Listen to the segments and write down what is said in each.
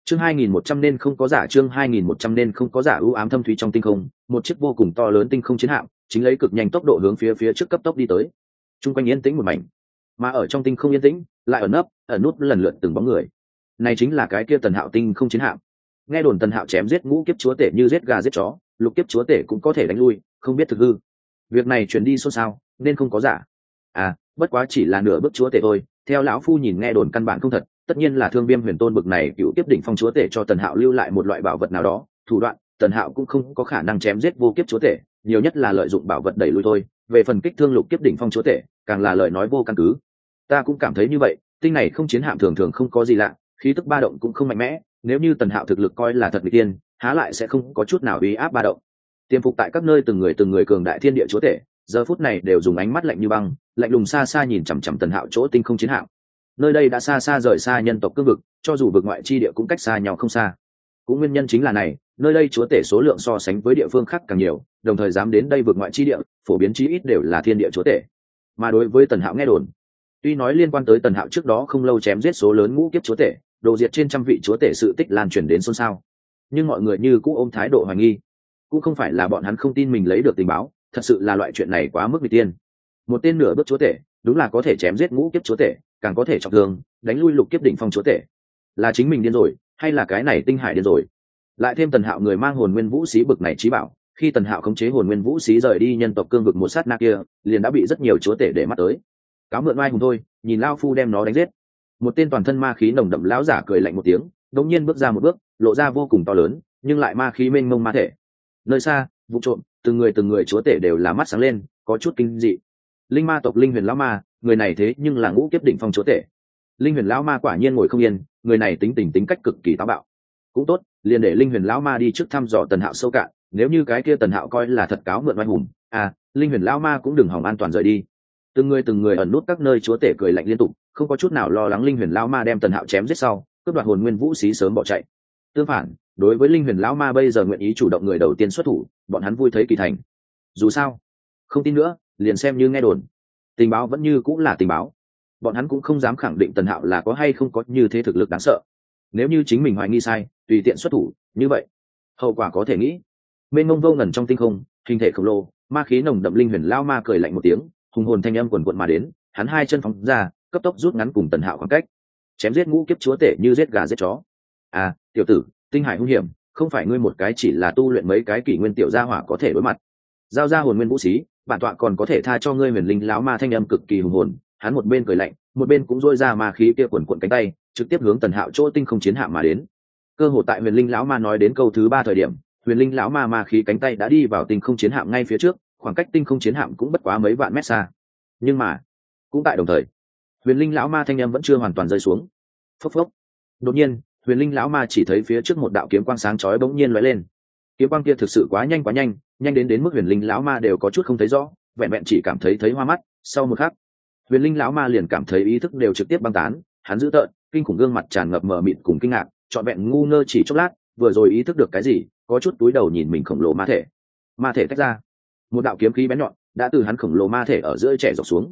Chương 2100 nên không có giả, chương 2100 nên không có giả. U ám thâm thúy trong tinh không, một chiếc vô cùng to lớn tinh không chiến hạm, chính lấy cực nhanh tốc độ hướng phía trước cấp tốc đi tới. Trung quanh yên tĩnh một mảnh, mà ở trong tinh không yên tĩnh, lại ẩn nút lần lượt từng bóng người. Này chính là cái kia Tần Hạo tinh không chiến hạm. Nghe đồn Tần Hạo chém giết ngũ kiếp chúa tể như giết gà giết chó, lục kiếp chúa tể cũng có thể đánh lui, không biết thực hư. Việc này truyền đi xôn xao, nên không có giả. À, bất quá chỉ là nửa bước chúa tể thôi, theo lão phu nhìn nghe đồn căn bản không thật, tất nhiên là Thương Viêm Huyền Tôn bực này cựu kiếp đỉnh phong chúa tể cho Tần Hạo lưu lại một loại bảo vật nào đó, thủ đoạn, Tần Hạo cũng không có khả năng chém giết vô kiếp chúa tể, nhiều nhất là lợi dụng bảo vật đẩy lui thôi. Về phần kích thương lục kiếp đỉnh phong chúa tể, càng là lời nói vô căn cứ. Ta cũng cảm thấy như vậy, tinh này không chiến hạm thường thường không có gì lạ, khí tức ba động cũng không mạnh mẽ, nếu như Tần Hạo thực lực coi là thật nghịch tiên, há lại sẽ không có chút nào uy áp ba động. Tiềm phục tại các nơi từng người cường đại thiên địa chúa tể, giờ phút này đều dùng ánh mắt lạnh như băng, lạnh lùng xa xa nhìn chằm chằm Tần Hạo chỗ tinh không chiến hạm. Nơi đây đã xa xa rời xa nhân tộc cương vực, cho dù vực ngoại chi địa cũng cách xa nhau không xa. Cũng nguyên nhân chính là này, nơi đây chúa tể số lượng so sánh với địa phương khác càng nhiều, đồng thời dám đến đây vực ngoại chi địa, phổ biến chí ít đều là thiên địa chúa tể. Mà đối với Tần Hạo nghe đồn, tuy nói liên quan tới Tần Hạo trước đó không lâu chém giết số lớn ngũ kiếp chúa tể, đồ diệt trên trăm vị chúa tể sự tích lan truyền đến xôn xao, nhưng mọi người như cũ ôm thái độ hoài nghi. Cũng không phải là bọn hắn không tin mình lấy được tình báo, thật sự là loại chuyện này quá mức nghịch tiên. Một tên nửa bước chúa tể, đúng là có thể chém giết ngũ kiếp chúa tể, càng có thể trọng thương, đánh lui lục kiếp đỉnh phong chúa tể. Là chính mình điên rồi, hay là cái này tinh hải điên rồi? Lại thêm Tần Hạo người mang hồn nguyên vũ xí bực này trí bảo, khi Tần Hạo khống chế hồn nguyên vũ xí rời đi nhân tộc cương vực một sát na kia, liền đã bị rất nhiều chúa tể để mắt tới. Cáo mượn oai hùng thôi, nhìn lao phu đem nó đánh giết. Một tên toàn thân ma khí nồng đậm lão giả cười lạnh một tiếng, đột nhiên bước ra một bước, lộ ra vô cùng to lớn, nhưng lại ma khí mênh mông ma thể. Nơi xa, vụ trộm, từng người chúa tể đều là mắt sáng lên, có chút kinh dị. Linh ma tộc Linh Huyền lão ma, người này thế nhưng là ngũ kiếp đỉnh phong chúa tể. Linh Huyền lão ma quả nhiên ngồi không yên, người này tính cách cực kỳ táo bạo. Cũng tốt, liền để Linh Huyền lão ma đi trước thăm dò Tần Hạo sâu cạn, nếu như cái kia Tần Hạo coi là thật cáo mượn oai hùng, Linh Huyền lão ma cũng đừng hòng an toàn rời đi. Từng người ẩn nút các nơi chúa tể cười lạnh liên tục, không có chút nào lo lắng Linh Huyền lão ma đem Tần Hạo chém giết sau, cướp đoạt hồn nguyên vũ xí sớm bỏ chạy. Tương phản, đối với Linh Huyền lão ma bây giờ nguyện ý chủ động người đầu tiên xuất thủ, bọn hắn vui thấy kỳ thành. Dù sao, không tin nữa, liền xem như nghe đồn, tình báo vẫn như cũng là tình báo. Bọn hắn cũng không dám khẳng định Tần Hạo là có hay không có như thế thực lực đáng sợ. Nếu như chính mình hoài nghi sai, tùy tiện xuất thủ, như vậy hậu quả có thể nghĩ. Mênh mông vô ngần trong tinh không, hình thể khổng lồ, ma khí nồng đậm Linh Huyền lão ma cười lạnh một tiếng, hùng hồn thanh âm quần quận mà đến, hắn hai chân phóng ra, cấp tốc rút ngắn cùng Tần Hạo khoảng cách. Chém giết ngũ kiếp chúa tể như giết gà giết chó. Tiểu tử, tinh hải hung hiểm, không phải ngươi một cái chỉ là tu luyện mấy cái kỷ nguyên tiểu gia hỏa có thể đối mặt. Giao ra hồn nguyên vũ xí, bản tọa còn có thể tha cho ngươi. Huyền Linh lão ma thanh âm cực kỳ hùng hồn, hắn một bên cười lạnh, một bên cũng dôi ra ma khí kia quần quận cánh tay, trực tiếp hướng Tần Hạo chỗ tinh không chiến hạm mà đến. Cơ hội tại Huyền Linh lão ma nói đến câu thứ 3 thời điểm, Huyền Linh lão ma ma khí cánh tay đã đi vào tinh không chiến hạm ngay phía trước, khoảng cách tinh không chiến hạm cũng bất quá mấy vạn mét xa. Nhưng mà, cũng tại đồng thời, Huyền Linh lão ma thanh âm vẫn chưa hoàn toàn rơi xuống. Phốc phốc. Đột nhiên, Huyền Linh lão ma chỉ thấy phía trước một đạo kiếm quang sáng chói bỗng nhiên lóe lên. Kiếm quang kia thực sự quá nhanh, nhanh đến mức Huyền Linh lão ma đều có chút không thấy rõ, vẹn vẹn chỉ cảm thấy hoa mắt. Sau một khắc, Huyền Linh lão ma liền cảm thấy ý thức đều trực tiếp băng tán, hắn dữ tợn, kinh khủng gương mặt tràn ngập mờ mịt cùng kinh ngạc, trọn vẹn ngu ngơ chỉ chốc lát, vừa rồi ý thức được cái gì, có chút túi đầu nhìn mình khổng lồ ma thể tách ra, một đạo kiếm khí bén nhọn đã từ hắn khổng lồ ma thể ở giữa chẻ dọc xuống.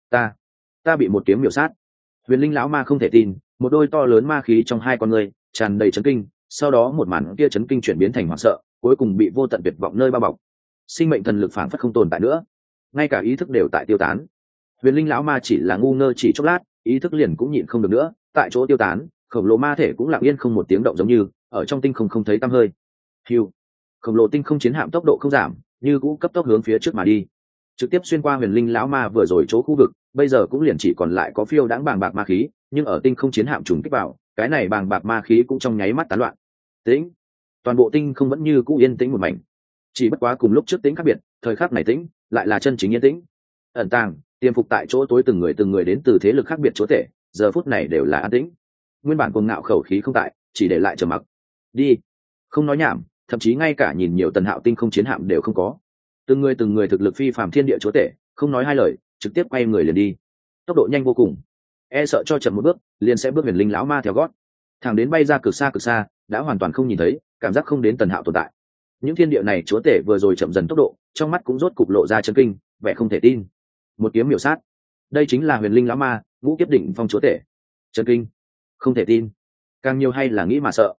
Ta bị một kiếm miểu sát. Huyền Linh lão ma không thể tin, một đôi to lớn ma khí trong hai con người tràn đầy chấn kinh, sau đó một màn kia chấn kinh chuyển biến thành hoảng sợ, cuối cùng bị vô tận tuyệt vọng nơi bao bọc. Sinh mệnh thần lực phảng phất không tồn tại nữa, ngay cả ý thức đều tại tiêu tán. Huyền Linh lão ma chỉ là ngu ngơ chỉ chốc lát, ý thức liền cũng nhịn không được nữa, tại chỗ tiêu tán, khổng lồ ma thể cũng lặng yên không một tiếng động, giống như ở trong tinh không thấy tăm hơi. Hưu, khổng lồ tinh không chiến hạm tốc độ không giảm, như cũ cấp tốc hướng phía trước mà đi, trực tiếp xuyên qua Huyền Linh lão ma vừa rồi chỗ khu vực, bây giờ cũng liền chỉ còn lại có phiêu đãng bàng bạc ma khí, nhưng ở tinh không chiến hạm trùng kích vào, cái này bàng bạc ma khí cũng trong nháy mắt tán loạn. Tĩnh, toàn bộ tinh không vẫn như cũ yên tĩnh một mảnh. Chỉ bất quá cùng lúc trước tĩnh khác biệt, thời khắc này tĩnh lại là chân chính yên tĩnh. Ẩn tàng, tiềm phục tại chỗ tối từng người đến từ thế lực khác biệt chỗ tể, giờ phút này đều là an tĩnh. Nguyên bản cuồng ngạo khẩu khí không tại, chỉ để lại trầm mặc. Đi, không nói nhảm, thậm chí ngay cả nhìn nhiều Tần Hạo tinh không chiến hạm đều không có. Từng người thực lực phi phàm thiên địa chúa tể, không nói hai lời, trực tiếp quay người liền đi, tốc độ nhanh vô cùng, e sợ cho chậm một bước liền sẽ bước Huyền Linh lão ma theo gót, thẳng đến bay ra cực xa, đã hoàn toàn không nhìn thấy, cảm giác không đến Tần Hạo tồn tại. Những thiên địa này chúa tể vừa rồi chậm dần tốc độ, trong mắt cũng rốt cục lộ ra chấn kinh, vẻ không thể tin. Một kiếm miểu sát, đây chính là Huyền Linh lão ma, ngũ kiếp đỉnh phong chúa tể. Chấn kinh, không thể tin, càng nhiều hay là nghĩ mà sợ.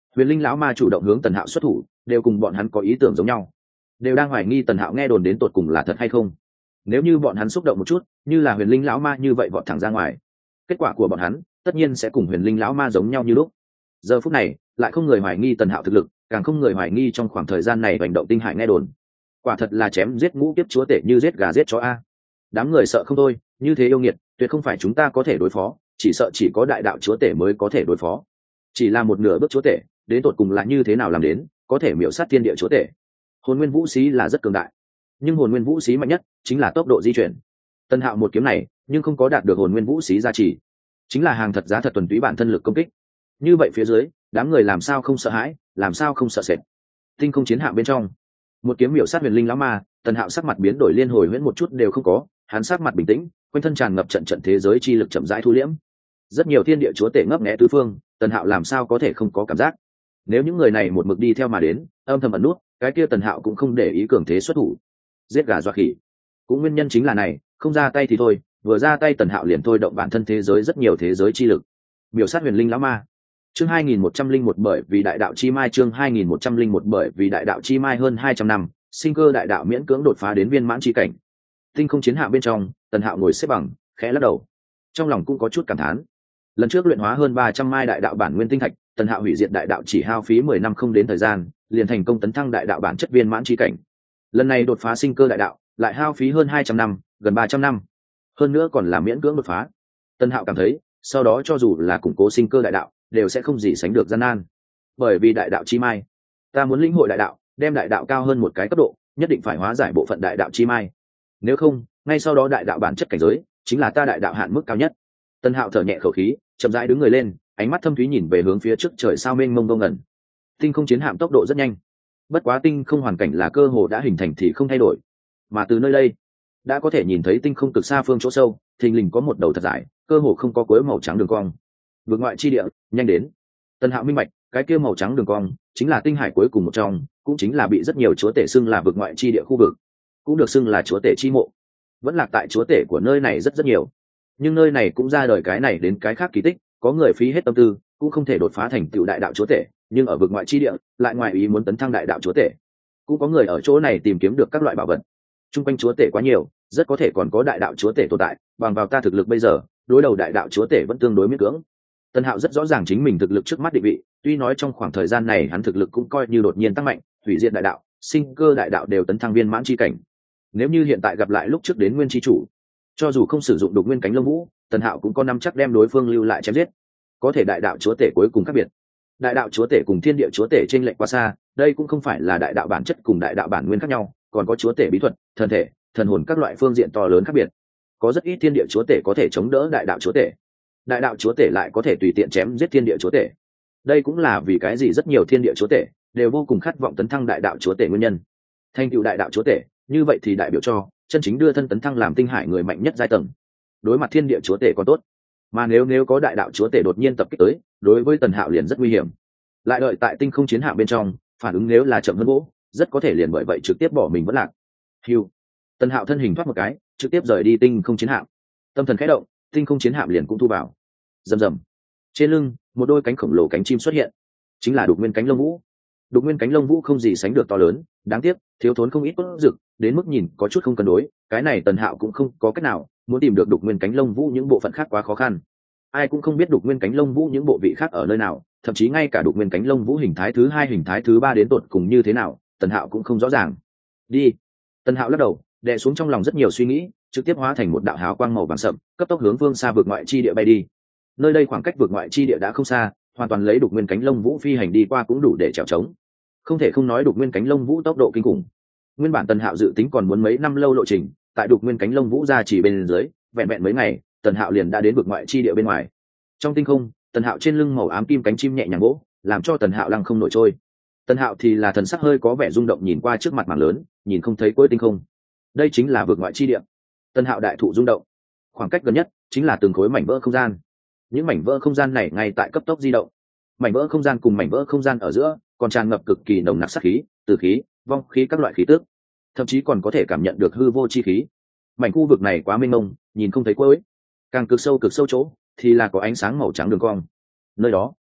huyền linh lão ma chủ động hướng Tần Hạo xuất thủ, đều cùng bọn hắn có ý tưởng giống nhau, đều đang hoài nghi Tần Hạo nghe đồn đến tột cùng là thật hay không. Nếu như bọn hắn xúc động một chút, như là huyền linh lão ma như vậy vọt thẳng ra ngoài, kết quả của bọn hắn tất nhiên sẽ cùng huyền linh lão ma giống nhau như lúc. Giờ phút này lại không người hoài nghi Tần Hạo thực lực, càng không người hoài nghi trong khoảng thời gian này hành động tinh hải nghe đồn. Quả thật là chém giết ngũ kiếp chúa tể như giết gà giết chó a. Đám người sợ không thôi, như thế yêu nghiệt tuyệt không phải chúng ta có thể đối phó, chỉ sợ chỉ có đại đạo chúa tể mới có thể đối phó. Chỉ là một nửa bước chúa tể, đến tột cùng là như thế nào làm đến có thể miểu sát thiên địa chúa tể. Hồn nguyên vũ xí là rất cường đại, nhưng hồn nguyên vũ xí mạnh nhất chính là tốc độ di chuyển. Tần Hạo một kiếm này nhưng không có đạt được hồn nguyên vũ xí gia trì, chính là hàng thật giá thật thuần túy bản thân lực công kích. Như vậy phía dưới đám người làm sao không sợ hãi, làm sao không sợ sệt. Tinh không chiến hạm bên trong, một kiếm miểu sát huyền linh lão ma, Tần Hạo sắc mặt biến đổi liên hồi huyễn một chút đều không có, hắn sắc mặt bình tĩnh, quanh thân tràn ngập trận trận thế giới chi lực chậm rãi thu liễm. Rất nhiều thiên địa chúa tể ngấp nghé tứ phương, Tần Hạo làm sao có thể không có cảm giác. Nếu những người này một mực đi theo mà đến, âm thầm ẩn nút, cái kia Tần Hạo cũng không để ý cường thế xuất thủ, giết gà dọa khỉ. Cũng nguyên nhân chính là này, không ra tay thì thôi, vừa ra tay Tần Hạo liền thôi động bản thân thế giới rất nhiều thế giới chi lực, miểu sát huyền linh lão ma. Chương 2101 bởi vì đại đạo chi mai, chương 2101 bởi vì đại đạo chi mai hơn 200 năm, sinh cơ đại đạo miễn cưỡng đột phá đến viên mãn chi cảnh. Tinh không chiến hạm bên trong, Tần Hạo ngồi xếp bằng, khẽ lắc đầu. Trong lòng cũng có chút cảm thán. Lần trước luyện hóa hơn 300 mai đại đạo bản nguyên tinh thạch, Tần Hạo hủy diệt đại đạo chỉ hao phí 10 năm không đến thời gian, liền thành công tấn thăng đại đạo bản chất viên mãn chi cảnh. Lần này đột phá sinh cơ đại đạo, lại hao phí hơn 200 năm, gần 300 năm. Hơn nữa còn là miễn cưỡng đột phá. Tần Hạo cảm thấy, sau đó cho dù là củng cố sinh cơ đại đạo, đều sẽ không gì sánh được gian nan. Bởi vì đại đạo chi mai, ta muốn lĩnh hội đại đạo, đem đại đạo cao hơn một cái cấp độ, nhất định phải hóa giải bộ phận đại đạo chi mai. Nếu không, ngay sau đó đại đạo bản chất cảnh giới chính là ta đại đạo hạn mức cao nhất. Tần Hạo thở nhẹ khẩu khí, chậm rãi đứng người lên, ánh mắt thâm thúy nhìn về hướng phía trước trời sao mênh mông vô ngần. Tinh không chiến hạm tốc độ rất nhanh, bất quá tinh không hoàn cảnh là cơ hồ đã hình thành thì không thay đổi, mà từ nơi đây đã có thể nhìn thấy tinh không cực xa phương chỗ sâu, thình lình có một đầu thật dài, cơ hồ không có cuối màu trắng đường cong. Vượt ngoại chi địa, nhanh đến. Tần Hạo minh bạch, cái kia màu trắng đường cong chính là tinh hải cuối cùng một trong, cũng chính là bị rất nhiều chúa tể xưng là vượt ngoại chi địa khu vực, cũng được xưng là chúa tể chi mộ. Vẫn lạc tại chúa tể của nơi này rất nhiều, nhưng nơi này cũng ra đời cái này đến cái khác kỳ tích, có người phí hết tâm tư cũng không thể đột phá thành tựu đại đạo chúa tể, nhưng ở vực ngoại chi địa lại ngoài ý muốn tấn thăng đại đạo chúa tể. Cũng có người ở chỗ này tìm kiếm được các loại bảo vật. Trung quanh chúa tể quá nhiều, rất có thể còn có đại đạo chúa tể tồn tại, bằng vào ta thực lực bây giờ, đối đầu đại đạo chúa tể vẫn tương đối miễn cưỡng. Tần Hạo rất rõ ràng chính mình thực lực trước mắt định vị, tuy nói trong khoảng thời gian này hắn thực lực cũng coi như đột nhiên tăng mạnh, hủy diệt đại đạo, sinh cơ đại đạo đều tấn thăng viên mãn chi cảnh. Nếu như hiện tại gặp lại lúc trước đến nguyên chi chủ, cho dù không sử dụng đục nguyên cánh lông vũ, Tần Hạo cũng có nắm chắc đem đối phương lưu lại chém giết. Có thể đại đạo chúa tể cuối cùng khác biệt. Đại đạo chúa tể cùng thiên địa chúa tể chênh lệch quá xa, đây cũng không phải là đại đạo bản chất cùng đại đạo bản nguyên khác nhau, còn có chúa tể bí thuật, thần thể, thần hồn các loại phương diện to lớn khác biệt. Có rất ít thiên địa chúa tể có thể chống đỡ đại đạo chúa tể. Đại đạo chúa tể lại có thể tùy tiện chém giết thiên địa chúa tể. Đây cũng là vì cái gì rất nhiều thiên địa chúa tể đều vô cùng khát vọng tấn thăng đại đạo chúa tể nguyên nhân. Thành tựu đại đạo chúa tể, như vậy thì đại biểu cho chân chính đưa thân tấn thăng làm tinh hải người mạnh nhất giai tầng. Đối mặt thiên địa chúa tể còn tốt, mà nếu có đại đạo chúa tể đột nhiên tập kích tới, đối với Tần Hạo liền rất nguy hiểm. Lại đợi tại tinh không chiến hạm bên trong, phản ứng nếu là chậm hơn gỗ, rất có thể liền bởi vậy trực tiếp bỏ mình vẫn lạc. Hưu. Tần Hạo thân hình thoát một cái, trực tiếp rời đi tinh không chiến hạm. Tâm thần khẽ động, tinh không chiến hạm liền cũng thu vào. Rầm rầm. Trên lưng, một đôi cánh khổng lồ cánh chim xuất hiện, chính là đục nguyên cánh lông vũ. Đục nguyên cánh lông vũ không gì sánh được to lớn, đáng tiếc thiếu thốn không ít cốt rực, đến mức nhìn có chút không cân đối. Cái này Tần Hạo cũng không có cách nào, muốn tìm được đục nguyên cánh lông vũ những bộ phận khác quá khó khăn. Ai cũng không biết đục nguyên cánh lông vũ những bộ vị khác ở nơi nào, thậm chí ngay cả đục nguyên cánh lông vũ hình thái thứ 2 hình thái thứ 3 đến tột cùng như thế nào, Tần Hạo cũng không rõ ràng. Đi. Tần Hạo lắc đầu, đè xuống trong lòng rất nhiều suy nghĩ, trực tiếp hóa thành một đạo hào quang màu vàng sậm, cấp tốc hướng phương xa vực ngoại chi địa bay đi. Nơi đây khoảng cách vực ngoại chi địa đã không xa, hoàn toàn lấy đục nguyên cánh lông vũ phi hành đi qua cũng đủ để trèo trống. Không thể không nói đục nguyên cánh lông vũ tốc độ kinh khủng. Nguyên bản Tần Hạo dự tính còn muốn mấy năm lâu lộ trình, tại đục nguyên cánh lông vũ ra chỉ bên dưới, vẹn vẹn mấy ngày, Tần Hạo liền đã đến vực ngoại chi địa bên ngoài. Trong tinh không, Tần Hạo trên lưng màu ám kim cánh chim nhẹ nhàng vỗ, làm cho Tần Hạo lăng không nổi trôi. Tần Hạo thì là thần sắc hơi có vẻ rung động nhìn qua trước mặt mảng lớn, nhìn không thấy cuối tinh không. Đây chính là vực ngoại chi địa. Tần Hạo đại thụ rung động. Khoảng cách gần nhất chính là từng khối mảnh vỡ không gian. Những mảnh vỡ không gian này ngay tại cấp tốc di động. Mảnh vỡ không gian cùng mảnh vỡ không gian ở giữa còn tràn ngập cực kỳ nồng nặc sát khí, tử khí, vong khí các loại khí tức, thậm chí còn có thể cảm nhận được hư vô chi khí. Mảnh khu vực này quá mênh mông, nhìn không thấy cuối. Càng cực sâu chỗ thì là có ánh sáng màu trắng đường cong. Nơi đó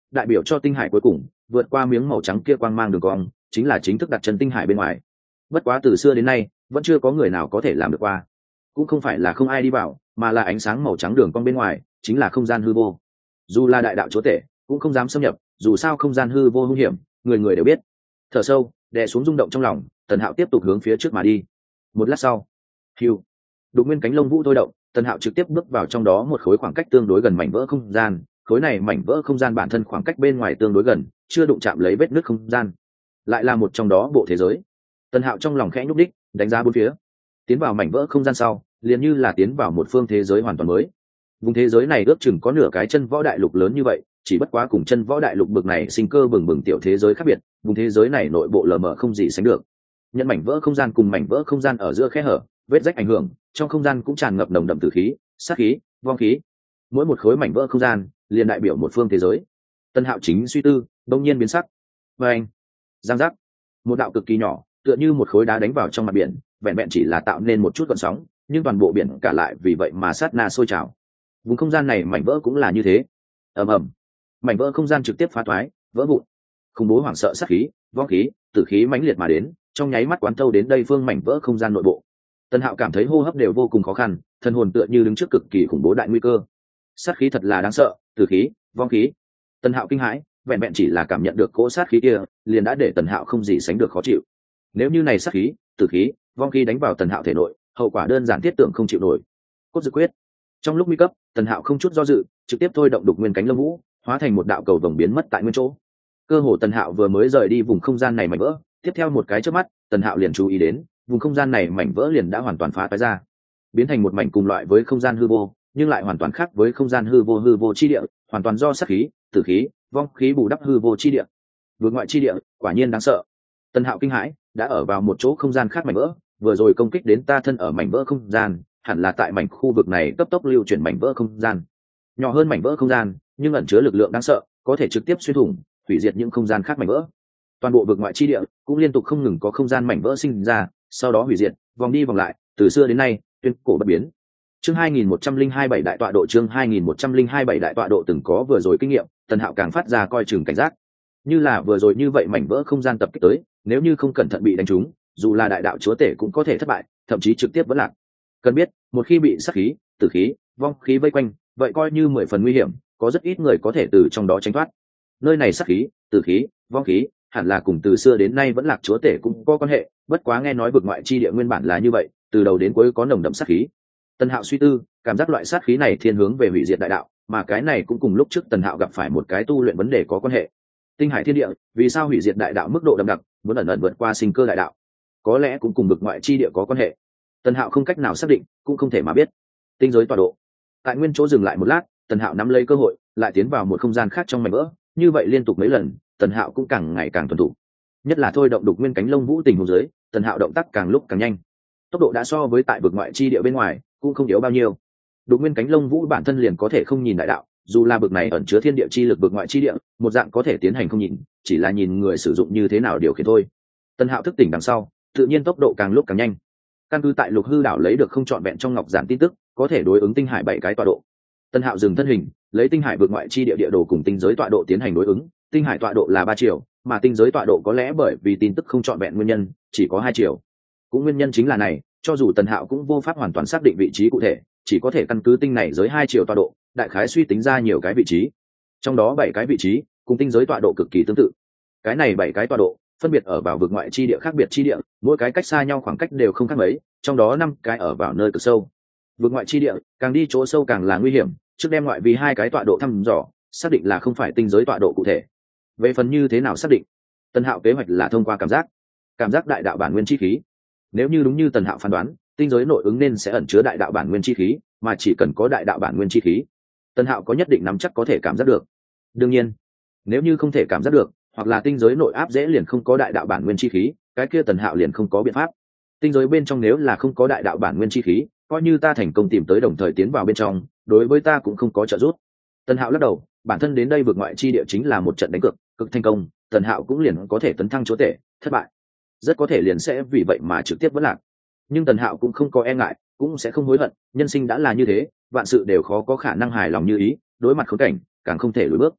đại biểu cho tinh hải cuối cùng vượt qua miếng màu trắng kia quang mang đường cong, chính là chính thức đặt chân tinh hải bên ngoài. Bất quá từ xưa đến nay vẫn chưa có người nào có thể làm được qua. Cũng không phải là không ai đi vào, mà là ánh sáng màu trắng đường cong bên ngoài chính là không gian hư vô. Dù là đại đạo chúa tể cũng không dám xâm nhập, dù sao không gian hư vô hung hiểm, người người đều biết. Thở sâu, đè xuống rung động trong lòng, Tần Hạo tiếp tục hướng phía trước mà đi. Một lát sau, hiu, đục nguyên cánh lông vũ thôi động, Tần Hạo trực tiếp bước vào trong đó một khối khoảng cách tương đối gần mảnh vỡ không gian. Khối này mảnh vỡ không gian bản thân khoảng cách bên ngoài tương đối gần, chưa đụng chạm lấy vết nứt không gian, lại là một trong đó bộ thế giới. Tần Hạo trong lòng khẽ nhúc đích, đánh giá bốn phía. Tiến vào mảnh vỡ không gian sau, liền như là tiến vào một phương thế giới hoàn toàn mới. Vùng thế giới này ước chừng có nửa cái chân võ đại lục lớn như vậy, chỉ bất quá cùng chân võ đại lục bực này sinh cơ bừng bừng tiểu thế giới khác biệt, vùng thế giới này nội bộ lờ mờ không gì sánh được. Nhận mảnh vỡ không gian cùng mảnh vỡ không gian ở giữa khe hở, vết rách ảnh hưởng, trong không gian cũng tràn ngập nồng đậm tử khí, sát khí, vong khí. Mỗi một khối mảnh vỡ không gian liền đại biểu một phương thế giới. Tân Hạo chính suy tư, đột nhiên biến sắc. Và anh, giang giác, một đạo cực kỳ nhỏ, tựa như một khối đá đánh vào trong mặt biển, vẹn vẹn chỉ là tạo nên một chút gợn sóng, nhưng toàn bộ biển cả lại vì vậy mà sát na sôi trào. Vùng không gian này mảnh vỡ cũng là như thế. Ầm ầm, mảnh vỡ không gian trực tiếp phá thoái, vỡ vụn. Khủng bố hoảng sợ sát khí, vong khí, tử khí mãnh liệt mà đến, trong nháy mắt quán thâu đến đây phương mảnh vỡ không gian nội bộ. Tân Hạo cảm thấy hô hấp đều vô cùng khó khăn, thân hồn tựa như đứng trước cực kỳ khủng bố đại nguy cơ. Sát khí thật là đáng sợ, tử khí, vong khí. Tân Hạo kinh hãi, vẹn vẹn chỉ là cảm nhận được cỗ sát khí kia, liền đã để Tần Hạo không gì sánh được khó chịu. Nếu như này sát khí, tử khí, vong khí đánh vào Tần Hạo thể nội, hậu quả đơn giản thiết tưởng không chịu nổi. Cốt dự quyết. Trong lúc nguy cấp, Tần Hạo không chút do dự, trực tiếp thôi động đục nguyên cánh lông vũ, hóa thành một đạo cầu vồng biến mất tại nguyên chỗ. Cơ hồ Tần Hạo vừa mới rời đi vùng không gian này mảnh vỡ, tiếp theo một cái chớp mắt, Tần Hạo liền chú ý đến, vùng không gian này mảnh vỡ liền đã hoàn toàn phá toái ra, biến thành một mảnh cùng loại với không gian hư vô, nhưng lại hoàn toàn khác với không gian hư vô chi địa, hoàn toàn do sát khí, tử khí, vong khí bù đắp hư vô chi địa. Vượt ngoại chi địa, quả nhiên đáng sợ. Tần Hạo kinh hãi, đã ở vào một chỗ không gian khác mảnh vỡ, vừa rồi công kích đến ta thân ở mảnh vỡ không gian, hẳn là tại mảnh khu vực này cấp tốc lưu chuyển mảnh vỡ không gian. Nhỏ hơn mảnh vỡ không gian, nhưng ẩn chứa lực lượng đáng sợ, có thể trực tiếp xuyên thủng, hủy diệt những không gian khác mảnh vỡ. Toàn bộ vực ngoại chi địa cũng liên tục không ngừng có không gian mảnh vỡ sinh ra, sau đó hủy diệt, vòng đi vòng lại, từ xưa đến nay, tuyên cổ bất biến. Chương 2102 đại tọa độ, chương 2102 đại tọa độ. Từng có vừa rồi kinh nghiệm, Tần Hạo càng phát ra coi chừng cảnh giác. Như là vừa rồi như vậy mảnh vỡ không gian tập kích tới, nếu như không cẩn thận bị đánh trúng, dù là đại đạo chúa tể cũng có thể thất bại, thậm chí trực tiếp vẫn lạc. Cần biết, một khi bị sát khí, tử khí, vong khí vây quanh, vậy coi như 10 phần nguy hiểm, có rất ít người có thể từ trong đó tránh thoát. Nơi này sát khí, tử khí, vong khí, hẳn là cùng từ xưa đến nay vẫn lạc chúa tể cũng có quan hệ, bất quá nghe nói vực ngoại chi địa nguyên bản là như vậy, từ đầu đến cuối có nồng đậm sát khí. Tần Hạo suy tư, cảm giác loại sát khí này thiên hướng về hủy diệt đại đạo, mà cái này cũng cùng lúc trước Tần Hạo gặp phải một cái tu luyện vấn đề có quan hệ. Tinh hải thiên địa, vì sao hủy diệt đại đạo mức độ đậm đặc, muốn ẩn ẩn vượt qua sinh cơ đại đạo? Có lẽ cũng cùng vực ngoại chi địa có quan hệ. Tần Hạo không cách nào xác định, cũng không thể mà biết. Tinh giới tọa độ. Tại nguyên chỗ dừng lại một lát, Tần Hạo nắm lấy cơ hội, lại tiến vào một không gian khác trong mảnh vỡ, như vậy liên tục mấy lần, Tần Hạo cũng càng ngày càng thuần thục. Nhất là thôi động đục nguyên cánh lông vũ tình huống dưới, Tần Hạo động tác càng lúc càng nhanh. Tốc độ đã so với tại vực ngoại chi địa bên ngoài cũng không yếu bao nhiêu. Đục nguyên cánh lông vũ bản thân liền có thể không nhìn đại đạo, dù là bực này ẩn chứa thiên địa chi lực vực ngoại chi địa, một dạng có thể tiến hành không nhìn, chỉ là nhìn người sử dụng như thế nào điều khiển thôi. Tần Hạo thức tỉnh đằng sau, tự nhiên tốc độ càng lúc càng nhanh. Căn cứ tại Lục Hư đảo lấy được không trọn vẹn trong ngọc giản tin tức, có thể đối ứng tinh hải 7 cái tọa độ. Tần Hạo dừng thân hình, lấy tinh hải vực ngoại chi địa địa đồ cùng tinh giới tọa độ tiến hành đối ứng. Tinh hải tọa độ là 3 chiều, mà tinh giới tọa độ có lẽ bởi vì tin tức không trọn vẹn nguyên nhân, chỉ có 2 chiều. Cũng nguyên nhân chính là này, cho dù Tần Hạo cũng vô pháp hoàn toàn xác định vị trí cụ thể, chỉ có thể căn cứ tinh này giới 2 chiều tọa độ, đại khái suy tính ra nhiều cái vị trí. Trong đó 7 cái vị trí cùng tinh giới tọa độ cực kỳ tương tự. Cái này 7 cái tọa độ phân biệt ở vào vực ngoại chi địa khác biệt chi địa, mỗi cái cách xa nhau khoảng cách đều không khác mấy, trong đó 5 cái ở vào nơi cực sâu. Vực ngoại chi địa, càng đi chỗ sâu càng là nguy hiểm, trước đem ngoại vì 2 cái tọa độ thăm dò, xác định là không phải tinh giới tọa độ cụ thể. Về phần như thế nào xác định, Tần Hạo kế hoạch là thông qua cảm giác đại đạo bản nguyên chi khí. Nếu như đúng như Tần Hạo phán đoán, tinh giới nội ứng nên sẽ ẩn chứa đại đạo bản nguyên chi khí, mà chỉ cần có đại đạo bản nguyên chi khí, Tần Hạo có nhất định nắm chắc có thể cảm giác được. Đương nhiên, nếu như không thể cảm giác được, hoặc là tinh giới nội áp dễ liền không có đại đạo bản nguyên chi khí, cái kia Tần Hạo liền không có biện pháp. Tinh giới bên trong nếu là không có đại đạo bản nguyên chi khí, coi như ta thành công tìm tới đồng thời tiến vào bên trong, đối với ta cũng không có trợ giúp. Tần Hạo lắc đầu, bản thân đến đây vượt ngoại chi địa chính là một trận đánh cược, cực thành công, Tần Hạo cũng liền có thể tấn thăng chúa tể, thất bại, rất có thể liền sẽ vì vậy mà trực tiếp vỡ lạc. Nhưng Tần Hạo cũng không có e ngại, cũng sẽ không hối hận, nhân sinh đã là như thế, vạn sự đều khó có khả năng hài lòng như ý, đối mặt khốn cảnh, càng không thể lùi bước.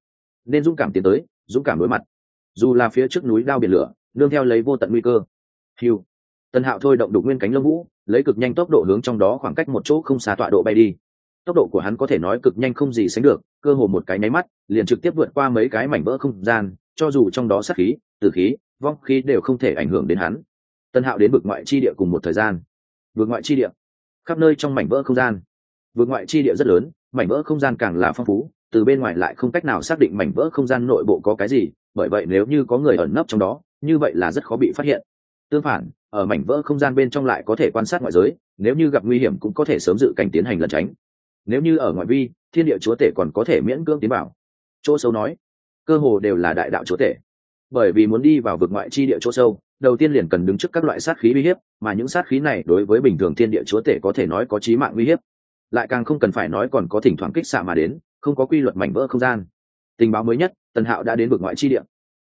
nên dũng cảm tiến tới, dũng cảm đối mặt, dù là phía trước núi đao biển lửa nương theo lấy vô tận nguy cơ. Hiu, Tần Hạo thôi động đục nguyên cánh lông vũ, lấy cực nhanh tốc độ hướng trong đó khoảng cách một chỗ không xa tọa độ bay đi. Tốc độ của hắn có thể nói cực nhanh không gì sánh được, cơ hồ một cái nháy mắt liền trực tiếp vượt qua mấy cái mảnh vỡ không gian, cho dù trong đó sát khí, tử khí, vong khí đều không thể ảnh hưởng đến hắn. Tần Hạo đến vực ngoại chi địa cùng một thời gian. Vực ngoại chi địa, khắp nơi trong mảnh vỡ không gian. Vực ngoại chi địa rất lớn, mảnh vỡ không gian càng là phong phú, từ bên ngoài lại không cách nào xác định mảnh vỡ không gian nội bộ có cái gì, bởi vậy nếu như có người ẩn nấp trong đó, như vậy là rất khó bị phát hiện. Tương phản, ở mảnh vỡ không gian bên trong lại có thể quan sát ngoại giới, nếu như gặp nguy hiểm cũng có thể sớm dự cảnh tiến hành lẩn tránh. Nếu như ở ngoại vi, thiên địa chúa tể còn có thể miễn cưỡng tiến vào. Chỗ sâu nói, cơ hồ đều là đại đạo chúa tể. Bởi vì muốn đi vào vực ngoại chi địa chỗ sâu, đầu tiên liền cần đứng trước các loại sát khí uy hiếp, mà những sát khí này đối với bình thường thiên địa chúa tể có thể nói có chí mạng uy hiếp. Lại càng không cần phải nói còn có thỉnh thoảng kích xạ mà đến, không có quy luật mảnh vỡ không gian. Tình báo mới nhất, Tần Hạo đã đến vực ngoại chi địa.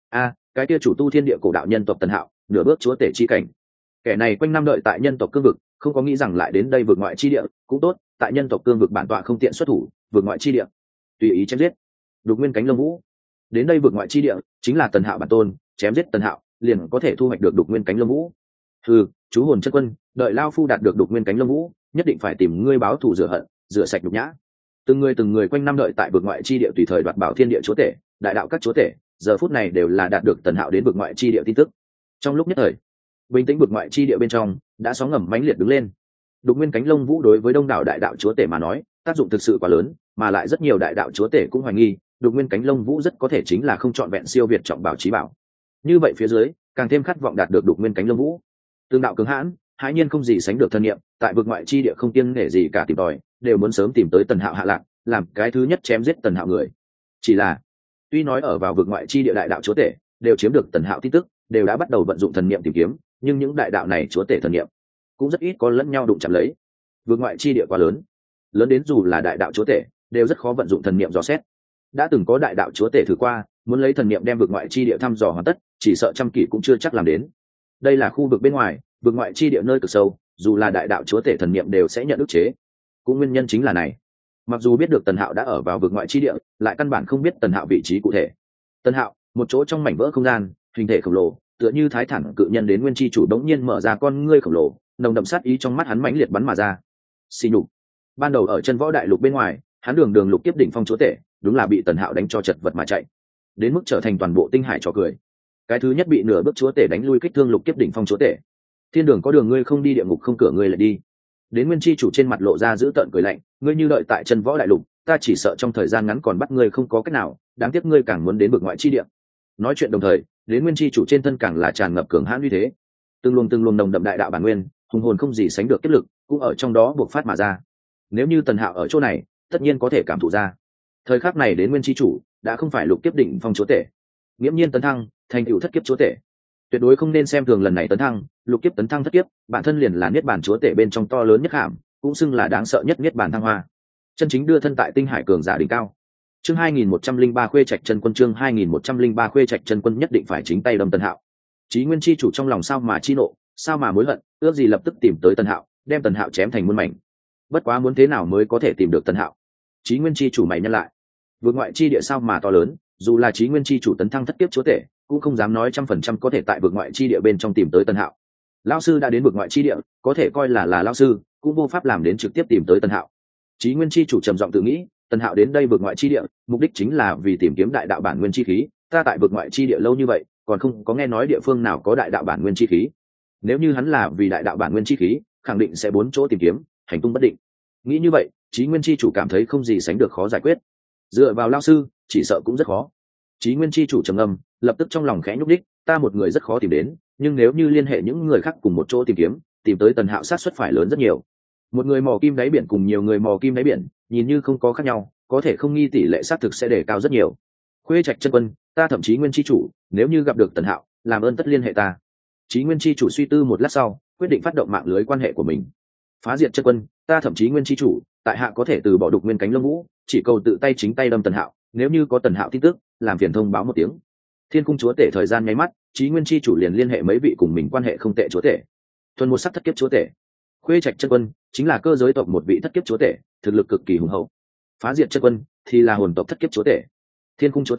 Cái kia chủ tu thiên địa cổ đạo nhân tộc Tần Hạo, nửa bước chúa tể chi cảnh. Kẻ này quanh năm đợi tại nhân tộc cương vực, không có nghĩ rằng lại đến đây vực ngoại chi địa, cũng tốt, tại nhân tộc cương vực bản tọa không tiện xuất thủ, vực ngoại chi địa tùy ý chém giết. Đục nguyên cánh lông vũ, đến đây vực ngoại chi địa chính là Tần Hạo bản tôn, chém giết Tần Hạo liền có thể thu hoạch được đục nguyên cánh lông vũ. Chú hồn chân quân, đợi lao phu đạt được đục nguyên cánh lông vũ, nhất định phải tìm ngươi báo thù rửa hận, rửa sạch nhục nhã. Từng người quanh năm đợi tại vực ngoại chi địa tùy thời đoạt bảo thiên địa chúa tể, đại đạo các chúa tể, giờ phút này đều là đạt được Tần Hạo đến vực ngoại chi địa tin tức. Trong lúc nhất thời, bình tĩnh vực ngoại chi địa bên trong đã sóng ngầm mãnh liệt đứng lên. Đục nguyên cánh lông vũ đối với đông đảo đại đạo chúa tể mà nói, tác dụng thực sự quá lớn, mà lại rất nhiều đại đạo chúa tể cũng hoài nghi, đục nguyên cánh lông vũ rất có thể chính là không trọn vẹn siêu việt trọng bảo chí bảo. Như vậy phía dưới, càng thêm khát vọng đạt được đục nguyên cánh lông vũ. Tương đạo cứng hãn, hãi nhiên không gì sánh được thân nhiệm, tại vực ngoại chi địa không kiêng nể gì cả tìm tòi, đều muốn sớm tìm tới Tần Hạo hạ lạc, làm cái thứ nhất chém giết Tần Hạo người. Chỉ là, tuy nói ở vào vực ngoại chi địa đại đạo chúa tể đều chiếm được Tần Hạo tin tức, đều đã bắt đầu vận dụng thần niệm tìm kiếm, nhưng những đại đạo này chúa tể thần niệm cũng rất ít có lẫn nhau đụng chạm lấy. Vực ngoại chi địa quá lớn, lớn đến dù là đại đạo chúa tể đều rất khó vận dụng thần niệm dò xét. Đã từng có đại đạo chúa tể thử qua, muốn lấy thần niệm đem vực ngoại chi địa thăm dò hoàn tất, chỉ sợ trăm kỷ cũng chưa chắc làm đến. Đây là khu vực bên ngoài, vực ngoại chi địa nơi cực sâu, dù là đại đạo chúa tể thần niệm đều sẽ nhận ức chế. Cũng nguyên nhân chính là này, mặc dù biết được Tần Hạo đã ở vào vực ngoại chi địa, lại căn bản không biết Tần Hạo vị trí cụ thể. Tần Hạo, một chỗ trong mảnh vỡ không gian, hình thể khổng lồ, tựa như thái thản cự nhân đến nguyên chi chủ đống nhiên mở ra con ngươi khổng lồ, nồng đậm sát ý trong mắt hắn mãnh liệt bắn mà ra. Xì nhục. Ban đầu ở chân võ đại lục bên ngoài, hắn đường lục kiếp đỉnh phong chúa tể, đúng là bị Tần Hạo đánh cho chật vật mà chạy, đến mức trở thành toàn bộ tinh hải trò cười. Cái thứ nhất bị nửa bước chúa tể đánh lui kích thương lục kiếp đỉnh phong chúa tể. Thiên đường có đường ngươi không đi, địa ngục không cửa ngươi lại đi. Đến nguyên chi chủ trên mặt lộ ra giữ tợn cười lạnh, ngươi như đợi tại chân võ đại lục, ta chỉ sợ trong thời gian ngắn còn bắt ngươi không có cách nào, đáng tiếc ngươi càng muốn đến vực ngoại chi địa. Nói chuyện đồng thời, đến nguyên chi chủ trên thân càng là tràn ngập cường hãn uy thế, từng luồng nồng đậm đại đạo bản nguyên, hùng hồn không gì sánh được kết lực cũng ở trong đó buộc phát mà ra. Nếu như Tần Hạo ở chỗ này, tất nhiên có thể cảm thụ ra. Thời khắc này đến nguyên chi chủ đã không phải lục kiếp đỉnh phong chúa tể, nghiễm nhiên tấn thăng thành cựu thất kiếp chúa tể. Tuyệt đối không nên xem thường lần này tấn thăng, lục kiếp tấn thăng thất kiếp, bản thân liền là niết bàn chúa tể bên trong to lớn nhất hàm, cũng xưng là đáng sợ nhất niết bàn thăng hoa, chân chính đưa thân tại tinh hải cường giả đỉnh cao. Chương 2103 Khuê Trạch chân quân, chương 2103 Khuê Trạch chân quân nhất định phải chính tay đâm Tần Hạo. Chí Nguyên chi chủ trong lòng sao mà chi nộ, sao mà mối hận, ước gì lập tức tìm tới Tần Hạo, đem Tần Hạo chém thành muôn mảnh. Bất quá muốn thế nào mới có thể tìm được Tần Hạo? Chí Nguyên chi chủ mày nhăn lại. Vực ngoại chi địa sao mà to lớn, dù là Chí Nguyên chi chủ tấn thăng thất kiếp chúa tể, cũng không dám nói 100% có thể tại vực ngoại chi địa bên trong tìm tới Tần Hạo. Lão sư đã đến vực ngoại chi địa, có thể coi là lão sư, cũng vô pháp làm đến trực tiếp tìm tới Tần Hạo. Chí Nguyên chi chủ trầm giọng tự nghĩ, Tần Hạo đến đây vực ngoại chi địa, mục đích chính là vì tìm kiếm đại đạo bản nguyên chi khí, ta tại vực ngoại chi địa lâu như vậy, còn không có nghe nói địa phương nào có đại đạo bản nguyên chi khí. Nếu như hắn là vì đại đạo bản nguyên chi khí, khẳng định sẽ bốn chỗ tìm kiếm, hành tung bất định. Nghĩ như vậy, Chí Nguyên chi chủ cảm thấy không gì sánh được khó giải quyết. Dựa vào lão sư, chỉ sợ cũng rất khó. Chí Nguyên chi chủ trầm ngâm, lập tức trong lòng khẽ nhúc đích, ta một người rất khó tìm đến, nhưng nếu như liên hệ những người khác cùng một chỗ tìm kiếm, tìm tới Tần Hạo sát suất phải lớn rất nhiều. Một người mò kim đáy biển cùng nhiều người mò kim đáy biển, nhìn như không có khác nhau, có thể không nghi tỷ lệ xác thực sẽ đề cao rất nhiều. Khuê Trạch chân quân, ta thậm chí Nguyên chi chủ, nếu như gặp được Tần Hạo, làm ơn tất liên hệ ta. Chí Nguyên chi chủ suy tư một lát sau, quyết định phát động mạng lưới quan hệ của mình. Phá Diệt chân quân, ta thậm chí Nguyên chi chủ, tại hạ có thể từ bỏ đục nguyên cánh lông vũ, chỉ cầu tự tay chính tay đâm Tần Hạo, nếu như có Tần Hạo tin tức, làm phiền thông báo một tiếng. Thiên cung chúa tể thời gian nháy mắt, Chí Nguyên chi chủ liền liên hệ mấy vị cùng mình quan hệ không tệ chúa tể. Thuần một sắc thất kiếp chúa tể. Khuê Trạch chân quân chính là cơ giới tộc một vị thất kiếp chúa tể, thực lực cực kỳ hùng hậu. Phá Diệt chân quân thì là hồn tộc thất kiếp chúa tể. Thiên cung chúa tể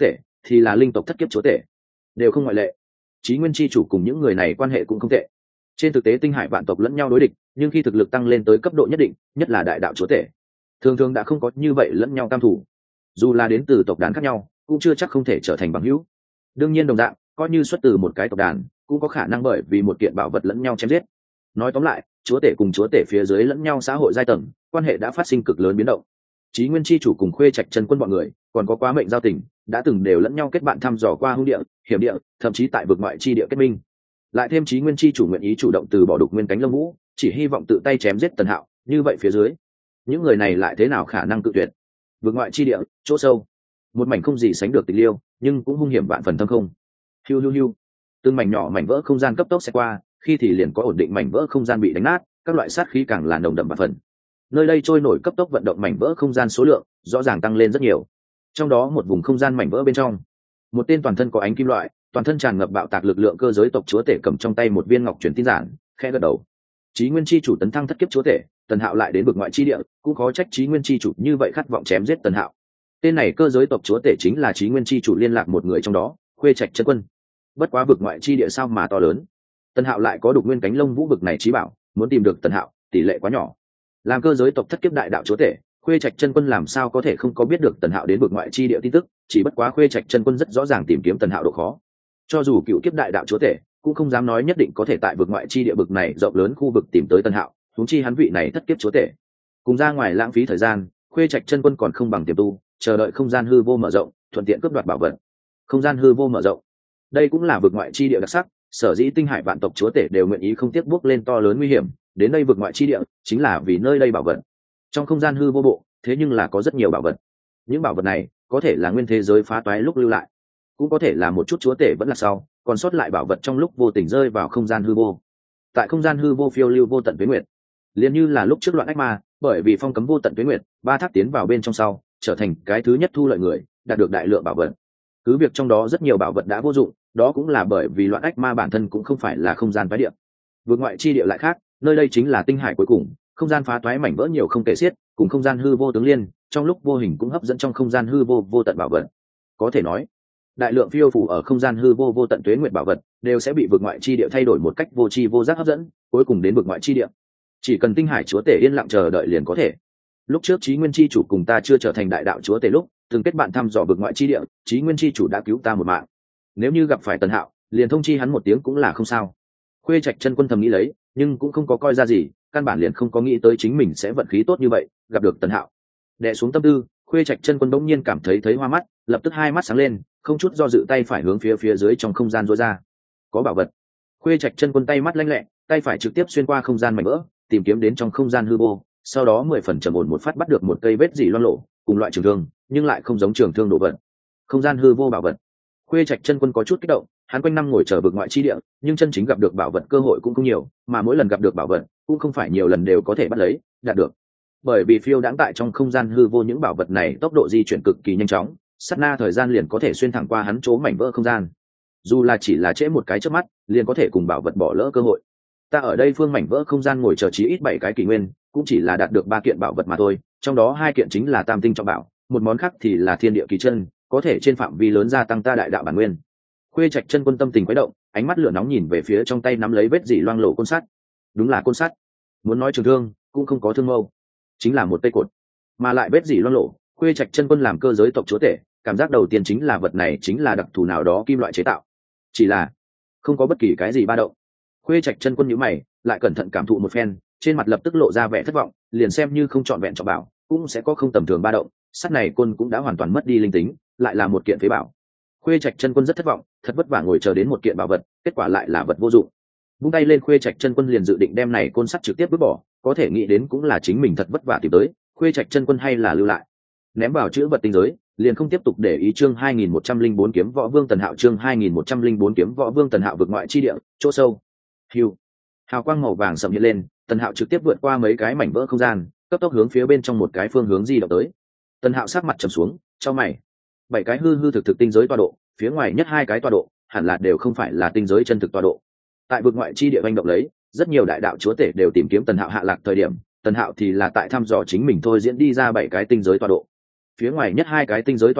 thì là linh tộc thất kiếp chúa tể, đều không ngoại lệ. Chí Nguyên chi chủ cùng những người này quan hệ cũng không tệ. Trên thực tế tinh hải vạn tộc lẫn nhau đối địch, nhưng khi thực lực tăng lên tới cấp độ nhất định, nhất là đại đạo chúa tể, thường thường đã không có như vậy lẫn nhau cam thủ. Dù là đến từ tộc đàn khác nhau, cũng chưa chắc không thể trở thành bằng hữu. Đương nhiên đồng dạng, coi như xuất từ một cái tộc đàn, cũng có khả năng bởi vì một kiện bảo vật lẫn nhau chém giết. Nói tóm lại, chúa tể cùng chúa tể phía dưới lẫn nhau xã hội giai tầng, quan hệ đã phát sinh cực lớn biến động. Chí Nguyên chi chủ cùng Khuê Trạch chân quân bọn người, còn có quá mệnh giao tình, đã từng đều lẫn nhau kết bạn thăm dò qua hung địa, hiểm địa, thậm chí tại vực ngoại chi địa kết minh. Lại thêm Chí Nguyên chi chủ nguyện ý chủ động từ bỏ đục nguyên cánh lông vũ, chỉ hy vọng tự tay chém giết Tần Hạo, như vậy phía dưới, những người này lại thế nào khả năng cự tuyệt? Vực ngoại chi địa, chỗ sâu, một mảnh không gì sánh được tịch liêu, nhưng cũng hung hiểm vạn phần thâm không. Hiu hiu hiu, từng mảnh nhỏ mảnh vỡ không gian cấp tốc sẽ qua, khi thì liền có ổn định mảnh vỡ không gian bị đánh nát, các loại sát khí càng là nồng đậm vạn phần. Nơi đây trôi nổi cấp tốc vận động mảnh vỡ không gian số lượng rõ ràng tăng lên rất nhiều. Trong đó một vùng không gian mảnh vỡ bên trong, một tên toàn thân có ánh kim loại, toàn thân tràn ngập bạo tạc lực lượng cơ giới tộc chúa tể cầm trong tay một viên ngọc truyền tin giản, khẽ gật đầu. Chí Nguyên chi chủ tấn thăng thất kiếp chúa tể, Tần Hạo lại đến vực ngoại chi địa, cũng khó trách Chí Nguyên chi chủ như vậy khát vọng chém giết Tần Hạo. Tên này cơ giới tộc chúa tể chính là Chí Nguyên chi chủ liên lạc một người trong đó, Khuê Trạch chân quân. Bất quá vực ngoại chi địa sao mà to lớn, Tần Hạo lại có đục nguyên cánh lông vũ vực này trí bảo, muốn tìm được Tần Hạo, tỷ lệ quá nhỏ. Làm cơ giới tộc thất kiếp đại đạo chúa tể, Khuê Trạch chân quân làm sao có thể không có biết được Tần Hạo đến vực ngoại chi địa tin tức, chỉ bất quá Khuê Trạch chân quân rất rõ ràng tìm kiếm Tần Hạo độ khó. Cho dù cựu kiếp đại đạo chúa tể, cũng không dám nói nhất định có thể tại vực ngoại chi địa vực này rộng lớn khu vực tìm tới Tần Hạo, huống chi hắn vị này thất kiếp chúa tể. Cùng ra ngoài lãng phí thời gian, Khuê Trạch chân quân còn không bằng tiềm tu, chờ đợi không gian hư vô mở rộng, thuận tiện cướp đoạt bảo vật. Không gian hư vô mở rộng, đây cũng là vực ngoại chi địa đặc sắc, sở dĩ tinh hải vạn tộc chúa tể đều nguyện ý không tiếc bước lên to lớn nguy hiểm, đến đây vực ngoại chi địa, chính là vì nơi đây bảo vật. Trong không gian hư vô bộ, thế nhưng là có rất nhiều bảo vật. Những bảo vật này có thể là nguyên thế giới phá toái lúc lưu lại, cũng có thể là một chút chúa tể vẫn là sau, còn sót lại bảo vật trong lúc vô tình rơi vào không gian hư vô. Tại không gian hư vô phiêu lưu vô tận tuế nguyệt, liền như là lúc trước loạn ách ma, bởi vì phong cấm vô tận tuế nguyệt, ba thác tiến vào bên trong sau, trở thành cái thứ nhất thu lợi người, đạt được đại lượng bảo vật. Cứ việc trong đó rất nhiều bảo vật đã vô dụng, đó cũng là bởi vì loạn ách ma bản thân cũng không phải là không gian phái địa. Vượt ngoại chi địa lại khác, nơi đây chính là tinh hải cuối cùng, không gian phá toái mảnh vỡ nhiều không kể xiết, cùng không gian hư vô tướng liên, trong lúc vô hình cũng hấp dẫn trong không gian hư vô vô tận bảo vật. Có thể nói, đại lượng phiêu phù ở không gian hư vô vô tận tuế nguyệt bảo vật đều sẽ bị vượt ngoại chi địa thay đổi một cách vô tri vô giác hấp dẫn, cuối cùng đến vượt ngoại chi địa. Chỉ cần tinh hải chúa tể yên lặng chờ đợi liền có thể. Lúc trước Chí Nguyên chi chủ cùng ta chưa trở thành đại đạo chúa tể lúc, từng kết bạn thăm dò vượt ngoại chi địa, Chí Nguyên chi chủ đã cứu ta một mạng. Nếu như gặp phải Tần Hạo, liền thông chi hắn một tiếng cũng là không sao. Khuê Trạch chân quân thầm nghĩ lấy, nhưng cũng không có coi ra gì, căn bản liền không có nghĩ tới chính mình sẽ vận khí tốt như vậy, gặp được Tần Hạo. Đè xuống tâm tư, Khuê Trạch chân quân bỗng nhiên cảm thấy hoa mắt, lập tức hai mắt sáng lên, không chút do dự tay phải hướng phía dưới trong không gian rối ra. Có bảo vật. Khuê Trạch chân quân tay mắt lanh lẹ, tay phải trực tiếp xuyên qua không gian mảnh vỡ, tìm kiếm đến trong không gian hư vô, sau đó 10 phần trầm ổn một phát bắt được một cây vết dỉ loang lổ, cùng loại trường thương, nhưng lại không giống trường thương đồ vật. Không gian hư vô bảo vật. Khuê Trạch chân quân có chút kích động, hắn quanh năm ngồi chờ vực ngoại chi địa, nhưng chân chính gặp được bảo vật cơ hội cũng không nhiều, mà mỗi lần gặp được bảo vật, cũng không phải nhiều lần đều có thể bắt lấy, đạt được. Bởi vì phiêu đãng tại trong không gian hư vô những bảo vật này tốc độ di chuyển cực kỳ nhanh chóng, sát na thời gian liền có thể xuyên thẳng qua hắn chỗ mảnh vỡ không gian. Dù là chỉ là trễ một cái chớp mắt, liền có thể cùng bảo vật bỏ lỡ cơ hội. Ta ở đây phương mảnh vỡ không gian ngồi chờ chí ít 7 cái kỷ nguyên, cũng chỉ là đạt được 3 kiện bảo vật mà thôi, trong đó 2 kiện chính là tam tinh trọng bảo, một món khác thì là thiên địa kỳ chân, có thể trên phạm vi lớn gia tăng ta đại đạo bản nguyên. Khuê Trạch chân quân tâm tình quấy động, ánh mắt lửa nóng nhìn về phía trong tay nắm lấy vết dỉ loang lổ côn sắt. Đúng là côn sắt. Muốn nói trường thương, cũng không có thương mâu, chính là một cây cột, mà lại vết dỉ loang lổ. Khuê Trạch chân quân làm cơ giới tộc chúa tể, cảm giác đầu tiên chính là vật này chính là đặc thù nào đó kim loại chế tạo, chỉ là không có bất kỳ cái gì ba động. Khuê Trạch chân quân nhíu mày, lại cẩn thận cảm thụ một phen, trên mặt lập tức lộ ra vẻ thất vọng, liền xem như không trọn vẹn trọng bảo, cũng sẽ có không tầm thường ba động, sắt này côn cũng đã hoàn toàn mất đi linh tính, lại là một kiện phế bảo. Khuê Trạch chân quân rất thất vọng, thật vất vả ngồi chờ đến một kiện bảo vật, kết quả lại là vật vô dụng. Vung tay lên, Khuê Trạch chân quân liền dự định đem này côn sắt trực tiếp vứt bỏ, có thể nghĩ đến cũng là chính mình thật vất vả tìm tới, Khuê Trạch chân quân hay là lưu lại, ném vào chữ vật tinh giới, liền không tiếp tục để ý. Chương 2104 kiếm võ vương Tần Hạo, chương 2104 kiếm võ vương Tần Hạo vực ngoại chi địa, chỗ sâu. Hưu. Hào quang màu vàng sẫm hiện lên, Tần Hạo trực tiếp vượt qua mấy cái mảnh vỡ không gian, cấp tốc hướng phía bên trong một cái phương hướng di động tới. Tần Hạo sắc mặt trầm xuống, chau mày. 7 cái hư thực tinh giới tọa độ, phía ngoài nhất 2 cái tọa độ, hẳn là đều không phải là tinh giới chân thực tọa độ. Tại vực ngoại chi địa hành động lấy, rất nhiều đại đạo chúa tể đều tìm kiếm Tần Hạo hạ lạc thời điểm, Tần Hạo thì là tại thăm dò chính mình thôi diễn đi ra 7 cái tinh giới tọa độ. Phía ngoài nhất 2 cái tinh giới tọa độ,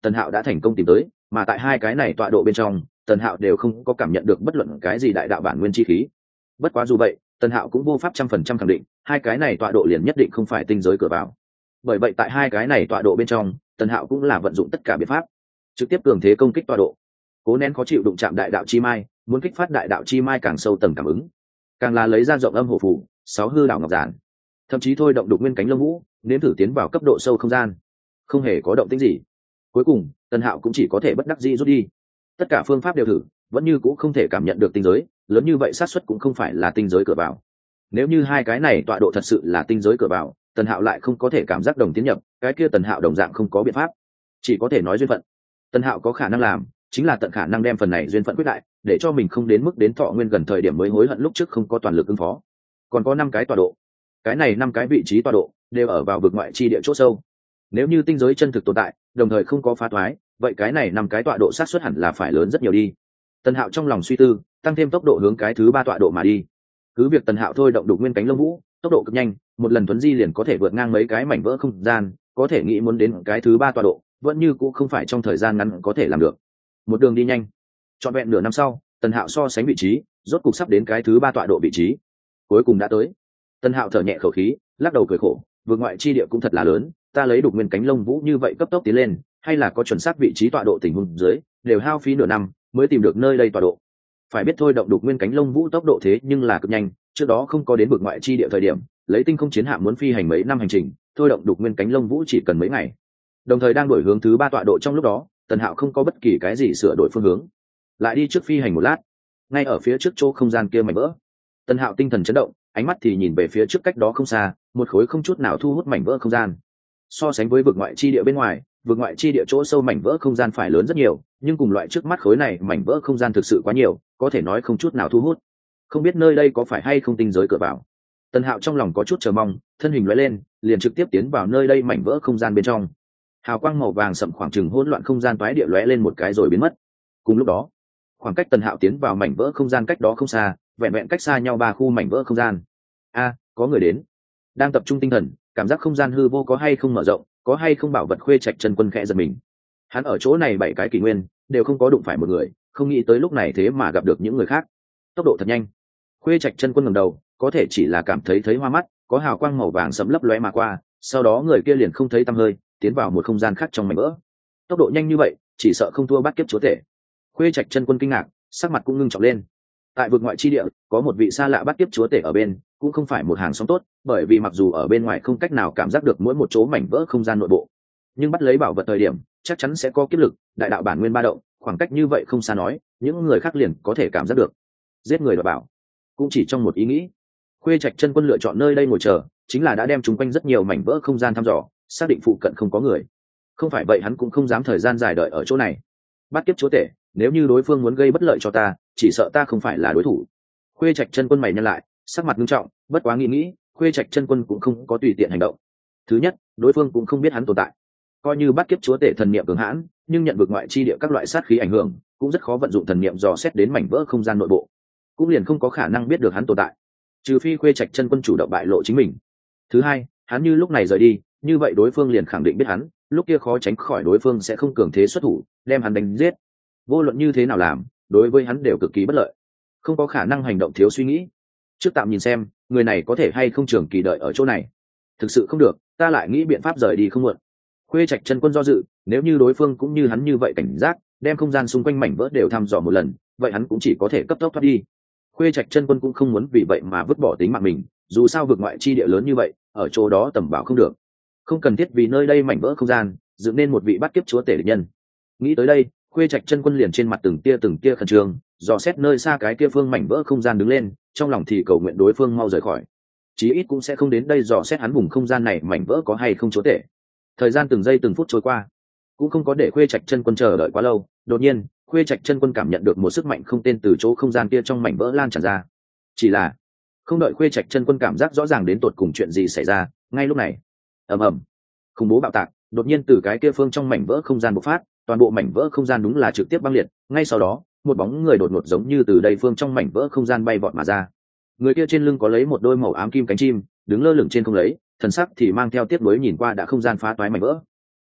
Tần Hạo đã thành công tìm tới, mà tại hai cái này tọa độ bên trong, Tần Hạo đều không có cảm nhận được bất luận cái gì đại đạo bản nguyên chi khí. Bất quá dù vậy, Tần Hạo cũng vô pháp 100% khẳng định, hai cái này tọa độ liền nhất định không phải tinh giới cửa vào. Bởi vậy tại hai cái này tọa độ bên trong, Tần Hạo cũng là vận dụng tất cả biện pháp, trực tiếp cường thế công kích tọa độ. Cố nén khó chịu đụng chạm đại đạo chi mai, muốn kích phát đại đạo chi mai càng sâu tầng cảm ứng. Càng là lấy ra rộng âm hổ phù, 6 hư đảo ngọc giản, thậm chí thôi động đục nguyên cánh lông vũ, nếm thử tiến vào cấp độ sâu không gian. Không hề có động tĩnh gì. Cuối cùng, Tần Hạo cũng chỉ có thể bất đắc dĩ rút đi. Tất cả phương pháp đều thử, vẫn như cũng không thể cảm nhận được tinh giới, lớn như vậy xác suất cũng không phải là tinh giới cửa vào. Nếu như hai cái này tọa độ thật sự là tinh giới cửa vào, Tần Hạo lại không có thể cảm giác đồng tiến nhập, cái kia Tần Hạo đồng dạng không có biện pháp, chỉ có thể nói duyên phận. Tần Hạo có khả năng làm, chính là tận khả năng đem phần này duyên phận quyết đại, để cho mình không đến mức đến thọ nguyên gần thời điểm mới hối hận lúc trước không có toàn lực ứng phó. Còn có 5 cái tọa độ, cái này 5 cái vị trí tọa độ đều ở vào vực ngoại chi địa chỗ sâu. Nếu như tinh giới chân thực tồn tại, đồng thời không có phá thoái, vậy cái này 5 cái tọa độ xác suất hẳn là phải lớn rất nhiều đi. Tần Hạo trong lòng suy tư, tăng thêm tốc độ hướng cái thứ 3 tọa độ mà đi. Cứ việc Tần Hạo thôi động đục nguyên cánh lông vũ, tốc độ cực nhanh, một lần tuấn di liền có thể vượt ngang mấy cái mảnh vỡ không gian, có thể nghĩ muốn đến cái thứ 3 tọa độ, vẫn như cũng không phải trong thời gian ngắn có thể làm được. Một đường đi nhanh, trọn vẹn nửa năm sau, Tần Hạo so sánh vị trí, rốt cục sắp đến cái thứ 3 tọa độ vị trí. Cuối cùng đã tới. Tần Hạo thở nhẹ khẩu khí, lắc đầu cười khổ, vượt ngoại chi địa cũng thật là lớn, ta lấy đục nguyên cánh lông vũ như vậy cấp tốc tiến lên, hay là có chuẩn xác vị trí tọa độ tình huống dưới, đều hao phí nửa năm mới tìm được nơi đây tọa độ. Phải biết thôi động đục nguyên cánh lông vũ tốc độ thế nhưng là cực nhanh, trước đó không có đến vượt ngoại chi địa thời điểm, lấy tinh không chiến hạm muốn phi hành mấy năm hành trình, thôi động đục nguyên cánh lông vũ chỉ cần mấy ngày. Đồng thời đang đổi hướng thứ 3 tọa độ trong lúc đó, Tần Hạo không có bất kỳ cái gì sửa đổi phương hướng, lại đi trước phi hành một lát, ngay ở phía trước chỗ không gian kia mảnh vỡ. Tần Hạo tinh thần chấn động, ánh mắt thì nhìn về phía trước cách đó không xa, một khối không chút nào thu hút mảnh vỡ không gian. So sánh với vực ngoại chi địa bên ngoài, vực ngoại chi địa chỗ sâu mảnh vỡ không gian phải lớn rất nhiều, nhưng cùng loại trước mắt khối này mảnh vỡ không gian thực sự quá nhiều, có thể nói không chút nào thu hút. Không biết nơi đây có phải hay không tinh giới cửa vào. Tần Hạo trong lòng có chút chờ mong, thân hình lóe lên, liền trực tiếp tiến vào nơi đây mảnh vỡ không gian bên trong. Hào quang màu vàng sậm khoảng chừng hỗn loạn không gian toái địa lóe lên một cái rồi biến mất. Cùng lúc đó, khoảng cách Tần Hạo tiến vào mảnh vỡ không gian cách đó không xa, vẹn vẹn cách xa nhau 3 khu mảnh vỡ không gian. Có người đến. Đang tập trung tinh thần, cảm giác không gian hư vô có hay không mở rộng, có hay không bảo vật Khuê Trạch Chân Quân khẽ giật mình. Hắn ở chỗ này 7 cái kỷ nguyên đều không có đụng phải một người, không nghĩ tới lúc này thế mà gặp được những người khác. Tốc độ thật nhanh. Khuê Trạch Chân Quân ngẩng đầu, có thể chỉ là cảm thấy hoa mắt, có hào quang màu vàng sẫm lấp lóe mà qua, sau đó người kia liền không thấy tăm hơi, tiến vào một không gian khác trong mảnh vỡ. Tốc độ nhanh như vậy, chỉ sợ không thua Bát Kiếp Chúa Tể. Khuê Trạch Chân Quân kinh ngạc, sắc mặt cũng ngưng trọng lên. Tại vực ngoại chi địa, có một vị xa lạ Bát Kiếp Chúa Tể ở bên, cũng không phải một hàng xóm tốt, bởi vì mặc dù ở bên ngoài không cách nào cảm giác được mỗi một chỗ mảnh vỡ không gian nội bộ, nhưng bắt lấy bảo vật thời điểm chắc chắn sẽ có kiếp lực, đại đạo bản nguyên ba động, khoảng cách như vậy không xa nói, những người khác liền có thể cảm giác được. Giết người đoạt bảo, cũng chỉ trong một ý nghĩ. Khuê Trạch Chân Quân lựa chọn nơi đây ngồi chờ, chính là đã đem chúng quanh rất nhiều mảnh vỡ không gian thăm dò, xác định phụ cận không có người. Không phải vậy hắn cũng không dám thời gian dài đợi ở chỗ này. Bát Kiếp Chúa Tể, nếu như đối phương muốn gây bất lợi cho ta, chỉ sợ ta không phải là đối thủ. Khuê Trạch Chân Quân mày nhăn lại, sắc mặt nghiêm trọng, bất quá nghĩ, Khuê Trạch Chân Quân cũng không có tùy tiện hành động. Thứ nhất, đối phương cũng không biết hắn tồn tại. Coi như Bát Kiếp Chúa Tể thần niệm cường hãn, nhưng nhận vực ngoại chi địa các loại sát khí ảnh hưởng, cũng rất khó vận dụng thần niệm dò xét đến mảnh vỡ không gian nội bộ, cũng liền không có khả năng biết được hắn tồn tại, trừ phi Khuê Trạch Chân Quân chủ động bại lộ chính mình. Thứ hai, hắn như lúc này rời đi, như vậy đối phương liền khẳng định biết hắn, lúc kia khó tránh khỏi đối phương sẽ không cường thế xuất thủ, đem hắn đánh giết. Vô luận như thế nào làm, đối với hắn đều cực kỳ bất lợi, không có khả năng hành động thiếu suy nghĩ. Trước tạm nhìn xem, người này có thể hay không trường kỳ đợi ở chỗ này. Thực sự không được, ta lại nghĩ biện pháp rời đi không muộn. Khuê Trạch Chân Quân do dự, nếu như đối phương cũng như hắn như vậy cảnh giác, đem không gian xung quanh mảnh vỡ đều thăm dò một lần, vậy hắn cũng chỉ có thể cấp tốc thoát đi. Khuê Trạch Chân Quân cũng không muốn vì vậy mà vứt bỏ tính mạng mình, dù sao vực ngoại chi địa lớn như vậy, ở chỗ đó tầm bảo không được, không cần thiết vì nơi đây mảnh vỡ không gian dựng nên một vị Bát Kiếp Chúa Tể địch nhân. Nghĩ tới đây, Khuê Trạch Chân Quân liền trên mặt từng tia khẩn trương, dò xét nơi xa cái kia phương mảnh vỡ không gian đứng lên, trong lòng thì cầu nguyện đối phương mau rời khỏi, chí ít cũng sẽ không đến đây dò xét hắn vùng không gian này mảnh vỡ có hay không Chúa Tể. Thời gian từng giây từng phút trôi qua, cũng không có để Khuê Trạch Chân Quân chờ đợi quá lâu. Đột nhiên, Khuê Trạch Chân Quân cảm nhận được một sức mạnh không tên từ chỗ không gian kia trong mảnh vỡ lan tràn ra. Chỉ là không đợi Khuê Trạch Chân Quân cảm giác rõ ràng đến tột cùng chuyện gì xảy ra, ngay lúc này, ầm ầm, khủng bố bạo tạc đột nhiên từ cái kia phương trong mảnh vỡ không gian bộc phát, toàn bộ mảnh vỡ không gian đúng là trực tiếp băng liệt. Ngay sau đó, một bóng người đột ngột giống như từ đây phương trong mảnh vỡ không gian bay vọt mà ra. Người kia trên lưng có lấy một đôi màu ám kim cánh chim, đứng lơ lửng trên không lấy, thần sắc thì mang theo tiếc nuối nhìn qua đã không gian phá toái mảnh vỡ.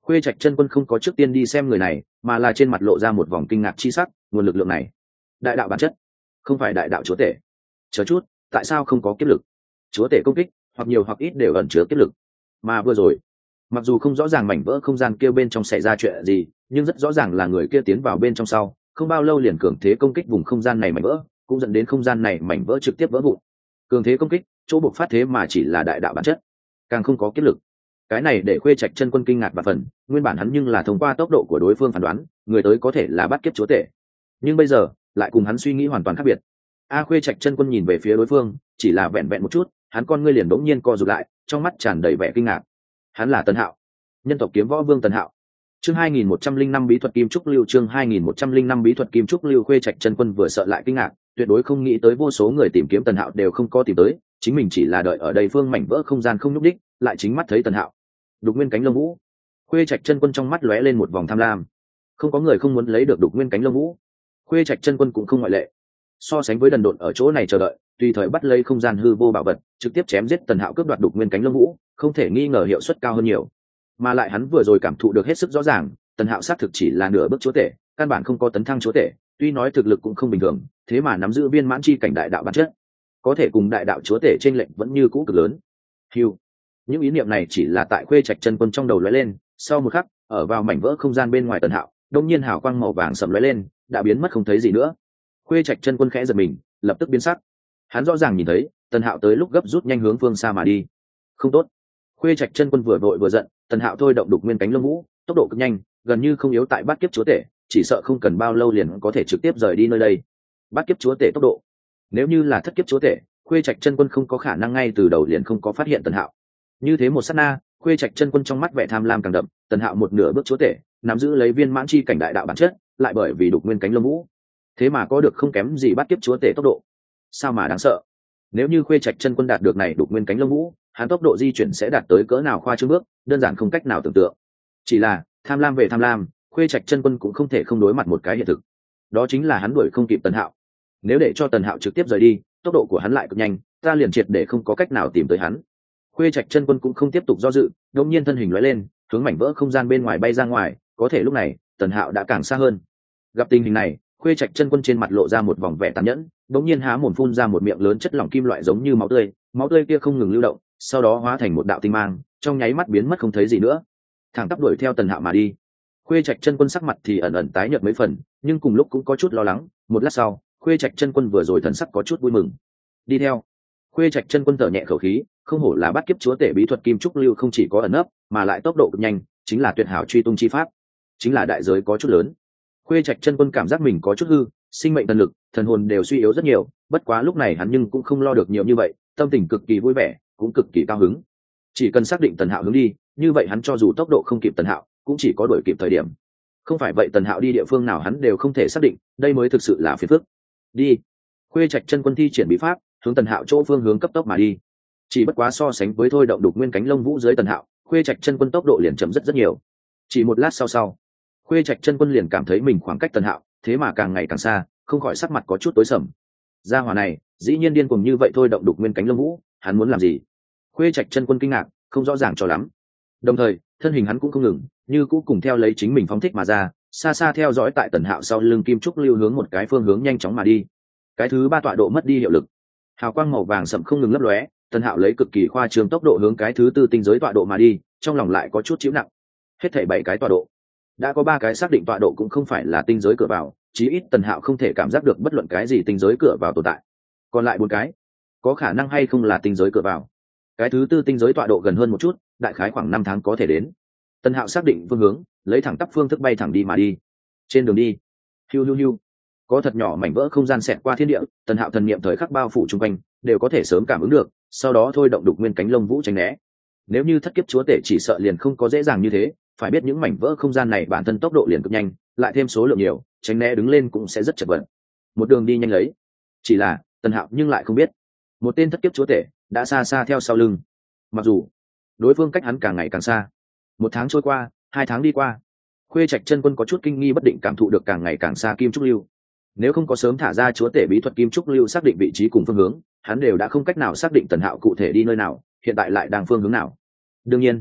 Khuê Trạch chân quân không có trước tiên đi xem người này, mà là trên mặt lộ ra một vòng kinh ngạc chi sắc, nguồn lực lượng này, đại đạo bản chất, không phải đại đạo chúa tể. Chờ chút, tại sao không có kiếp lực? Chúa tể công kích, hoặc nhiều hoặc ít đều ẩn chứa kiếp lực. Mà vừa rồi, mặc dù không rõ ràng mảnh vỡ không gian kia bên trong xảy ra chuyện gì, nhưng rất rõ ràng là người kia tiến vào bên trong sau, không bao lâu liền cường thế công kích vùng không gian này mảnh vỡ, cũng dẫn đến không gian này mảnh vỡ trực tiếp vỡ vụn. Cường thế công kích, chỗ buộc phát thế mà chỉ là đại đạo bản chất, càng không có kiếp lực. Cái này để Khuê Trạch chân quân kinh ngạc và phần, nguyên bản hắn nhưng là thông qua tốc độ của đối phương phán đoán, người tới có thể là bắt kiếp chúa tể, nhưng bây giờ lại cùng hắn suy nghĩ hoàn toàn khác biệt. Khuê Trạch chân quân nhìn về phía đối phương, chỉ là vẹn vẹn một chút, hắn con ngươi liền đống nhiên co rụt lại, trong mắt tràn đầy vẻ kinh ngạc. Hắn là Tần Hạo, nhân tộc kiếm võ vương Tần Hạo. Chương 2105 bí thuật kim trúc lưu, chương 2105 bí thuật kim trúc lưu. Khuê Trạch chân quân vừa sợ lại kinh ngạc, tuyệt đối không nghĩ tới vô số người tìm kiếm Tần Hạo đều không có tìm tới, chính mình chỉ là đợi ở đây phương mảnh vỡ không gian không nhúc đích, lại chính mắt thấy Tần Hạo. Đục nguyên cánh lông vũ. Khuê Trạch chân quân trong mắt lóe lên một vòng tham lam. Không có người không muốn lấy được đục nguyên cánh lông vũ, Khuê Trạch chân quân cũng không ngoại lệ. So sánh với đần độn ở chỗ này chờ đợi, tùy thời bắt lấy không gian hư vô bảo vật, trực tiếp chém giết Tần Hạo cướp đoạt đục nguyên cánh lông vũ, không thể nghi ngờ hiệu suất cao hơn nhiều. Mà lại hắn vừa rồi cảm thụ được hết sức rõ ràng, Tần Hạo xác thực chỉ là nửa bước chúa tể, căn bản không có tấn thăng chúa tể, tuy nói thực lực cũng không bình thường, thế mà nắm giữ viên mãn chi cảnh đại đạo bản chất, có thể cùng đại đạo chúa tể trên lệnh vẫn như cũ cực lớn. Hưu, những ý niệm này chỉ là tại Khuê Trạch chân quân trong đầu lóe lên, sau một khắc, ở vào mảnh vỡ không gian bên ngoài Tần Hạo, đột nhiên hào quang màu vàng sẫm lóe lên, đã biến mất không thấy gì nữa. Khuê Trạch chân quân khẽ giật mình, lập tức biến sắc. Hắn rõ ràng nhìn thấy Tần Hạo tới lúc gấp rút nhanh hướng phương xa mà đi. Không tốt. Khuê Trạch chân quân vừa vội vừa giận, Tần Hạo thôi động đục nguyên cánh lông vũ, tốc độ cực nhanh, gần như không yếu tại bát kiếp chúa tể, chỉ sợ không cần bao lâu liền có thể trực tiếp rời đi nơi đây. Bát kiếp chúa tể tốc độ, nếu như là thất kiếp chúa tể, Khuê Trạch chân quân không có khả năng ngay từ đầu liền không có phát hiện Tần Hạo. Như thế một sát na, Khuê Trạch chân quân trong mắt vẻ tham lam càng đậm, Tần Hạo một nửa bước chúa tể, nắm giữ lấy viên mãn chi cảnh đại đạo bản chất, lại bởi vì đục nguyên cánh lông vũ, thế mà có được không kém gì bát kiếp chúa tể tốc độ. Sao mà đáng sợ? Nếu như Khuê Trạch chân quân đạt được này đục nguyên cánh lông vũ, hắn tốc độ di chuyển sẽ đạt tới cỡ nào khoa trương bước, đơn giản không cách nào tưởng tượng. Chỉ là tham lam về tham lam, Khuê Trạch chân quân cũng không thể không đối mặt một cái hiện thực, đó chính là hắn đuổi không kịp Tần Hạo. Nếu để cho Tần Hạo trực tiếp rời đi, tốc độ của hắn lại cực nhanh, ta liền triệt để không có cách nào tìm tới hắn. Khuê Trạch chân quân cũng không tiếp tục do dự, đột nhiên thân hình lóe lên, hướng mảnh vỡ không gian bên ngoài bay ra ngoài. Có thể lúc này Tần Hạo đã càng xa hơn. Gặp tình hình này, Khuê Trạch chân quân trên mặt lộ ra một vòng vẻ tàn nhẫn, đột nhiên há mồm phun ra một miệng lớn chất lỏng kim loại giống như máu tươi kia không ngừng lưu động, sau đó hóa thành một đạo tinh mang, trong nháy mắt biến mất không thấy gì nữa, thẳng tắp đuổi theo Tần Hạo mà đi. Khuê Trạch chân quân sắc mặt thì ẩn ẩn tái nhợt mấy phần, nhưng cùng lúc cũng có chút lo lắng. Một lát sau, Khuê Trạch chân quân vừa rồi thần sắc có chút vui mừng. Đi theo. Khuê Trạch chân quân thở nhẹ khẩu khí, không hổ là bát kiếp chúa tể bí thuật kim trúc lưu, không chỉ có ẩn nấp, mà lại tốc độ cực nhanh, chính là tuyệt hảo truy tung chi pháp, chính là đại giới có chút lớn. Khuê Trạch chân quân cảm giác mình có chút hư, sinh mệnh thần lực, thần hồn đều suy yếu rất nhiều, bất quá lúc này hắn nhưng cũng không lo được nhiều như vậy, tâm tình cực kỳ vui vẻ, cũng cực kỳ cao hứng. Chỉ cần xác định Tần Hạo hướng đi, như vậy hắn cho dù tốc độ không kịp Tần Hạo, cũng chỉ có đuổi kịp thời điểm. Không phải vậy Tần Hạo đi địa phương nào hắn đều không thể xác định, đây mới thực sự là phiền phức. Đi. Khuê Trạch chân quân thi triển bí pháp, hướng Tần Hạo chỗ phương hướng cấp tốc mà đi. Chỉ bất quá so sánh với thôi động đục nguyên cánh lông vũ dưới Tần Hạo, Khuê Trạch chân quân tốc độ liền chậm rất nhiều. Chỉ một lát sau, Khuê Trạch chân quân liền cảm thấy mình khoảng cách Tần Hạo thế mà càng ngày càng xa, không khỏi sắc mặt có chút tối sầm. Gia hỏa này dĩ nhiên điên cuồng như vậy thôi động đục nguyên cánh lông vũ, hắn muốn làm gì? Khuê Trạch chân quân kinh ngạc, không rõ ràng cho lắm. Đồng thời thân hình hắn cũng không ngừng, như cũ cùng theo lấy chính mình phóng thích mà ra, xa xa theo dõi tại Tần Hạo sau lưng kim trúc lưu hướng một cái phương hướng nhanh chóng mà đi. Cái thứ ba tọa độ mất đi hiệu lực, hào quang màu vàng sậm không ngừng lấp lóe, Tần Hạo lấy cực kỳ khoa trương tốc độ hướng cái thứ tư tinh giới tọa độ mà đi, trong lòng lại có chút chịu nặng. Hết thảy 7 cái tọa độ, đã có 3 cái xác định tọa độ cũng không phải là tinh giới cửa vào, chí ít Tần Hạo không thể cảm giác được bất luận cái gì tinh giới cửa vào tồn tại. Còn lại 4 cái, có khả năng hay không là tinh giới cửa vào. Cái thứ tư tinh giới tọa độ gần hơn một chút, đại khái khoảng 5 tháng có thể đến. Tần Hạo xác định phương hướng, lấy thẳng tắp phương thức bay thẳng đi mà đi. Trên đường đi, hiu, có thật nhỏ mảnh vỡ không gian xẹt qua thiên địa, Tần Hạo thần niệm thời khắc bao phủ chung quanh, đều có thể sớm cảm ứng được, sau đó thôi động đục nguyên cánh lông vũ tránh né. Nếu như thất kiếp chúa tể chỉ sợ liền không có dễ dàng như thế, phải biết những mảnh vỡ không gian này bản thân tốc độ liền cực nhanh, lại thêm số lượng nhiều, tránh né đứng lên cũng sẽ rất chật vật. Một đường đi nhanh lấy, chỉ là Tần Hạo nhưng lại không biết, một tên thất kiếp chúa tể đã xa xa theo sau lưng. Mặc dù đối phương cách hắn càng ngày càng xa, 1 tháng trôi qua, 2 tháng đi qua, Khuê Trạch chân quân có chút kinh nghi bất định cảm thụ được càng ngày càng xa kim trúc lưu. Nếu không có sớm thả ra chúa tể bí thuật kim trúc lưu xác định vị trí cùng phương hướng, hắn đều đã không cách nào xác định Tần Hạo cụ thể đi nơi nào, hiện tại lại đang phương hướng nào. Đương nhiên,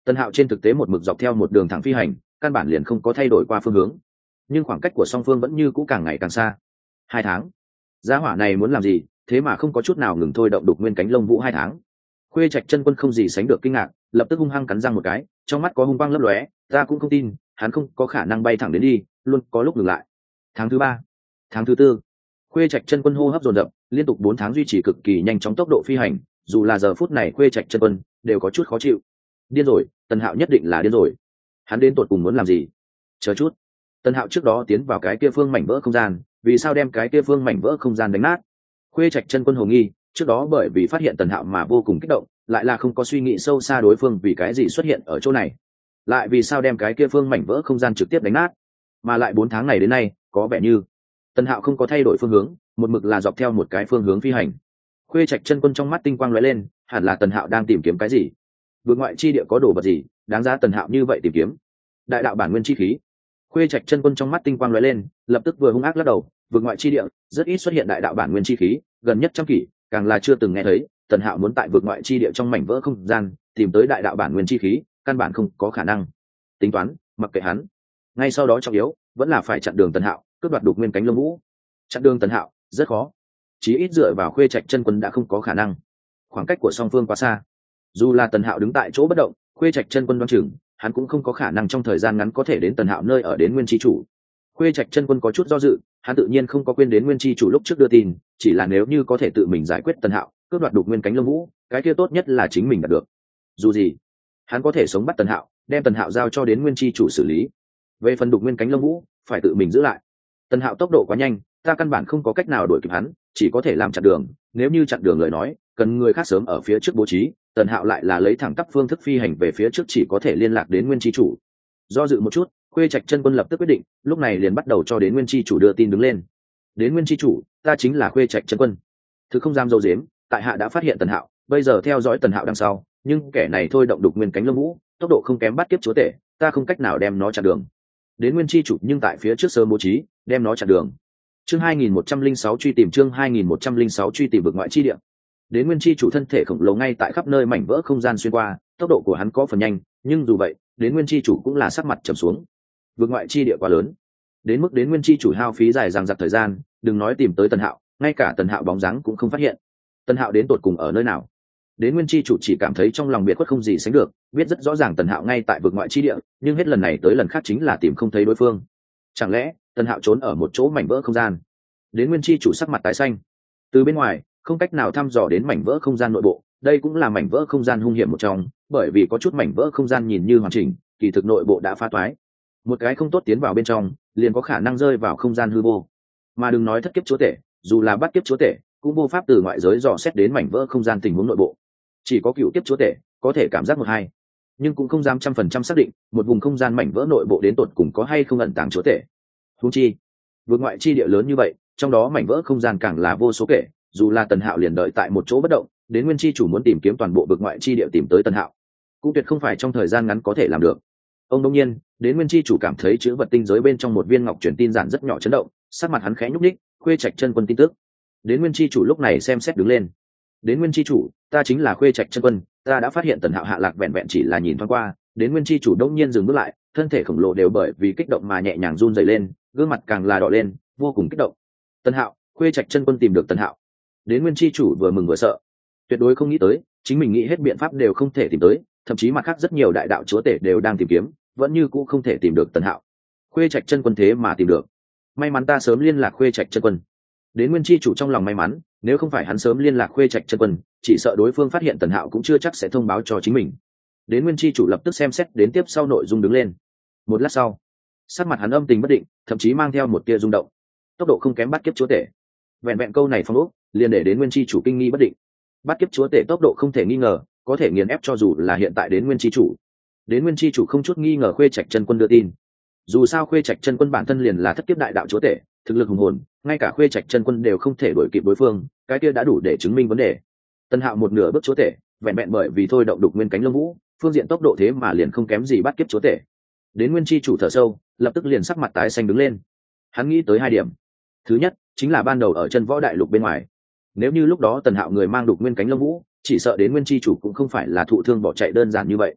Tần Hạo trên thực tế một mực dọc theo một đường thẳng phi hành, căn bản liền không có thay đổi qua phương hướng, nhưng khoảng cách của song phương vẫn như cũ càng ngày càng xa. 2 tháng, gia hỏa này muốn làm gì, thế mà không có chút nào ngừng thôi động đục nguyên cánh lông vũ 2 tháng. Khuê Trạch chân quân không gì sánh được kinh ngạc, lập tức hung hăng cắn răng một cái, trong mắt có hung quang lấp lóe, ta cũng không tin hắn không có khả năng bay thẳng đến đi, luôn có lúc ngừng lại. Tháng thứ 3, tháng thứ 4, Khuê Trạch chân quân hô hấp dồn dập, liên tục 4 tháng duy trì cực kỳ nhanh chóng tốc độ phi hành, dù là giờ phút này Khuê Trạch chân quân đều có chút khó chịu. Điên rồi, Tần Hạo nhất định là điên rồi. Hắn đến tột cùng muốn làm gì? Chờ chút. Tần Hạo trước đó tiến vào cái kia phương mảnh vỡ không gian, vì sao đem cái kia phương mảnh vỡ không gian đánh nát? Khuê Trạch chân quân hồ nghi, trước đó bởi vì phát hiện Tần Hạo mà vô cùng kích động, lại là không có suy nghĩ sâu xa đối phương vì cái gì xuất hiện ở chỗ này, lại vì sao đem cái kia phương mảnh vỡ không gian trực tiếp đánh nát, mà lại 4 tháng này đến nay có vẻ như Tần Hạo không có thay đổi phương hướng, một mực là dọc theo một cái phương hướng phi hành. Khuê Trạch chân quân trong mắt tinh quang lóe lên, hẳn là Tần Hạo đang tìm kiếm cái gì, vượt ngoại chi địa có đồ vật gì đáng giá Tần Hạo như vậy tìm kiếm. Đại đạo bản nguyên chi khí. Khuê Trạch chân quân trong mắt tinh quang lóe lên, lập tức vừa hung ác lắc đầu, vượt ngoại chi địa rất ít xuất hiện đại đạo bản nguyên chi khí, gần nhất trăm kỷ càng là chưa từng nghe thấy. Tần Hạo muốn tại vượt ngoại chi địa trong mảnh vỡ không gian tìm tới đại đạo bản nguyên chi khí, căn bản không có khả năng. Tính toán, mặc kệ hắn. Ngay sau đó trọng yếu vẫn là phải chặn đường Tần Hạo, cướp đoạt đục nguyên cánh lông vũ. Chặn đường Tần Hạo rất khó, chí ít dựa vào Khuê Trạch chân quân đã không có khả năng. Khoảng cách của song phương quá xa, dù là Tần Hạo đứng tại chỗ bất động, Khuê Trạch chân quân đoán chừng hắn cũng không có khả năng trong thời gian ngắn có thể đến Tần Hạo nơi ở đến nguyên chi chủ. Khuê Trạch chân quân có chút do dự, hắn tự nhiên không có quên đến nguyên chi chủ lúc trước đưa tin, chỉ là nếu như có thể tự mình giải quyết Tần Hạo, cướp đoạt đục nguyên cánh lông vũ, cái kia tốt nhất là chính mình đạt được. Dù gì hắn có thể sống bắt Tần Hạo, đem Tần Hạo giao cho đến nguyên chi chủ xử lý. Về phần đục nguyên cánh lông vũ phải tự mình giữ lại. Tần Hạo tốc độ quá nhanh, ta căn bản không có cách nào đuổi kịp hắn, chỉ có thể làm chặn đường. Nếu như chặn đường lời nói, cần người khác sớm ở phía trước bố trí. Tần Hạo lại là lấy thẳng tắp phương thức phi hành về phía trước, chỉ có thể liên lạc đến nguyên chi chủ. Do dự một chút, Khuê Trạch chân quân lập tức quyết định, lúc này liền bắt đầu cho đến nguyên chi chủ đưa tin đứng lên. Đến nguyên chi chủ, ta chính là Khuê Trạch chân quân. Thực không dám dâu dếm, tại hạ đã phát hiện Tần Hạo, bây giờ theo dõi Tần Hạo đằng sau, nhưng kẻ này thôi động đục nguyên cánh lông vũ, tốc độ không kém bắt kiếp chúa tể, ta không cách nào đem nó chặn đường. Đến nguyên chi chủ nhưng tại phía trước sớm bố trí, đem nó chặn đường. Chương 2106 truy tìm, chương 2106 truy tìm vực ngoại chi địa. Đến nguyên chi chủ thân thể khổng lồ ngay tại khắp nơi mảnh vỡ không gian xuyên qua, tốc độ của hắn có phần nhanh, nhưng dù vậy, đến nguyên chi chủ cũng là sắc mặt trầm xuống. Vực ngoại chi địa quá lớn, đến mức đến nguyên chi chủ hao phí dài dằng dặc thời gian, đừng nói tìm tới Tần Hạo, ngay cả Tần Hạo bóng dáng cũng không phát hiện. Tần Hạo đến tột cùng ở nơi nào? Đến nguyên chi chủ chỉ cảm thấy trong lòng biệt khuất không gì sánh được, biết rất rõ ràng Tần Hạo ngay tại vực ngoại chi địa, nhưng hết lần này tới lần khác chính là tìm không thấy đối phương. Chẳng lẽ Tần Hạo trốn ở một chỗ mảnh vỡ không gian? Đến nguyên chi chủ sắc mặt tái xanh. Từ bên ngoài không cách nào thăm dò đến mảnh vỡ không gian nội bộ, đây cũng là mảnh vỡ không gian hung hiểm một trong, bởi vì có chút mảnh vỡ không gian nhìn như hoàn chỉnh, kỳ thực nội bộ đã phá toái. Một cái không tốt tiến vào bên trong, liền có khả năng rơi vào không gian hư vô. Mà đừng nói thất kiếp chúa tể, dù là bắt kiếp chúa tể, cũng vô pháp từ ngoại giới dò xét đến mảnh vỡ không gian tình huống nội bộ. Chỉ có cựu kiếp chúa tể có thể cảm giác một hai, nhưng cũng không dám 100% xác định một vùng không gian mảnh vỡ nội bộ đến tột cùng có hay không ẩn tàng chúa tể. Huống chi vượt ngoại chi địa lớn như vậy, trong đó mảnh vỡ không gian càng là vô số kể, dù là Tần Hạo liền đợi tại một chỗ bất động, đến nguyên chi chủ muốn tìm kiếm toàn bộ vượt ngoại chi địa tìm tới Tần Hạo, cũng tuyệt không phải trong thời gian ngắn có thể làm được. Ông đông nhiên, đến nguyên chi chủ cảm thấy chữ vật tinh giới bên trong một viên ngọc truyền tin giản rất nhỏ chấn động, sắc mặt hắn khẽ nhúc nhích, Khuê Trạch chân quân tin tức. Đến nguyên chi chủ lúc này xem xét đứng lên. Đến nguyên chi chủ, ta chính là Khuê Trạch chân quân, ta đã phát hiện Tần Hạo hạ lạc vẹn vẹn chỉ là nhìn thoáng qua. Đến nguyên chi chủ đông nhiên dừng bước lại, thân thể khổng lồ đều bởi vì kích động mà nhẹ nhàng run rẩy lên, gương mặt càng là đỏ lên, vô cùng kích động. Tần Hạo, Khuê Trạch chân quân tìm được Tần Hạo. Đến nguyên chi chủ vừa mừng vừa sợ, tuyệt đối không nghĩ tới, chính mình nghĩ hết biện pháp đều không thể tìm tới, thậm chí mặt khác rất nhiều đại đạo chúa tể đều đang tìm kiếm, vẫn như cũ không thể tìm được Tần Hạo. Khuê Trạch chân quân thế mà tìm được, may mắn ta sớm liên lạc Khuê Trạch chân quân. Đến nguyên chi chủ trong lòng may mắn, nếu không phải hắn sớm liên lạc Khuê Trạch chân quân, chỉ sợ đối phương phát hiện Tần Hạo cũng chưa chắc sẽ thông báo cho chính mình. Đến nguyên chi chủ lập tức xem xét đến tiếp sau nội dung đứng lên. Một lát sau, sắc mặt hắn âm tình bất định, thậm chí mang theo một tia rung động. Tốc độ không kém bắt kiếp chúa tể. Vẹn vẹn câu này phong ốc liền để đến nguyên chi chủ kinh nghi bất định. Bắt kiếp chúa tể tốc độ không thể nghi ngờ, có thể nghiền ép cho dù là hiện tại đến nguyên chi chủ. Đến nguyên chi chủ không chút nghi ngờ Khuê Trạch chân quân đưa tin. Dù sao Khuê Trạch chân quân bản thân liền là thất kiếp đại đạo chúa tể, thực lực hùng hồn, ngay cả Khuê Trạch chân quân đều không thể đuổi kịp đối phương, cái kia đã đủ để chứng minh vấn đề. Tần Hạo một nửa bước chúa tể, vẹn vẹn bởi vì thôi động đục nguyên cánh lông vũ, phương diện tốc độ thế mà liền không kém gì bắt kiếp chúa tể. Đến nguyên chi chủ thở sâu, lập tức liền sắc mặt tái xanh đứng lên. Hắn nghĩ tới 2 điểm. Thứ nhất, chính là ban đầu ở chân võ đại lục bên ngoài, nếu như lúc đó Tần Hạo người mang đục nguyên cánh lông vũ, chỉ sợ đến nguyên chi chủ cũng không phải là thụ thương bỏ chạy đơn giản như vậy.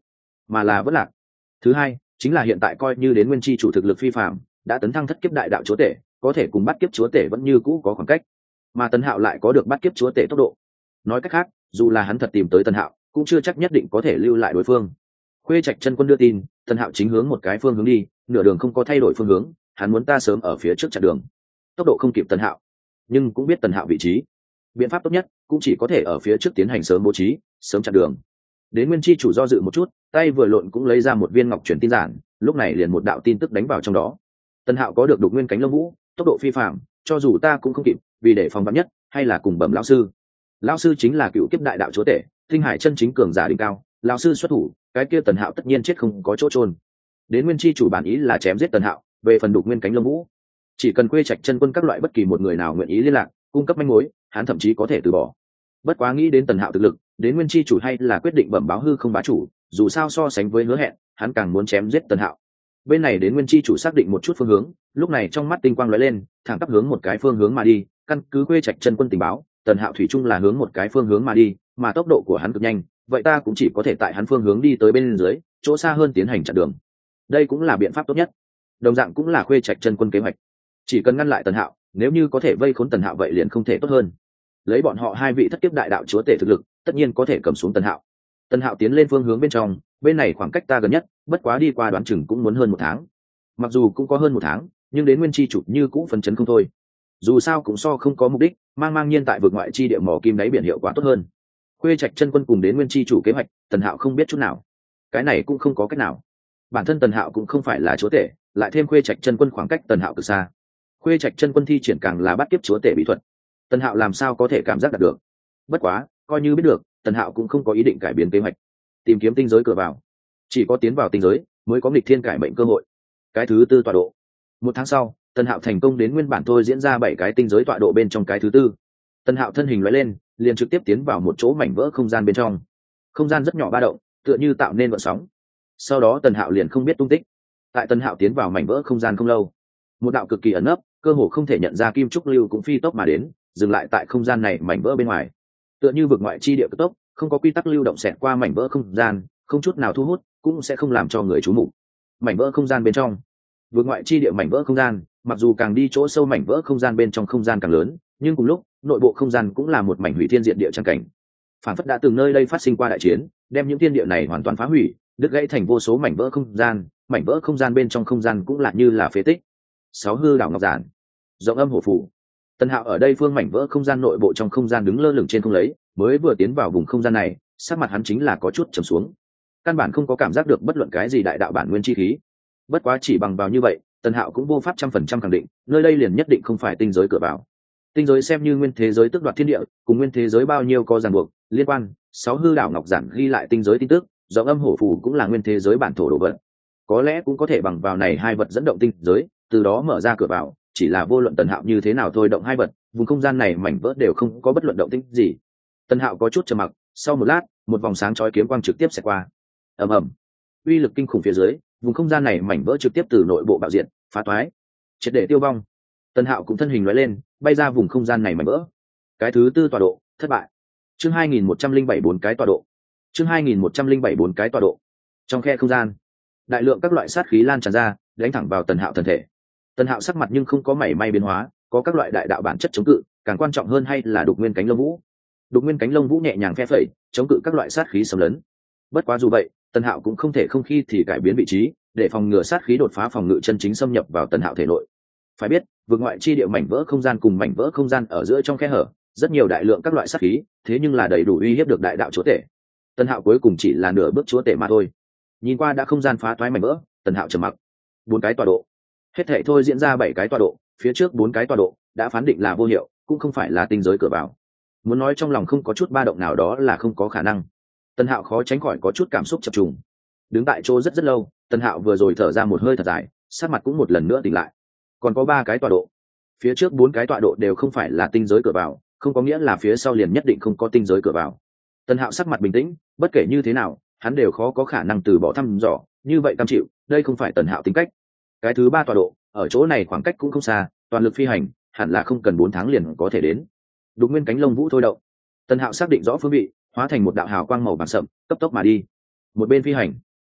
mà là vất lạc. Thứ hai chính là hiện tại coi như đến nguyên chi chủ thực lực phi phạm, đã tấn thăng thất kiếp đại đạo chúa tể, có thể cùng bắt kiếp chúa tể vẫn như cũ có khoảng cách, mà Tần Hạo lại có được bắt kiếp chúa tể tốc độ. Nói cách khác, dù là hắn thật tìm tới Tần Hạo, cũng chưa chắc nhất định có thể lưu lại đối phương. Khuê Trạch chân quân đưa tin, Tần Hạo chính hướng một cái phương hướng đi, nửa đường không có thay đổi phương hướng, hắn muốn ta sớm ở phía trước chặn đường. Tốc độ không kịp Tần Hạo, nhưng cũng biết Tần Hạo vị trí. Biện pháp tốt nhất cũng chỉ có thể ở phía trước tiến hành sớm bố trí, sớm chặn đường. Đến nguyên chi chủ do dự một chút, tay vừa lộn cũng lấy ra một viên ngọc truyền tin giản, lúc này liền một đạo tin tức đánh vào trong đó. Tần Hạo có được đục nguyên cánh lông vũ, tốc độ phi phàm, cho dù ta cũng không kịp, vì để phòng vạn nhất, hay là cùng bẩm lão sư. Lão sư chính là cựu kiếp đại đạo chúa tể, tinh hải chân chính cường giả đỉnh cao, lão sư xuất thủ, cái kia Tần Hạo tất nhiên chết không có chỗ trôn. Đến nguyên chi chủ bản ý là chém giết Tần Hạo, về phần đục nguyên cánh lông vũ, chỉ cần Quê Trạch chân quân các loại bất kỳ một người nào nguyện ý liên lạc, cung cấp manh mối, hắn thậm chí có thể từ bỏ. Bất quá nghĩ đến Tần Hạo thực lực, đến nguyên chi chủ hay là quyết định bẩm báo hư không bá chủ, dù sao so sánh với hứa hẹn, hắn càng muốn chém giết Tần Hạo. Bên này đến nguyên chi chủ xác định một chút phương hướng, lúc này trong mắt tinh quang lóe lên, thẳng tắp hướng một cái phương hướng mà đi. Căn cứ Quê Trạch chân quân tình báo, Tần Hạo thủy chung là hướng một cái phương hướng mà đi, mà tốc độ của hắn cực nhanh, vậy ta cũng chỉ có thể tại hắn phương hướng đi tới bên dưới, chỗ xa hơn tiến hành chặn đường. Đây cũng là biện pháp tốt nhất, đồng dạng cũng là Quê Trạch chân quân kế hoạch. Chỉ cần ngăn lại Tần Hạo, nếu như có thể vây khốn Tần Hạo vậy liền không thể tốt hơn. Lấy bọn họ hai vị thất kiếp đại đạo chúa tể thực lực, tất nhiên có thể cầm xuống Tần Hạo. Tần Hạo tiến lên phương hướng bên trong, bên này khoảng cách ta gần nhất, bất quá đi qua đoán chừng cũng muốn hơn một tháng. Mặc dù cũng có hơn một tháng, nhưng đến nguyên chi chủ như cũng phấn chấn không thôi. Dù sao cũng so không có mục đích, mang nhiên tại vực ngoại chi địa mỏ kim đáy biển hiệu quả tốt hơn. Khuê Trạch chân quân cùng đến nguyên chi chủ kế hoạch, Tần Hạo không biết chút nào. Cái này cũng không có cách nào. Bản thân Tần Hạo cũng không phải là chúa tể, lại thêm Khuê Trạch chân quân khoảng cách Tần Hạo cực xa. Khuê Trạch chân quân thi triển càng là bắt kiếp chúa tể bí thuật, Tần Hạo làm sao có thể cảm giác đạt được. Bất quá coi như biết được, Tần Hạo cũng không có ý định cải biến kế hoạch, tìm kiếm tinh giới cửa vào. Chỉ có tiến vào tinh giới mới có nghịch thiên cải mệnh cơ hội. Cái thứ tư tọa độ. Một tháng sau, Tần Hạo thành công đến nguyên bản thôi diễn ra 7 cái tinh giới tọa độ bên trong cái thứ tư. Tần Hạo thân hình lóe lên, liền trực tiếp tiến vào một chỗ mảnh vỡ không gian bên trong. Không gian rất nhỏ ba động, tựa như tạo nên gợn sóng. Sau đó Tần Hạo liền không biết tung tích. Tại Tần Hạo tiến vào mảnh vỡ không gian không lâu, một đạo cực kỳ ẩn nấp, cơ hồ không thể nhận ra kim trúc lưu cũng phi tốc mà đến, dừng lại tại không gian này mảnh vỡ bên ngoài. Tựa như vực ngoại chi địa cực tốc, không có quy tắc lưu động xẹt qua mảnh vỡ không gian, không chút nào thu hút, cũng sẽ không làm cho người chú mục. Mảnh vỡ không gian bên trong, vực ngoại chi địa mảnh vỡ không gian, mặc dù càng đi chỗ sâu mảnh vỡ không gian bên trong không gian càng lớn, nhưng cùng lúc nội bộ không gian cũng là một mảnh hủy thiên diện địa trang cảnh. Phản phất đã từng nơi đây phát sinh qua đại chiến, đem những thiên địa này hoàn toàn phá hủy, đứt gãy thành vô số mảnh vỡ không gian. Mảnh vỡ không gian bên trong không gian cũng là như là phế tích. 6 hư đảo ngọc giản, rộng âm hổ phủ. Tần Hạo ở đây phương mảnh vỡ không gian nội bộ trong không gian đứng lơ lửng trên không lấy, mới vừa tiến vào vùng không gian này, sắc mặt hắn chính là có chút trầm xuống. Căn bản không có cảm giác được bất luận cái gì đại đạo bản nguyên chi khí. Bất quá chỉ bằng vào như vậy, Tần Hạo cũng vô pháp 100% khẳng định, nơi đây liền nhất định không phải tinh giới cửa vào. Tinh giới xem như nguyên thế giới tước đoạt thiên địa, cùng nguyên thế giới bao nhiêu có ràng buộc, liên quan. 6 hư đảo ngọc giản ghi lại tinh giới tin tức, rộng âm hổ phù cũng là nguyên thế giới bản thổ đồ vật. Có lẽ cũng có thể bằng vào này hai vật dẫn động tinh giới, từ đó mở ra cửa vào, chỉ là vô luận Tần Hạo như thế nào thôi động hai vật, vùng không gian này mảnh vỡ đều không có bất luận động tĩnh gì. Tần Hạo có chút trầm mặc, sau một lát, một vòng sáng chói kiếm quang trực tiếp xẹt qua. Ầm ầm. Uy lực kinh khủng phía dưới, vùng không gian này mảnh vỡ trực tiếp từ nội bộ bạo diện, phá toái, triệt để tiêu vong. Tần Hạo cũng thân hình lóe lên, bay ra vùng không gian này mảnh vỡ. Cái thứ tư tọa độ, thất bại. Chương 2107 4 cái tọa độ. Chương 2107 4 cái tọa độ. Trong khe không gian, đại lượng các loại sát khí lan tràn ra, đánh thẳng vào Tần Hạo thân thể. Tần Hạo sắc mặt nhưng không có mảy may biến hóa, có các loại đại đạo bản chất chống cự, càng quan trọng hơn hay là đục nguyên cánh lông vũ. Đục nguyên cánh lông vũ nhẹ nhàng phe phẩy, chống cự các loại sát khí xâm lấn. Bất quá dù vậy, Tần Hạo cũng không thể không khi thì cải biến vị trí, để phòng ngừa sát khí đột phá phòng ngự chân chính xâm nhập vào Tần Hạo thể nội. Phải biết, vực ngoại chi địa mảnh vỡ không gian cùng mảnh vỡ không gian ở giữa trong khe hở, rất nhiều đại lượng các loại sát khí, thế nhưng là đầy đủ uy hiếp được đại đạo chúa tể. Tần Hạo cuối cùng chỉ là nửa bước chúa tể mà thôi. Nhìn qua đã không gian phá toái mảnh vỡ, Tần Hạo trầm mặc. 4 cái tọa độ. Hết thảy thôi diễn ra 7 cái tọa độ, phía trước 4 cái tọa độ đã phán định là vô hiệu, cũng không phải là tinh giới cửa vào. Muốn nói trong lòng không có chút ba động nào đó là không có khả năng. Tần Hạo khó tránh khỏi có chút cảm xúc chập trùng. Đứng tại chỗ rất lâu, Tần Hạo vừa rồi thở ra một hơi thật dài, sắc mặt cũng một lần nữa tỉnh lại. Còn có 3 cái tọa độ. Phía trước 4 cái tọa độ đều không phải là tinh giới cửa vào, không có nghĩa là phía sau liền nhất định không có tinh giới cửa vào. Tần Hạo sắc mặt bình tĩnh, bất kể như thế nào, hắn đều khó có khả năng từ bỏ thăm dò, như vậy cam chịu, đây không phải Tần Hạo tính cách. Cái thứ 3 tọa độ, ở chỗ này khoảng cách cũng không xa, toàn lực phi hành, hẳn là không cần 4 tháng liền có thể đến. Đục nguyên cánh lông vũ thôi động. Tần Hạo xác định rõ phương vị, hóa thành một đạo hào quang màu vàng sậm, cấp tốc mà đi. Một bên phi hành,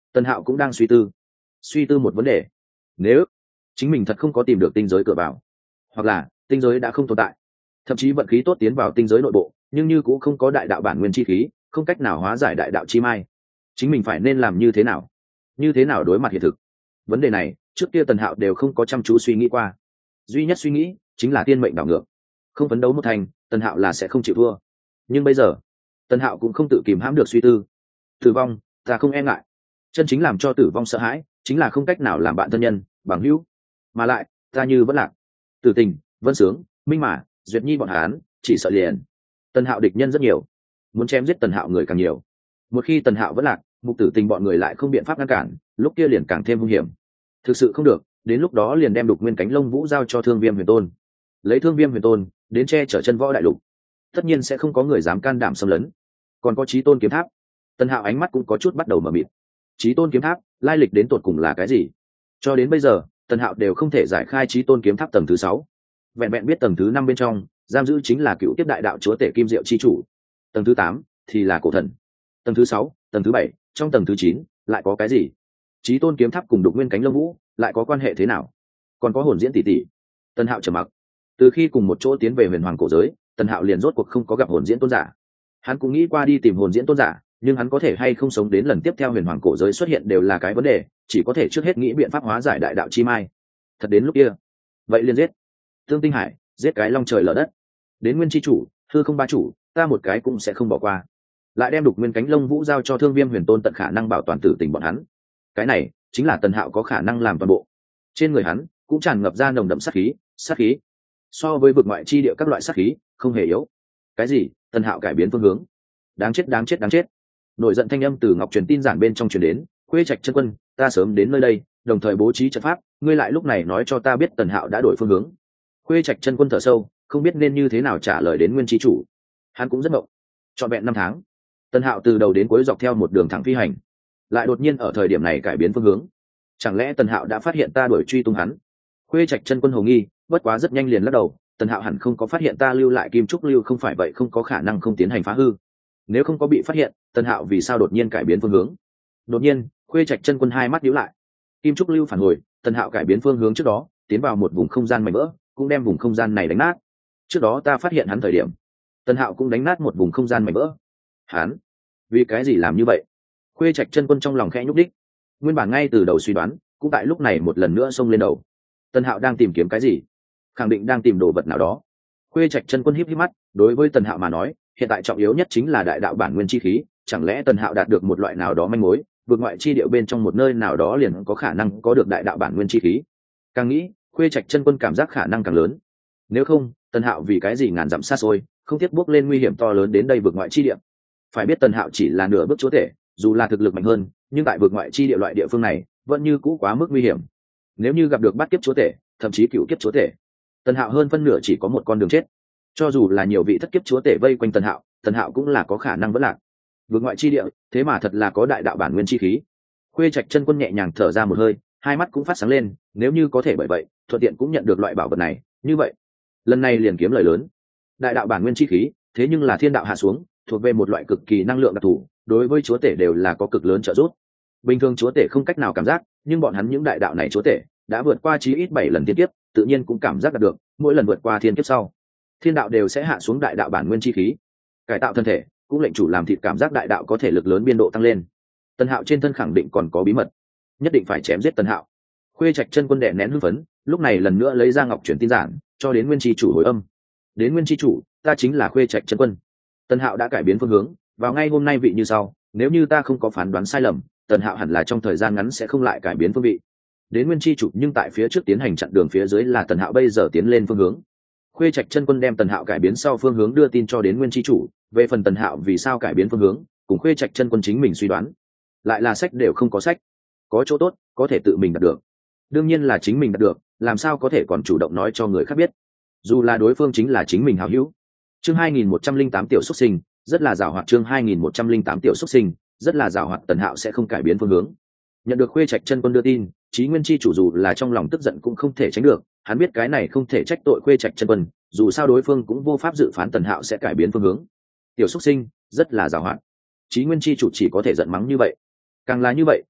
Tần Hạo cũng đang suy tư một vấn đề. Nếu chính mình thật không có tìm được tinh giới cửa vào, hoặc là tinh giới đã không tồn tại, thậm chí vận khí tốt tiến vào tinh giới nội bộ, nhưng như cũng không có đại đạo bản nguyên chi khí, không cách nào hóa giải đại đạo chi mai, chính mình phải nên làm như thế nào? Như thế nào đối mặt hiện thực? Vấn đề này trước kia Tần Hạo đều không có chăm chú suy nghĩ qua, duy nhất suy nghĩ chính là tiên mệnh đảo ngược, không phấn đấu một thành, Tần Hạo là sẽ không chịu thua. Nhưng bây giờ Tần Hạo cũng không tự kìm hãm được suy tư. Tử vong ta không e ngại, chân chính làm cho tử vong sợ hãi chính là không cách nào làm bạn thân nhân bằng hữu, mà lại ta như vẫn lạc, Tử Tình, Vân Sướng, Minh Mã, Duyệt Nhi bọn hắn chỉ sợ liền. Tần Hạo địch nhân rất nhiều, muốn chém giết Tần Hạo người càng nhiều. Một khi Tần Hạo vẫn lạc, Mục Tử Tình bọn người lại không biện pháp ngăn cản, lúc kia liền càng thêm hung hiểm. Thực sự không được, đến lúc đó liền đem Đục Nguyên Cánh Lông Vũ giao cho Thương Viêm Huyền Tôn, lấy Thương Viêm Huyền Tôn đến che chở chân võ đại lục, tất nhiên sẽ không có người dám can đảm xâm lấn. Còn có Chí Tôn kiếm tháp, Tần Hạo ánh mắt cũng có chút bắt đầu mờ mịt. Chí Tôn kiếm tháp lai lịch đến tột cùng là cái gì? Cho đến bây giờ Tần Hạo đều không thể giải khai Chí Tôn kiếm tháp tầng thứ 6. Vẹn vẹn biết tầng thứ 5 bên trong giam giữ chính là cựu tiếp đại đạo chúa tể Kim Diệu chi chủ, tầng thứ 8 thì là cổ thần, tầng thứ 6, tầng thứ 7, trong tầng thứ 9 lại có cái gì? Chí Tôn kiếm tháp cùng Đục Nguyên Cánh Lông Vũ lại có quan hệ thế nào? Còn có Hồn Diễn tỷ tỷ. Tần Hạo trầm mặc. Từ khi cùng một chỗ tiến về Huyền Hoàng cổ giới, Tần Hạo liền rốt cuộc không có gặp Hồn Diễn tôn giả. Hắn cũng nghĩ qua đi tìm Hồn Diễn tôn giả, nhưng hắn có thể hay không sống đến lần tiếp theo Huyền Hoàng cổ giới xuất hiện đều là cái vấn đề, chỉ có thể trước hết nghĩ biện pháp hóa giải đại đạo chi mai. Thật đến lúc kia, vậy liền giết Tương Tinh Hải, giết cái long trời lở đất. Đến Nguyên chi chủ, Hư Không ba chủ, ta một cái cũng sẽ không bỏ qua. Lại đem Đục Nguyên Cánh Lông Vũ giao cho Thương Viêm Huyền Tôn tận khả năng bảo toàn tử tình bọn hắn. Cái này chính là Tần Hạo có khả năng làm toàn bộ. Trên người hắn cũng tràn ngập ra nồng đậm sát khí. So với vực ngoại chi địa các loại sát khí, không hề yếu. Cái gì? Tần Hạo cải biến phương hướng. Đáng chết. Nổi giận thanh âm từ Ngọc truyền tin giản bên trong truyền đến, Khuê Trạch chân quân, ta sớm đến nơi đây, đồng thời bố trí trận pháp, ngươi lại lúc này nói cho ta biết Tần Hạo đã đổi phương hướng. Khuê Trạch chân quân thở sâu, không biết nên như thế nào trả lời đến Nguyên chi chủ. Hắn cũng rất ngộng. Trọn vẹn 5 tháng, Tần Hạo từ đầu đến cuối dọc theo một đường thẳng phi hành, lại đột nhiên ở thời điểm này cải biến phương hướng. Chẳng lẽ Tần Hạo đã phát hiện ta đuổi truy tung hắn? Khuê Trạch chân quân hồ nghi, bất quá rất nhanh liền lắc đầu, Tần Hạo hẳn không có phát hiện ta lưu lại kim trúc lưu, không phải vậy không có khả năng không tiến hành phá hư. Nếu không có bị phát hiện, Tần Hạo vì sao đột nhiên cải biến phương hướng? Đột nhiên, Khuê Trạch chân quân hai mắt nhíu lại. Kim trúc lưu phản hồi, Tần Hạo cải biến phương hướng trước đó, tiến vào một vùng không gian mảnh vỡ, cũng đem vùng không gian này đánh nát. Trước đó ta phát hiện hắn thời điểm, Tần Hạo cũng đánh nát một vùng không gian mảnh vỡ. Hắn vì cái gì làm như vậy? Khuê Trạch chân quân trong lòng khẽ nhúc đích. Nguyên bản ngay từ đầu suy đoán, cũng tại lúc này một lần nữa xông lên đầu. Tần Hạo đang tìm kiếm cái gì? Khẳng định đang tìm đồ vật nào đó. Khuê Trạch chân quân híp híp mắt, đối với Tần Hạo mà nói, hiện tại trọng yếu nhất chính là đại đạo bản nguyên chi khí, chẳng lẽ Tần Hạo đạt được một loại nào đó manh mối, vượt ngoại chi địa bên trong một nơi nào đó liền có khả năng có được đại đạo bản nguyên chi khí. Càng nghĩ, Khuê Trạch chân quân cảm giác khả năng càng lớn. Nếu không, Tần Hạo vì cái gì ngàn dặm xa xôi, không tiếc bước lên nguy hiểm to lớn đến đây vượt ngoại chi địa? Phải biết Tần Hạo chỉ là nửa bước chúa tể, dù là thực lực mạnh hơn, nhưng tại vượt ngoại chi địa loại địa phương này, vẫn như cũ quá mức nguy hiểm. Nếu như gặp được bát kiếp chúa tể, thậm chí cựu kiếp chúa tể, Tần Hạo hơn phân nửa chỉ có một con đường chết. Cho dù là nhiều vị thất kiếp chúa tể vây quanh Tần Hạo cũng là có khả năng vẫn lạc. Vượt ngoại chi địa, thế mà thật là có đại đạo bản nguyên chi khí. Khuê Trạch chân quân nhẹ nhàng thở ra một hơi, hai mắt cũng phát sáng lên, nếu như có thể bởi vậy, thuận tiện cũng nhận được loại bảo vật này, như vậy, lần này liền kiếm lời lớn. Đại đạo bản nguyên chi khí, thế nhưng là thiên đạo hạ xuống, thuộc về một loại cực kỳ năng lượng đặc thù, đối với chúa tể đều là có cực lớn trợ giúp. Bình thường chúa tể không cách nào cảm giác, nhưng bọn hắn những đại đạo này chúa tể đã vượt qua chí ít 7 lần thiên kiếp, tự nhiên cũng cảm giác được, mỗi lần vượt qua thiên kiếp sau, thiên đạo đều sẽ hạ xuống đại đạo bản nguyên chi khí, cải tạo thân thể, cũng lệnh chủ làm thịt cảm giác đại đạo có thể lực lớn biên độ tăng lên. Tần Hạo trên thân khẳng định còn có bí mật, nhất định phải chém giết Tần Hạo. Khuê Trạch chân quân đè nén hưng phấn, lúc này lần nữa lấy ra ngọc chuyển tin giản, cho đến Nguyên chi chủ hồi âm. Đến Nguyên chi chủ, ta chính là Khuê Trạch chân quân. Tần Hạo đã cải biến phương hướng, vào ngay hôm nay vị như sau, nếu như ta không có phán đoán sai lầm, Tần Hạo hẳn là trong thời gian ngắn sẽ không lại cải biến phương vị. Đến Nguyên chi chủ, nhưng tại phía trước tiến hành chặn đường, phía dưới là Tần Hạo bây giờ tiến lên phương hướng. Khuê Trạch chân quân đem Tần Hạo cải biến sau phương hướng đưa tin cho đến Nguyên chi chủ, về phần Tần Hạo vì sao cải biến phương hướng, cùng Khuê Trạch chân quân chính mình suy đoán, lại là sách đều không có sách. Có chỗ tốt, có thể tự mình đạt được. Đương nhiên là chính mình đạt được, làm sao có thể còn chủ động nói cho người khác biết, dù là đối phương chính là chính mình hảo hữu. Chương 2108 tiểu xuất sinh, rất là giàu hoạt. Chương 2108 tiểu xuất sinh, rất là giàu hoạt. Tần Hạo sẽ không cải biến phương hướng. Nhận được Khuê Trạch chân quân đưa tin, Chí Nguyên chi chủ dù là trong lòng tức giận cũng không thể tránh được, hắn biết cái này không thể trách tội Khuê Trạch chân quân, dù sao đối phương cũng vô pháp dự phán Tần Hạo sẽ cải biến phương hướng. Tiểu xuất sinh, rất là giàu hoạt. Chí Nguyên chi chủ chỉ có thể giận mắng như vậy. Càng là như vậy,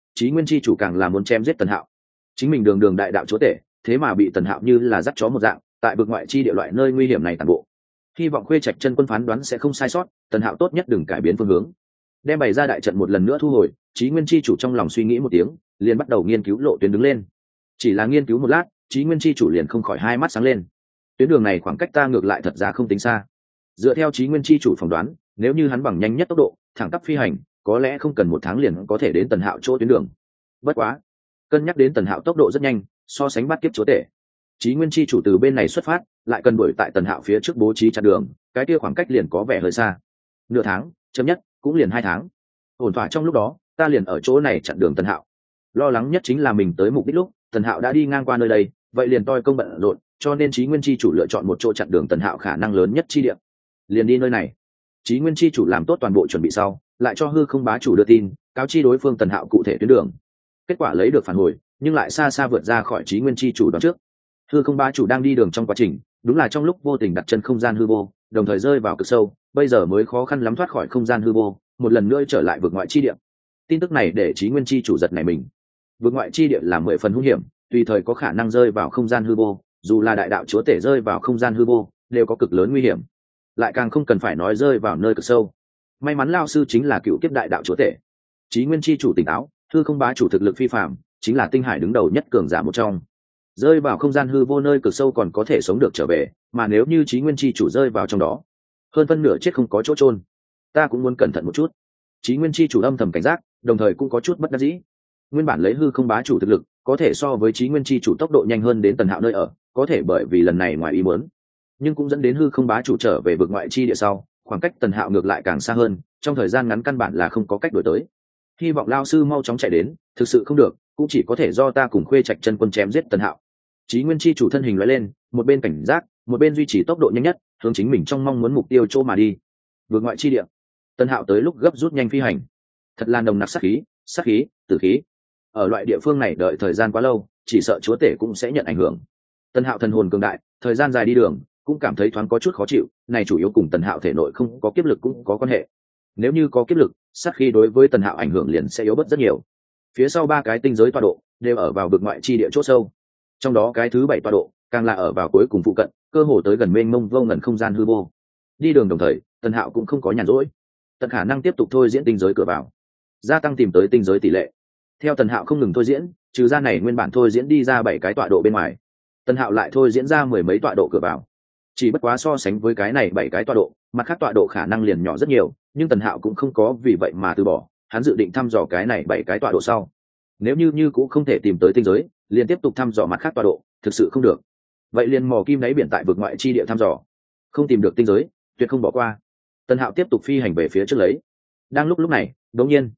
Chí Nguyên chi chủ càng là muốn chém giết Tần Hạo. Chính mình đường đường đại đạo chúa tể, thế mà bị Tần Hạo như là dắt chó một dạng, tại vực ngoại chi địa loại nơi nguy hiểm này tàn bộ. Hy vọng Khuê Trạch chân quân phán đoán sẽ không sai sót, Tần Hạo tốt nhất đừng cải biến phương hướng. Đem bày ra đại trận một lần nữa thu hồi, Chí Nguyên chi chủ trong lòng suy nghĩ một tiếng, liền bắt đầu nghiên cứu lộ tuyến đứng lên. Chỉ là nghiên cứu một lát, Chí Nguyên chi chủ liền không khỏi hai mắt sáng lên. Tuyến đường này khoảng cách ta ngược lại thật ra không tính xa. Dựa theo Chí Nguyên chi chủ phỏng đoán, nếu như hắn bằng nhanh nhất tốc độ, thẳng tắp phi hành, có lẽ không cần 1 tháng liền có thể đến Tần Hạo chỗ tuyến đường. Bất quá, cân nhắc đến Tần Hạo tốc độ rất nhanh, so sánh bắt kiếp chúa tể, Chí Nguyên chi chủ từ bên này xuất phát, lại cần đuổi tại Tần Hạo phía trước bố trí chặn đường, cái kia khoảng cách liền có vẻ hơi xa. Nửa tháng, chậm nhất cũng liền 2 tháng. Ổn thỏa trong lúc đó, ta liền ở chỗ này chặn đường Tần Hạo. Lo lắng nhất chính là mình tới mục đích lúc, Tần Hạo đã đi ngang qua nơi đây, vậy liền toi công bận rộn, cho nên Chí Nguyên chi chủ lựa chọn một chỗ chặn đường Tần Hạo khả năng lớn nhất chi địa. Liền đi nơi này. Chí Nguyên chi chủ làm tốt toàn bộ chuẩn bị sau, lại cho Hư Không bá chủ đưa tin, cáo chi đối phương Tần Hạo cụ thể tuyến đường. Kết quả lấy được phản hồi, nhưng lại xa xa vượt ra khỏi Chí Nguyên chi chủ đoán trước. Hư Không bá chủ đang đi đường trong quá trình, đúng là trong lúc vô tình đặt chân không gian hư vô, đồng thời rơi vào cực sâu, bây giờ mới khó khăn lắm thoát khỏi không gian hư vô, một lần nữa trở lại vực ngoại chi địa. Tin tức này để Chí Nguyên chi chủ giật nảy mình. Vực ngoại chi địa là 10 phần hung hiểm, tùy thời có khả năng rơi vào không gian hư vô, dù là đại đạo chúa tể rơi vào không gian hư vô, đều có cực lớn nguy hiểm. Lại càng không cần phải nói rơi vào nơi cực sâu. May mắn lão sư chính là cựu kiếp đại đạo chúa tể. Chí Nguyên chi chủ tỉnh táo, Hư Không bá chủ thực lực phi phàm, chính là tinh hải đứng đầu nhất cường giả một trong. Rơi vào không gian hư vô nơi cực sâu còn có thể sống được trở về, mà nếu như Chí Nguyên chi chủ rơi vào trong đó, hơn phân nửa chết không có chỗ chôn. Ta cũng muốn cẩn thận một chút. Chí Nguyên chi chủ âm thầm cảnh giác, đồng thời cũng có chút bất đắc dĩ. Nguyên bản lấy Hư Không bá chủ thực lực, có thể so với Chí Nguyên chi chủ tốc độ nhanh hơn đến Tần Hạo nơi ở, có thể bởi vì lần này ngoài ý muốn, nhưng cũng dẫn đến Hư Không bá chủ trở về vực ngoại chi địa sau, khoảng cách Tần Hạo ngược lại càng xa hơn, trong thời gian ngắn căn bản là không có cách đuổi tới. Hy vọng lão sư mau chóng chạy đến, thực sự không được, cũng chỉ có thể do ta cùng Khuê Trạch chân quân chém giết Tần Hạo. Chí Nguyên chi chủ thân hình lóe lên, một bên cảnh giác, một bên duy trì tốc độ nhanh nhất, hướng chính mình trong mong muốn mục tiêu chỗ mà đi. Vượt ngoại chi địa, Tần Hạo tới lúc gấp rút nhanh phi hành, thật là nồng nặc sát khí, tử khí. Ở loại địa phương này đợi thời gian quá lâu, chỉ sợ chúa tể cũng sẽ nhận ảnh hưởng. Tần Hạo thần hồn cường đại, thời gian dài đi đường, cũng cảm thấy thoáng có chút khó chịu, này chủ yếu cùng Tần Hạo thể nội không có kiếp lực cũng có quan hệ. Nếu như có kiếp lực, sát khí đối với Tần Hạo ảnh hưởng liền sẽ yếu bớt rất nhiều. Phía sau 3 cái tinh giới tọa độ đều ở vào vực ngoại chi địa chỗ sâu, trong đó cái thứ 7 tọa độ càng là ở vào cuối cùng phụ cận, cơ hồ tới gần mênh mông vô ngần không gian hư vô. Đi đường đồng thời, Tần Hạo cũng không có nhàn rỗi, tận khả năng tiếp tục thôi diễn tinh giới cửa vào, gia tăng tìm tới tinh giới tỷ lệ. Theo Tần Hạo không ngừng thôi diễn, trừ ra này nguyên bản thôi diễn đi ra 7 cái tọa độ bên ngoài, Tần Hạo lại thôi diễn ra 10 mấy tọa độ cửa vào. Chỉ bất quá so sánh với cái này 7 cái tọa độ, mặt khác tọa độ khả năng liền nhỏ rất nhiều, nhưng Tần Hạo cũng không có vì vậy mà từ bỏ, hắn dự định thăm dò cái này 7 cái tọa độ sau. Nếu như cũng không thể tìm tới tinh giới, liền tiếp tục thăm dò mặt khác tọa độ, thực sự không được, vậy liền mò kim đáy biển tại vực ngoại chi địa thăm dò. Không tìm được tinh giới, tuyệt không bỏ qua. Tần Hạo tiếp tục phi hành về phía trước lấy. Đang lúc này, đột nhiên,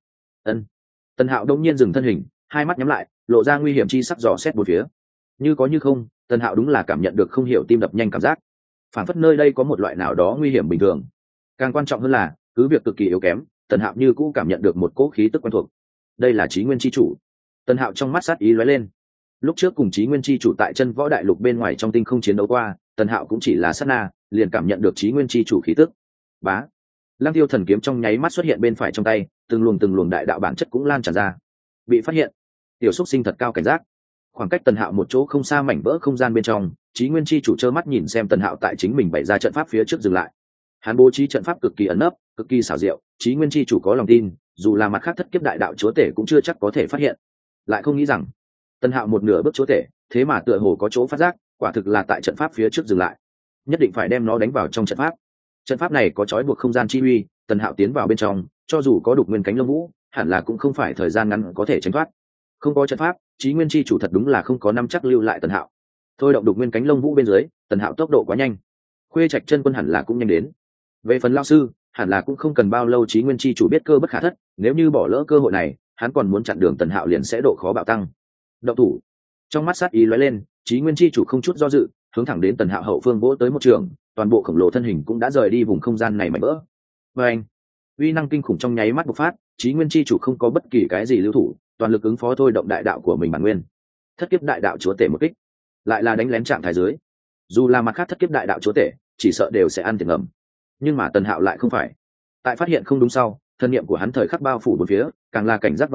Tần Hạo đột nhiên dừng thân hình, hai mắt nhắm lại, lộ ra nguy hiểm chi sắc dò xét bốn phía. Như có như không, Tần Hạo đúng là cảm nhận được không hiểu tim đập nhanh cảm giác, phản phất nơi đây có một loại nào đó nguy hiểm bình thường. Càng quan trọng hơn là, cứ việc cực kỳ yếu kém, Tần Hạo như cũ cảm nhận được một cỗ khí tức quen thuộc. Đây là Chí Nguyên chi chủ. Tần Hạo trong mắt sát ý lóe lên. Lúc trước cùng Chí Nguyên chi chủ tại chân võ đại lục bên ngoài trong tinh không chiến đấu qua, Tần Hạo cũng chỉ là sát na, liền cảm nhận được Chí Nguyên chi chủ khí tức. Bá, Lăng Tiêu thần kiếm trong nháy mắt xuất hiện bên phải trong tay, từng luồng đại đạo bản chất cũng lan tràn ra. Bị phát hiện, tiểu xúc sinh thật cao cảnh giác. Khoảng cách Tần Hạo một chỗ không xa mảnh vỡ không gian bên trong, Chí Nguyên chi chủ trơ mắt nhìn xem Tần Hạo tại chính mình bày ra trận pháp phía trước dừng lại. Hắn bố trí trận pháp cực kỳ ẩn nấp, cực kỳ xảo diệu, Chí Nguyên chi chủ có lòng tin, dù là mặt khác thất kiếp đại đạo chúa tể cũng chưa chắc có thể phát hiện. Lại không nghĩ rằng, Tần Hạo một nửa bước chúa tể, thế mà tựa hồ có chỗ phát giác, quả thực là tại trận pháp phía trước dừng lại. Nhất định phải đem nó đánh vào trong trận pháp. Trận pháp này có trói buộc không gian chi uy, Tần Hạo tiến vào bên trong, cho dù có đục nguyên cánh lông vũ, hẳn là cũng không phải thời gian ngắn có thể tránh thoát. Không có trận pháp, Chí Nguyên chi chủ thật đúng là không có nắm chắc lưu lại Tần Hạo. Thôi động đục nguyên cánh lông vũ bên dưới, Tần Hạo tốc độ quá nhanh. Khuê Trạch chân quân hẳn là cũng nhanh đến. Về phần lão sư, hẳn là cũng không cần bao lâu Chí Nguyên chi chủ biết cơ bất khả thất, nếu như bỏ lỡ cơ hội này, hắn còn muốn chặn đường Tần Hạo liền sẽ độ khó bạo tăng. Động thủ. Trong mắt sát ý lóe lên, Chí Nguyên chi chủ không chút do dự, hướng thẳng đến Tần Hạo hậu phương vỗ tới một trường, toàn bộ khổng lồ thân hình cũng đã rời đi vùng không gian này mảnh vỡ. Và anh, uy năng kinh khủng trong nháy mắt bộc phát, Chí Nguyên chi chủ không có bất kỳ cái gì lưu thủ, toàn lực ứng phó thôi động đại đạo của mình bản nguyên. Thất kiếp đại đạo chúa tể một kích, lại là đánh lén trạng thái dưới. Dù là mặt khác thất kiếp đại đạo chúa tể, chỉ sợ đều sẽ ăn tiền ngầm. Nhưng mà Tần Hạo lại không phải. Tại phát hiện không đúng sau, thân niệm của hắn thời khắc bao phủ bốn phía, càng là cảnh giác và phần,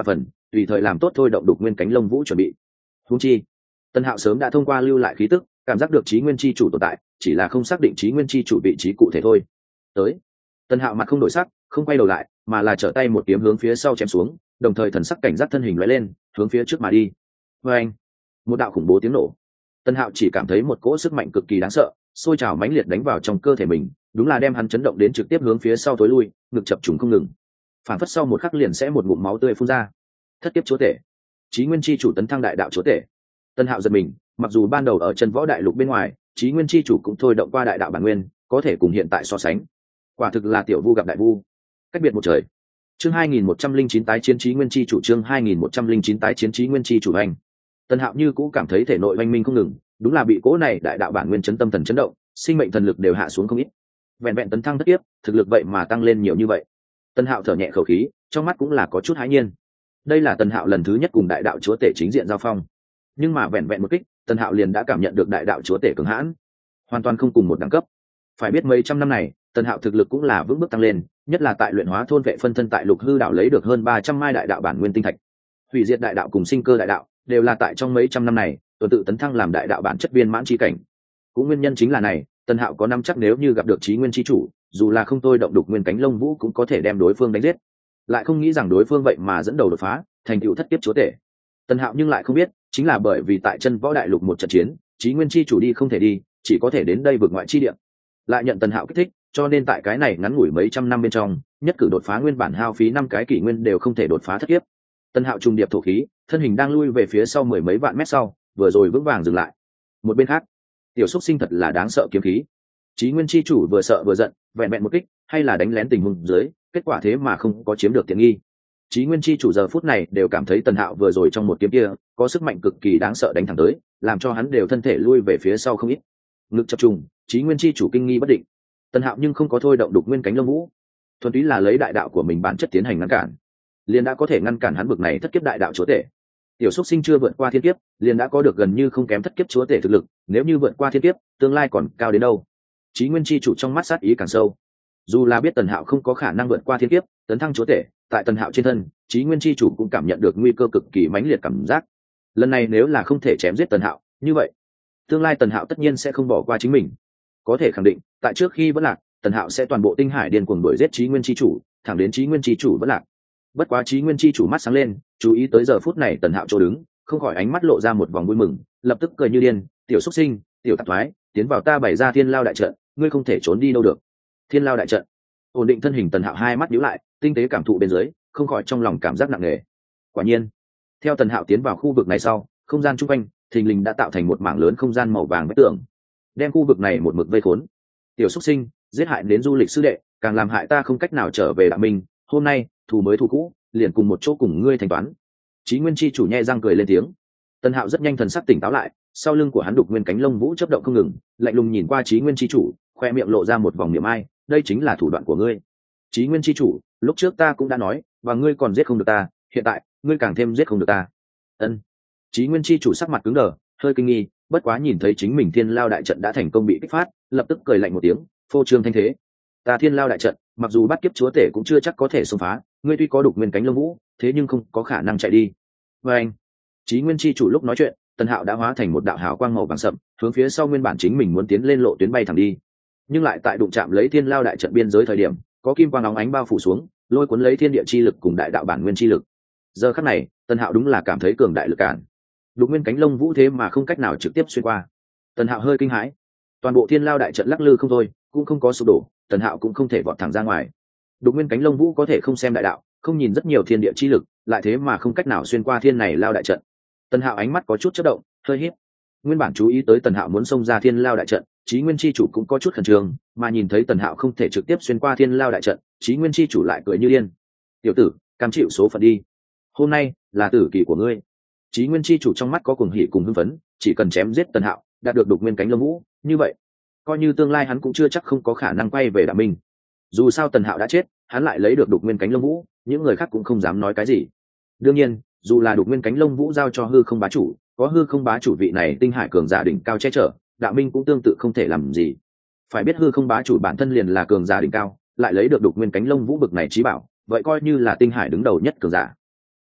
tùy thời làm tốt thôi động đục nguyên cánh lông vũ chuẩn bị. Huống chi Tần Hạo sớm đã thông qua lưu lại khí tức cảm giác được Chí Nguyên chi chủ tồn tại, chỉ là không xác định Chí Nguyên chi chủ vị trí cụ thể thôi. Tới. Tần Hạo mặt không đổi sắc, không quay đầu lại, mà là trở tay một kiếm hướng phía sau chém xuống, đồng thời thần sắc cảnh giác thân hình lóe lên, hướng phía trước mà đi. Oeng! Một đạo khủng bố tiếng nổ. Tần Hạo chỉ cảm thấy một cỗ sức mạnh cực kỳ đáng sợ, sôi trào mãnh liệt đánh vào trong cơ thể mình, đúng là đem hắn chấn động đến trực tiếp hướng phía sau tối lui, ngực chập trùng không ngừng. Phản phất sau một khắc liền sẽ một ngụm máu tươi phun ra. Thất kiếp chúa tể, Chí Nguyên chi chủ tấn thăng đại đạo chúa tể. Tần Hạo giật mình, mặc dù ban đầu ở chân võ đại lục bên ngoài, Chí Nguyên chi chủ cũng thôi động qua đại đạo bản nguyên, có thể cùng hiện tại so sánh. Quả thực là tiểu vu gặp đại vu, cách biệt một trời. Chương 2109 tái chiến Chí Nguyên chi chủ, chương 2109 tái chiến Chí Nguyên chi chủ anh. Tần Hạo như cũ cảm thấy thể nội oanh minh không ngừng, đúng là bị cỗ này đại đạo bản nguyên chấn tâm thần chấn động, sinh mệnh thần lực đều hạ xuống không ít. Vẹn vẹn tấn thăng thất kiếp, thực lực vậy mà tăng lên nhiều như vậy. Tần Hạo thở nhẹ khẩu khí, trong mắt cũng là có chút hãi nhiên. Đây là Tần Hạo lần thứ nhất cùng đại đạo chúa tể chính diện giao phong, nhưng mà vẹn vẹn một kích, Tần Hạo liền đã cảm nhận được đại đạo chúa tể cường hãn, hoàn toàn không cùng một đẳng cấp. Phải biết mấy trăm năm này, Tần Hạo thực lực cũng là vững bước tăng lên, nhất là tại luyện hóa thôn vệ phân thân tại Lục Hư đảo lấy được hơn 300 mai đại đạo bản nguyên tinh thạch. Hủy diệt đại đạo cùng sinh cơ đại đạo đều là tại trong mấy trăm năm này, tuần tự tấn thăng làm đại đạo bản chất viên mãn chi cảnh. Cũng nguyên nhân chính là này, Tần Hạo có nắm chắc nếu như gặp được Chí Nguyên chi chủ, dù là không tôi động đục nguyên cánh lông vũ cũng có thể đem đối phương đánh giết. Lại không nghĩ rằng đối phương vậy mà dẫn đầu đột phá, thành tựu thất kiếp chúa tể. Tần Hạo nhưng lại không biết, chính là bởi vì tại chân võ đại lục một trận chiến, Chí Nguyên chi chủ đi không thể đi, chỉ có thể đến đây vượt ngoại chi địa. Lại nhận Tần Hạo kích thích, cho nên tại cái này ngắn ngủi mấy trăm năm bên trong, nhất cử đột phá nguyên bản hao phí 5 cái kỷ nguyên đều không thể đột phá thất kiếp. Tần Hạo trùng điệp thổ khí, thân hình đang lui về phía sau mười mấy vạn mét sau, vừa rồi vững vàng dừng lại. Một bên khác, tiểu xúc sinh thật là đáng sợ kiếm khí. Chí Nguyên chi chủ vừa sợ vừa giận, vẹn vẹn một kích, hay là đánh lén tình huống dưới, kết quả thế mà không có chiếm được tiện nghi. Chí Nguyên chi chủ giờ phút này đều cảm thấy Tần Hạo vừa rồi trong một kiếm kia, có sức mạnh cực kỳ đáng sợ đánh thẳng tới, làm cho hắn đều thân thể lui về phía sau không ít. Ngực chập trùng, Chí Nguyên chi chủ kinh nghi bất định. Tần Hạo nhưng không có thôi động đục nguyên cánh lông vũ, thuần túy là lấy đại đạo của mình bản chất tiến hành ngăn cản, liền đã có thể ngăn cản hắn bực này thất kiếp đại đạo chúa tể. Tiểu xúc sinh chưa vượt qua thiên kiếp, liền đã có được gần như không kém thất kiếp chúa tể thực lực, nếu như vượt qua thiên kiếp, tương lai còn cao đến đâu. Chí Nguyên chi chủ trong mắt sát ý càng sâu. Dù là biết Tần Hạo không có khả năng vượt qua thiên kiếp, tấn thăng chúa tể, tại Tần Hạo trên thân, Chí Nguyên chi chủ cũng cảm nhận được nguy cơ cực kỳ mãnh liệt cảm giác. Lần này nếu là không thể chém giết Tần Hạo, như vậy, tương lai Tần Hạo tất nhiên sẽ không bỏ qua chính mình. Có thể khẳng định, tại trước khi vẫn lạc, Tần Hạo sẽ toàn bộ tinh hải điên cuồng đuổi giết Chí Nguyên chi chủ, thẳng đến Chí Nguyên chi chủ vẫn lạc. Bất quá Chí Nguyên chi chủ mắt sáng lên, chú ý tới giờ phút này Tần Hạo chỗ đứng, không khỏi ánh mắt lộ ra một vòng vui mừng, lập tức cười như điên, "Tiểu xúc sinh, tiểu tạp thoái, tiến vào ta bày ra Thiên Lao đại trận, ngươi không thể trốn đi đâu được." Thiên Lao đại trận. Ổn định thân hình Tần Hạo hai mắt nhíu lại, tinh tế cảm thụ bên dưới, không khỏi trong lòng cảm giác nặng nề. Quả nhiên, theo Tần Hạo tiến vào khu vực này sau, không gian chung quanh thình lình đã tạo thành một mảng lớn không gian màu vàng vách tường, đem khu vực này một mực vây khốn. "Tiểu xúc sinh, giết hại đến du lịch sư đệ, càng làm hại ta không cách nào trở về Đạo Minh, hôm nay thù mới thù cũ, liền cùng một chỗ cùng ngươi thanh toán." Chí Nguyên chi chủ nhẹ răng cười lên tiếng. Tần Hạo rất nhanh thần sắc tỉnh táo lại, sau lưng của hắn đục nguyên cánh lông vũ chớp động không ngừng, lạnh lùng nhìn qua Chí Nguyên chi chủ, khoe miệng lộ ra một vòng niệm ai, "Đây chính là thủ đoạn của ngươi." "Chí Nguyên chi chủ, lúc trước ta cũng đã nói, và ngươi còn giết không được ta, hiện tại ngươi càng thêm giết không được ta." Ân. Chí Nguyên chi chủ sắc mặt cứng đờ, hơi kinh nghi, bất quá nhìn thấy chính mình Thiên Lao đại trận đã thành công bị kích phát, lập tức cười lạnh một tiếng, phô trương thanh thế. "Ta Thiên Lao đại trận, mặc dù bắt kiếp chúa tể cũng chưa chắc có thể xông phá, ngươi tuy có đục nguyên cánh lông vũ, thế nhưng không có khả năng chạy đi." Và anh. Chí Nguyên chi chủ lúc nói chuyện, Tần Hạo đã hóa thành một đạo hào quang màu vàng sậm, hướng phía sau nguyên bản chính mình muốn tiến lên lộ tuyến bay thẳng đi. Nhưng lại tại đụng chạm lấy Thiên Lao đại trận biên giới thời điểm, có kim quang óng ánh bao phủ xuống, lôi cuốn lấy thiên địa chi lực cùng đại đạo bản nguyên chi lực. Giờ khắc này, Tần Hạo đúng là cảm thấy cường đại lực cản. Đục nguyên cánh lông vũ thế mà không cách nào trực tiếp xuyên qua. Tần Hạo hơi kinh hãi. Toàn bộ Thiên Lao đại trận lắc lư không thôi, cũng không có sụp đổ, Tần Hạo cũng không thể vọt thẳng ra ngoài. Đục nguyên cánh lông vũ có thể không xem đại đạo, không nhìn rất nhiều thiên địa chi lực, lại thế mà không cách nào xuyên qua Thiên này Lao đại trận. Tần Hạo ánh mắt có chút chớp động, hơi híp. Nguyên bản chú ý tới Tần Hạo muốn xông ra Thiên Lao đại trận, Chí Nguyên chi chủ cũng có chút khẩn trương, mà nhìn thấy Tần Hạo không thể trực tiếp xuyên qua Thiên Lao đại trận, Chí Nguyên chi chủ lại cười như điên. "Tiểu tử, cam chịu số phận đi. Hôm nay là tử kỳ của ngươi." Chí Nguyên chi chủ trong mắt có cuồng hỉ cùng hưng phấn, chỉ cần chém giết Tần Hạo, đạt được đục nguyên cánh lông vũ, như vậy, coi như tương lai hắn cũng chưa chắc không có khả năng quay về Đạo Minh. Dù sao Tần Hạo đã chết, hắn lại lấy được đục nguyên cánh lông vũ, những người khác cũng không dám nói cái gì. Đương nhiên, dù là đục nguyên cánh lông vũ giao cho hư không bá chủ, có hư không bá chủ vị này tinh hải cường giả đỉnh cao che chở, Đạo Minh cũng tương tự không thể làm gì. Phải biết hư không bá chủ bản thân liền là cường giả đỉnh cao, lại lấy được đục nguyên cánh lông vũ bực này chí bảo, vậy coi như là tinh hải đứng đầu nhất cường giả.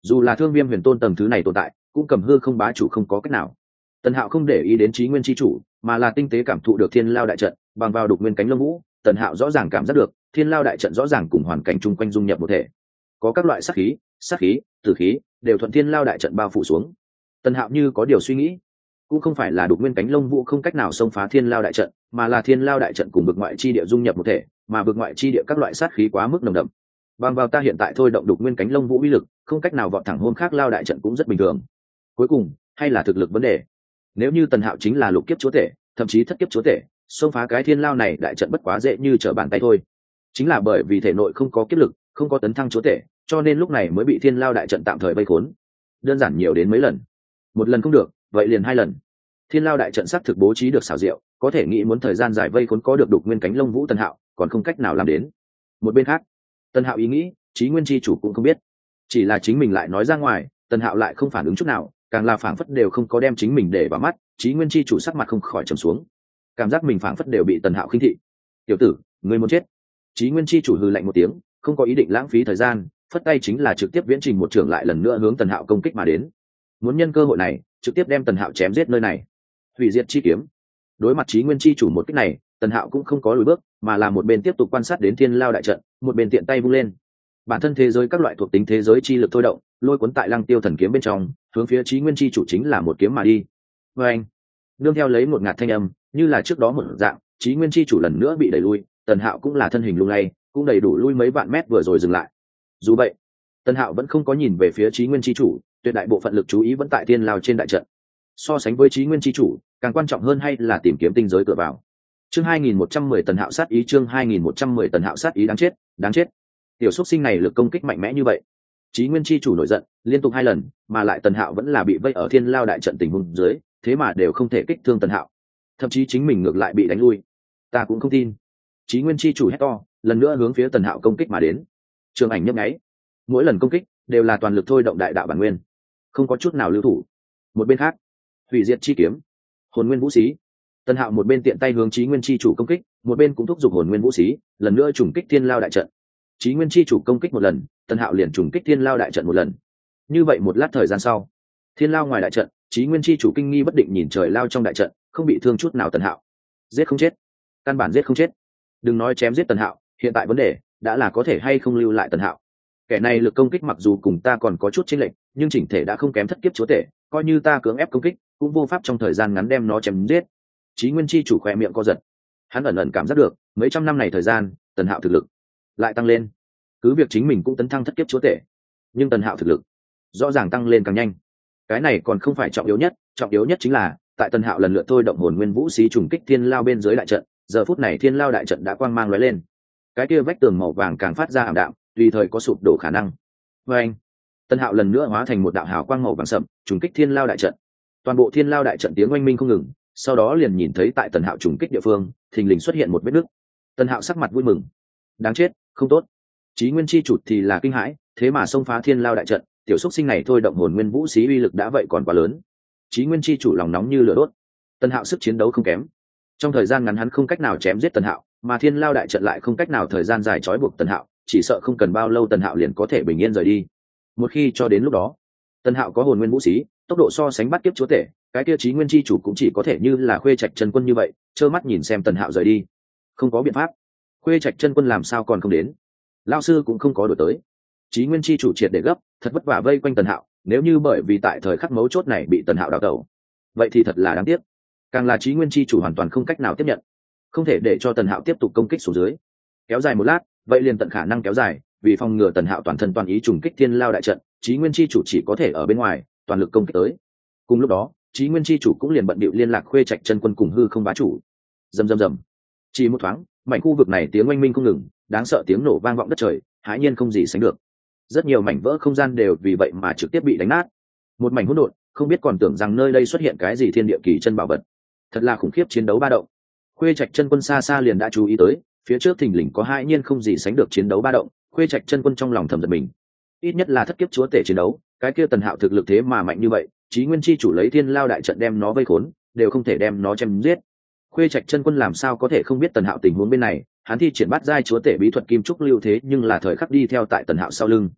dù là thương viêm huyền tôn tầng thứ này tồn tại cũng cầm hư không bá chủ không có cách nào. Tần Hạo không để ý đến Chí Nguyên chi chủ, mà là tinh tế cảm thụ được Thiên Lao đại trận, bằng vào đục nguyên cánh lông vũ, Tần Hạo rõ ràng cảm giác được, Thiên Lao đại trận rõ ràng cùng hoàn cảnh chung quanh dung nhập một thể. Có các loại sát khí, tử khí, đều thuận Thiên Lao đại trận bao phủ xuống. Tần Hạo như có điều suy nghĩ, cũng không phải là đục nguyên cánh lông vũ không cách nào xông phá Thiên Lao đại trận, mà là Thiên Lao đại trận cùng vực ngoại chi địa dung nhập một thể, mà vực ngoại chi địa các loại sát khí quá mức nồng đậm. Bằng vào ta hiện tại thôi động đục nguyên cánh lông vũ uy lực, không cách nào vọt thẳng hôn khác Lao đại trận cũng rất bình thường. Cuối cùng, hay là thực lực vấn đề. Nếu như Tần Hạo chính là lục kiếp chúa tể, thậm chí thất kiếp chúa tể, xông phá cái Thiên Lao này đại trận bất quá dễ như trở bàn tay thôi. Chính là bởi vì thể nội không có kiếp lực, không có tấn thăng chúa tể, cho nên lúc này mới bị Thiên Lao đại trận tạm thời vây khốn. Đơn giản nhiều đến mấy lần. Một lần không được, vậy liền 2 lần. Thiên Lao đại trận xác thực bố trí được xảo diệu, có thể nghĩ muốn thời gian dài vây khốn có được đục nguyên cánh lông vũ Tần Hạo, còn không cách nào làm đến. Một bên khác, Tần Hạo ý nghĩ, Chí Nguyên chi chủ cũng không biết, chỉ là chính mình lại nói ra ngoài, Tần Hạo lại không phản ứng chút nào, càng là phảng phất đều không có đem chính mình để vào mắt. Chí Nguyên chi chủ sắc mặt không khỏi trầm xuống, cảm giác mình phảng phất đều bị Tần Hạo khinh thị. Tiểu tử, ngươi muốn chết. Chí Nguyên chi chủ hừ lạnh một tiếng, không có ý định lãng phí thời gian, phất tay chính là trực tiếp viễn trình một trường lại lần nữa hướng Tần Hạo công kích mà đến, muốn nhân cơ hội này trực tiếp đem Tần Hạo chém giết nơi này. Hủy diệt chi kiếm. Đối mặt Chí Nguyên chi chủ một kích này, Tần Hạo cũng không có lùi bước, mà là một bên tiếp tục quan sát đến Thiên Lao đại trận, một bên tiện tay vung lên. Bản thân thế giới các loại thuộc tính thế giới chi lực thôi động, lôi cuốn tại Lăng Tiêu thần kiếm bên trong, hướng phía Chí Nguyên chi chủ chính là một kiếm mà đi. Và anh, nương theo lấy một ngạt thanh âm, như là trước đó một dạng, Chí Nguyên chi chủ lần nữa bị đẩy lui, Tần Hạo cũng là thân hình lung lay, cũng đầy đủ lui mấy vạn mét vừa rồi dừng lại. Dù vậy, Tần Hạo vẫn không có nhìn về phía Chí Nguyên chi chủ, tuyệt đại bộ phận lực chú ý vẫn tại Thiên Lao trên đại trận. So sánh với Chí Nguyên chi chủ, càng quan trọng hơn hay là tìm kiếm tinh giới cửa vào. Chương 2110 Tần Hạo sát ý, chương 2110 Tần Hạo sát ý, đáng chết, đáng chết. Tiểu xúc sinh này lực công kích mạnh mẽ như vậy. Chí Nguyên chi chủ nổi giận, liên tục 2 lần, mà lại Tần Hạo vẫn là bị vây ở Thiên Lao đại trận tình huống dưới, thế mà đều không thể kích thương Tần Hạo. Thậm chí chính mình ngược lại bị đánh lui. Ta cũng không tin. Chí Nguyên chi chủ hét to, lần nữa hướng phía Tần Hạo công kích mà đến. Trường ảnh nhấp nháy, mỗi lần công kích đều là toàn lực thôi động đại đạo bản nguyên, không có chút nào lưu thủ. Một bên khác, hủy diệt chi kiếm, hồn nguyên vũ xí. Tần Hạo một bên tiện tay hướng Chí Nguyên chi chủ công kích, một bên cũng thúc giục hồn nguyên vũ xí, lần nữa trùng kích Thiên Lao đại trận. Chí Nguyên chi chủ công kích một lần, Tần Hạo liền trùng kích Thiên Lao đại trận một lần. Như vậy một lát thời gian sau, Thiên Lao ngoài đại trận, Chí Nguyên chi chủ kinh nghi bất định nhìn trời lao trong đại trận, không bị thương chút nào. Tần Hạo giết không chết, căn bản giết không chết. Đừng nói chém giết Tần Hạo, hiện tại vấn đề đã là có thể hay không lưu lại Tần Hạo. Kẻ này lực công kích mặc dù cùng ta còn có chút chênh lệch, nhưng chỉnh thể đã không kém thất kiếp chúa tể, coi như ta cưỡng ép công kích, cũng vô pháp trong thời gian ngắn đem nó chém giết. Chí Nguyên chi chủ khẽ miệng co giật, hắn ẩn ẩn cảm giác được, mấy trăm năm này thời gian, Tần Hạo thực lực lại tăng lên. Cứ việc chính mình cũng tấn thăng thất kiếp chúa tể, nhưng Tần Hạo thực lực rõ ràng tăng lên càng nhanh. Cái này còn không phải trọng yếu nhất chính là tại Tần Hạo lần lượt thôi động hồn nguyên vũ xí trùng kích Thiên Lao bên dưới đại trận, giờ phút này Thiên Lao đại trận đã quang mang lóe lên, cái kia vách tường màu vàng càng phát ra ảm đạm, tùy thời có sụp đổ khả năng. Và anh, Tần Hạo lần nữa hóa thành một đạo hào quang màu vàng sậm, trùng kích Thiên Lao đại trận. Toàn bộ Thiên Lao đại trận tiếng oanh minh không ngừng, sau đó liền nhìn thấy tại Tần Hạo trùng kích địa phương, thình lình xuất hiện một vết nứt. Tần Hạo sắc mặt vui mừng, đáng chết, không tốt. Chí Nguyên chi chủ thì là kinh hãi, thế mà xông phá Thiên Lao đại trận, tiểu xúc sinh này thôi động hồn nguyên vũ xí uy lực đã vậy còn quá lớn. Chí Nguyên chi chủ lòng nóng như lửa đốt. Tần Hạo sức chiến đấu không kém, trong thời gian ngắn hắn không cách nào chém giết Tần Hạo, mà Thiên Lao đại trận lại không cách nào thời gian dài trói buộc Tần Hạo, chỉ sợ không cần bao lâu Tần Hạo liền có thể bình yên rời đi. Một khi cho đến lúc đó, Tần Hạo có hồn nguyên vũ xí, tốc độ so sánh bắt kiếp chúa tể, cái kia Chí Nguyên chi chủ cũng chỉ có thể như là Khuê Trạch chân quân như vậy, trơ mắt nhìn xem Tần Hạo rời đi. Không có biện pháp, Khuê Trạch chân quân làm sao còn không đến, lão sư cũng không có đổi tới. Chí Nguyên chi chủ triệt để gấp, thật vất vả vây quanh Tần Hạo, nếu như bởi vì tại thời khắc mấu chốt này bị Tần Hạo đào tẩu, vậy thì thật là đáng tiếc. Càng là Chí Nguyên chi chủ hoàn toàn không cách nào tiếp nhận, không thể để cho Tần Hạo tiếp tục công kích xuống dưới. Kéo dài một lát, vậy liền tận khả năng kéo dài, vì phòng ngừa Tần Hạo toàn thân toàn ý trùng kích Thiên Lao đại trận, Chí Nguyên chi chủ chỉ có thể ở bên ngoài toàn lực công kích tới. Cùng lúc đó, Chí Nguyên chi chủ cũng liền bận bịu liên lạc Khuê Trạch chân quân cùng hư không bá chủ. Rầm rầm rầm. Chỉ một thoáng, mảnh khu vực này tiếng oanh minh không ngừng, đáng sợ tiếng nổ vang vọng đất trời, hãi nhiên không gì sánh được. Rất nhiều mảnh vỡ không gian đều vì vậy mà trực tiếp bị đánh nát. Một mảnh hỗn độn, không biết còn tưởng rằng nơi đây xuất hiện cái gì thiên địa kỳ chân bảo vật. Thật là khủng khiếp chiến đấu ba động. Khuê Trạch chân quân xa xa liền đã chú ý tới, phía trước thình lình có hãi nhiên không gì sánh được chiến đấu ba động. Khuê Trạch chân quân trong lòng thầm giật mình, ít nhất là thất kiếp chúa tể chiến đấu, cái kia Tần Hạo thực lực thế mà mạnh như vậy, Chí Nguyên chi chủ lấy Thiên Lao đại trận đem nó vây khốn, đều không thể đem nó chém giết. Khuê Trạch chân quân làm sao có thể không biết Tần Hạo tình huống bên này, hắn thi triển bát giai chúa tể bí thuật kim trúc lưu thế nhưng là thời khắc đi theo tại Tần Hạo sau lưng.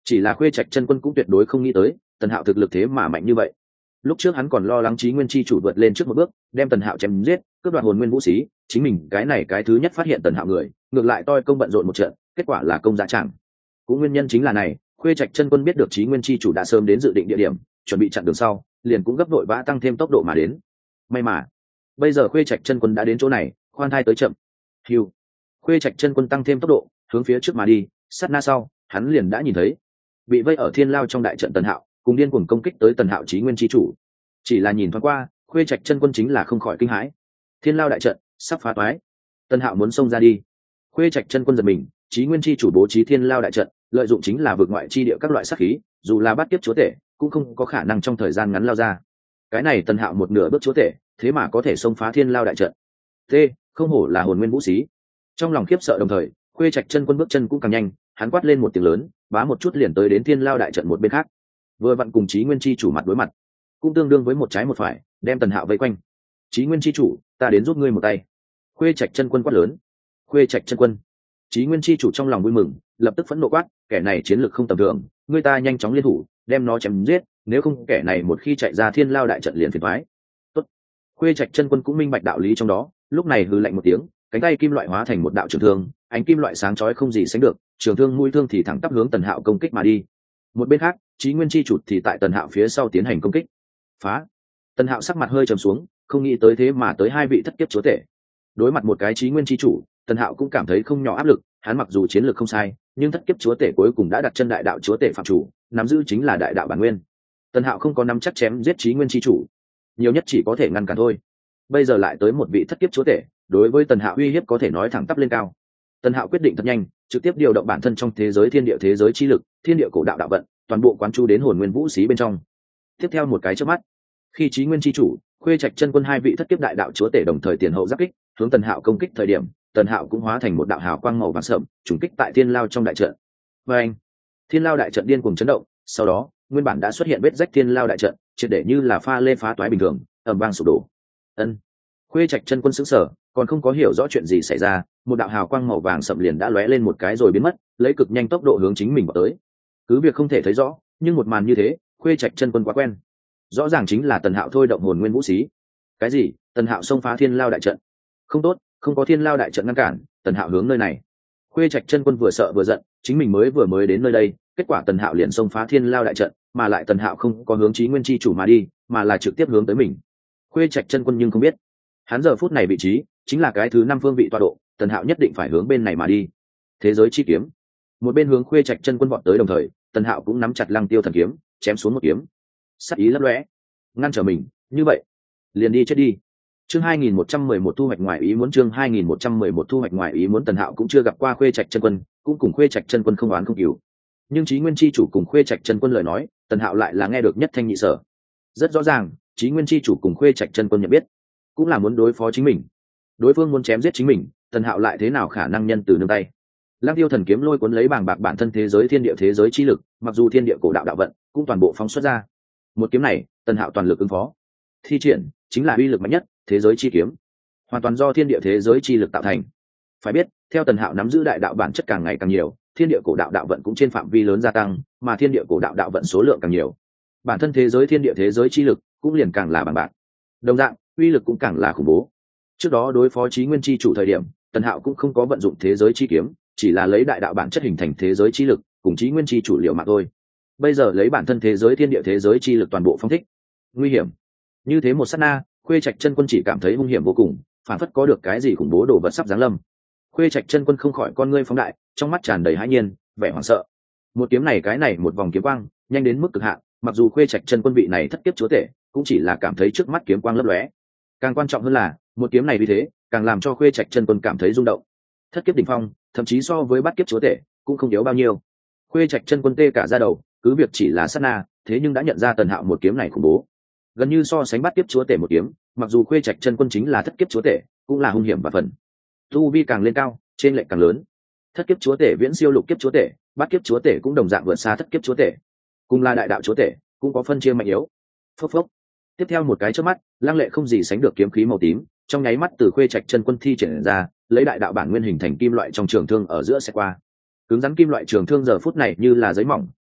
Chỉ là Khuê Trạch chân quân cũng tuyệt đối không nghĩ tới Tần Hạo thực lực thế mà mạnh như vậy. Lúc trước hắn còn lo lắng Chí Nguyên chi chủ vượt lên trước một bước đem Tần Hạo chém giết, cướp đoạt hồn nguyên vũ xí, chính mình cái thứ nhất phát hiện Tần Hạo người, ngược lại toi công bận rộn một trận, kết quả là công giá chẳng. Cũng nguyên nhân chính là này, Khuê Trạch chân quân biết được Chí Nguyên chi chủ đã sớm đến dự định địa điểm, chuẩn bị chặn đường sau, liền cũng gấp đội vã tăng thêm tốc độ mà đến. May mà bây giờ Khuê Trạch chân quân đã đến chỗ này, khoan thai tới chậm. Hưu. Khuê Trạch chân quân tăng thêm tốc độ, hướng phía trước mà đi, sát na sau, hắn liền đã nhìn thấy bị vây ở Thiên Lao trong đại trận Tần Hạo, cùng điên cuồng công kích tới Tần Hạo Chí Nguyên chi chủ. Chỉ là nhìn thoáng qua, Khuê Trạch chân quân chính là không khỏi kinh hãi. Thiên Lao đại trận sắp phá toái, Tần Hạo muốn xông ra đi. Khuê Trạch chân quân giật mình, Chí Nguyên chi chủ bố trí Thiên Lao đại trận, lợi dụng chính là vượt ngoại chi địa các loại sát khí, dù là bắt tiếp chúa tể, cũng không có khả năng trong thời gian ngắn lao ra. Cái này Tần Hạo một nửa bước chúa tể, thế mà có thể xông phá Thiên Lao đại trận. Không hổ là hồn nguyên vũ xí. Trong lòng khiếp sợ đồng thời, Khuê Trạch chân quân bước chân cũng càng nhanh, hắn quát lên một tiếng lớn, bá một chút liền tới đến Thiên Lao đại trận một bên khác. Vừa vặn cùng Chí Nguyên chi chủ mặt đối mặt, cũng tương đương với một trái một phải, đem Tần Hạo vây quanh. Chí Nguyên chi chủ, ta đến giúp ngươi một tay. Khuê Trạch chân quân quát lớn. Khuê Trạch chân quân. Chí Nguyên chi chủ trong lòng vui mừng, lập tức phẫn nộ quát, kẻ này chiến lược không tầm thường, ngươi ta nhanh chóng liên thủ, đem nó chém giết, nếu không kẻ này một khi chạy ra Thiên Lao đại trận liền phiền toái. Tốt. Khuê Trạch chân quân cũng minh bạch đạo lý trong đó, lúc này hừ lạnh một tiếng, cánh tay kim loại hóa thành một đạo trường thương, ánh kim loại sáng chói không gì sánh được, trường thương mũi thương thì thẳng tắp hướng Tần Hạo công kích mà đi. Một bên khác, Chí Nguyên chi chủ thì tại Tần Hạo phía sau tiến hành công kích. Phá. Tần Hạo sắc mặt hơi trầm xuống, không nghĩ tới thế mà tới hai vị thất kiếp chúa tể. Đối mặt một cái Chí Nguyên chi chủ, Tần Hạo cũng cảm thấy không nhỏ áp lực, hắn mặc dù chiến lược không sai, nhưng thất kiếp chúa tể cuối cùng đã đặt chân đại đạo chúa tể phạm chủ, nắm giữ chính là đại đạo bản nguyên. Tần Hạo không có nắm chắc chém giết Chí Nguyên chi chủ, nhiều nhất chỉ có thể ngăn cản thôi. Bây giờ lại tới một vị thất kiếp chúa tể, đối với Tần Hạo uy hiếp có thể nói thẳng tắp lên cao. Tần Hạo quyết định thật nhanh, trực tiếp điều động bản thân trong thế giới thiên địa thế giới chi lực, thiên địa cổ đạo đạo vận, toàn bộ quán chú đến hồn nguyên vũ xí bên trong. Tiếp theo một cái chớp mắt, khi Chí Nguyên chi chủ, Khuê Trạch chân quân hai vị thất kiếp đại đạo chúa tể đồng thời tiền hậu giáp kích, hướng Tần Hạo công kích thời điểm, Tần Hạo cũng hóa thành một đạo hào quang màu vàng sẫm, trùng kích tại Thiên Lao trong đại trận. Và anh, Thiên Lao đại trận điên cuồng chấn động, sau đó, nguyên bản đã xuất hiện vết rách Thiên Lao đại trận, triệt để như là pha lê phá toái bình thường, ầm vang sụp đổ. Ân. Khuê Trạch chân quân sững sờ, còn không có hiểu rõ chuyện gì xảy ra, một đạo hào quang màu vàng sậm liền đã lóe lên một cái rồi biến mất, lấy cực nhanh tốc độ hướng chính mình vào tới. Cứ việc không thể thấy rõ, nhưng một màn như thế, Khuê Trạch chân quân quá quen. Rõ ràng chính là Tần Hạo thôi động hồn nguyên vũ xí. Cái gì? Tần Hạo xông phá Thiên Lao đại trận? Không tốt, không có Thiên Lao đại trận ngăn cản, Tần Hạo hướng nơi này. Khuê Trạch chân quân vừa sợ vừa giận, chính mình vừa mới đến nơi đây, kết quả Tần Hạo liền xông phá Thiên Lao đại trận, mà lại Tần Hạo không có hướng Chí Nguyên chi chủ mà đi, mà là trực tiếp hướng tới mình. Khuê Trạch chân quân nhưng không biết, hắn giờ phút này vị trí chính là cái thứ 5 phương vị tọa độ, Tần Hạo nhất định phải hướng bên này mà đi. Thế giới chi kiếm. Một bên hướng Khuê Trạch chân quân vọt tới đồng thời, Tần Hạo cũng nắm chặt Lăng Tiêu thần kiếm, chém xuống một kiếm. Sát ý lấp lóe, ngăn trở mình, như vậy, liền đi chết đi. Chương 2111 thu hoạch ngoài ý muốn, chương 2111 thu hoạch ngoài ý muốn. Tần Hạo cũng chưa gặp qua Khuê Trạch chân quân, cũng cùng Khuê Trạch chân quân không oán không cừu. Nhưng Chí Nguyên chi chủ cùng Khuê Trạch chân quân lời nói, Tần Hạo lại là nghe được nhất thanh nhị sở. Rất rõ ràng, Chí Nguyên chi chủ cùng Khuê Trạch chân quân nhận biết, cũng là muốn đối phó chính mình. Đối phương muốn chém giết chính mình, Tần Hạo lại thế nào khả năng nhân từ nương tay. Lăng Tiêu thần kiếm lôi cuốn lấy bàng bạc bản thân thế giới thiên địa thế giới chi lực, mặc dù thiên địa cổ đạo đạo vận cũng toàn bộ phóng xuất ra. Một kiếm này, Tần Hạo toàn lực ứng phó. Thi triển chính là uy lực mạnh nhất, thế giới chi kiếm, hoàn toàn do thiên địa thế giới chi lực tạo thành. Phải biết, theo Tần Hạo nắm giữ đại đạo bản chất càng ngày càng nhiều, thiên địa cổ đạo đạo vận cũng trên phạm vi lớn gia tăng, mà thiên địa cổ đạo đạo vận số lượng càng nhiều, bản thân thế giới thiên địa thế giới chi lực cũng liền càng là bằng bạc. Đồng dạng, uy lực cũng càng là khủng bố. Trước đó đối phó Chí Nguyên chi chủ thời điểm, Tần Hạo cũng không có vận dụng thế giới chi kiếm, chỉ là lấy đại đạo bản chất hình thành thế giới chi lực, cùng Chí Nguyên chi chủ liệu mà thôi. Bây giờ lấy bản thân thế giới thiên địa thế giới chi lực toàn bộ phong thích. Nguy hiểm. Như thế một sát na, Khuê Trạch chân quân chỉ cảm thấy hung hiểm vô cùng, phản phất có được cái gì khủng bố đồ vật sắp giáng lâm. Khuê Trạch chân quân không khỏi con ngươi phóng đại, trong mắt tràn đầy hãi nhiên, vẻ hoảng sợ. Một kiếm này cái này một vòng kiếm quang, nhanh đến mức cực hạn, mặc dù Khuê Trạch chân quân vị này thất kiếp chúa tể, cũng chỉ là cảm thấy trước mắt kiếm quang lấp lóe. Càng quan trọng hơn là, một kiếm này vì thế, càng làm cho Khuê Trạch chân quân cảm thấy rung động. Thất kiếp đỉnh phong, thậm chí so với bát kiếp chúa tể, cũng không yếu bao nhiêu. Khuê Trạch chân quân tê cả da đầu, cứ việc chỉ là sát na, thế nhưng đã nhận ra Tần Hạo một kiếm này khủng bố. Gần như so sánh bát kiếp chúa tể một kiếm, mặc dù Khuê Trạch chân quân chính là thất kiếp chúa tể, cũng là hung hiểm và phần. Tu vi càng lên cao, trên lệch càng lớn. Thất kiếp chúa tể viễn siêu lục kiếp chúa tể, bát kiếp chúa tể cũng đồng dạng vượt xa thất kiếp chúa tể. Cùng là đại đạo chúa tể, cũng có phân chia mạnh yếu. Phốc phốc. Tiếp theo một cái chớp mắt, lăng lệ không gì sánh được kiếm khí màu tím, trong nháy mắt từ Khuê Trạch chân quân thi triển ra, lấy đại đạo bản nguyên hình thành kim loại trong trường thương ở giữa sẽ qua. Cứng rắn kim loại trường thương giờ phút này như là giấy mỏng,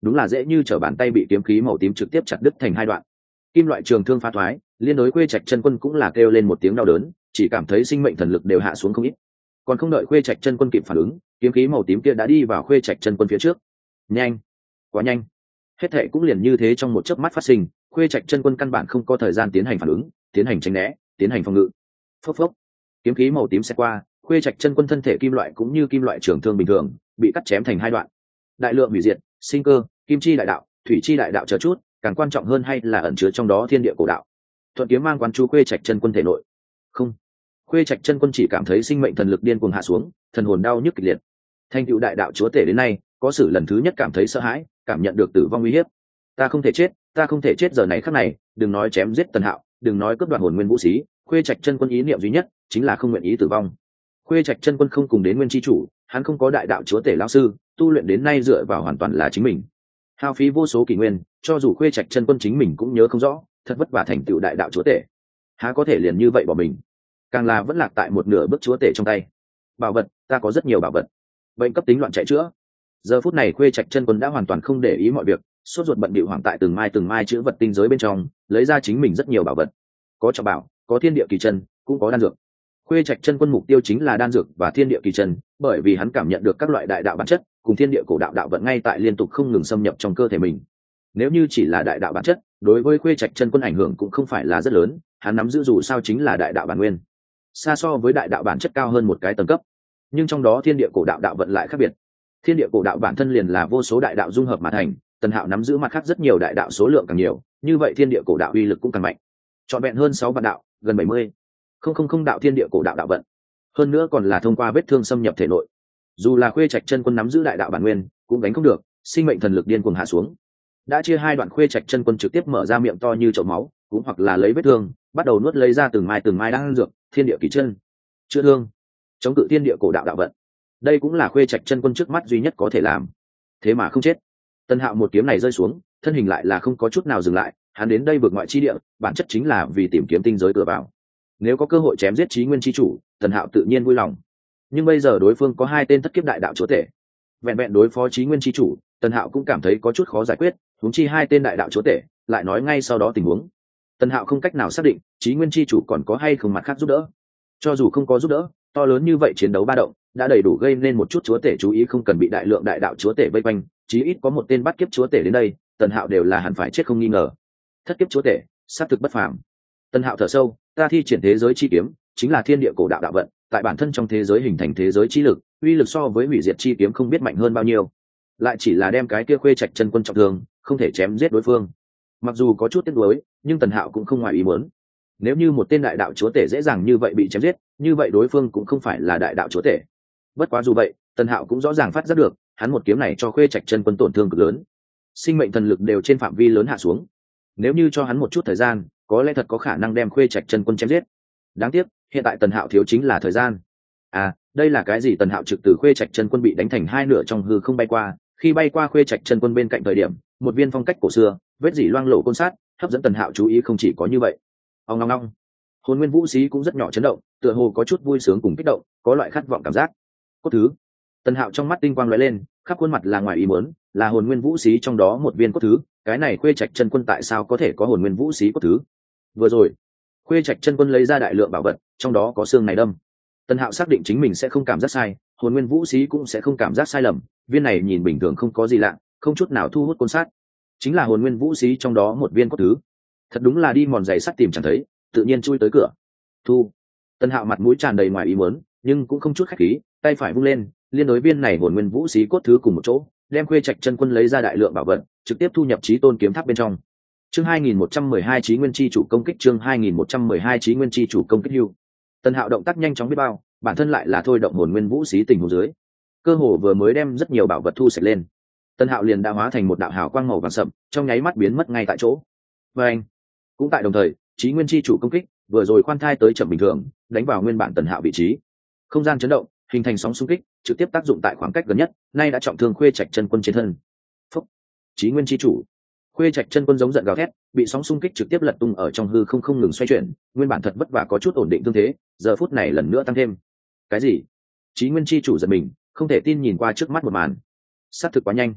đúng là dễ như trở bàn tay bị kiếm khí màu tím trực tiếp chặt đứt thành hai đoạn. Kim loại trường thương phá thoái, liên đối Khuê Trạch chân quân cũng là kêu lên một tiếng đau đớn, chỉ cảm thấy sinh mệnh thần lực đều hạ xuống không ít. Còn không đợi Khuê Trạch chân quân kịp phản ứng, kiếm khí màu tím kia đã đi vào Khuê Trạch chân quân phía trước. Nhanh, quá nhanh. Hết thệ cũng liền như thế trong một chớp mắt phát sinh, Khuê Trạch chân quân căn bản không có thời gian tiến hành phản ứng, tiến hành tránh né, tiến hành phòng ngự. Phốc phốc. Kiếm khí màu tím sẽ qua, Khuê Trạch chân quân thân thể kim loại cũng như kim loại trường thương bình thường, bị cắt chém thành hai đoạn. Đại lượng hủy diệt, sinh cơ, kim chi đại đạo, thủy chi đại đạo chờ chút, càng quan trọng hơn hay là ẩn chứa trong đó thiên địa cổ đạo. Thuận kiếm mang quán chú Khuê Trạch chân quân thể nội. Không. Khuê Trạch chân quân chỉ cảm thấy sinh mệnh thần lực điên cuồng hạ xuống, thần hồn đau nhức kịch liệt. Thành tựu đại đạo chúa tể đến nay, có sự lần thứ nhất cảm thấy sợ hãi, cảm nhận được tử vong uy hiếp. Ta không thể chết, ta không thể chết giờ này khắc này, đừng nói chém giết Tần Hạo, đừng nói cướp đoạt hồn nguyên vũ xí, Khuê Trạch chân quân ý niệm duy nhất chính là không nguyện ý tử vong. Khuê Trạch chân quân không cùng đến nguyên chi chủ, hắn không có đại đạo chúa tể lão sư, tu luyện đến nay dựa vào hoàn toàn là chính mình. Hao phí vô số kỷ nguyên, cho dù Khuê Trạch chân quân chính mình cũng nhớ không rõ, thật vất vả thành tựu đại đạo chúa tể, há có thể liền như vậy bỏ mình, càng là vẫn lạc tại một nửa bước chúa tể trong tay. Bảo vật, ta có rất nhiều bảo vật. Bệnh cấp tính loạn chạy chữa. Giờ phút này Khuê Trạch chân quân đã hoàn toàn không để ý mọi việc, sốt ruột bận bịu hoảng tại từng mai chữ vật tinh giới bên trong, lấy ra chính mình rất nhiều bảo vật. Có trọng bảo, có thiên địa kỳ chân, cũng có đan dược. Khuê Trạch chân quân mục tiêu chính là đan dược và thiên địa kỳ chân, bởi vì hắn cảm nhận được các loại đại đạo bản chất cùng thiên địa cổ đạo đạo vận ngay tại liên tục không ngừng xâm nhập trong cơ thể mình. Nếu như chỉ là đại đạo bản chất, đối với Khuê Trạch chân quân ảnh hưởng cũng không phải là rất lớn, hắn nắm giữ dù sao chính là đại đạo bản nguyên, xa so với đại đạo bản chất cao hơn một cái tầng cấp. Nhưng trong đó thiên địa cổ đạo đạo vận lại khác biệt. Thiên địa cổ đạo bản thân liền là vô số đại đạo dung hợp mà thành, Tần Hạo nắm giữ mặt khác rất nhiều đại đạo số lượng càng nhiều, như vậy thiên địa cổ đạo uy lực cũng càng mạnh. Trọn vẹn hơn 6 vạn đạo, gần 70 không đạo thiên địa cổ đạo đạo vận. Hơn nữa còn là thông qua vết thương xâm nhập thể nội. Dù là Khuê Trạch chân quân nắm giữ đại đạo bản nguyên, cũng đánh không được, sinh mệnh thần lực điên cuồng hạ xuống. Đã chia hai đoạn, Khuê Trạch chân quân trực tiếp mở ra miệng to như chậu máu, cũng hoặc là lấy vết thương, bắt đầu nuốt lấy ra từng mai đang dược, thiên địa kỳ chân, chữa thương, chống cự thiên địa cổ đạo đạo vận. Đây cũng là Khuê Trạch chân quân trước mắt duy nhất có thể làm. Thế mà không chết. Tần Hạo một kiếm này rơi xuống, thân hình lại là không có chút nào dừng lại, hắn đến đây vượt ngoại chi địa, bản chất chính là vì tìm kiếm tinh giới cửa vào. Nếu có cơ hội chém giết Chí Nguyên chi chủ, Tần Hạo tự nhiên vui lòng. Nhưng bây giờ đối phương có hai tên thất kiếp đại đạo chúa tể, vẹn vẹn đối phó Chí Nguyên chi chủ, Tần Hạo cũng cảm thấy có chút khó giải quyết, huống chi hai tên đại đạo chúa tể, lại nói ngay sau đó tình huống. Tần Hạo không cách nào xác định Chí Nguyên chi chủ còn có hay không mặt khác giúp đỡ. Cho dù không có giúp đỡ, to lớn như vậy chiến đấu ba động, đã đầy đủ gây nên một chút chúa tể chú ý, không cần bị đại lượng đại đạo chúa tể vây quanh, chí ít có một tên bắt kiếp chúa tể đến đây, Tần Hạo đều là hẳn phải chết không nghi ngờ. Thất kiếp chúa tể, xác thực bất phàm. Tần Hạo thở sâu, ta thi triển thế giới chi kiếm, chính là thiên địa cổ đạo đạo vận, tại bản thân trong thế giới hình thành thế giới chi lực, uy lực so với hủy diệt chi kiếm không biết mạnh hơn bao nhiêu. Lại chỉ là đem cái kia Khuê Trạch chân quân trọng thương, không thể chém giết đối phương. Mặc dù có chút tiếc nuối, nhưng Tần Hạo cũng không ngoài ý muốn. Nếu như một tên đại đạo chúa tể dễ dàng như vậy bị chém giết, như vậy đối phương cũng không phải là đại đạo chúa tể. Bất quá dù vậy, Tần Hạo cũng rõ ràng phát giác được, hắn một kiếm này cho Khuê Trạch chân quân tổn thương cực lớn, sinh mệnh thần lực đều trên phạm vi lớn hạ xuống. Nếu như cho hắn một chút thời gian, có lẽ thật có khả năng đem Khuê Trạch chân quân chém giết. Đáng tiếc, hiện tại Tần Hạo thiếu chính là thời gian. À, đây là cái gì? Tần Hạo trực từ Khuê Trạch chân quân bị đánh thành hai nửa trong hư không bay qua, khi bay qua Khuê Trạch chân quân bên cạnh thời điểm, một viên phong cách cổ xưa, vết dỉ loang lổ côn sát, hấp dẫn Tần Hạo chú ý. Không chỉ có như vậy, ong ong ong, hồn nguyên vũ xí cũng rất nhỏ chấn động, tựa hồ có chút vui sướng cùng kích động, có loại khát vọng cảm giác. Cốt thứ. Tần Hạo trong mắt tinh quang lóe lên, khắp khuôn mặt là ngoài ý muốn, là hồn nguyên vũ xí trong đó một viên cốt thứ. Cái này Khuê Trạch chân quân tại sao có thể có hồn nguyên vũ xí cốt thứ? Vừa rồi, Khuê Trạch chân quân lấy ra đại lượng bảo vật, trong đó có xương này đâm. Tần Hạo xác định chính mình sẽ không cảm giác sai, hồn nguyên vũ xí cũng sẽ không cảm giác sai lầm. Viên này nhìn bình thường không có gì lạ, không chút nào thu hút côn sát, chính là hồn nguyên vũ xí trong đó một viên cốt thứ. Thật đúng là đi mòn giày sắt tìm chẳng thấy, tự nhiên chui tới cửa. Thu. Tần Hạo mặt mũi tràn đầy ngoài ý muốn, nhưng cũng không chút khách khí, tay phải vung lên, liên đối viên này hồn nguyên vũ xí cốt thứ cùng một chỗ, đem Khuê Trạch chân quân lấy ra đại lượng bảo vật, trực tiếp thu nhập Chí Tôn kiếm tháp bên trong. Chương 2112 Chí Nguyên chi chủ công kích, chương 2112 Chí Nguyên chi chủ công kích hưu. Tần Hạo động tác nhanh chóng biết bao, bản thân lại là thôi động hồn nguyên vũ xí tình huống dưới, cơ hồ vừa mới đem rất nhiều bảo vật thu sạch lên, Tần Hạo liền đã hóa thành một đạo hào quang màu vàng sậm, trong nháy mắt biến mất ngay tại chỗ. Và anh, cũng tại đồng thời, Chí Nguyên chi chủ công kích vừa rồi khoan thai tới chậm bình thường, đánh vào nguyên bản Tần Hạo vị trí, không gian chấn động, hình thành sóng xung kích, trực tiếp tác dụng tại khoảng cách gần nhất, nay đã trọng thương Khuê Trạch chân quân trên thân. Phúc, Chí Nguyên chi chủ. Khuê Trạch chân quân giống giận gào thét, bị sóng xung kích trực tiếp lật tung ở trong hư không, không ngừng xoay chuyển, nguyên bản thật vất vả có chút ổn định tương thế, giờ phút này lần nữa tăng thêm. Cái gì? Chí Nguyên chi chủ giật mình, không thể tin nhìn qua trước mắt một màn. Sát thực quá nhanh.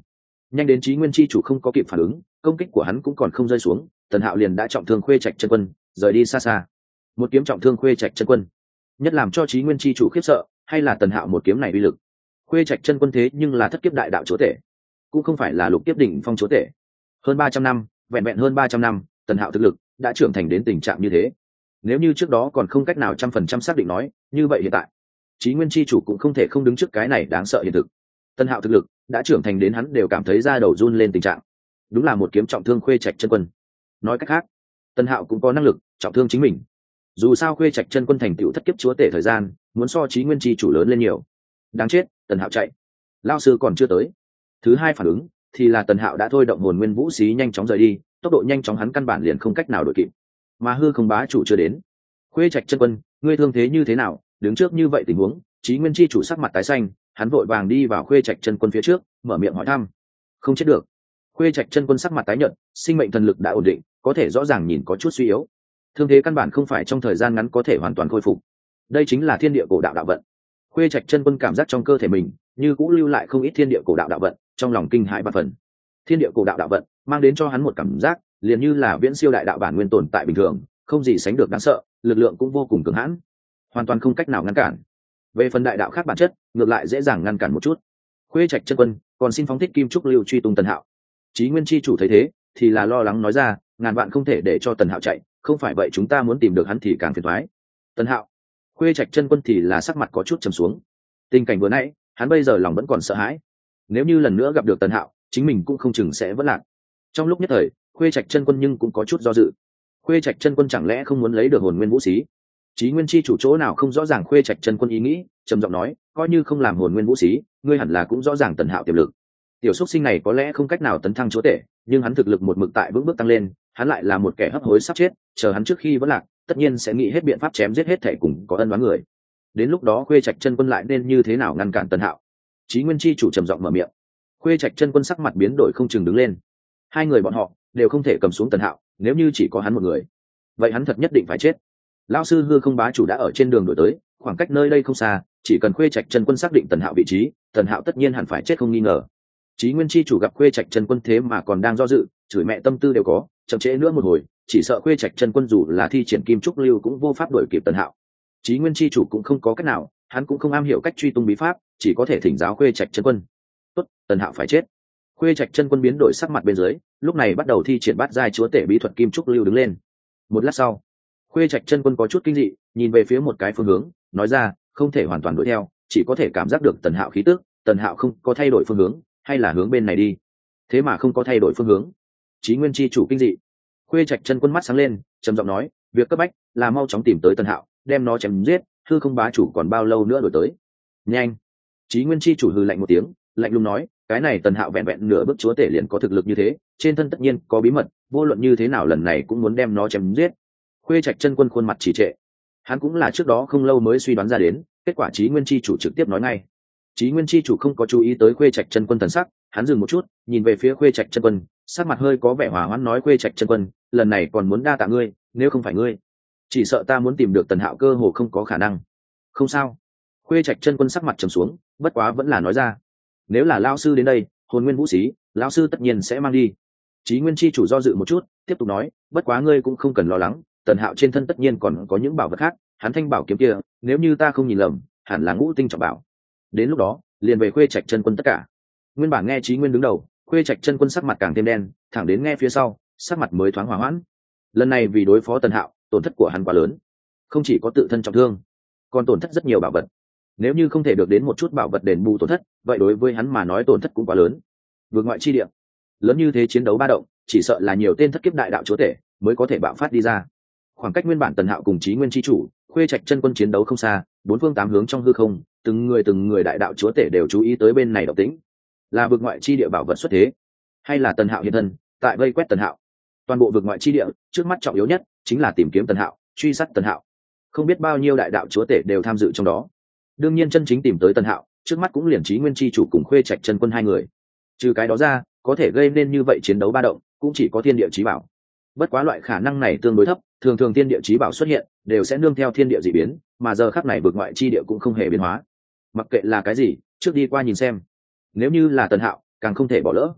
nhanh đến Chí Nguyên chi chủ không có kịp phản ứng, công kích của hắn cũng còn không rơi xuống, Tần Hạo liền đã trọng thương Khuê Trạch chân quân, rời đi xa xa. Một kiếm trọng thương Khuê Trạch chân quân. Nhất làm cho Chí Nguyên chi chủ khiếp sợ, hay là Tần Hạo một kiếm này uy lực. Khuê Trạch chân quân thế nhưng là thất kiếp đại đạo chúa tể, cũng không phải là lục kiếp đỉnh phong chúa tể. Hơn 300 năm, vẹn vẹn hơn 300 năm, Tần Hạo thực lực đã trưởng thành đến tình trạng như thế. Nếu như trước đó còn không cách nào 100% xác định nói, như vậy hiện tại, Chí Nguyên chi chủ cũng không thể không đứng trước cái này đáng sợ hiện thực. Tần Hạo thực lực đã trưởng thành đến hắn đều cảm thấy da đầu run lên tình trạng. Đúng là một kiếm trọng thương Khuê Trạch chân quân. Nói cách khác, Tần Hạo cũng có năng lực trọng thương chính mình. Dù sao Khuê Trạch chân quân thành tựu thất kiếp chúa tể thời gian, muốn so Chí Nguyên chi chủ lớn lên nhiều. Đáng chết, Tần Hạo chạy. Lão sư còn chưa tới. Thứ hai phản ứng thì là Tần Hạo đã thôi động hồn nguyên vũ xí nhanh chóng rời đi, tốc độ nhanh chóng hắn căn bản liền không cách nào đuổi kịp. Mà hư không bá chủ chưa đến. Khuê Trạch chân quân, ngươi thương thế như thế nào? Đứng trước như vậy tình huống, Chí Nguyên chi chủ sắc mặt tái xanh, hắn vội vàng đi vào Khuê Trạch chân quân phía trước, mở miệng hỏi thăm. Không chết được. Khuê Trạch chân quân sắc mặt tái nhợt, sinh mệnh thần lực đã ổn định, có thể rõ ràng nhìn có chút suy yếu. Thương thế căn bản không phải trong thời gian ngắn có thể hoàn toàn khôi phục. Đây chính là thiên địa cổ đạo đạo vận. Khuê Trạch chân quân cảm giác trong cơ thể mình như cũng lưu lại không ít thiên địa cổ đạo đạo vận, trong lòng kinh hãi bạt phần. Thiên địa cổ đạo đạo vận mang đến cho hắn một cảm giác liền như là viễn siêu đại đạo bản nguyên tồn tại bình thường, không gì sánh được đáng sợ, lực lượng cũng vô cùng cường hãn, hoàn toàn không cách nào ngăn cản. Về phần đại đạo khác bản chất, ngược lại dễ dàng ngăn cản một chút. Khuê Trạch chân quân còn xin phóng thích kim trúc lưu truy tung Tần Hạo. Chí Nguyên chi chủ thấy thế thì là lo lắng nói ra, ngàn vạn không thể để cho Tần Hạo chạy, không phải vậy chúng ta muốn tìm được hắn thì càng phiền toái. Tần Hạo. Khuê Trạch chân quân thì là sắc mặt có chút trầm xuống. Tình cảnh vừa nãy, hắn bây giờ lòng vẫn còn sợ hãi. Nếu như lần nữa gặp được Tần Hạo, chính mình cũng không chừng sẽ vỡ lạc. Trong lúc nhất thời, Khuê Trạch chân quân nhưng cũng có chút do dự. Khuê Trạch chân quân chẳng lẽ không muốn lấy được hồn nguyên vũ xí? Chí Nguyên chi chủ chỗ nào không rõ ràng Khuê Trạch chân quân ý nghĩ, trầm giọng nói, coi như không làm hồn nguyên vũ xí, ngươi hẳn là cũng rõ ràng Tần Hạo tiềm lực. Tiểu xuất sinh này có lẽ không cách nào tấn thăng chúa tể, nhưng hắn thực lực một mực tại vững bước tăng lên, hắn lại là một kẻ hấp hối sắp chết, chờ hắn trước khi vỡ lạc, tất nhiên sẽ nghĩ hết biện pháp chém giết hết thể cùng có ân oán người. Đến lúc đó Khuê Trạch chân quân lại nên như thế nào ngăn cản Tần Hạo? Chí Nguyên chi chủ trầm giọng mở miệng. Khuê Trạch chân quân sắc mặt biến đổi không chừng đứng lên. Hai người bọn họ đều không thể cầm xuống Tần Hạo, nếu như chỉ có hắn một người, vậy hắn thật nhất định phải chết. Lão sư hư không bá chủ đã ở trên đường đổi tới, khoảng cách nơi đây không xa, chỉ cần Khuê Trạch chân quân xác định Tần Hạo vị trí, Tần Hạo tất nhiên hẳn phải chết không nghi ngờ. Chí Nguyên chi chủ gặp Khuê Trạch chân quân thế mà còn đang do dự, chửi mẹ tâm tư đều có, chậm trễ nữa một hồi, chỉ sợ Khuê Trạch chân quân dù là thi triển kim trúc lưu cũng vô pháp đuổi kịp Tần Hạo. Chí Nguyên chi chủ cũng không có cách nào, hắn cũng không am hiểu cách truy tung bí pháp, chỉ có thể thỉnh giáo Khuê Trạch chân quân. Tốt, Tần Hạo phải chết. Khuê Trạch chân quân biến đổi sắc mặt bên dưới, lúc này bắt đầu thi triển bát giai chúa tể bí thuật kim trúc lưu đứng lên. Một lát sau, Khuê Trạch chân quân có chút kinh dị, nhìn về phía một cái phương hướng, nói ra, không thể hoàn toàn đuổi theo, chỉ có thể cảm giác được Tần Hạo khí tức, Tần Hạo không có thay đổi phương hướng, hay là hướng bên này đi. Thế mà không có thay đổi phương hướng. Chí Nguyên chi chủ kinh dị. Khuê Trạch chân quân mắt sáng lên, trầm giọng nói, việc cấp bách là mau chóng tìm tới Tần Hạo, đem nó chém giết, hư không bá chủ còn bao lâu nữa đổi tới. Nhanh. Chí Nguyên chi chủ hừ lạnh một tiếng, lạnh lùng nói, cái này Tần Hạo vẹn vẹn nửa bước chúa tể liền có thực lực như thế, trên thân tất nhiên có bí mật, vô luận như thế nào lần này cũng muốn đem nó chém giết. Khuê Trạch chân quân khuôn mặt trì trệ. Hắn cũng là trước đó không lâu mới suy đoán ra đến, kết quả Chí Nguyên chi chủ trực tiếp nói ngay. Chí Nguyên chi chủ không có chú ý tới Khuê Trạch chân quân thần sắc, hắn dừng một chút, nhìn về phía Khuê Trạch chân quân, sắc mặt hơi có vẻ hòa hoãn nói, Khuê Trạch chân quân, lần này còn muốn đa tạ ngươi, nếu không phải ngươi, chỉ sợ ta muốn tìm được Tần Hạo cơ hồ không có khả năng. Không sao. Khuê Trạch chân quân sắc mặt trầm xuống, bất quá vẫn là nói ra, nếu là lão sư đến đây, hồn nguyên vũ xí, lão sư tất nhiên sẽ mang đi. Chí Nguyên chi chủ do dự một chút, tiếp tục nói, bất quá ngươi cũng không cần lo lắng, Tần Hạo trên thân tất nhiên còn có những bảo vật khác, hắn thanh bảo kiếm kia, nếu như ta không nhìn lầm, hẳn là ngũ tinh trọng bảo. Đến lúc đó, liền về Khuê Trạch chân quân tất cả. Nguyên bản nghe Chí Nguyên đứng đầu, Khuê Trạch chân quân sắc mặt càng thêm đen, thẳng đến nghe phía sau, sắc mặt mới thoáng hòa hoãn. Lần này vì đối phó Tần Hạo, tổn thất của hắn quá lớn, không chỉ có tự thân trọng thương, còn tổn thất rất nhiều bảo vật. Nếu như không thể được đến một chút bảo vật đền bù tổn thất, vậy đối với hắn mà nói tổn thất cũng quá lớn. Vượt ngoại chi địa, lớn như thế chiến đấu ba động, chỉ sợ là nhiều tên thất kiếp đại đạo chúa tể mới có thể bạo phát đi ra. Khoảng cách nguyên bản Tần Hạo cùng Chí Nguyên chi chủ, Khuê Trạch chân quân chiến đấu không xa, bốn phương tám hướng trong hư không, từng người đại đạo chúa tể đều chú ý tới bên này động tĩnh. Là vượt ngoại chi địa bảo vật xuất thế, hay là Tần Hạo hiện thân, tại vây quét Tần Hạo? Toàn bộ vượt ngoại chi địa, trước mắt trọng yếu nhất chính là tìm kiếm Tần Hạo, truy sát Tần Hạo. Không biết bao nhiêu đại đạo chúa tể đều tham dự trong đó. Đương nhiên chân chính tìm tới Tần Hạo, trước mắt cũng liền Chí Nguyên chi chủ cùng Khuê Trạch chân quân hai người. Trừ cái đó ra, có thể gây nên như vậy chiến đấu ba động, cũng chỉ có thiên địa chí bảo. Bất quá loại khả năng này tương đối thấp, thường thường thiên địa chí bảo xuất hiện, đều sẽ nương theo thiên địa dị biến, mà giờ khắc này vượt ngoại chi địa cũng không hề biến hóa. Mặc kệ là cái gì, trước đi qua nhìn xem. Nếu như là Tần Hạo, càng không thể bỏ lỡ.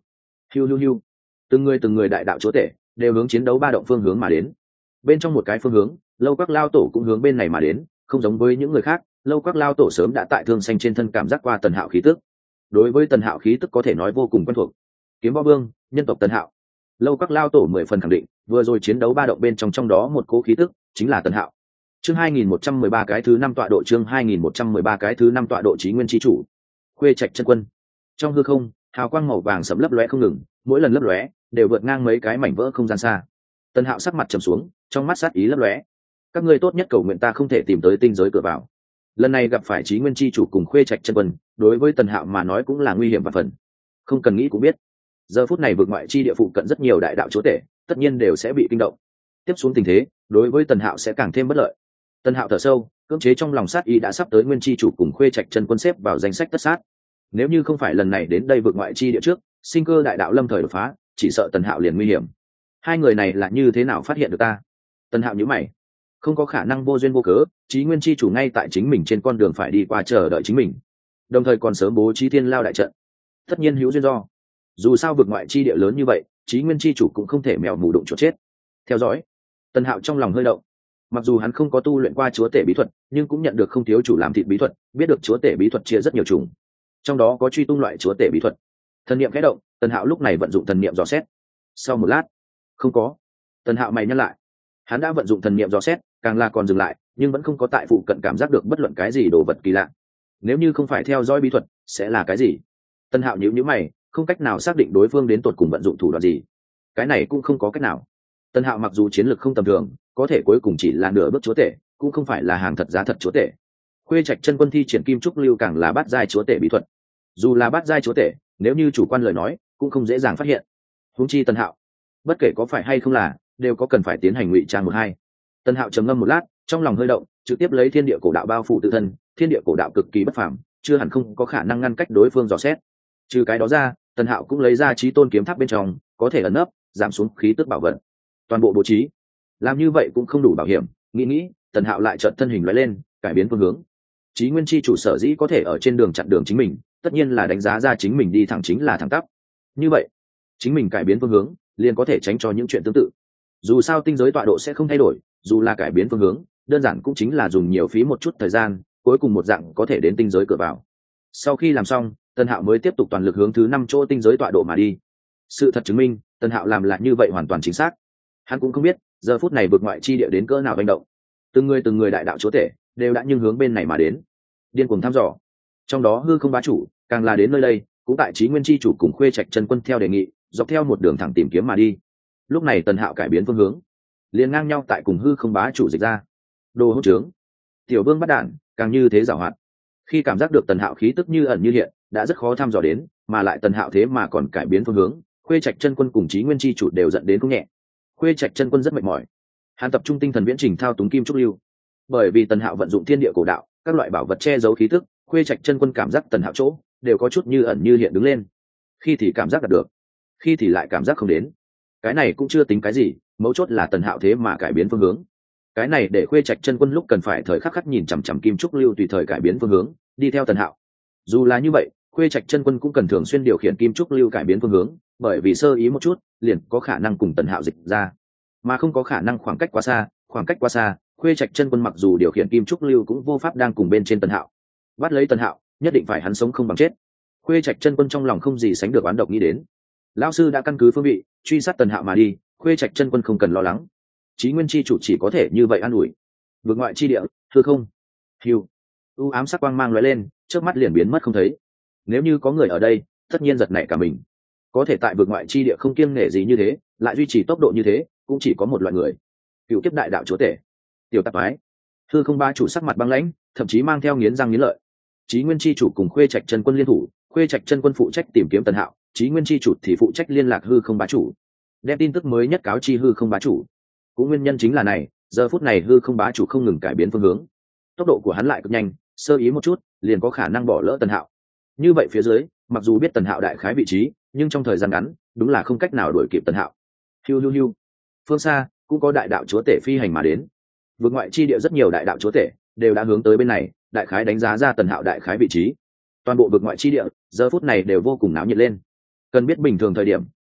Hiu hiu hiu, từng người đại đạo chúa tể đều hướng chiến đấu ba động phương hướng mà đến. Bên trong một cái phương hướng, Lâu Các lao tổ cũng hướng bên này mà đến, không giống với những người khác, Lâu Các lao tổ sớm đã tại thương xanh trên thân cảm giác qua Tần Hạo khí tức. Đối với Tần Hạo khí tức có thể nói vô cùng quen thuộc. Kiếm Võ Vương, nhân tộc Tần Hạo. Lâu Các lao tổ 10 phần khẳng định, vừa rồi chiến đấu ba động bên trong đó một cố khí tức chính là Tần Hạo. Chương 2113 cái thứ 5 tọa độ, chương 2113 cái thứ 5 tọa độ Chí Nguyên chi chủ. Khuê Trạch chân quân. Trong hư không, hào quang màu vàng sẫm lấp lóe không ngừng, mỗi lần lấp lóe đều vượt ngang mấy cái mảnh vỡ không gian xa. Tần Hạo sắc mặt trầm xuống, trong mắt sát ý lấp lóe. Các ngươi tốt nhất cầu nguyện ta không thể tìm tới tinh giới cửa vào. Lần này gặp phải Chí Nguyên chi chủ cùng Khuê Trạch chân quân, đối với Tần Hạo mà nói cũng là nguy hiểm và phần. Không cần nghĩ cũng biết, giờ phút này vượt ngoại chi địa phụ cận rất nhiều đại đạo chúa tể, tất nhiên đều sẽ bị kinh động. Tiếp xuống tình thế, đối với Tần Hạo sẽ càng thêm bất lợi. Tần Hạo thở sâu, cưỡng chế trong lòng sát ý đã sắp tới Nguyên chi chủ cùng Khuê Trạch chân quân xếp vào danh sách tất sát. Nếu như không phải lần này đến đây vượt ngoại chi địa trước, sinh cơ đại đạo lâm thời đột phá, chỉ sợ Tần Hạo liền nguy hiểm. Hai người này là như thế nào phát hiện được ta? Tần Hạo nhíu mày, không có khả năng vô duyên vô cớ, Chí Nguyên chi chủ ngay tại chính mình trên con đường phải đi qua chờ đợi chính mình, đồng thời còn sớm bố trí thiên lao đại trận, tất nhiên hữu duyên do. Dù sao vượt ngoại chi địa lớn như vậy, Chí Nguyên chi chủ cũng không thể mèo mù đụng chỗ chết. Theo dõi, Tần Hạo trong lòng hơi động. Mặc dù hắn không có tu luyện qua chúa tể bí thuật, nhưng cũng nhận được không thiếu chủ làm thịt bí thuật, biết được chúa tể bí thuật chia rất nhiều chủng, trong đó có truy tung loại chúa tể bí thuật. Thần niệm khẽ động, Tần Hạo lúc này vận dụng thần niệm dò xét. Sau một lát, không có. Tần Hạo mày nhăn lại. Hắn đã vận dụng thần niệm dò xét, càng là còn dừng lại, nhưng vẫn không có tại phụ cận cảm giác được bất luận cái gì đồ vật kỳ lạ. Nếu như không phải theo dõi bí thuật, sẽ là cái gì? Tần Hạo nhíu nhíu mày, không cách nào xác định đối phương đến tột cùng vận dụng thủ đoạn gì. Cái này cũng không có cách nào. Tần Hạo mặc dù chiến lược không tầm thường, có thể cuối cùng chỉ là nửa bước chúa tể, cũng không phải là hàng thật giá thật chúa tể. Khuê Trạch chân quân thi triển kim trúc lưu càng là bát giai chúa tể bí thuật. Dù là bát giai chúa tể, nếu như chủ quan lời nói, cũng không dễ dàng phát hiện. Huống chi Tần Hạo, bất kể có phải hay không là, đều có cần phải tiến hành ngụy trang một hai. Tần Hạo trầm ngâm một lát, trong lòng hơi động, trực tiếp lấy thiên địa cổ đạo bao phủ tự thân, thiên địa cổ đạo cực kỳ bất phàm, chưa hẳn không có khả năng ngăn cách đối phương dò xét. Trừ cái đó ra, Tần Hạo cũng lấy ra Chí Tôn kiếm tháp bên trong, có thể ẩn nấp, giảm xuống khí tức bảo vật. Toàn bộ bố trí, làm như vậy cũng không đủ bảo hiểm, nghĩ, Tần Hạo lại chợt thân hình lóe lên, cải biến phương hướng. Chí Nguyên chi chủ sở dĩ có thể ở trên đường chặn đường chính mình, tất nhiên là đánh giá ra chính mình đi thẳng chính là thẳng tắp. Như vậy, chính mình cải biến phương hướng, liền có thể tránh cho những chuyện tương tự. Dù sao tinh giới tọa độ sẽ không thay đổi, dù là cải biến phương hướng, đơn giản cũng chính là dùng nhiều phí một chút thời gian, cuối cùng một dạng có thể đến tinh giới cửa vào. Sau khi làm xong, Tần Hạo mới tiếp tục toàn lực hướng thứ 5 chỗ tinh giới tọa độ mà đi. Sự thật chứng minh, Tần Hạo làm lại như vậy hoàn toàn chính xác. Hắn cũng không biết, giờ phút này vượt ngoại chi địa đến cỡ nào hành động. Từng người đại đạo chúa tể đều đã nhưng hướng bên này mà đến, điên cuồng thăm dò. Trong đó hư không bá chủ càng là đến nơi đây, cũng tại Chí Nguyên chi chủ cùng Khuê Trạch chân quân theo đề nghị, dọc theo một đường thẳng tìm kiếm mà đi. Lúc này Tần Hạo cải biến phương hướng, liền ngang nhau tại cùng hư không bá chủ dịch ra. Đồ hỗn trướng, tiểu vương bắt đạn, càng như thế giảo hoạt. Khi cảm giác được Tần Hạo khí tức như ẩn như hiện, đã rất khó thăm dò đến, mà lại Tần Hạo thế mà còn cải biến phương hướng, Khuê Trạch chân quân cùng Chí Nguyên chi chủ đều giận đến không nhẹ. Khuê Trạch chân quân rất mệt mỏi, hắn tập trung tinh thần viễn trình thao túng kim trúc lưu. Bởi vì Tần Hạo vận dụng thiên địa cổ đạo, các loại bảo vật che giấu khí tức, Khuê Trạch chân quân cảm giác Tần Hạo chỗ đều có chút như ẩn như hiện đứng lên. Khi thì cảm giác đạt được, khi thì lại cảm giác không đến. Cái này cũng chưa tính cái gì, mấu chốt là Tần Hạo thế mà cải biến phương hướng. Cái này để Khuê Trạch chân quân lúc cần phải thời khắc khắc nhìn chằm chằm kim trúc lưu tùy thời cải biến phương hướng, đi theo Tần Hạo. Dù là như vậy, Khuê Trạch chân quân cũng cần thường xuyên điều khiển kim trúc lưu cải biến phương hướng, bởi vì sơ ý một chút, liền có khả năng cùng Tần Hạo dịch ra, mà không có khả năng khoảng cách quá xa, Khuê Trạch chân quân mặc dù điều khiển kim trúc lưu cũng vô pháp đang cùng bên trên Tần Hạo. Bắt lấy Tần Hạo, nhất định phải hắn sống không bằng chết. Khuê Trạch chân quân trong lòng không gì sánh được oán độc nghĩ đến. Lão sư đã căn cứ phương vị, truy sát Tần Hạo mà đi, Khuê Trạch chân quân không cần lo lắng. Chí Nguyên chi chủ chỉ có thể như vậy an ủi. Vượt ngoại chi địa, thưa không? Hiu. U ám sắc quang mang lóe lên, trước mắt liền biến mất không thấy. Nếu như có người ở đây, tất nhiên giật nảy cả mình. Có thể tại vượt ngoại chi địa không kiêng nể gì như thế, lại duy trì tốc độ như thế, cũng chỉ có một loại người. Cựu kiếp đại đạo chúa tể. Tiểu tạp ái. Hư không ba chủ sắc mặt băng lãnh, thậm chí mang theo nghiến răng nghiến lợi. Chí Nguyên chi chủ cùng Khuê Trạch chân quân liên thủ, Khuê Trạch chân quân phụ trách tìm kiếm Tần Hạo, Chí Nguyên chi chủ thì phụ trách liên lạc hư không bá chủ, đem tin tức mới nhất cáo chi hư không bá chủ. Cũng nguyên nhân chính là này, giờ phút này hư không bá chủ không ngừng cải biến phương hướng, tốc độ của hắn lại cực nhanh, sơ ý một chút liền có khả năng bỏ lỡ Tần Hạo. Như vậy phía dưới, mặc dù biết Tần Hạo đại khái vị trí, nhưng trong thời gian ngắn đúng là không cách nào đuổi kịp Tần Hạo. Hiu. Phương xa cũng có đại đạo chúa tể phi hành mà đến. Vượt ngoại chi địa rất nhiều đại đạo chúa tể đều đã hướng tới bên này, đại khái đánh giá ra Tần Hạo đại khái vị trí. Toàn bộ vượt ngoại chi địa giờ phút này đều vô cùng náo nhiệt lên. Cần biết bình thường thời điểm,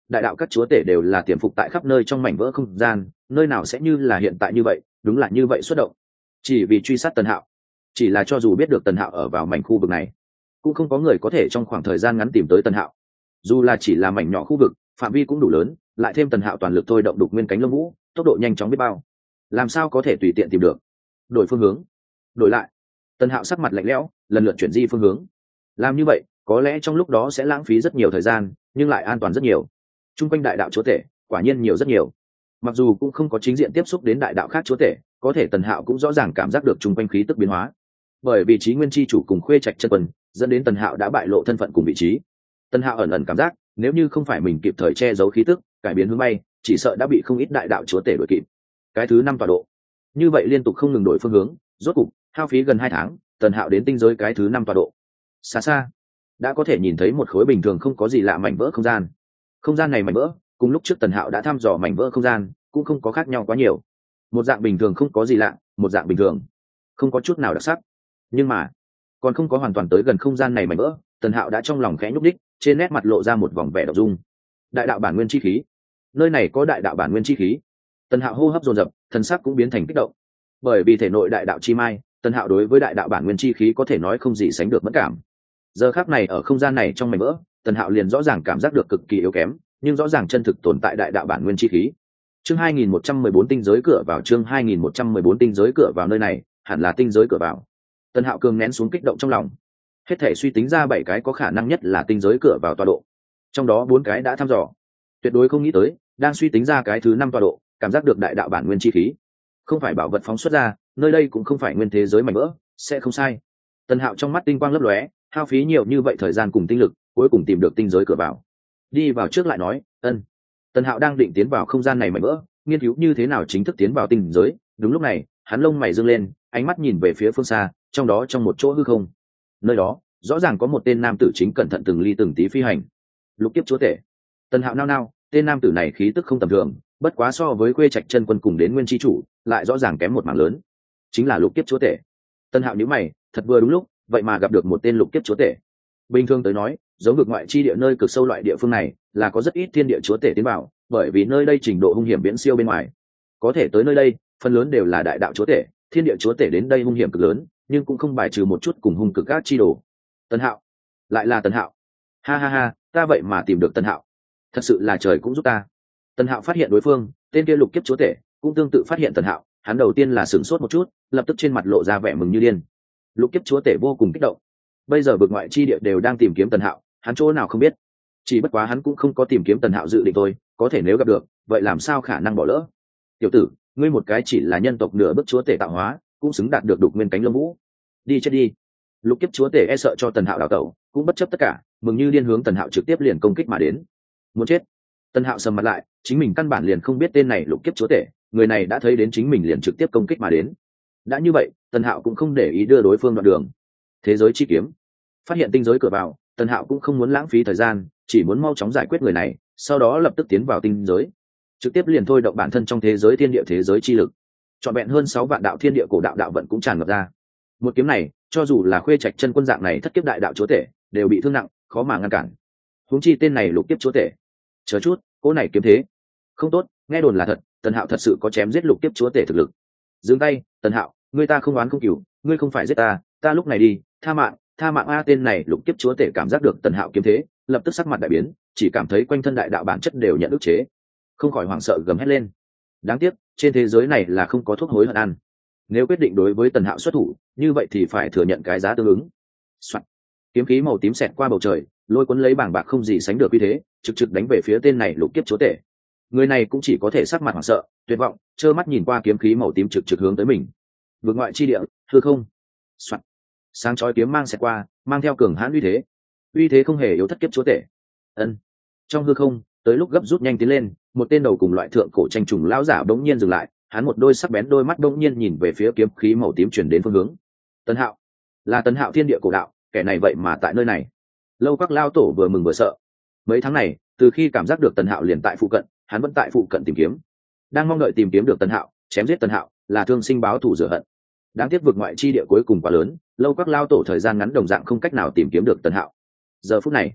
đại đạo các chúa tể đều là tiềm phục tại khắp nơi trong mảnh vỡ không gian, nơi nào sẽ như là hiện tại như vậy, đúng là như vậy xuất động, chỉ vì truy sát Tần Hạo. Chỉ là cho dù biết được Tần Hạo ở vào mảnh khu vực này, cũng không có người có thể trong khoảng thời gian ngắn tìm tới Tần Hạo. Dù là chỉ là mảnh nhỏ khu vực, phạm vi cũng đủ lớn, lại thêm Tần Hạo toàn lực thôi động đục nguyên cánh lông vũ, tốc độ nhanh chóng biết bao, làm sao có thể tùy tiện tìm được. Đổi phương hướng, đổi lại. Tần Hạo sắc mặt lạnh lẽo, lần lượt chuyển di phương hướng. Làm như vậy, có lẽ trong lúc đó sẽ lãng phí rất nhiều thời gian, nhưng lại an toàn rất nhiều. Trung quanh đại đạo chúa tể, quả nhiên nhiều rất nhiều. Mặc dù cũng không có chính diện tiếp xúc đến đại đạo khác chúa tể, có thể Tần Hạo cũng rõ ràng cảm giác được trung quanh khí tức biến hóa. Bởi vì Chí Nguyên chi chủ cùng Khuê Trạch chân quân, dẫn đến Tần Hạo đã bại lộ thân phận cùng vị trí. Tần Hạo ẩn ẩn cảm giác, nếu như không phải mình kịp thời che giấu khí tức, cải biến hướng bay, chỉ sợ đã bị không ít đại đạo chúa tể đuổi kịp. Cái thứ 5 tọa độ. Như vậy liên tục không ngừng đổi phương hướng, rốt cục hao phí gần 2 tháng, Tần Hạo đến tinh giới cái thứ 5 tọa độ. Xa xa, đã có thể nhìn thấy một khối bình thường không có gì lạ mảnh vỡ không gian. Không gian này mảnh vỡ, cùng lúc trước Tần Hạo đã thăm dò mảnh vỡ không gian, cũng không có khác nhau quá nhiều. Một dạng bình thường không có gì lạ, một dạng bình thường, không có chút nào đặc sắc. Nhưng mà, còn không có hoàn toàn tới gần không gian này mảnh vỡ, Tần Hạo đã trong lòng khẽ nhúc đích, trên nét mặt lộ ra một vòng vẻ đậu dung. Đại đạo bản nguyên chi khí, nơi này có đại đạo bản nguyên chi khí. Tần Hạo hô hấp dồn dập, thần sắc cũng biến thành kích động. Bởi vì thể nội đại đạo chi mai, Tần Hạo đối với đại đạo bản nguyên chi khí có thể nói không gì sánh được mẫn cảm. Giờ khắc này ở không gian này trong mảnh vỡ, Tần Hạo liền rõ ràng cảm giác được cực kỳ yếu kém, nhưng rõ ràng chân thực tồn tại đại đạo bản nguyên chi khí. Chương 2114 tinh giới cửa vào, chương 2114 tinh giới cửa vào, nơi này hẳn là tinh giới cửa vào. Tần Hạo cường nén xuống kích động trong lòng. Hết thể suy tính ra 7 cái có khả năng nhất là tinh giới cửa vào tọa độ. Trong đó 4 cái đã thăm dò. Tuyệt đối không nghĩ tới, đang suy tính ra cái thứ 5 tọa độ, cảm giác được đại đạo bản nguyên chi khí. Không phải bảo vật phóng xuất ra, nơi đây cũng không phải nguyên thế giới mảnh vỡ, sẽ không sai. Tần Hạo trong mắt tinh quang lấp lóe, hao phí nhiều như vậy thời gian cùng tinh lực, cuối cùng tìm được tinh giới cửa vào. Đi vào trước lại nói, ân. Tần Hạo đang định tiến vào không gian này mảnh vỡ, nghiên cứu như thế nào chính thức tiến vào tinh giới. Đúng lúc này, hắn lông mày dương lên, ánh mắt nhìn về phía phương xa, trong đó trong một chỗ hư không. Nơi đó, rõ ràng có một tên nam tử chính cẩn thận từng ly từng tí phi hành. Lục kiếp chúa tể. Tần Hạo nao nao, tên nam tử này khí tức không tầm thường, bất quá so với Khuê Trạch chân quân cùng đến nguyên chi chủ, lại rõ ràng kém một mảng lớn. Chính là lục kiếp chúa tể. Tần Hạo nhíu mày, thật vừa đúng lúc, vậy mà gặp được một tên lục kiếp chúa tể. Bình thường tới nói, giống vực ngoại chi địa nơi cực sâu loại địa phương này, là có rất ít thiên địa chúa tể tiến vào, bởi vì nơi đây trình độ hung hiểm viễn siêu bên ngoài. Có thể tới nơi đây, phần lớn đều là đại đạo chúa tể, thiên địa chúa tể đến đây hung hiểm cực lớn, nhưng cũng không bài trừ một chút cùng hung cực các chi đồ. Tần Hạo, lại là Tần Hạo. Ha ha ha, ta vậy mà tìm được Tần Hạo. Thật sự là trời cũng giúp ta. Tần Hạo phát hiện đối phương, tên kia lục kiếp chúa tể, cũng tương tự phát hiện Tần Hạo, hắn đầu tiên là sửng sốt một chút, lập tức trên mặt lộ ra vẻ mừng như điên. Lục kiếp chúa tể vô cùng kích động. Bây giờ vực ngoại chi địa đều đang tìm kiếm Tần Hạo, hắn chỗ nào không biết. Chỉ bất quá hắn cũng không có tìm kiếm Tần Hạo dự định thôi, có thể nếu gặp được, vậy làm sao khả năng bỏ lỡ. Tiểu tử, ngươi một cái chỉ là nhân tộc nửa bước chúa tể tạo hóa, cũng xứng đạt được đục nguyên cánh lông vũ. Đi chết đi. Lục kiếp chúa tể e sợ cho Tần Hạo đào tẩu, cũng bất chấp tất cả, mừng như điên hướng Tần Hạo trực tiếp liền công kích mà đến. Muốn chết. Tần Hạo sầm mặt lại, chính mình căn bản liền không biết tên này lục kiếp chúa tể, người này đã thấy đến chính mình liền trực tiếp công kích mà đến. Đã như vậy, Tần Hạo cũng không để ý đưa đối phương đoạn đường. Thế giới chi kiếm. Phát hiện tinh giới cửa vào, Tần Hạo cũng không muốn lãng phí thời gian, chỉ muốn mau chóng giải quyết người này, sau đó lập tức tiến vào tinh giới. Trực tiếp liền thôi động bản thân trong thế giới thiên địa thế giới chi lực. Trọn vẹn hơn 6 vạn đạo thiên địa cổ đạo đạo vận cũng tràn ngập ra. Một kiếm này, cho dù là Khuê Trạch chân quân dạng này thất kiếp đại đạo chúa tể, đều bị thương nặng, khó mà ngăn cản. Huống chi tên này lục kiếp chúa tể. Chờ chút, cỗ này kiếm thế không tốt, nghe đồn là thật, Tần Hạo thật sự có chém giết lục kiếp chúa tể thực lực. Dừng tay, Tần Hạo, ngươi ta không oán không cừu, ngươi không phải giết ta, ta lúc này đi, tha mạng a. Tên này lục kiếp chúa tể cảm giác được Tần Hạo kiếm thế, lập tức sắc mặt đại biến, chỉ cảm thấy quanh thân đại đạo bản chất đều nhận ức chế, không khỏi hoảng sợ gầm hét lên. Đáng tiếc, trên thế giới này là không có thuốc hối hận ăn. Nếu quyết định đối với Tần Hạo xuất thủ, như vậy thì phải thừa nhận cái giá tương ứng. Soạn. Kiếm khí màu tím xẹt qua bầu trời, lôi cuốn lấy bảng bạc không gì sánh được uy thế, trực trực đánh về phía tên này lục kiếp chúa tể. Người này cũng chỉ có thể sắc mặt hoảng sợ, tuyệt vọng, trơ mắt nhìn qua kiếm khí màu tím trực trực hướng tới mình. Vượt ngoại chi địa, hư không. Soạn. Sáng chói kiếm mang xẹt qua, mang theo cường hãn uy thế không hề yếu thất kiếp chúa tể. Ân. Trong hư không, tới lúc gấp rút nhanh tiến lên, một tên đầu cùng loại thượng cổ tranh trùng lão giả bỗng nhiên dừng lại, hắn một đôi sắc bén đôi mắt bỗng nhiên nhìn về phía kiếm khí màu tím chuyển đến phương hướng. Tần Hạo, là Tần Hạo thiên địa cổ đạo, kẻ này vậy mà tại nơi này. Lâu Các lao tổ vừa mừng vừa sợ. Mấy tháng này, từ khi cảm giác được Tần Hạo liền tại phụ cận, hắn vẫn tại phụ cận tìm kiếm, đang mong đợi tìm kiếm được Tần Hạo, chém giết Tần Hạo, là thương sinh báo thù rửa hận. Đáng tiếc vực ngoại chi địa cuối cùng quá lớn, Lâu Các lao tổ thời gian ngắn đồng dạng không cách nào tìm kiếm được Tần Hạo. Giờ phút này,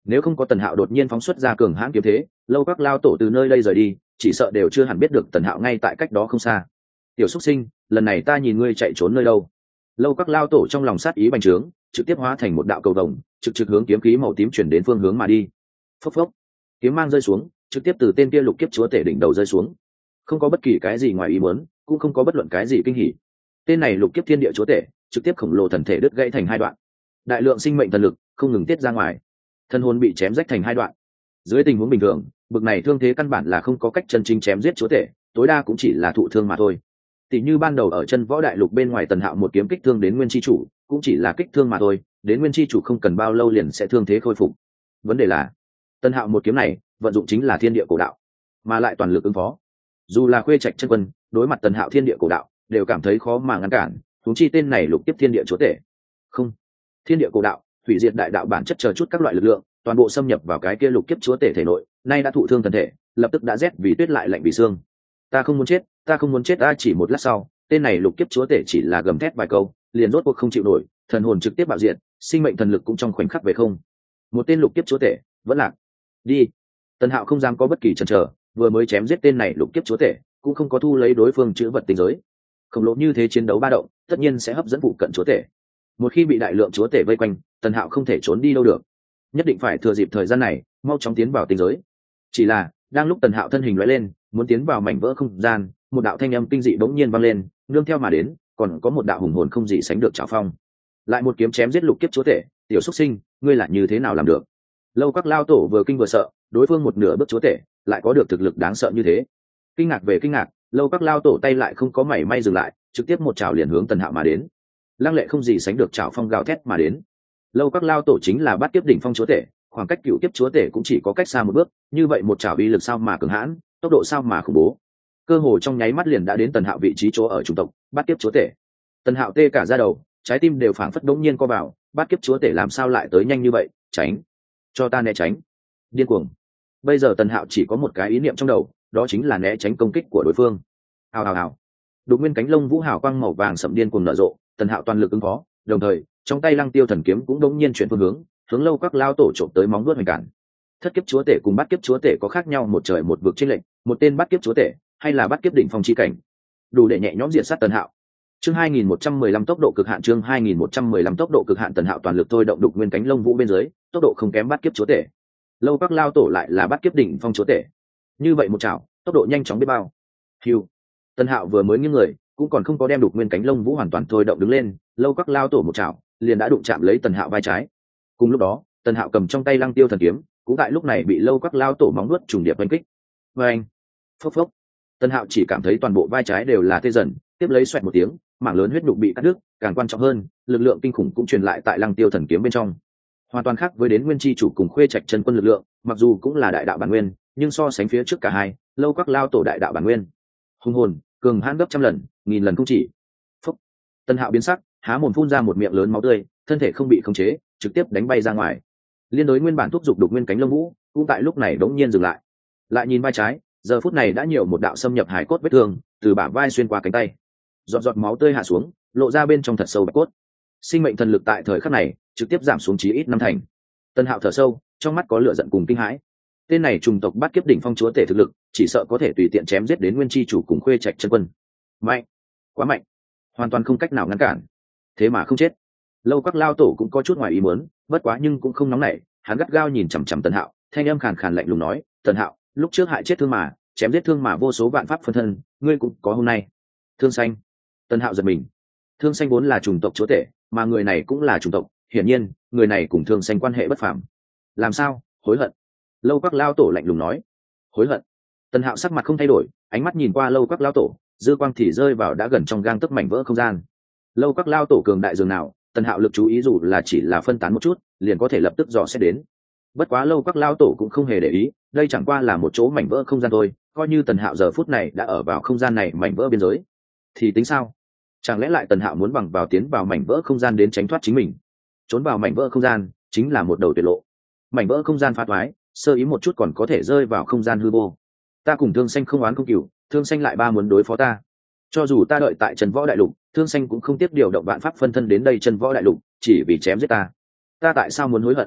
Nếu không có Tần Hạo đột nhiên phóng xuất ra cường hãn kiếm thế, Lâu Các lao tổ từ nơi đây rời đi, chỉ sợ đều chưa hẳn biết được Tần Hạo ngay tại cách đó không xa. Tiểu Súc Sinh, lần này ta nhìn ngươi chạy trốn nơi đâu? Lâu Các lao tổ trong lòng sát ý bành trướng, trực tiếp hóa thành một đạo cầu vồng, trực hướng kiếm khí màu tím chuyển đến phương hướng mà đi. Phốc phốc, kiếm mang rơi xuống, trực tiếp từ tên kia lục kiếp chúa tể đỉnh đầu rơi xuống. Không có bất kỳ cái gì ngoài ý muốn, cũng không có bất luận cái gì kinh hỉ. Tên này lục kiếp thiên địa chúa tể, trực tiếp khổng lồ thần thể đứt gãy thành hai đoạn. Đại lượng sinh mệnh thần lực không ngừng tiết ra ngoài, thân hồn bị chém rách thành hai đoạn. Dưới tình huống bình thường, bực này thương thế căn bản là không có cách chân chính chém giết chúa tể, tối đa cũng chỉ là thụ thương mà thôi. Tỷ như ban đầu ở chân võ đại lục bên ngoài Tần Hạo một kiếm kích thương đến nguyên chi chủ, cũng chỉ là kích thương mà thôi, đến nguyên chi chủ không cần bao lâu liền sẽ thương thế khôi phục. Vấn đề là, Tần Hạo một kiếm này, vận dụng chính là thiên địa cổ đạo, mà lại toàn lực ứng phó. Dù là Khuê Trạch chân quân, đối mặt Tần Hạo thiên địa cổ đạo, đều cảm thấy khó mà ngăn cản, huống chi tên này lục tiếp thiên địa chúa tể. Không, thiên địa cổ đạo, hủy diệt đại đạo bản chất chờ chút các loại lực lượng, toàn bộ xâm nhập vào cái kia lục kiếp chúa tể thể nội, nay đã thụ thương thân thể, lập tức đã rét vì tuyết lại lạnh vì xương. Ta không muốn chết, ta không muốn chết. Ta chỉ một lát sau, tên này lục kiếp chúa tể chỉ là gầm thét vài câu, liền rốt cuộc không chịu nổi, thần hồn trực tiếp bạo diện, sinh mệnh thần lực cũng trong khoảnh khắc về không. Một tên lục kiếp chúa tể vẫn lạc. Đi. Tần Hạo không dám có bất kỳ chần chờ, vừa mới chém giết tên này lục kiếp chúa tể, cũng không có thu lấy đối phương chữ vật tinh giới. Khổng lồ như thế chiến đấu ba động, tất nhiên sẽ hấp dẫn phụ cận chúa tể. Một khi bị đại lượng chúa tể vây quanh, Tần Hạo không thể trốn đi đâu được, nhất định phải thừa dịp thời gian này mau chóng tiến vào tinh giới. Chỉ là đang lúc Tần Hạo thân hình lóe lên, muốn tiến vào mảnh vỡ không gian, một đạo thanh âm kinh dị bỗng nhiên vang lên, nương theo mà đến còn có một đạo hùng hồn không gì sánh được trảo phong. Lại một kiếm chém giết lục kiếp chúa tể. Tiểu Súc Sinh, ngươi là như thế nào làm được? Lâu Các lao tổ vừa kinh vừa sợ, đối phương một nửa bước chúa tể lại có được thực lực đáng sợ như thế. Kinh ngạc về kinh ngạc, Lâu Các lao tổ tay lại không có mảy may dừng lại, trực tiếp một chảo liền hướng Tần Hạo mà đến. Lăng lệ không gì sánh được trảo phong gào thét mà đến. Lâu Các lao tổ chính là bát kiếp đỉnh phong chúa tể, khoảng cách cựu kiếp chúa tể cũng chỉ có cách xa một bước, như vậy một chảo uy lực sao mà cường hãn, tốc độ sao mà khủng bố. Cơ hồ trong nháy mắt liền đã đến Tần Hạo vị trí chỗ ở chủng tộc bát kiếp chúa tể. Tần Hạo tê cả da đầu, trái tim đều phảng phất đống nhiên co vào, bát kiếp chúa tể làm sao lại tới nhanh như vậy? Tránh, cho ta né tránh. Điên cuồng. Bây giờ Tần Hạo chỉ có một cái ý niệm trong đầu, đó chính là né tránh công kích của đối phương. Hào hào hào. Đục nguyên cánh lông vũ hào quang màu vàng sậm điên cuồng nở rộ, Tần Hạo toàn lực ứng phó, đồng thời trong tay Lăng Tiêu thần kiếm cũng đống nhiên chuyển phương hướng, hướng Lâu Các lao tổ trộm tới móng vuốt hoành cản. Thất kiếp chúa tể cùng bát kiếp chúa tể có khác nhau một trời một vực chênh lệch, một tên bát kiếp chúa tể hay là bát kiếp đỉnh phong chi cảnh, đủ để nhẹ nhõm diệt sát Tần Hạo. Chương 2115 tốc độ cực hạn, chương 2115 tốc độ cực hạn. Tần Hạo toàn lực thôi động đục nguyên cánh lông vũ bên dưới, tốc độ không kém bát kiếp chúa tể. Lâu Các lao tổ lại là bát kiếp đỉnh phong chúa tể, như vậy một chảo, tốc độ nhanh chóng biết bao. Hưu. Tần Hạo vừa mới nghiêng người, cũng còn không có đem đục nguyên cánh lông vũ hoàn toàn thôi động đứng lên, Lâu Các lao tổ một chảo liền đã đụng chạm lấy Tần Hạo vai trái. Cùng lúc đó, Tần Hạo cầm trong tay Lăng Tiêu thần kiếm, cũng tại lúc này bị Lâu Các lao tổ móng vuốt trùng điệp đánh kích. Oeng. Phốc phốc. Tần Hạo chỉ cảm thấy toàn bộ vai trái đều là tê dần, tiếp lấy xoẹt một tiếng, mảng lớn huyết nhục bị cắt đứt, càng quan trọng hơn, lực lượng kinh khủng cũng truyền lại tại Lăng Tiêu thần kiếm bên trong. Hoàn toàn khác với đến nguyên chi chủ cùng Khuê Trạch chân quân lực lượng, mặc dù cũng là đại đạo bản nguyên, nhưng so sánh phía trước cả hai, Lâu Các lao tổ đại đạo bản nguyên, hùng hồn, cường hãn gấp trăm lần, nghìn lần không chỉ. Phốc. Tần Hạo biến sắc, há mồm phun ra một miệng lớn máu tươi, thân thể không bị khống chế, trực tiếp đánh bay ra ngoài. Liên đối nguyên bản thúc giục đục nguyên cánh lông vũ, cũng tại lúc này đống nhiên dừng lại. Lại nhìn vai trái, giờ phút này đã nhiều một đạo xâm nhập hải cốt vết thương, từ bả vai xuyên qua cánh tay, giọt giọt máu tươi hạ xuống, lộ ra bên trong thật sâu bạch cốt. Sinh mệnh thần lực tại thời khắc này trực tiếp giảm xuống chí ít 5 thành. Tần Hạo thở sâu, trong mắt có lửa giận cùng kinh hãi. Tên này trùng tộc bát kiếp đỉnh phong chúa tể thực lực, chỉ sợ có thể tùy tiện chém giết đến nguyên chi chủ cùng Khuê Trạch chân quân. Mạnh, quá mạnh, hoàn toàn không cách nào ngăn cản. Thế mà không chết. Lâu Các lao tổ cũng có chút ngoài ý muốn, bất quá nhưng cũng không nóng nảy, hắn gắt gao nhìn chằm chằm Tần Hạo, thanh âm khàn khàn lạnh lùng nói: "Tần Hạo, lúc trước hại chết Thương Mà, chém giết Thương Mà vô số vạn pháp phân thân, ngươi cũng có hôm nay." Thương Xanh. Tần Hạo giật mình. Thương Xanh vốn là chủng tộc chúa tể, mà người này cũng là chủng tộc, hiển nhiên, người này cùng Thương Xanh quan hệ bất phàm. Làm sao? Hối hận. Lâu Các lao tổ lạnh lùng nói. Hối hận. Tần Hạo sắc mặt không thay đổi, ánh mắt nhìn qua Lâu Các lao tổ, dư quang thì rơi vào đã gần trong gang tấc mảnh vỡ không gian. Lâu Các lao tổ cường đại dường nào, Tần Hạo lực chú ý dù là chỉ là phân tán một chút, liền có thể lập tức dò xét đến. Bất quá Lâu Các lao tổ cũng không hề để ý, đây chẳng qua là một chỗ mảnh vỡ không gian thôi, coi như Tần Hạo giờ phút này đã ở vào không gian này mảnh vỡ biên giới, thì tính sao? Chẳng lẽ lại Tần Hạo muốn bằng vào tiến vào mảnh vỡ không gian đến tránh thoát chính mình? Trốn vào mảnh vỡ không gian chính là một đầu tuyệt lộ. Mảnh vỡ không gian phá thoái, sơ ý một chút còn có thể rơi vào không gian hư vô. Ta cùng Thương Xanh không oán không cừu, Thương Xanh lại ba muốn đối phó ta. Cho dù ta đợi tại Trần Võ Đại Lục, Thương Xanh cũng không tiếp điều động vạn pháp phân thân đến đây Trần Võ Đại Lục, chỉ vì chém giết ta. Ta tại sao muốn hối hận?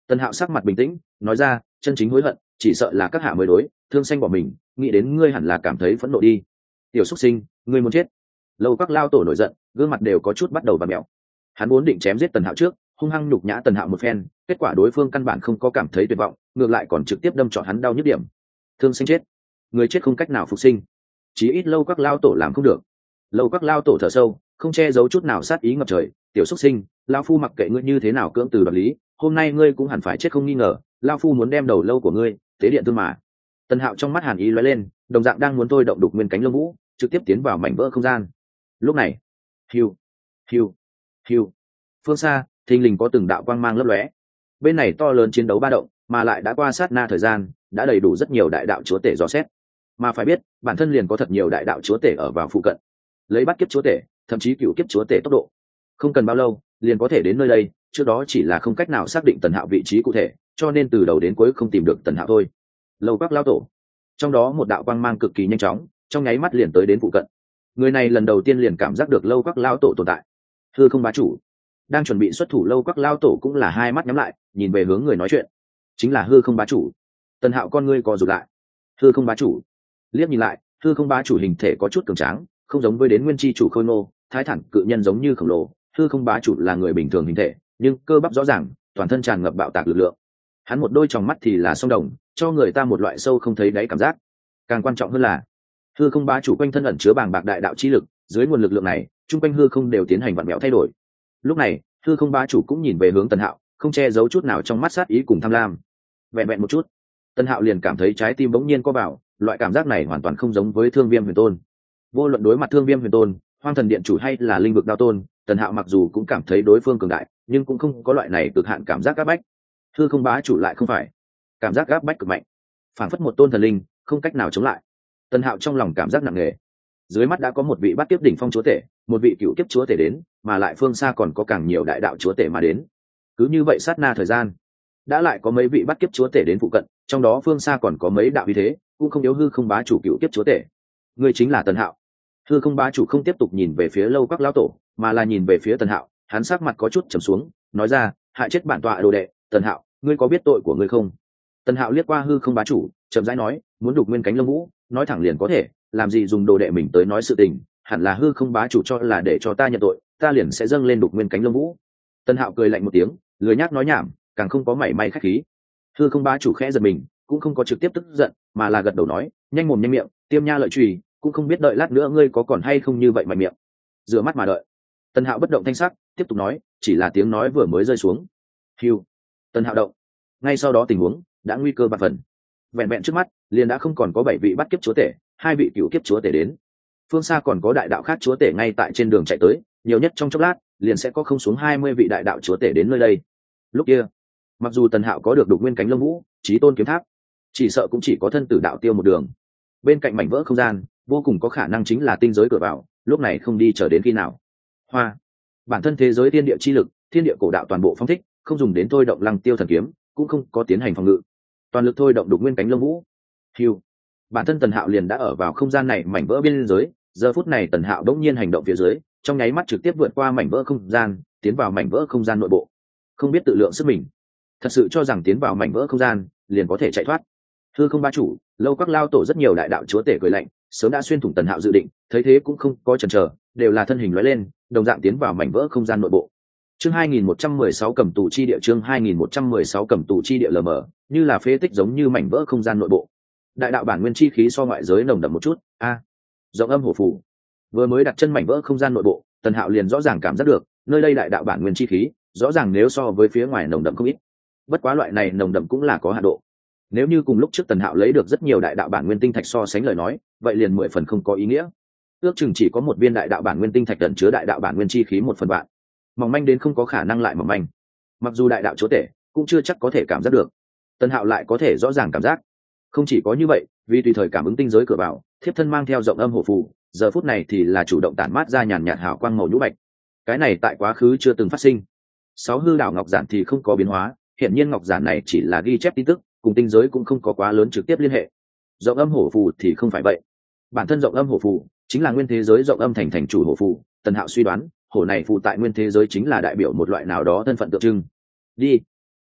Tần Hạo sắc mặt bình tĩnh nói ra, chân chính hối hận chỉ sợ là các hạ mới đối thương xanh bỏ mình, nghĩ đến ngươi hẳn là cảm thấy phẫn nộ đi. Tiểu xuất sinh, ngươi muốn chết. Lâu Các lao tổ nổi giận, gương mặt đều có chút bắt đầu và mẹo. Hắn vốn định chém giết Tần Hạo trước, hung hăng nhục nhã Tần Hạo một phen, kết quả đối phương căn bản không có cảm thấy tuyệt vọng, ngược lại còn trực tiếp đâm trọn hắn đau nhức điểm. Thương sinh chết, người chết không cách nào phục sinh, chí ít Lâu Các lao tổ làm không được. Lâu Các lao tổ thở sâu, không che giấu chút nào sát ý ngập trời. Tiểu xuất sinh, lao phu mặc kệ ngươi như thế nào cưỡng từ đoạt lý, hôm nay ngươi cũng hẳn phải chết không nghi ngờ. Lao phu muốn đem đầu lâu của ngươi tế điện tương mà. Tần Hạo trong mắt hàn ý lóe lên, đồng dạng đang muốn thôi động đục nguyên cánh lông vũ, trực tiếp tiến vào mảnh vỡ không gian. Lúc này, hiu, hiu, hiu, phương xa thình lình có từng đạo quang mang lấp lóe. Bên này to lớn chiến đấu ba động, mà lại đã qua sát na thời gian, đã đầy đủ rất nhiều đại đạo chúa tể dò xét. Mà phải biết, bản thân liền có thật nhiều đại đạo chúa tể ở vào phụ cận, lấy bắt kiếp chúa tể, thậm chí cựu kiếp chúa tể tốc độ, không cần bao lâu liền có thể đến nơi đây. Trước đó chỉ là không cách nào xác định Tần Hạo vị trí cụ thể, cho nên từ đầu đến cuối không tìm được Tần Hạo thôi. Lâu Các lao tổ, trong đó một đạo quang mang cực kỳ nhanh chóng, trong nháy mắt liền tới đến phụ cận. Người này lần đầu tiên liền cảm giác được Lâu Các lao tổ tồn tại. Hư Không bá chủ đang chuẩn bị xuất thủ, Lâu Các lao tổ cũng là hai mắt nhắm lại, nhìn về hướng người nói chuyện, chính là Hư Không bá chủ. Tần Hạo con ngươi co rụt lại. Hư Không bá chủ, liếc nhìn lại, Hư Không bá chủ hình thể có chút cường tráng, không giống với đến nguyên chi chủ khôi ngô thái thản cự nhân giống như khổng lồ. Hư Không bá chủ là người bình thường hình thể, nhưng cơ bắp rõ ràng, toàn thân tràn ngập bạo tạc lực lượng. Hắn một đôi tròng mắt thì là song đồng, cho người ta một loại sâu không thấy đáy cảm giác. Càng quan trọng hơn là, Hư Không bá chủ quanh thân ẩn chứa bàng bạc đại đạo chi lực, dưới nguồn lực lượng này, chung quanh hư không đều tiến hành vặn mẹo thay đổi. Lúc này, Hư Không bá chủ cũng nhìn về hướng Tần Hạo, không che giấu chút nào trong mắt sát ý cùng tham lam. Vẹn vẹn một chút, Tần Hạo liền cảm thấy trái tim bỗng nhiên co vào, loại cảm giác này hoàn toàn không giống với Thương Viêm Huyền Tôn. Vô luận đối mặt Thương Viêm Huyền Tôn, Hoang Thần Điện chủ hay là Linh Vực Đao Tôn, Tần Hạo mặc dù cũng cảm thấy đối phương cường đại, nhưng cũng không có loại này cực hạn cảm giác áp bách. Hư Không bá chủ lại không phải, cảm giác áp bách cực mạnh, phảng phất một tôn thần linh, không cách nào chống lại. Tần Hạo trong lòng cảm giác nặng nề. Dưới mắt đã có một vị bắt kiếp đỉnh phong chúa tể, một vị cựu kiếp chúa tể đến, mà lại phương xa còn có càng nhiều đại đạo chúa tể mà đến. Cứ như vậy sát na thời gian, đã lại có mấy vị bắt kiếp chúa tể đến phụ cận, trong đó phương xa còn có mấy đạo uy thế cũng không yếu Hư Không bá chủ cựu kiếp chúa tể. Người chính là Tần Hạo. Hư Không bá chủ không tiếp tục nhìn về phía Lâu Các lão tổ, mà là nhìn về phía Tần Hạo. Hắn sắc mặt có chút trầm xuống, nói ra, hại chết bản tọa đồ đệ. Tần Hạo, ngươi có biết tội của ngươi không? Tần Hạo liếc qua Hư Không bá chủ, chậm rãi nói, muốn đục nguyên cánh lông vũ, nói thẳng liền có thể, làm gì dùng đồ đệ mình tới nói sự tình. Hẳn là Hư Không bá chủ cho là để cho ta nhận tội, ta liền sẽ dâng lên đục nguyên cánh lông vũ. Tần Hạo cười lạnh một tiếng, lười nhác nói nhảm, càng không có mảy may khách khí. Hư Không bá chủ khẽ giật mình, cũng không có trực tiếp tức giận, mà là gật đầu nói, nhanh mồm nhanh miệng, tiêm nha lợi chùy, cũng không biết đợi lát nữa ngươi có còn hay không như vậy mạnh miệng. Rửa mắt mà đợi. Tần Hạo bất động thanh sắc, tiếp tục nói, chỉ là tiếng nói vừa mới rơi xuống. Hiu. Tần Hạo động. Ngay sau đó tình huống đã nguy cơ bạt phần. Vẹn vẹn trước mắt, liền đã không còn có 7 vị bắt kiếp chúa tể, 2 vị cựu kiếp chúa tể đến. Phương xa còn có đại đạo khác chúa tể ngay tại trên đường chạy tới, nhiều nhất trong chốc lát, liền sẽ có không xuống 20 vị đại đạo chúa tể đến nơi đây. Lúc kia, mặc dù Tần Hạo có được đục nguyên cánh lông vũ, chí tôn kiếm tháp, chỉ sợ cũng chỉ có thân tử đạo tiêu một đường. Bên cạnh mảnh vỡ không gian, vô cùng có khả năng chính là tinh giới cửa vào, lúc này không đi chờ đến khi nào. Hoa, bản thân thế giới thiên địa chi lực, thiên địa cổ đạo toàn bộ phong thích, không dùng đến thôi động Lăng Tiêu thần kiếm, cũng không có tiến hành phòng ngự, toàn lực thôi động đục nguyên cánh lông vũ. Hiu, bản thân Tần Hạo liền đã ở vào không gian này mảnh vỡ biên giới. Giờ phút này Tần Hạo đống nhiên hành động phía dưới, trong nháy mắt trực tiếp vượt qua mảnh vỡ không gian, tiến vào mảnh vỡ không gian nội bộ. Không biết tự lượng sức mình, thật sự cho rằng tiến vào mảnh vỡ không gian liền có thể chạy thoát. Hư Không bá chủ, Lâu Các lao tổ rất nhiều đại đạo chúa tể cười lạnh, sớm đã xuyên thủng Tần Hạo dự định, thấy thế cũng không có chần chờ, đều là thân hình lóe lên, đồng dạng tiến vào mảnh vỡ không gian nội bộ. Chương 2116 cầm tù chi địa, chương 2116 cầm tù chi địa lờ mờ, như là phế tích giống như mảnh vỡ không gian nội bộ. Đại đạo bản nguyên chi khí so ngoại giới nồng đậm một chút. Rộng âm hổ phù. Vừa mới đặt chân mảnh vỡ không gian nội bộ, Tần Hạo liền rõ ràng cảm giác được, nơi đây đại đạo bản nguyên chi khí, rõ ràng nếu so với phía ngoài nồng đậm không ít. Bất quá loại này nồng đậm cũng là có hạn độ. Nếu như cùng lúc trước Tần Hạo lấy được rất nhiều đại đạo bản nguyên tinh thạch so sánh lời nói, vậy liền 10 phần không có ý nghĩa. Ước chừng chỉ có một viên đại đạo bản nguyên tinh thạch ẩn chứa đại đạo bản nguyên chi khí 1/1, mỏng manh đến không có khả năng lại mỏng manh. Mặc dù đại đạo chúa tể cũng chưa chắc có thể cảm giác được, Tần Hạo lại có thể rõ ràng cảm giác. Không chỉ có như vậy, vì tùy thời cảm ứng tinh giới cửa vào, thiếp thân mang theo rộng âm hổ phù, giờ phút này thì là chủ động tản mát ra nhàn nhạt hào quang màu nhũ bạch. Cái này tại quá khứ chưa từng phát sinh. 6 hư đảo ngọc giản thì không có biến hóa, hiện nhiên ngọc giản này chỉ là ghi chép tin tức, cùng tinh giới cũng không có quá lớn trực tiếp liên hệ. Rộng âm hổ phù thì không phải vậy. Bản thân rộng âm hổ phù chính là nguyên thế giới rộng âm thành chủ hổ phù. Tần Hạo suy đoán, hổ này phù tại nguyên thế giới chính là đại biểu một loại nào đó thân phận tượng trưng. Đi.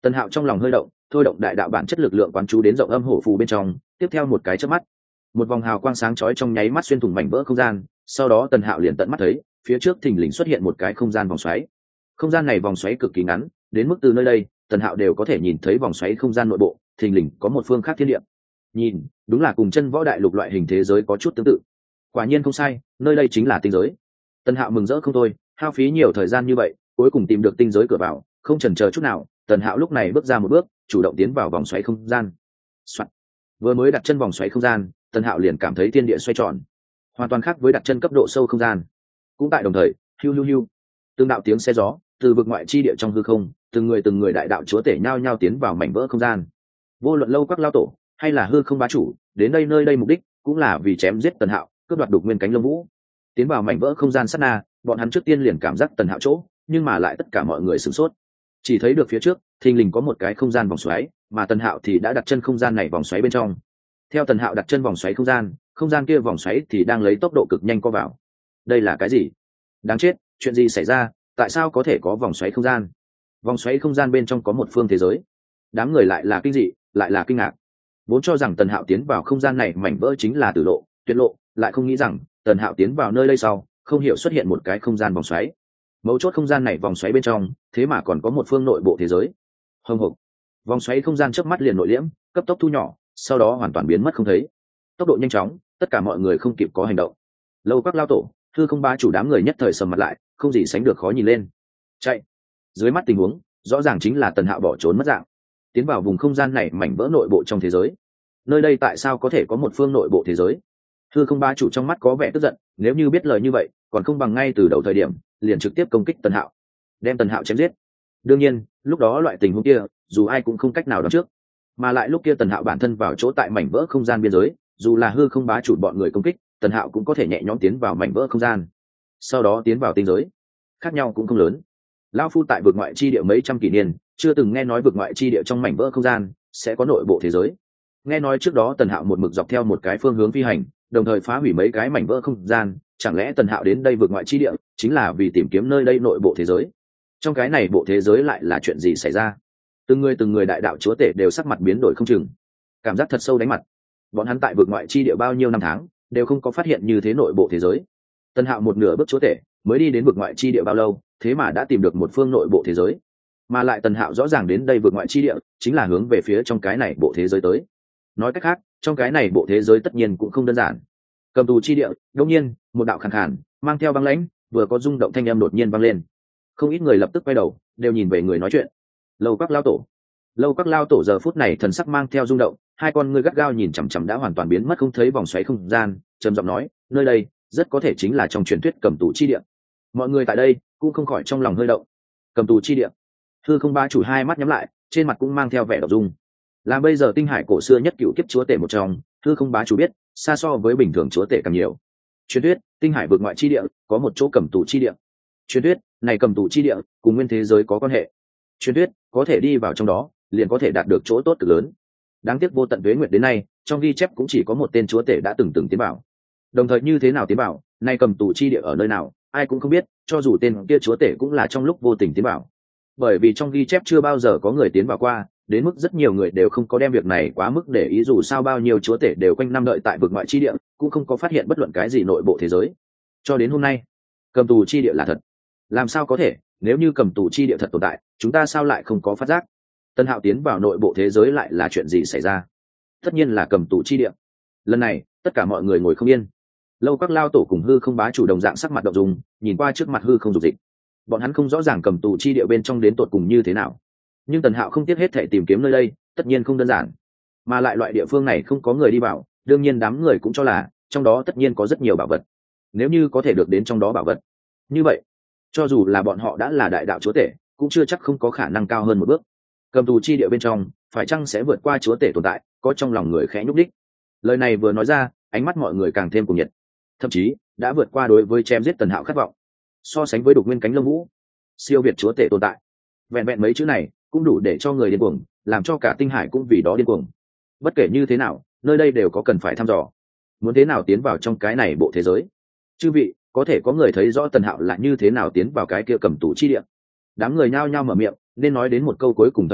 Tần Hạo trong lòng hơi động, thôi động đại đạo bản chất lực lượng quán chú đến rộng âm hổ phù bên trong, tiếp theo một cái chớp mắt, một vòng hào quang sáng chói trong nháy mắt xuyên thủng mảnh vỡ không gian, sau đó Tần Hạo liền tận mắt thấy, phía trước thình lình xuất hiện một cái không gian vòng xoáy. Không gian này vòng xoáy cực kỳ ngắn, đến mức từ nơi đây, Tần Hạo đều có thể nhìn thấy vòng xoáy không gian nội bộ, thình lình có một phương khác thiên địa. Nhìn, đúng là cùng chân võ đại lục loại hình thế giới có chút tương tự. Quả nhiên không sai, nơi đây chính là tinh giới. Tần Hạo mừng rỡ không thôi, hao phí nhiều thời gian như vậy, cuối cùng tìm được tinh giới cửa vào, không chần chờ chút nào, Tần Hạo lúc này bước ra một bước, chủ động tiến vào vòng xoáy không gian. Soạn. Vừa mới đặt chân vòng xoáy không gian, Tần Hạo liền cảm thấy thiên địa xoay tròn, hoàn toàn khác với đặt chân cấp độ sâu không gian. Cũng tại đồng thời, hiu hiu hiu, từng đạo tiếng xe gió từ vực ngoại chi địa trong hư không, từng người đại đạo chúa tể nhao nhao tiến vào mảnh vỡ không gian. Vô luận Lâu Các lao tổ hay là hư không bá chủ, đến đây nơi đây mục đích cũng là vì chém giết Tần Hạo, cướp đoạt đục nguyên cánh lông vũ. Tiến vào mảnh vỡ không gian sát na, bọn hắn trước tiên liền cảm giác Tần Hạo chỗ, nhưng mà lại tất cả mọi người sửng sốt. Chỉ thấy được phía trước thình lình có một cái không gian vòng xoáy, mà Tần Hạo thì đã đặt chân không gian này vòng xoáy bên trong. Theo Tần Hạo đặt chân vòng xoáy không gian kia vòng xoáy thì đang lấy tốc độ cực nhanh co vào. Đây là cái gì? Đáng chết, chuyện gì xảy ra? Tại sao có thể có vòng xoáy không gian? Vòng xoáy không gian bên trong có một phương thế giới. Đám người lại là kinh dị, lại là kinh ngạc. Vốn cho rằng Tần Hạo tiến vào không gian này mảnh vỡ chính là tử lộ, tuyệt lộ, lại không nghĩ rằng Tần Hạo tiến vào nơi đây sau, không hiểu xuất hiện một cái không gian vòng xoáy. Mấu chốt không gian này vòng xoáy bên trong, thế mà còn có một phương nội bộ thế giới. Hồng hộc, vòng xoáy không gian chớp mắt liền nội liễm, cấp tốc thu nhỏ, sau đó hoàn toàn biến mất không thấy. Tốc độ nhanh chóng, tất cả mọi người không kịp có hành động. Lâu Các lao tổ, hư không bá chủ đám người nhất thời sầm mặt lại, không gì sánh được khó nhìn lên. Chạy. Dưới mắt tình huống, rõ ràng chính là Tần Hạo bỏ trốn mất dạng, tiến vào vùng không gian này mảnh vỡ nội bộ trong thế giới. Nơi đây tại sao có thể có một phương nội bộ thế giới? Hư không bá chủ trong mắt có vẻ tức giận, nếu như biết lời như vậy, còn không bằng ngay từ đầu thời điểm liền trực tiếp công kích Tần Hạo, đem Tần Hạo chém giết. Đương nhiên, lúc đó loại tình huống kia, dù ai cũng không cách nào đoán trước. Mà lại lúc kia Tần Hạo bản thân vào chỗ tại mảnh vỡ không gian biên giới, dù là hư không bá chủ bọn người công kích, Tần Hạo cũng có thể nhẹ nhõm tiến vào mảnh vỡ không gian, sau đó tiến vào tinh giới. Khác nhau cũng không lớn. Lão phu tại vực ngoại chi địa mấy trăm kỷ niên, chưa từng nghe nói vực ngoại chi địa trong mảnh vỡ không gian sẽ có nội bộ thế giới. Nghe nói trước đó Tần Hạo một mực dọc theo một cái phương hướng phi hành, đồng thời phá hủy mấy cái mảnh vỡ không gian, chẳng lẽ Tần Hạo đến đây vực ngoại chi địa chính là vì tìm kiếm nơi đây nội bộ thế giới? Trong cái này bộ thế giới lại là chuyện gì xảy ra? Từng người đại đạo chúa tể đều sắc mặt biến đổi không chừng, cảm giác thật sâu đánh mặt. Bọn hắn tại vực ngoại chi địa bao nhiêu năm tháng, đều không có phát hiện như thế nội bộ thế giới. Tần Hạo một nửa bước chúa tể mới đi đến vực ngoại chi địa bao lâu, thế mà đã tìm được một phương nội bộ thế giới. Mà lại Tần Hạo rõ ràng đến đây vực ngoại chi địa chính là hướng về phía trong cái này bộ thế giới tới. Nói cách khác, trong cái này bộ thế giới tất nhiên cũng không đơn giản. Cầm tù chi địa, đột nhiên một đạo khàn khàn mang theo băng lãnh vừa có rung động thanh âm đột nhiên vang lên. Không ít người lập tức quay đầu, đều nhìn về người nói chuyện. Lâu Các lao tổ. Lâu Các lao tổ giờ phút này thần sắc mang theo rung động, hai con ngươi gắt gao nhìn chằm chằm đã hoàn toàn biến mất không thấy vòng xoáy không gian, trầm giọng nói, nơi đây rất có thể chính là trong truyền thuyết cầm tù chi địa. Mọi người tại đây cũng không khỏi trong lòng hơi động. Cầm tù chi địa. Hư không bá chủ hai mắt nhắm lại, trên mặt cũng mang theo vẻ đỏ dung. Làm bây giờ tinh hải cổ xưa nhất cựu kiếp chúa tể một trong, hư không bá chủ biết xa so với bình thường chúa tể càng nhiều. Truyền thuyết tinh hải vượt ngoại chi địa có một chỗ cầm tù chi địa. Truyền thuyết này cầm tù chi địa cùng nguyên thế giới có quan hệ. Truyền thuyết có thể đi vào trong đó liền có thể đạt được chỗ tốt cực lớn. Đáng tiếc vô tận tuế nguyệt đến nay, trong ghi chép cũng chỉ có một tên chúa tể đã từng tiến vào. Đồng thời như thế nào tiến vào, nay cầm tù chi địa ở nơi nào, ai cũng không biết, cho dù tên kia chúa tể cũng là trong lúc vô tình tiến vào. Bởi vì trong ghi chép chưa bao giờ có người tiến vào qua, đến mức rất nhiều người đều không có đem việc này quá mức để ý, dù sao bao nhiêu chúa tể đều quanh năm đợi tại vực ngoại chi địa, cũng không có phát hiện bất luận cái gì nội bộ thế giới. Cho đến hôm nay, cầm tù chi địa là thật. Làm sao có thể, nếu như cầm tù chi địa thật tồn tại, chúng ta sao lại không có phát giác? Tân Hạo tiến vào nội bộ thế giới lại là chuyện gì xảy ra? Tất nhiên là cầm tù chi địa. Lần này, tất cả mọi người ngồi không yên. Lâu Các lao tổ cùng hư không bá chủ đồng dạng sắc mặt động dung, nhìn qua trước mặt hư không dục dịch. Bọn hắn không rõ ràng cầm tù chi địa bên trong đến tột cùng như thế nào, nhưng Tần Hạo không tiếc hết thể tìm kiếm nơi đây, tất nhiên không đơn giản. Mà lại loại địa phương này không có người đi vào, đương nhiên đám người cũng cho là trong đó tất nhiên có rất nhiều bảo vật. Nếu như có thể được đến trong đó bảo vật, như vậy cho dù là bọn họ đã là đại đạo chúa tể, cũng chưa chắc không có khả năng cao hơn một bước. Cầm tù chi địa bên trong phải chăng sẽ vượt qua chúa tể tồn tại, có trong lòng người khẽ nhúc đích. Lời này vừa nói ra, ánh mắt mọi người càng thêm cuồng nhiệt, thậm chí đã vượt qua đối với chém giết Tần Hạo khát vọng. So sánh với đục nguyên cánh lông vũ, siêu việt chúa tể tồn tại, vẹn vẹn mấy chữ này cũng đủ để cho người điên cuồng, làm cho cả tinh hải cũng vì đó điên cuồng. Bất kể như thế nào, nơi đây đều có cần phải thăm dò. Muốn thế nào tiến vào trong cái này bộ thế giới? Chư vị, có thể có người thấy rõ Tần Hạo là như thế nào tiến vào cái kia cầm tù chi địa? Đám người nhao nhao mở miệng, nên nói đến một câu cuối cùng thời điểm,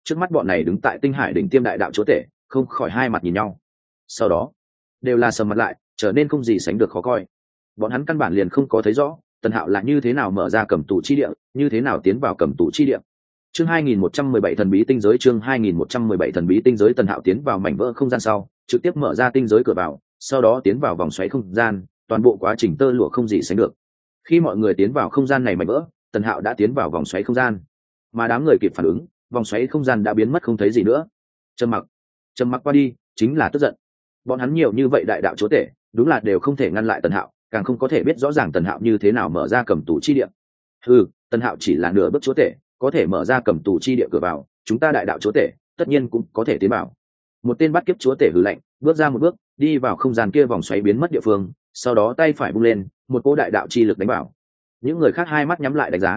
trước mắt bọn này đứng tại tinh hải đỉnh tiêm đại đạo chúa tể không khỏi hai mặt nhìn nhau, sau đó đều là sầm mặt lại, trở nên không gì sánh được khó coi. Bọn hắn căn bản liền không có thấy rõ Tần Hạo là như thế nào mở ra cầm tù chi địa, như thế nào tiến vào cầm tù chi địa. Chương 2117 thần bí tinh giới. Chương 2117 thần bí tinh giới. Tần Hạo tiến vào mảnh vỡ không gian sau, trực tiếp mở ra tinh giới cửa vào, sau đó tiến vào vòng xoáy không gian, toàn bộ quá trình tơ lụa không gì sánh được. Khi mọi người tiến vào không gian này mảnh vỡ, Tần Hạo đã tiến vào vòng xoáy không gian, mà đám người kịp phản ứng, vòng xoáy không gian đã biến mất không thấy gì nữa. Trầm mặc qua đi chính là tức giận. Bọn hắn nhiều như vậy đại đạo chúa tể, đúng là đều không thể ngăn lại Tần Hạo, càng không có thể biết rõ ràng Tần Hạo như thế nào mở ra cầm tù chi địa. Tần Hạo chỉ là nửa bước chúa tể, có thể mở ra cầm tù chi địa cửa vào, chúng ta đại đạo chúa tể tất nhiên cũng có thể tiến vào. Một tên bắt kiếp chúa tể hừ lạnh, bước ra một bước, đi vào không gian kia vòng xoáy biến mất địa phương, sau đó tay phải bung lên, một cỗ đại đạo chi lực đánh vào. Những người khác hai mắt nhắm lại đánh giá.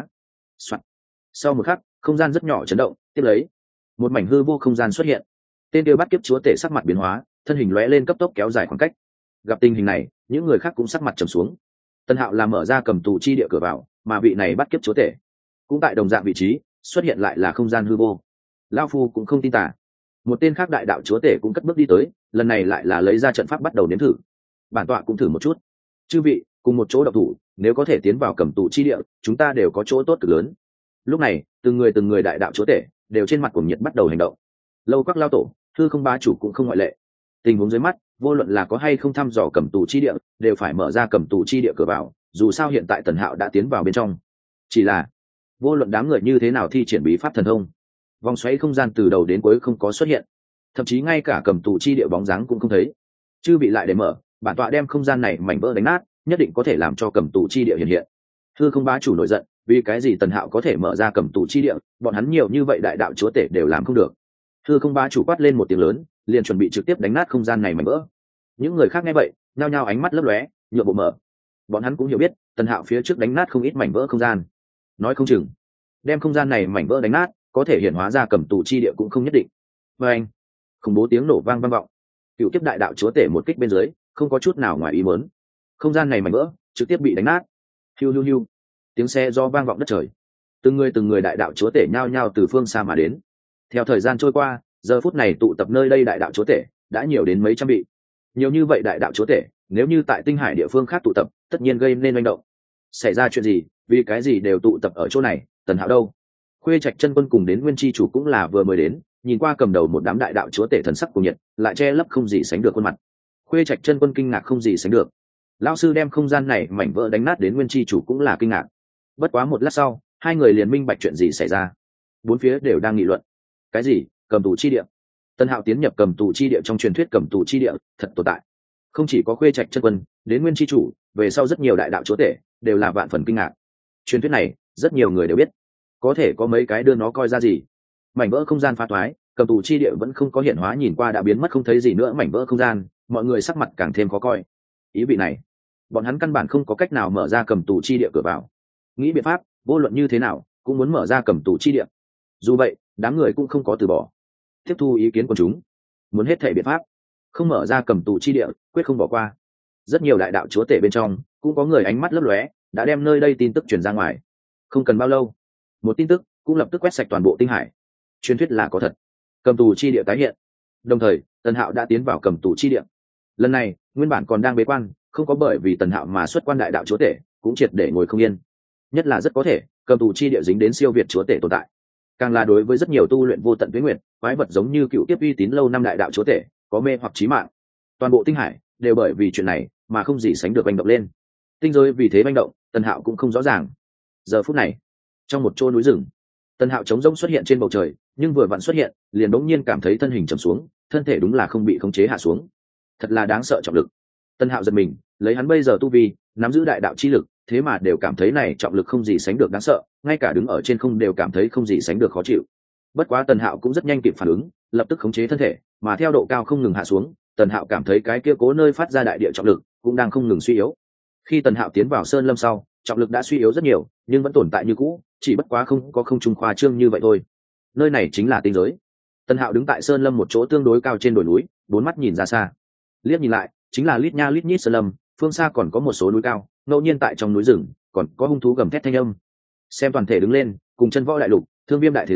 Sau một khắc, không gian rất nhỏ chấn động, tiếp lấy một mảnh hư vô không gian xuất hiện. Tên kia bắt kiếp chúa tể sắc mặt biến hóa, thân hình lóe lên cấp tốc kéo dài khoảng cách. Gặp tình hình này, những người khác cũng sắc mặt trầm xuống. Tần Hạo là mở ra cầm tù chi địa cửa vào, mà vị này bắt kiếp chúa tể cũng tại đồng dạng vị trí xuất hiện lại là không gian hư vô. Lão phu cũng không tin tà. Một tên khác đại đạo chúa tể cũng cất bước đi tới, lần này lại là lấy ra trận pháp bắt đầu nếm thử. Bản tọa cũng thử một chút. Chư vị cùng một chỗ độc thủ, nếu có thể tiến vào cầm tù chi địa, chúng ta đều có chỗ tốt cực lớn. Lúc này từng người đại đạo chúa tể đều trên mặt cuồng nhiệt bắt đầu hành động. Lâu Các lao tổ, Hư Không bá chủ cũng không ngoại lệ. Tình huống dưới mắt, vô luận là có hay không thăm dò cầm tù chi địa, đều phải mở ra cầm tù chi địa cửa vào, dù sao hiện tại Tần Hạo đã tiến vào bên trong. Chỉ là vô luận đám người như thế nào thi triển bí pháp thần thông, vòng xoáy không gian từ đầu đến cuối không có xuất hiện, thậm chí ngay cả cầm tù chi địa bóng dáng cũng không thấy. Chư bị lại để mở, bản tọa đem không gian này mảnh vỡ đánh nát, nhất định có thể làm cho cầm tù chi địa hiện hiện. Hư Không bá chủ nổi giận, vì cái gì Tần Hạo có thể mở ra cầm tù chi địa, bọn hắn nhiều như vậy đại đạo chúa tể đều làm không được. Hư Không bá chủ quát lên một tiếng lớn, liền chuẩn bị trực tiếp đánh nát không gian này mảnh vỡ. Những người khác nghe vậy nhao nhao ánh mắt lấp lóe, nhượng bộ mở. Bọn hắn cũng hiểu biết Tần Hạo phía trước đánh nát không ít mảnh vỡ không gian, nói không chừng đem không gian này mảnh vỡ đánh nát có thể hiện hóa ra cầm tù chi địa cũng không nhất định. Và anh khủng bố tiếng nổ vang vang vọng, cựu kiếp đại đạo chúa tể một kích bên dưới không có chút nào ngoài ý muốn, không gian này mảnh vỡ trực tiếp bị đánh nát. Hiu hiu hiu, tiếng xe do vang vọng đất trời, từng người đại đạo chúa tể nhao nhao từ phương xa mà đến. Theo thời gian trôi qua, giờ phút này tụ tập nơi đây đại đạo chúa tể đã nhiều đến mấy trăm vị. Nhiều như vậy đại đạo chúa tể, nếu như tại tinh hải địa phương khác tụ tập, tất nhiên gây nên manh động. Xảy ra chuyện gì, vì cái gì đều tụ tập ở chỗ này? Tần Hạo đâu? Khuê Trạch chân quân cùng đến Nguyên chi chủ cũng là vừa mới đến, nhìn qua cầm đầu một đám đại đạo chúa tể thần sắc cuồng nhiệt, lại che lấp không gì sánh được khuôn mặt. Khuê Trạch chân quân kinh ngạc không gì sánh được. Lão sư đem không gian này mảnh vỡ đánh nát, đến Nguyên chi chủ cũng là kinh ngạc. Bất quá một lát sau, hai người liền minh bạch chuyện gì xảy ra. Bốn phía đều đang nghị luận. Cái gì? Cầm tù chi địa? Tần Hạo tiến nhập cầm tù chi địa, trong truyền thuyết cầm tù chi địa thật tồn tại. Không chỉ có Khuê Trạch chân quân, đến Nguyên chi chủ, về sau rất nhiều đại đạo chúa tể đều là vạn phần kinh ngạc. Truyền thuyết này rất nhiều người đều biết, có thể có mấy cái đưa nó coi ra gì. Mảnh vỡ không gian phá thoái, cầm tù chi địa vẫn không có hiện hóa, nhìn qua đã biến mất không thấy gì nữa mảnh vỡ không gian, mọi người sắc mặt càng thêm khó coi. Ý vị này bọn hắn căn bản không có cách nào mở ra cầm tù chi địa cửa vào. Nghĩ biện pháp, vô luận như thế nào cũng muốn mở ra cầm tù chi địa. Dù vậy đám người cũng không có từ bỏ, tiếp thu ý kiến của chúng, muốn hết thể biện pháp không mở ra cầm tù chi địa, quyết không bỏ qua. Rất nhiều đại đạo chúa tể bên trong cũng có người ánh mắt lấp lóe, đã đem nơi đây tin tức truyền ra ngoài. Không cần bao lâu, một tin tức cũng lập tức quét sạch toàn bộ tinh hải. Truyền thuyết là có thật, cầm tù chi địa tái hiện. Đồng thời Tần Hạo đã tiến vào cầm tù chi địa. Lần này nguyên bản còn đang bế quan, không có bởi vì Tần Hạo mà xuất quan đại đạo chúa tể cũng triệt để ngồi không yên. Nhất là rất có thể cầm tù chi địa dính đến siêu việt chúa tể tồn tại, càng là đối với rất nhiều tu luyện vô tận tuế nguyệt quái vật giống như cựu tiếp uy tín lâu năm đại đạo chúa tể có mê hoặc chí mạng. Toàn bộ tinh hải đều bởi vì chuyện này mà không gì sánh được hành động lên. Tinh giới vì thế manh động, Tần Hạo cũng không rõ ràng. Giờ phút này trong một chỗ núi rừng, Tần Hạo trống rỗng xuất hiện trên bầu trời, nhưng vừa vặn xuất hiện liền bỗng nhiên cảm thấy thân hình trầm xuống, thân thể đúng là không bị khống chế hạ xuống. Thật là đáng sợ trọng lực. Tần Hạo giật mình, lấy hắn bây giờ tu vi nắm giữ đại đạo chi lực, thế mà đều cảm thấy này trọng lực không gì sánh được đáng sợ, ngay cả đứng ở trên không đều cảm thấy không gì sánh được khó chịu. Bất quá Tần Hạo cũng rất nhanh kịp phản ứng, lập tức khống chế thân thể, mà theo độ cao không ngừng hạ xuống, Tần Hạo cảm thấy cái kia cố nơi phát ra đại địa trọng lực cũng đang không ngừng suy yếu. Khi Tần Hạo tiến vào sơn lâm sau, trọng lực đã suy yếu rất nhiều, nhưng vẫn tồn tại như cũ, chỉ bất quá không có không trùng khoa trương như vậy thôi. Nơi này chính là tinh giới. Tần Hạo đứng tại sơn lâm một chỗ tương đối cao trên đồi núi, bốn mắt nhìn ra xa, liếc nhìn lại chính là lít nha lít nhít sơn lâm, phương xa còn có một số núi cao, ngẫu nhiên tại trong núi rừng còn có hung thú gầm thét thanh âm. Xem toàn thể đứng lên, cùng chân võ đại lục, thương viêm đại thế giới,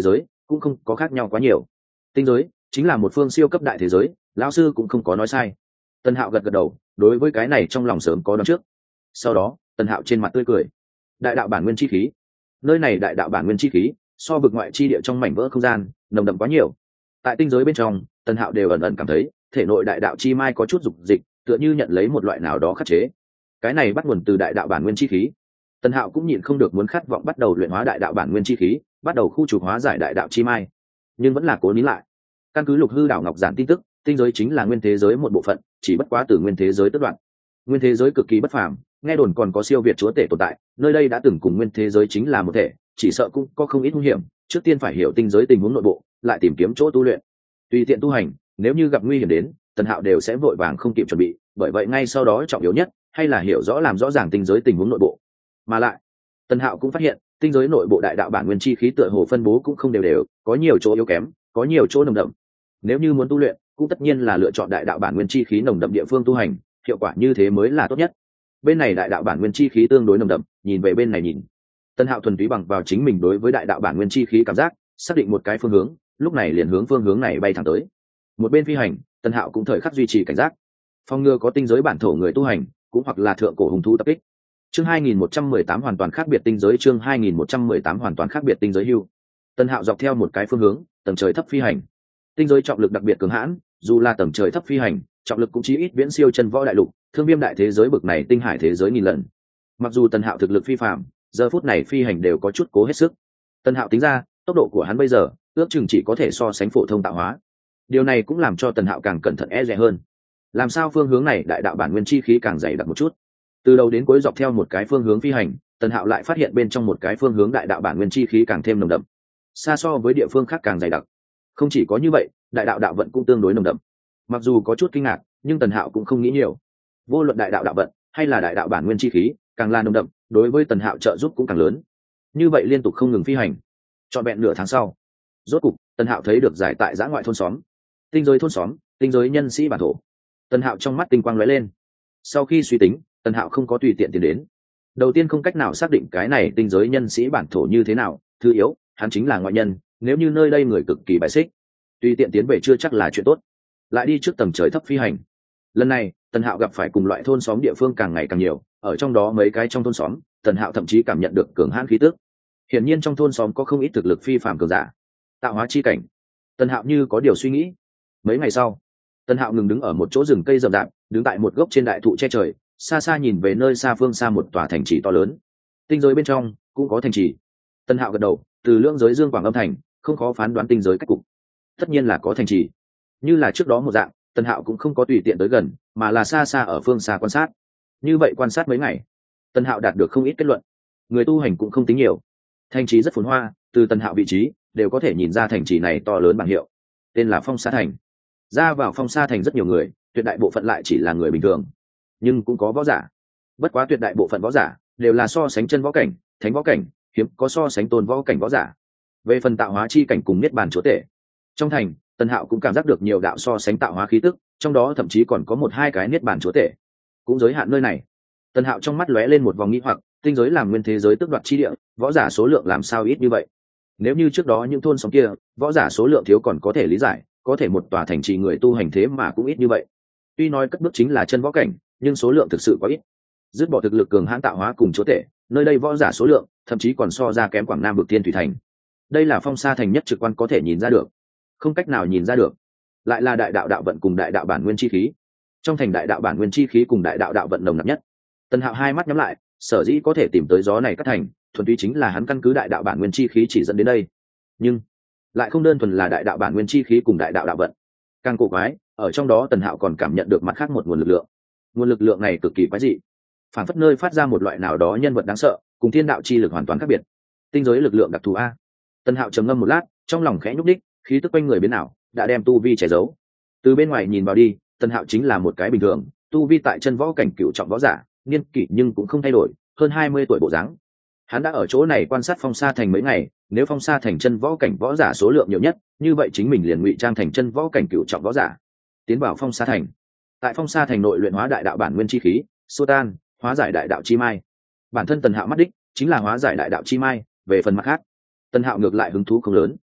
cũng không có khác nhau quá nhiều. Tinh giới chính là một phương siêu cấp đại thế giới, lão sư cũng không có nói sai. Tân Hạo gật gật đầu, đối với cái này trong lòng sớm có đoán trước. Sau đó Tân Hạo trên mặt tươi cười. Đại đạo bản nguyên chi khí, nơi này đại đạo bản nguyên chi khí so vực ngoại chi địa trong mảnh vỡ không gian nồng đậm quá nhiều. Tại tinh giới bên trong, Tân Hạo đều ẩn ẩn cảm thấy thể nội đại đạo chi mai có chút dục dịch, tựa như nhận lấy một loại nào đó khắc chế. Cái này bắt nguồn từ đại đạo bản nguyên chi khí. Tân Hạo cũng nhịn không được muốn khát vọng bắt đầu luyện hóa đại đạo bản nguyên chi khí, bắt đầu khu trục hóa giải đại đạo chi mai, nhưng vẫn là cố nín lại. Căn cứ Lục Hư Đảo Ngọc Giản tin tức, tinh giới chính là nguyên thế giới một bộ phận, chỉ bất quá từ nguyên thế giới tước đoạn. Nguyên thế giới cực kỳ bất phàm, nghe đồn còn có siêu việt chúa tể tồn tại, nơi đây đã từng cùng nguyên thế giới chính là một thể, chỉ sợ cũng có không ít nguy hiểm, trước tiên phải hiểu tinh giới tình huống nội bộ, lại tìm kiếm chỗ tu luyện. Tùy tiện tu hành, nếu như gặp nguy hiểm đến, Tần Hạo đều sẽ vội vàng không kịp chuẩn bị, bởi vậy ngay sau đó trọng yếu nhất hay là hiểu rõ làm rõ ràng tinh giới tình huống nội bộ. Mà lại, Tần Hạo cũng phát hiện, tinh giới nội bộ đại đạo bản nguyên chi khí tựa hồ phân bố cũng không đều đều, có nhiều chỗ yếu kém, có nhiều chỗ nồng đậm. Nếu như muốn tu luyện, cũng tất nhiên là lựa chọn đại đạo bản nguyên chi khí nồng đậm địa phương tu hành, hiệu quả như thế mới là tốt nhất. Bên này đại đạo bản nguyên chi khí tương đối nồng đậm, nhìn về bên này nhìn. Tân Hạo thuần túy bằng vào chính mình đối với đại đạo bản nguyên chi khí cảm giác, xác định một cái phương hướng, lúc này liền hướng phương hướng này bay thẳng tới. Một bên phi hành, Tân Hạo cũng thời khắc duy trì cảnh giác, phòng ngừa có tinh giới bản thổ người tu hành, cũng hoặc là thượng cổ hung thú tập kích. Chương 2118 hoàn toàn khác biệt tinh giới, chương 2118 hoàn toàn khác biệt tinh giới hưu. Tân Hạo dọc theo một cái phương hướng, tầng trời thấp phi hành. Tinh giới trọng lực đặc biệt cường hãn, dù là tầng trời thấp phi hành, trọng lực cũng chí ít viễn siêu chân võ đại lục, thương viêm đại thế giới bực này tinh hải thế giới nghìn lần. Mặc dù Tân Hạo thực lực phi phàm, giờ phút này phi hành đều có chút cố hết sức. Tân Hạo tính ra, tốc độ của hắn bây giờ ước chừng chỉ có thể so sánh phổ thông tạo hóa. Điều này cũng làm cho Tân Hạo càng cẩn thận e dè hơn. Làm sao phương hướng này đại đạo bản nguyên chi khí càng dày đặc một chút. Từ đầu đến cuối dọc theo một cái phương hướng phi hành, Tân Hạo lại phát hiện bên trong một cái phương hướng đại đạo bản nguyên chi khí càng thêm nồng đậm, xa so với địa phương khác càng dày đặc. Không chỉ có như vậy, đại đạo đạo vận cũng tương đối nồng đậm. Mặc dù có chút kinh ngạc, nhưng Tần Hạo cũng không nghĩ nhiều. Vô luận đại đạo đạo vận hay là đại đạo bản nguyên chi khí, càng là nồng đậm, đối với Tần Hạo trợ giúp cũng càng lớn. Như vậy liên tục không ngừng phi hành, trọn vẹn nửa tháng sau, rốt cục Tần Hạo thấy được giải tại dã ngoại thôn xóm. Tinh giới thôn xóm, tinh giới nhân sĩ bản thổ. Tần Hạo trong mắt tinh quang lóe lên. Sau khi suy tính, Tần Hạo không có tùy tiện tiến đến. Đầu tiên không cách nào xác định cái này tinh giới nhân sĩ bản thổ như thế nào, thứ yếu, hắn chính là ngoại nhân, nếu như nơi đây người cực kỳ bài xích, tùy tiện tiến về chưa chắc là chuyện tốt. Lại đi trước tầng trời thấp phi hành. Lần này Tần Hạo gặp phải cùng loại thôn xóm địa phương càng ngày càng nhiều, ở trong đó mấy cái trong thôn xóm, Tần Hạo thậm chí cảm nhận được cường hãn khí tức. Hiển nhiên trong thôn xóm có không ít thực lực phi phàm cường giả, tạo hóa chi cảnh. Tần Hạo như có điều suy nghĩ. Mấy ngày sau, Tần Hạo ngừng đứng ở một chỗ rừng cây rậm rạp, đứng tại một gốc trên đại thụ che trời, xa xa nhìn về nơi xa phương xa một tòa thành trì to lớn. Tinh giới bên trong cũng có thành trì. Tần Hạo gật đầu, từ lưỡng giới dương quảng âm thành, không khó phán đoán tinh giới cách cục. Tất nhiên là có thành trì. Như là trước đó một dạng, Tần Hạo cũng không có tùy tiện tới gần, mà là xa xa ở phương xa quan sát. Như vậy quan sát mấy ngày, Tần Hạo đạt được không ít kết luận. Người tu hành cũng không tính nhiều. Thành trì rất phồn hoa, từ Tần Hạo vị trí đều có thể nhìn ra thành trì này to lớn bảng hiệu, tên là Phong Sa Thành. Ra vào Phong Sa Thành rất nhiều người, tuyệt đại bộ phận lại chỉ là người bình thường, nhưng cũng có võ giả. Bất quá tuyệt đại bộ phận võ giả đều là so sánh chân võ cảnh, thánh võ cảnh, hiếm có so sánh tôn võ cảnh võ giả. Về phần tạo hóa chi cảnh cùng niết bàn chúa tể, trong thành Tần Hạo cũng cảm giác được nhiều đạo so sánh tạo hóa khí tức, trong đó thậm chí còn có một hai cái niết bàn chúa tể. Cũng giới hạn nơi này. Tần Hạo trong mắt lóe lên một vòng nghi hoặc, tinh giới làm nguyên thế giới tước đoạt chi địa, võ giả số lượng làm sao ít như vậy? Nếu như trước đó những thôn xóm kia, võ giả số lượng thiếu còn có thể lý giải, có thể một tòa thành trì người tu hành thế mà cũng ít như vậy. Tuy nói cất bước chính là chân võ cảnh, nhưng số lượng thực sự quá ít. Dứt bỏ thực lực cường hãn tạo hóa cùng chúa tể, nơi đây võ giả số lượng thậm chí còn so ra kém Quảng Nam vực Thiên Thủy Thành. Đây là Phong Sa Thành nhất trực quan có thể nhìn ra được. Không cách nào nhìn ra được lại là đại đạo đạo vận cùng đại đạo bản nguyên chi khí. Trong thành đại đạo bản nguyên chi khí cùng đại đạo đạo vận nồng nặc nhất. Tần Hạo hai mắt nhắm lại, sở dĩ có thể tìm tới gió này cắt thành, thuần túy chính là hắn căn cứ đại đạo bản nguyên chi khí chỉ dẫn đến đây. Nhưng lại không đơn thuần là đại đạo bản nguyên chi khí cùng đại đạo đạo vận. Càng cổ quái, ở trong đó Tần Hạo còn cảm nhận được mặt khác một nguồn lực lượng. Nguồn lực lượng này cực kỳ quái dị, phản phất nơi phát ra một loại nào đó nhân vật đáng sợ, cùng thiên đạo chi lực hoàn toàn khác biệt. Tinh giới lực lượng đặc thù a. Tần Hạo trầm ngâm một lát, trong lòng khẽ nhúc đích, khí tức quanh người biến ảo đã đem tu vi che giấu. Từ bên ngoài nhìn vào đi, Tần Hạo chính là một cái bình thường, tu vi tại chân võ cảnh cửu trọng võ giả, niên kỷ nhưng cũng không thay đổi, hơn 20 tuổi bộ dáng. Hắn đã ở chỗ này quan sát Phong Sa Thành mấy ngày, nếu Phong Sa Thành chân võ cảnh võ giả số lượng nhiều nhất, như vậy chính mình liền ngụy trang thành chân võ cảnh cửu trọng võ giả, tiến vào Phong Sa Thành. Tại Phong Sa Thành nội luyện hóa đại đạo bản nguyên chi khí, xua tan, hóa giải đại đạo chi mai. Bản thân Tần Hạo mắt đích chính là hóa giải đại đạo chi mai, về phần mặt khác, Tần Hạo ngược lại hứng thú không lớn.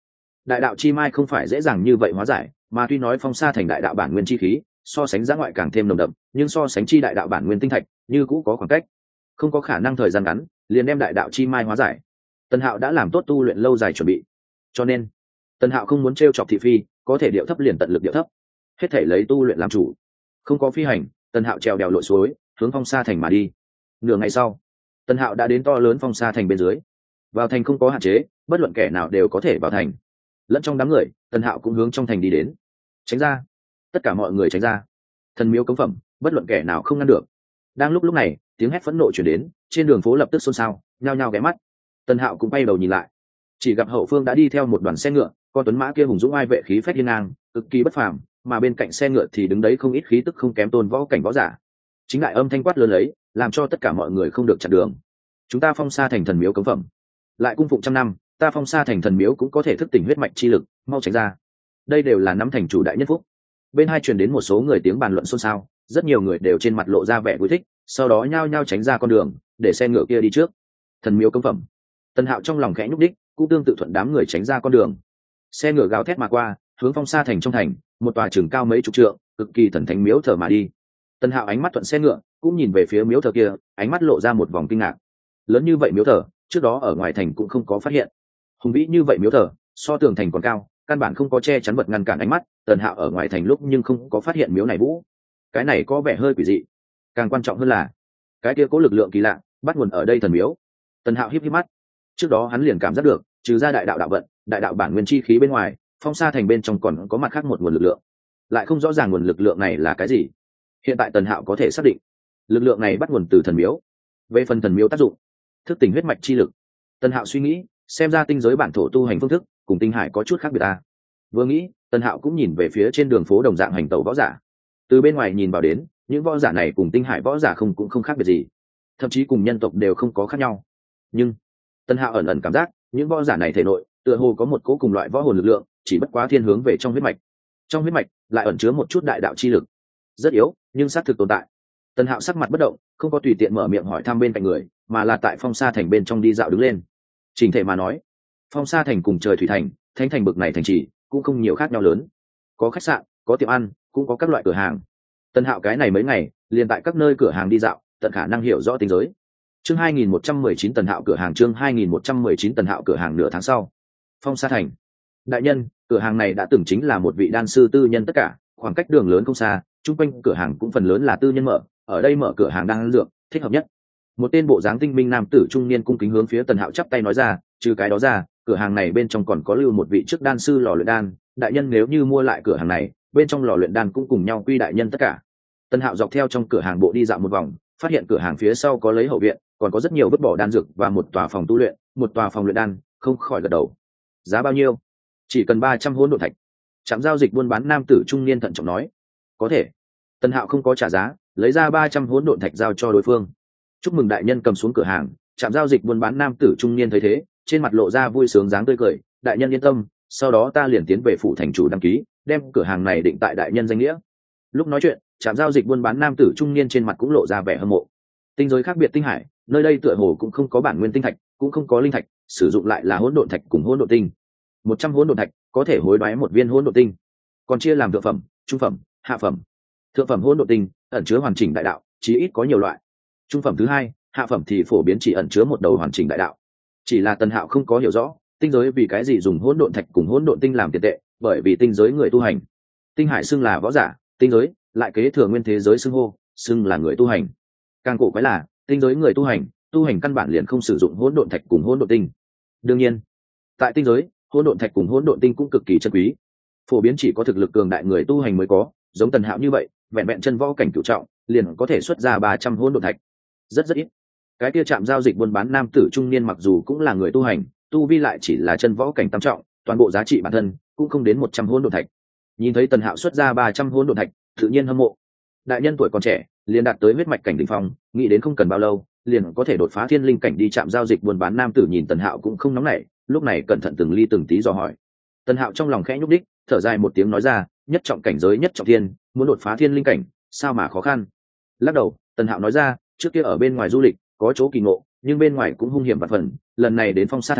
đại đạo chi mai không phải dễ dàng như vậy hóa giải, mà tuy nói phong sa thành đại đạo bản nguyên chi khí so sánh giã ngoại càng thêm nồng đậm, nhưng so sánh chi đại đạo bản nguyên tinh thạch như cũ có khoảng cách, không có khả năng thời gian ngắn liền đem đại đạo chi mai hóa giải. Tần Hạo đã làm tốt tu luyện lâu dài chuẩn bị, cho nên Tần Hạo không muốn t chọc thị phi, có thể điệu thấp liền tận lực điệu thấp, hết thể lấy tu luyện làm chủ. Không có phi hành, Tần Hạo trèo đèo lội suối hướng phong sa thành mà đi. Nửa ngày sau, Tần Hạo đã đến to lớn phong sa thành bên dưới. Vào thành không có hạn chế, bất luận kẻ nào đều có thể vào thành. Lẫn trong đám người, Tần Hạo cũng hướng trong thành đi đến. Tránh ra, tất cả mọi người tránh ra. Thần miếu cấm phẩm, bất luận kẻ nào không ngăn được. Đang lúc này, tiếng hét phẫn nộ chuyển đến, trên đường phố lập tức xôn xao, nhao nhao ghé mắt. Tần Hạo cũng bay đầu nhìn lại, chỉ gặp hậu phương đã đi theo một đoàn xe ngựa, con tuấn mã kia hùng dũng ai vệ khí phách hiên ngang, cực kỳ bất phàm, mà bên cạnh xe ngựa thì đứng đấy không ít khí tức không kém tôn võ cảnh võ giả. Chính lại âm thanh quát lớn lấy, làm cho tất cả mọi người không được chặn đường. Chúng ta phong sa thành thần miếu cấm phẩm, lại cung phụng trăm năm, ta phong sa thành thần miếu cũng có thể thức tỉnh huyết mạch chi lực, mau tránh ra. Đây đều là nắm thành chủ đại nhất phúc. Bên hai truyền đến một số người tiếng bàn luận xôn xao, rất nhiều người đều trên mặt lộ ra vẻ vui thích, sau đó nhao nhao tránh ra con đường, để xe ngựa kia đi trước. Thần miếu cấm phẩm. Tần Hạo trong lòng khẽ nhúc đích, cũng tương tự thuận đám người tránh ra con đường. Xe ngựa gào thét mà qua, hướng phong sa thành trong thành, một tòa chừng cao mấy chục trượng, cực kỳ thần thánh miếu thờ mà đi. Tần Hạo ánh mắt thuận xe ngựa, cũng nhìn về phía miếu thờ kia, ánh mắt lộ ra một vòng kinh ngạc. Lớn như vậy miếu thờ, trước đó ở ngoài thành cũng không có phát hiện. Hùng vĩ như vậy miếu thờ, so tường thành còn cao, căn bản không có che chắn vật ngăn cản ánh mắt. Tần Hạo ở ngoài thành lúc nhưng không có phát hiện miếu này vũ. Cái này có vẻ hơi quỷ dị. Càng quan trọng hơn là, cái kia có lực lượng kỳ lạ, bắt nguồn ở đây thần miếu. Tần Hạo híp híp mắt. Trước đó hắn liền cảm giác được, trừ ra đại đạo đạo vận, đại đạo bản nguyên chi khí bên ngoài, phong sa thành bên trong còn có mặt khác một nguồn lực lượng, lại không rõ ràng nguồn lực lượng này là cái gì. Hiện tại Tần Hạo có thể xác định, lực lượng này bắt nguồn từ thần miếu. Về phần thần miếu tác dụng, thức tỉnh huyết mạch chi lực. Tần Hạo suy nghĩ, xem ra tinh giới bản thổ tu hành phương thức cùng tinh hải có chút khác biệt ta. Vừa nghĩ, Tần Hạo cũng nhìn về phía trên đường phố đồng dạng hành tẩu võ giả. Từ bên ngoài nhìn vào đến, những võ giả này cùng tinh hải võ giả cũng không khác biệt gì, thậm chí cùng nhân tộc đều không có khác nhau. Nhưng Tần Hạo ẩn ẩn cảm giác, những võ giả này thể nội tựa hồ có một cố cùng loại võ hồn lực lượng, chỉ bất quá thiên hướng về trong huyết mạch. Trong huyết mạch lại ẩn chứa một chút đại đạo chi lực, rất yếu nhưng xác thực tồn tại. Tần Hạo sắc mặt bất động, không có tùy tiện mở miệng hỏi thăm bên cạnh người, mà là tại phong sa thành bên trong đi dạo đứng lên. Chỉnh thể mà nói, phong sa thành cùng trời thủy thành, thánh thành bực này thành trì cũng không nhiều khác nhau lớn. Có khách sạn, có tiệm ăn, cũng có các loại cửa hàng. Tần Hạo cái này mấy ngày liền tại các nơi cửa hàng đi dạo, tận khả năng hiểu rõ tinh giới. Chương 2119 Tần Hạo cửa hàng, chương 2119 Tần Hạo cửa hàng. Nửa tháng sau, phong sa thành. Đại nhân, cửa hàng này đã từng chính là một vị đan sư tư nhân tất cả, khoảng cách đường lớn không xa, chung quanh cửa hàng cũng phần lớn là tư nhân mở, ở đây mở cửa hàng đan dược thích hợp nhất. Một tên bộ dáng tinh minh nam tử trung niên cung kính hướng phía Tần Hạo chắp tay nói ra, trừ cái đó ra, cửa hàng này bên trong còn có lưu một vị trước đan sư lò luyện đan, đại nhân nếu như mua lại cửa hàng này, bên trong lò luyện đan cũng cùng nhau quy đại nhân tất cả. Tần Hạo dọc theo trong cửa hàng bộ đi dạo một vòng, phát hiện cửa hàng phía sau có lấy hậu viện, còn có rất nhiều vứt bỏ đan dược và một tòa phòng tu luyện, một tòa phòng luyện đan, không khỏi gật đầu. Giá bao nhiêu? Chỉ cần 300 hỗn độn thạch. Trạm giao dịch buôn bán nam tử trung niên thận trọng nói. Có thể. Tần Hạo không có trả giá, lấy ra 300 hỗn độn thạch giao cho đối phương. Chúc mừng đại nhân. Cầm xuống cửa hàng, trạm giao dịch buôn bán nam tử trung niên thấy thế, trên mặt lộ ra vui sướng dáng tươi cười. Đại nhân yên tâm, sau đó ta liền tiến về phủ thành chủ đăng ký, đem cửa hàng này định tại đại nhân danh nghĩa. Lúc nói chuyện, trạm giao dịch buôn bán nam tử trung niên trên mặt cũng lộ ra vẻ hâm mộ. Tinh giới khác biệt tinh hải, nơi đây tựa hồ cũng không có bản nguyên tinh thạch, cũng không có linh thạch, sử dụng lại là hỗn độn thạch cùng hỗn độn tinh. 100 hỗn độn thạch có thể hối đoái một viên hỗn độn tinh, còn chia làm thượng phẩm, trung phẩm, hạ phẩm. Thượng phẩm hỗn độn tinh ẩn chứa hoàn chỉnh đại đạo, chí ít có nhiều loại. Trung phẩm thứ hai, hạ phẩm thì phổ biến chỉ ẩn chứa một đầu hoàn chỉnh đại đạo. Chỉ là Tần Hạo không có hiểu rõ, tinh giới vì cái gì dùng hỗn độn thạch cùng hỗn độn tinh làm tiền tệ, bởi vì tinh giới người tu hành. Tinh hải xưng là võ giả, tinh giới lại kế thừa nguyên thế giới xưng hô, xưng là người tu hành. Càng cổ quái là, tinh giới người tu hành căn bản liền không sử dụng hỗn độn thạch cùng hỗn độn tinh. Đương nhiên, tại tinh giới, hỗn độn thạch cùng hỗn độn tinh cũng cực kỳ chân quý, phổ biến chỉ có thực lực cường đại người tu hành mới có, giống Tần Hạo như vậy, vẹn vẹn chân võ cảnh cửu trọng, liền có thể xuất ra 300 hỗn độn thạch. Rất ít. Cái kia trạm giao dịch buôn bán nam tử trung niên mặc dù cũng là người tu hành, tu vi lại chỉ là chân võ cảnh tam trọng, toàn bộ giá trị bản thân cũng không đến 100 hỗn độn thạch. Nhìn thấy Tần Hạo xuất ra 300 hỗn độn thạch, tự nhiên hâm mộ. Đại nhân tuổi còn trẻ, liền đạt tới huyết mạch cảnh đỉnh phong, nghĩ đến không cần bao lâu, liền có thể đột phá thiên linh cảnh. Đi trạm giao dịch buôn bán nam tử nhìn Tần Hạo cũng không nóng nảy, lúc này cẩn thận từng ly từng tí dò hỏi. Tần Hạo trong lòng khẽ nhúc đích, thở dài một tiếng nói ra, nhất trọng cảnh giới nhất trọng thiên, muốn đột phá thiên linh cảnh, sao mà khó khăn. Lắc đầu, Tần Hạo nói ra, trước kia ở bên ngoài du lịch, có chỗ kỳ ngộ, nhưng bên ngoài cũng hung hiểm vạn phần, lần này đến phong sa thành,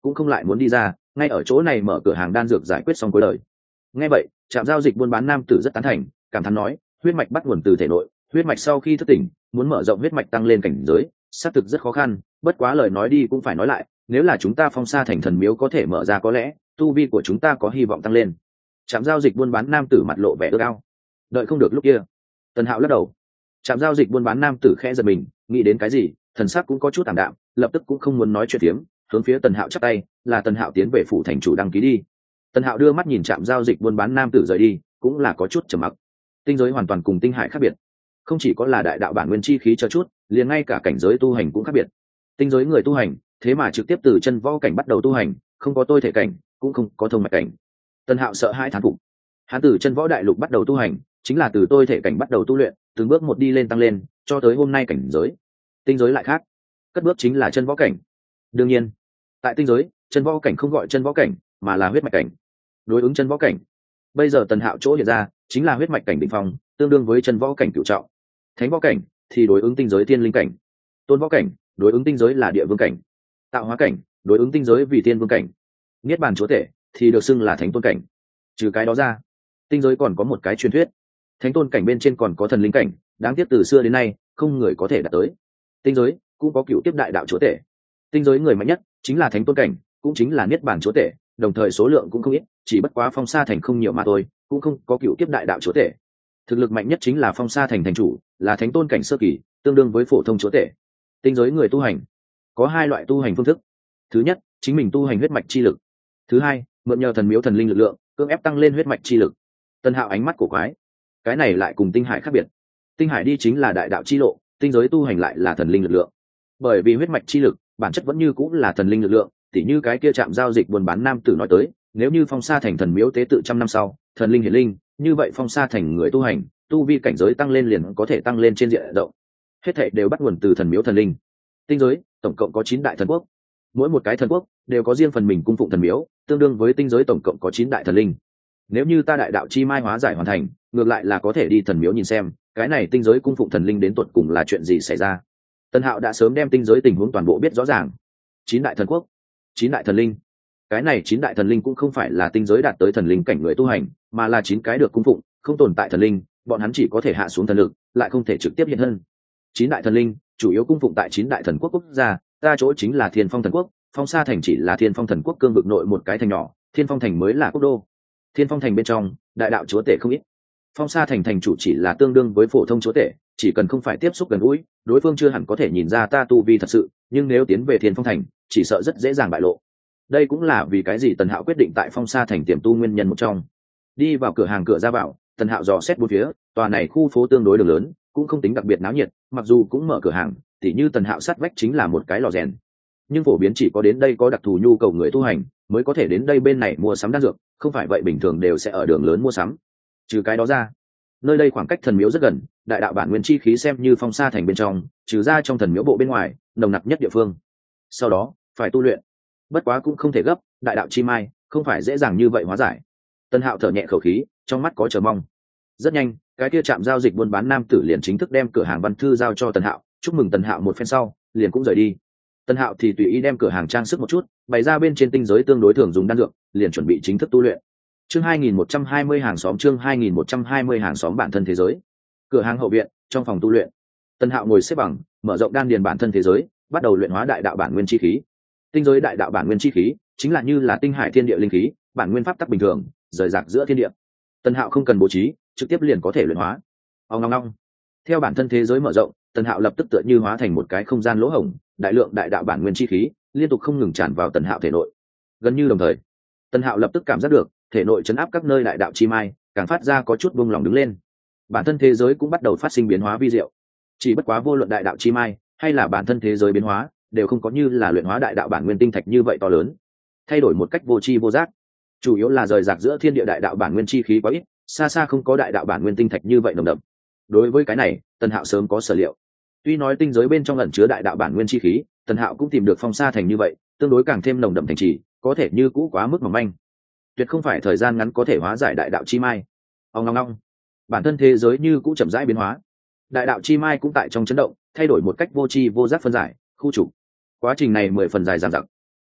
cũng không lại muốn đi ra, ngay ở chỗ này mở cửa hàng đan dược giải quyết xong cuối đời. Nghe vậy, trạm giao dịch buôn bán nam tử rất tán thành, cảm thán nói, huyết mạch bắt nguồn từ thể nội, huyết mạch sau khi thức tỉnh, muốn mở rộng huyết mạch tăng lên cảnh giới, xác thực rất khó khăn, bất quá lời nói đi cũng phải nói lại, nếu là chúng ta Phong Sa thành thần miếu có thể mở ra, có lẽ tu vi của chúng ta có hy vọng tăng lên. Trạm giao dịch buôn bán nam tử mặt lộ vẻ ước ao. Đợi không được lúc kia. Tần Hạo lắc đầu. Trạm giao dịch buôn bán nam tử khẽ giật mình, nghĩ đến cái gì, thần sắc cũng có chút tạm đạm, lập tức cũng không muốn nói chuyện tiếm, hướng phía Tần Hạo chắp tay, là Tần Hạo tiến về phủ thành chủ đăng ký đi. Tần Hạo đưa mắt nhìn trạm giao dịch buôn bán nam tử rời đi, cũng là có chút trầm mặc. Tinh giới hoàn toàn cùng tinh hải khác biệt, không chỉ có là đại đạo bản nguyên chi khí cho chút, liền ngay cả cảnh giới tu hành cũng khác biệt. Tinh giới người tu hành, thế mà trực tiếp từ chân võ cảnh bắt đầu tu hành, không có tôi thể cảnh, cũng không có thông mạch cảnh. Tần Hạo sợ hai thán phục. Hắn từ chân võ đại lục bắt đầu tu hành, chính là từ tôi thể cảnh bắt đầu tu luyện, từng bước một đi lên tăng lên, cho tới hôm nay cảnh giới. Tinh giới lại khác, cất bước chính là chân võ cảnh. Đương nhiên, tại tinh giới, chân võ cảnh không gọi chân võ cảnh, mà là huyết mạch cảnh. Đối ứng chân võ cảnh, bây giờ Tần Hạo chỗ hiện ra chính là huyết mạch cảnh đỉnh phong, tương đương với chân võ cảnh cửu trọng. Thánh võ cảnh thì đối ứng tinh giới thiên linh cảnh, tôn võ cảnh đối ứng tinh giới là địa vương cảnh, tạo hóa cảnh đối ứng tinh giới vì thiên vương cảnh, niết bàn chúa tể thì được xưng là thánh tôn cảnh. Trừ cái đó ra, tinh giới còn có một cái truyền thuyết, thánh tôn cảnh bên trên còn có thần linh cảnh, đáng tiếc từ xưa đến nay không người có thể đạt tới. Tinh giới cũng có cựu tiếp đại đạo chúa tể, tinh giới người mạnh nhất chính là thánh tôn cảnh, cũng chính là niết bàn chúa tể, đồng thời số lượng cũng không ít, chỉ bất quá Phong Sa thành không nhiều mà thôi, cũng không có cựu tiếp đại đạo chúa tể. Thực lực mạnh nhất chính là Phong Sa thành thành chủ, là thánh tôn cảnh sơ kỳ, tương đương với phổ thông chúa tể. Tinh giới người tu hành có hai loại tu hành phương thức. Thứ nhất, chính mình tu hành huyết mạch chi lực. Thứ hai, mượn nhờ thần miếu thần linh lực lượng, cưỡng ép tăng lên huyết mạch chi lực. Tân Hạo ánh mắt cổ quái. Cái này lại cùng tinh hải khác biệt. Tinh hải đi chính là đại đạo chi lộ, tinh giới tu hành lại là thần linh lực lượng. Bởi vì huyết mạch chi lực bản chất vẫn như cũng là thần linh lực lượng, tỉ như cái kia trạm giao dịch buôn bán nam tử nói tới, nếu như Phong Sa thành thần miếu tế tự trăm năm sau, thần linh hiển linh, như vậy Phong Sa thành người tu hành, tu vi cảnh giới tăng lên liền có thể tăng lên trên diện rộng. Hết thảy đều bắt nguồn từ thần miếu thần linh. Tinh giới tổng cộng có 9 đại thần quốc, mỗi một cái thần quốc đều có riêng phần mình cung phụng thần miếu, tương đương với tinh giới tổng cộng có 9 đại thần linh. Nếu như ta đại đạo chi mai hóa giải hoàn thành, ngược lại là có thể đi thần miếu nhìn xem, cái này tinh giới cung phụng thần linh đến tuột cùng là chuyện gì xảy ra. Tân Hạo đã sớm đem tinh giới tình huống toàn bộ biết rõ ràng. 9 đại thần quốc, 9 đại thần linh. Cái này 9 đại thần linh cũng không phải là tinh giới đạt tới thần linh cảnh người tu hành, mà là 9 cái được cung phụng, không tồn tại thần linh, bọn hắn chỉ có thể hạ xuống thần lực, lại không thể trực tiếp hiện thân. 9 đại thần linh chủ yếu cung phụng tại 9 đại thần quốc quốc gia, ta chỗ chính là Thiên Phong thần quốc, Phong Sa thành chỉ là Thiên Phong thần quốc cương vực nội một cái thành nhỏ, Thiên Phong thành mới là quốc đô. Thiên Phong thành bên trong, đại đạo chúa tể không ít. Phong Sa thành thành chủ chỉ là tương đương với phổ thông chúa tể, chỉ cần không phải tiếp xúc gần gũi, đối phương chưa hẳn có thể nhìn ra ta tu vi thật sự, nhưng nếu tiến về Thiên Phong thành, chỉ sợ rất dễ dàng bại lộ. Đây cũng là vì cái gì Tần Hạo quyết định tại Phong Sa thành tiềm tu nguyên nhân một trong. Đi vào cửa hàng cửa ra vào, Tần Hạo dò xét bốn phía, tòa này khu phố tương đối đường lớn, cũng không tính đặc biệt náo nhiệt, mặc dù cũng mở cửa hàng, tỉ như Tần Hạo sát vách chính là một cái lò rèn, nhưng phổ biến chỉ có đến đây có đặc thù nhu cầu người tu hành mới có thể đến đây bên này mua sắm đan dược, không phải vậy bình thường đều sẽ ở đường lớn mua sắm. Trừ cái đó ra, nơi đây khoảng cách thần miếu rất gần, đại đạo bản nguyên chi khí xem như Phong Sa thành bên trong, trừ ra trong thần miếu bộ bên ngoài, nồng nặc nhất địa phương. Sau đó phải tu luyện, bất quá cũng không thể gấp, đại đạo chi mai không phải dễ dàng như vậy hóa giải. Tân Hạo thở nhẹ khẩu khí, trong mắt có chờ mong. Rất nhanh, cái kia trạm giao dịch buôn bán nam tử liền chính thức đem cửa hàng văn thư giao cho Tần Hạo, chúc mừng Tần Hạo một phen sau, liền cũng rời đi. Tần Hạo thì tùy ý đem cửa hàng trang sức một chút, bày ra bên trên tinh giới tương đối thường dùng đan dược, liền chuẩn bị chính thức tu luyện. Chương 2120 hàng xóm, chương 2120 hàng xóm bản thân thế giới. Cửa hàng hậu viện, trong phòng tu luyện. Tần Hạo ngồi xếp bằng, mở rộng đan điền bản thân thế giới, bắt đầu luyện hóa đại đạo bản nguyên chi khí. Tinh giới đại đạo bản nguyên chi khí, chính là như là tinh hải thiên địa linh khí, bản nguyên pháp tắc bình thường, rời rạc giữa thiên địa. Tần Hạo không cần bố trí, trực tiếp liền có thể luyện hóa. Ong ong ong. Theo bản thân thế giới mở rộng, Tần Hạo lập tức tựa như hóa thành một cái không gian lỗ hổng, đại lượng đại đạo bản nguyên chi khí liên tục không ngừng tràn vào Tần Hạo thể nội. Gần như đồng thời, Tần Hạo lập tức cảm giác được thể nội chấn áp các nơi đại đạo chi mai càng phát ra có chút buông lỏng đứng lên. Bản thân thế giới cũng bắt đầu phát sinh biến hóa vi diệu. Chỉ bất quá vô luận đại đạo chi mai hay là bản thân thế giới biến hóa, đều không có như là luyện hóa đại đạo bản nguyên tinh thạch như vậy to lớn, thay đổi một cách vô tri vô giác. Chủ yếu là rời rạc giữa thiên địa đại đạo bản nguyên chi khí quá ít, xa xa không có đại đạo bản nguyên tinh thạch như vậy nồng đậm. Đối với cái này, Tần Hạo sớm có sở liệu. Tuy nói tinh giới bên trong ẩn chứa đại đạo bản nguyên chi khí, Tần Hạo cũng tìm được Phong Sa thành như vậy, tương đối càng thêm nồng đậm thành trì, có thể như cũ quá mức mỏng manh, tuyệt không phải thời gian ngắn có thể hóa giải đại đạo chi mai. Ong ong ong. Bản thân thế giới như cũ chậm rãi biến hóa, đại đạo chi mai cũng tại trong chấn động, thay đổi một cách vô tri vô giác phân giải, khu trục. Quá trình này 10 phần dài dằng dặc.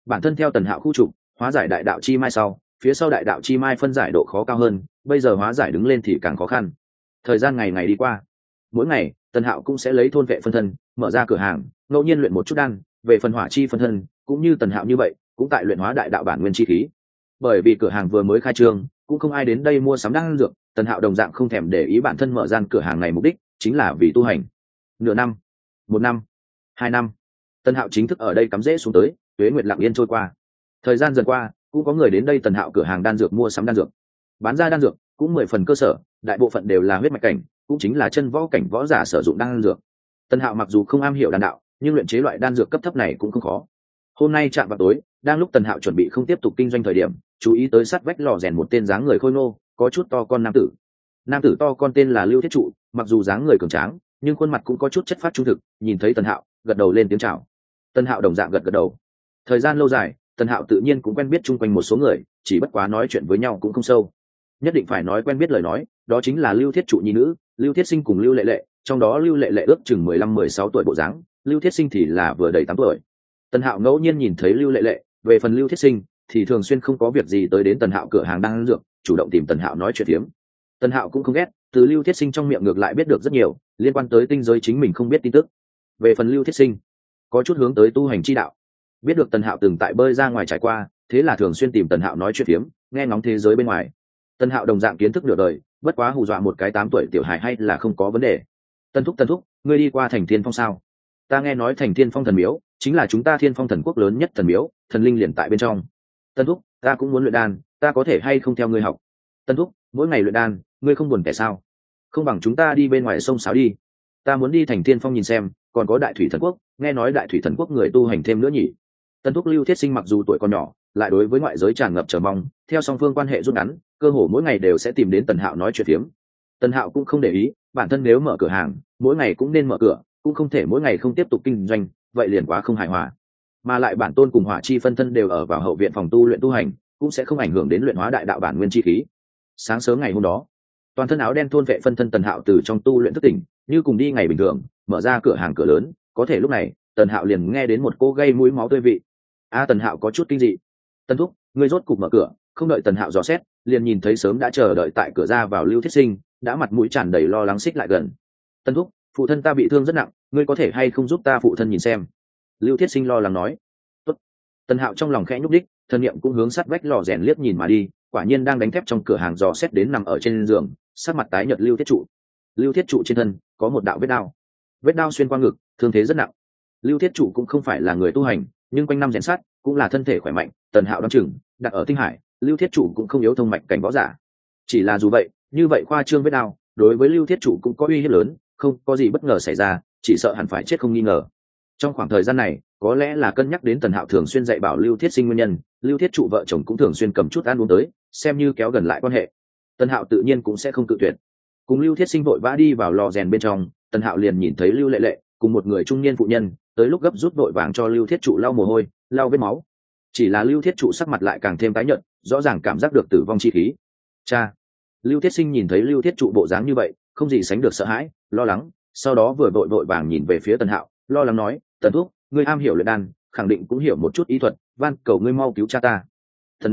bản thân theo tần hạo khu trục hóa giải đại đạo chi mai sau, phía sau đại đạo chi mai phân giải độ khó cao hơn, bây giờ hóa giải đứng lên thì càng khó khăn. Thời gian ngày ngày đi qua, mỗi ngày tần hạo cũng sẽ lấy thôn vệ phân thân mở ra cửa hàng, ngẫu nhiên luyện một chút đan. Về phần hỏa chi phân thân cũng như tần hạo như vậy, cũng tại luyện hóa đại đạo bản nguyên chi khí. Bởi vì cửa hàng vừa mới khai trương, cũng không ai đến đây mua sắm đan dược, tần hạo đồng dạng không thèm để ý bản thân mở gian cửa hàng này mục đích chính là vì tu hành. Nửa năm, 1 năm, 2 năm, tần hạo chính thức ở đây cắm rễ xuống tới. Tuế nguyệt lặng yên trôi qua, thời gian dần qua, cũng có người đến đây tần hạo cửa hàng đan dược mua sắm đan dược. Bán ra đan dược cũng 10 phần cơ sở, đại bộ phận đều là huyết mạch cảnh, cũng chính là chân võ cảnh võ giả sử dụng đan dược. Tần hạo mặc dù không am hiểu đan đạo, nhưng luyện chế loại đan dược cấp thấp này cũng không khó. Hôm nay chạm vào tối, đang lúc tần hạo chuẩn bị không tiếp tục kinh doanh thời điểm, chú ý tới sát vách lò rèn một tên dáng người khôi ngô, có chút to con nam tử. Nam tử to con tên là Lưu Thiết Trụ, mặc dù dáng người cường tráng, nhưng khuôn mặt cũng có chút chất phát trung thực. Nhìn thấy tần hạo, gật đầu lên tiếng chào. Tần hạo đồng dạng gật gật đầu. Thời gian lâu dài, tần hạo tự nhiên cũng quen biết chung quanh một số người, chỉ bất quá nói chuyện với nhau cũng không sâu. Nhất định phải nói quen biết lời nói, đó chính là Lưu Thiết Trụ nhi nữ Lưu Thiết Sinh cùng Lưu Lệ Lệ, trong đó Lưu Lệ Lệ ước chừng 15-16 tuổi bộ dáng, Lưu Thiết Sinh thì là vừa đầy 8 tuổi. Tần hạo ngẫu nhiên nhìn thấy Lưu Lệ Lệ, về phần Lưu Thiết Sinh thì thường xuyên không có việc gì tới đến tần hạo cửa hàng đan dược, chủ động tìm tần hạo nói chuyện phiếm. Tần hạo cũng không ghét, từ Lưu Thiết Sinh trong miệng ngược lại biết được rất nhiều liên quan tới tinh giới chính mình không biết tin tức. Về phần Lưu Thiết Sinh, có chút hướng tới tu hành chi đạo, biết được tần hạo từng tại bơi ra ngoài trải qua, thế là thường xuyên tìm tần hạo nói chuyện phiếm, nghe ngóng thế giới bên ngoài. Tần hạo đồng dạng kiến thức nửa đời, bất quá hù dọa một cái 8 tuổi tiểu hài hay là không có vấn đề. Tần thúc, ngươi đi qua thành Thiên Phong sao? Ta nghe nói thành Thiên Phong thần miếu chính là chúng ta Thiên Phong thần quốc lớn nhất thần miếu, thần linh liền tại bên trong. Tần thúc, ta cũng muốn luyện đan, ta có thể hay không theo ngươi học? Tần thúc, mỗi ngày luyện đan, ngươi không buồn tẻ sao? Không bằng chúng ta đi bên ngoài sông sáo đi. Ta muốn đi thành Thiên Phong nhìn xem, còn có Đại Thủy thần quốc, nghe nói Đại Thủy thần quốc người tu hành thêm nữa nhỉ? Tần thúc Lưu Thiết Sinh mặc dù tuổi còn nhỏ, lại đối với ngoại giới tràn ngập chờ mong, theo song phương quan hệ rút ngắn, cơ hồ mỗi ngày đều sẽ tìm đến tần hạo nói chuyện phiếm. Tần hạo cũng không để ý, bản thân nếu mở cửa hàng, mỗi ngày cũng nên mở cửa, cũng không thể mỗi ngày không tiếp tục kinh doanh, vậy liền quá không hài hòa. Mà lại bản tôn cùng hỏa chi phân thân đều ở vào hậu viện phòng tu luyện tu hành, cũng sẽ không ảnh hưởng đến luyện hóa đại đạo bản nguyên chi khí. Sáng sớm ngày hôm đó, toàn thân áo đen thôn vệ phân thân tần hạo từ trong tu luyện thức tỉnh, như cùng đi ngày bình thường, mở ra cửa hàng cửa lớn. Có thể lúc này tần hạo liền nghe đến một cô gây mũi máu tươi vị. Tần hạo có chút kinh dị. Tần thúc, ngươi rốt cục mở cửa. Không đợi tần hạo dò xét, liền nhìn thấy sớm đã chờ đợi tại cửa ra vào Lưu Thiết Sinh, đã mặt mũi tràn đầy lo lắng xích lại gần. Tần thúc, phụ thân ta bị thương rất nặng, ngươi có thể hay không giúp ta phụ thân nhìn xem? Lưu Thiết Sinh lo lắng nói. Tốt. Tần hạo trong lòng khẽ nhúc đích, thân niệm cũng hướng sát vách lò rèn liếc nhìn mà đi, quả nhiên đang đánh thép trong cửa hàng dò xét đến nằm ở trên giường, sắc mặt tái nhợt Lưu Thiết Trụ. Lưu Thiết Trụ trên thân có một đạo vết đao xuyên qua ngực, thương thế rất nặng. Lưu Thiết Trụ cũng không phải là người tu hành, nhưng quanh năm rèn sát cũng là thân thể khỏe mạnh. Tần hạo đoán chừng đặt ở tinh hải, Lưu Thiết Trụ cũng không yếu thông mạch cảnh võ giả. Chỉ là dù vậy, như vậy khoa trương vết đao đối với Lưu Thiết Trụ cũng có uy hiếp lớn, không có gì bất ngờ xảy ra, chỉ sợ hẳn phải chết không nghi ngờ. Trong khoảng thời gian này, có lẽ là cân nhắc đến tần hạo thường xuyên dạy bảo Lưu Thiết Sinh nguyên nhân, Lưu Thiết Trụ vợ chồng cũng thường xuyên cầm chút ăn uống tới, xem như kéo gần lại quan hệ. Tần hạo tự nhiên cũng sẽ không cự tuyệt. Cùng Lưu Thiết Sinh vội vã đi vào lò rèn bên trong, tần hạo liền nhìn thấy Lưu Lệ Lệ cùng một người trung niên phụ nhân tới lúc gấp rút vội vàng cho Lưu Thiết Trụ lau mồ hôi, lau vết máu. Chỉ là Lưu Thiết Trụ sắc mặt lại càng thêm tái nhợt, rõ ràng cảm giác được tử vong chi khí. Cha! Lưu Thiết Sinh nhìn thấy Lưu Thiết Trụ bộ dáng như vậy, không gì sánh được sợ hãi, lo lắng, sau đó vừa vội vàng nhìn về phía tần hạo, lo lắng nói: Tần thúc, ngươi am hiểu luyện đan, khẳng định cũng hiểu một chút y thuật, van cầu ngươi mau cứu cha ta. Thần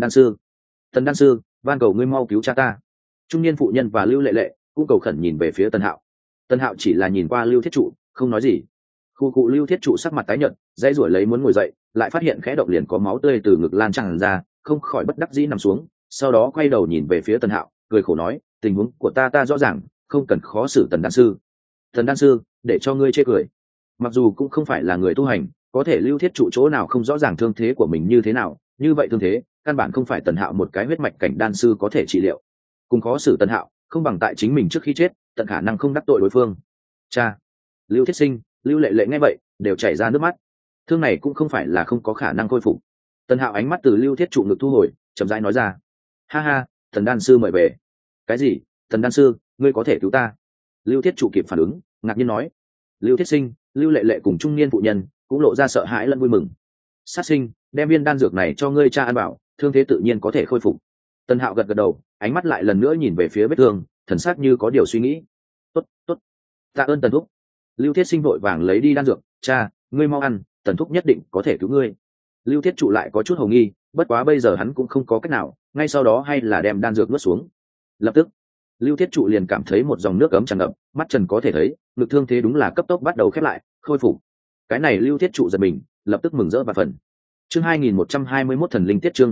đan sư, van cầu ngươi mau cứu cha ta. Trung niên phụ nhân và Lưu Lệ Lệ cũng cầu khẩn nhìn về phía tần hạo. Tần hạo chỉ là nhìn qua Lưu Thiết Trụ, không nói gì. Khu cụ Lưu Thiết Trụ sắc mặt tái nhợt, dãy rủi lấy muốn ngồi dậy, lại phát hiện khẽ động liền có máu tươi từ ngực lan tràn ra, không khỏi bất đắc dĩ nằm xuống, sau đó quay đầu nhìn về phía tần hạo, cười khổ nói: tình huống của ta rõ ràng, không cần khó xử Tần đan sư. Tần đan sư, để cho ngươi chê cười. Mặc dù cũng không phải là người tu hành, có thể Lưu Thiết Trụ chỗ nào không rõ ràng thương thế của mình như thế nào, như vậy thương thế căn bản không phải tần hạo một cái huyết mạch cảnh đan sư có thể trị liệu. Cùng khó xử tần hạo, không bằng tại chính mình trước khi chết tận khả năng không đắc tội đối phương. Cha! Lưu Thiết Sinh, Lưu Lệ Lệ nghe vậy đều chảy ra nước mắt. Thương này cũng không phải là không có khả năng khôi phục. Tần hạo ánh mắt từ Lưu Thiết Trụ ngực thu hồi, chậm rãi nói ra: ha ha, Tần đan sư mời về. Cái gì? Tần đan sư, ngươi có thể cứu ta? Lưu Thiết Trụ kịp phản ứng, ngạc nhiên nói. Lưu Thiết Sinh, Lưu Lệ Lệ cùng trung niên phụ nhân cũng lộ ra sợ hãi lẫn vui mừng. Sát sinh, đem viên đan dược này cho ngươi cha ăn bảo, thương thế tự nhiên có thể khôi phục. Tần hạo gật gật đầu, ánh mắt lại lần nữa nhìn về phía vết thương, thần sắc như có điều suy nghĩ. Tốt. Tạ ơn Tần thúc. Lưu Thiết Sinh vội vàng lấy đi đan dược. Cha, ngươi mau ăn, Tần thúc nhất định có thể cứu ngươi. Lưu Thiết Trụ lại có chút hồ nghi, bất quá bây giờ hắn cũng không có cách nào, ngay sau đó hay là đem đan dược nuốt xuống. Lập tức Lưu Thiết Trụ liền cảm thấy một dòng nước ấm tràn ngập, mắt trần có thể thấy ngực thương thế đúng là cấp tốc bắt đầu khép lại khôi phục. Cái này Lưu Thiết Trụ giật mình, lập tức mừng rỡ và phần. Chương 2121 thần linh tiết, chương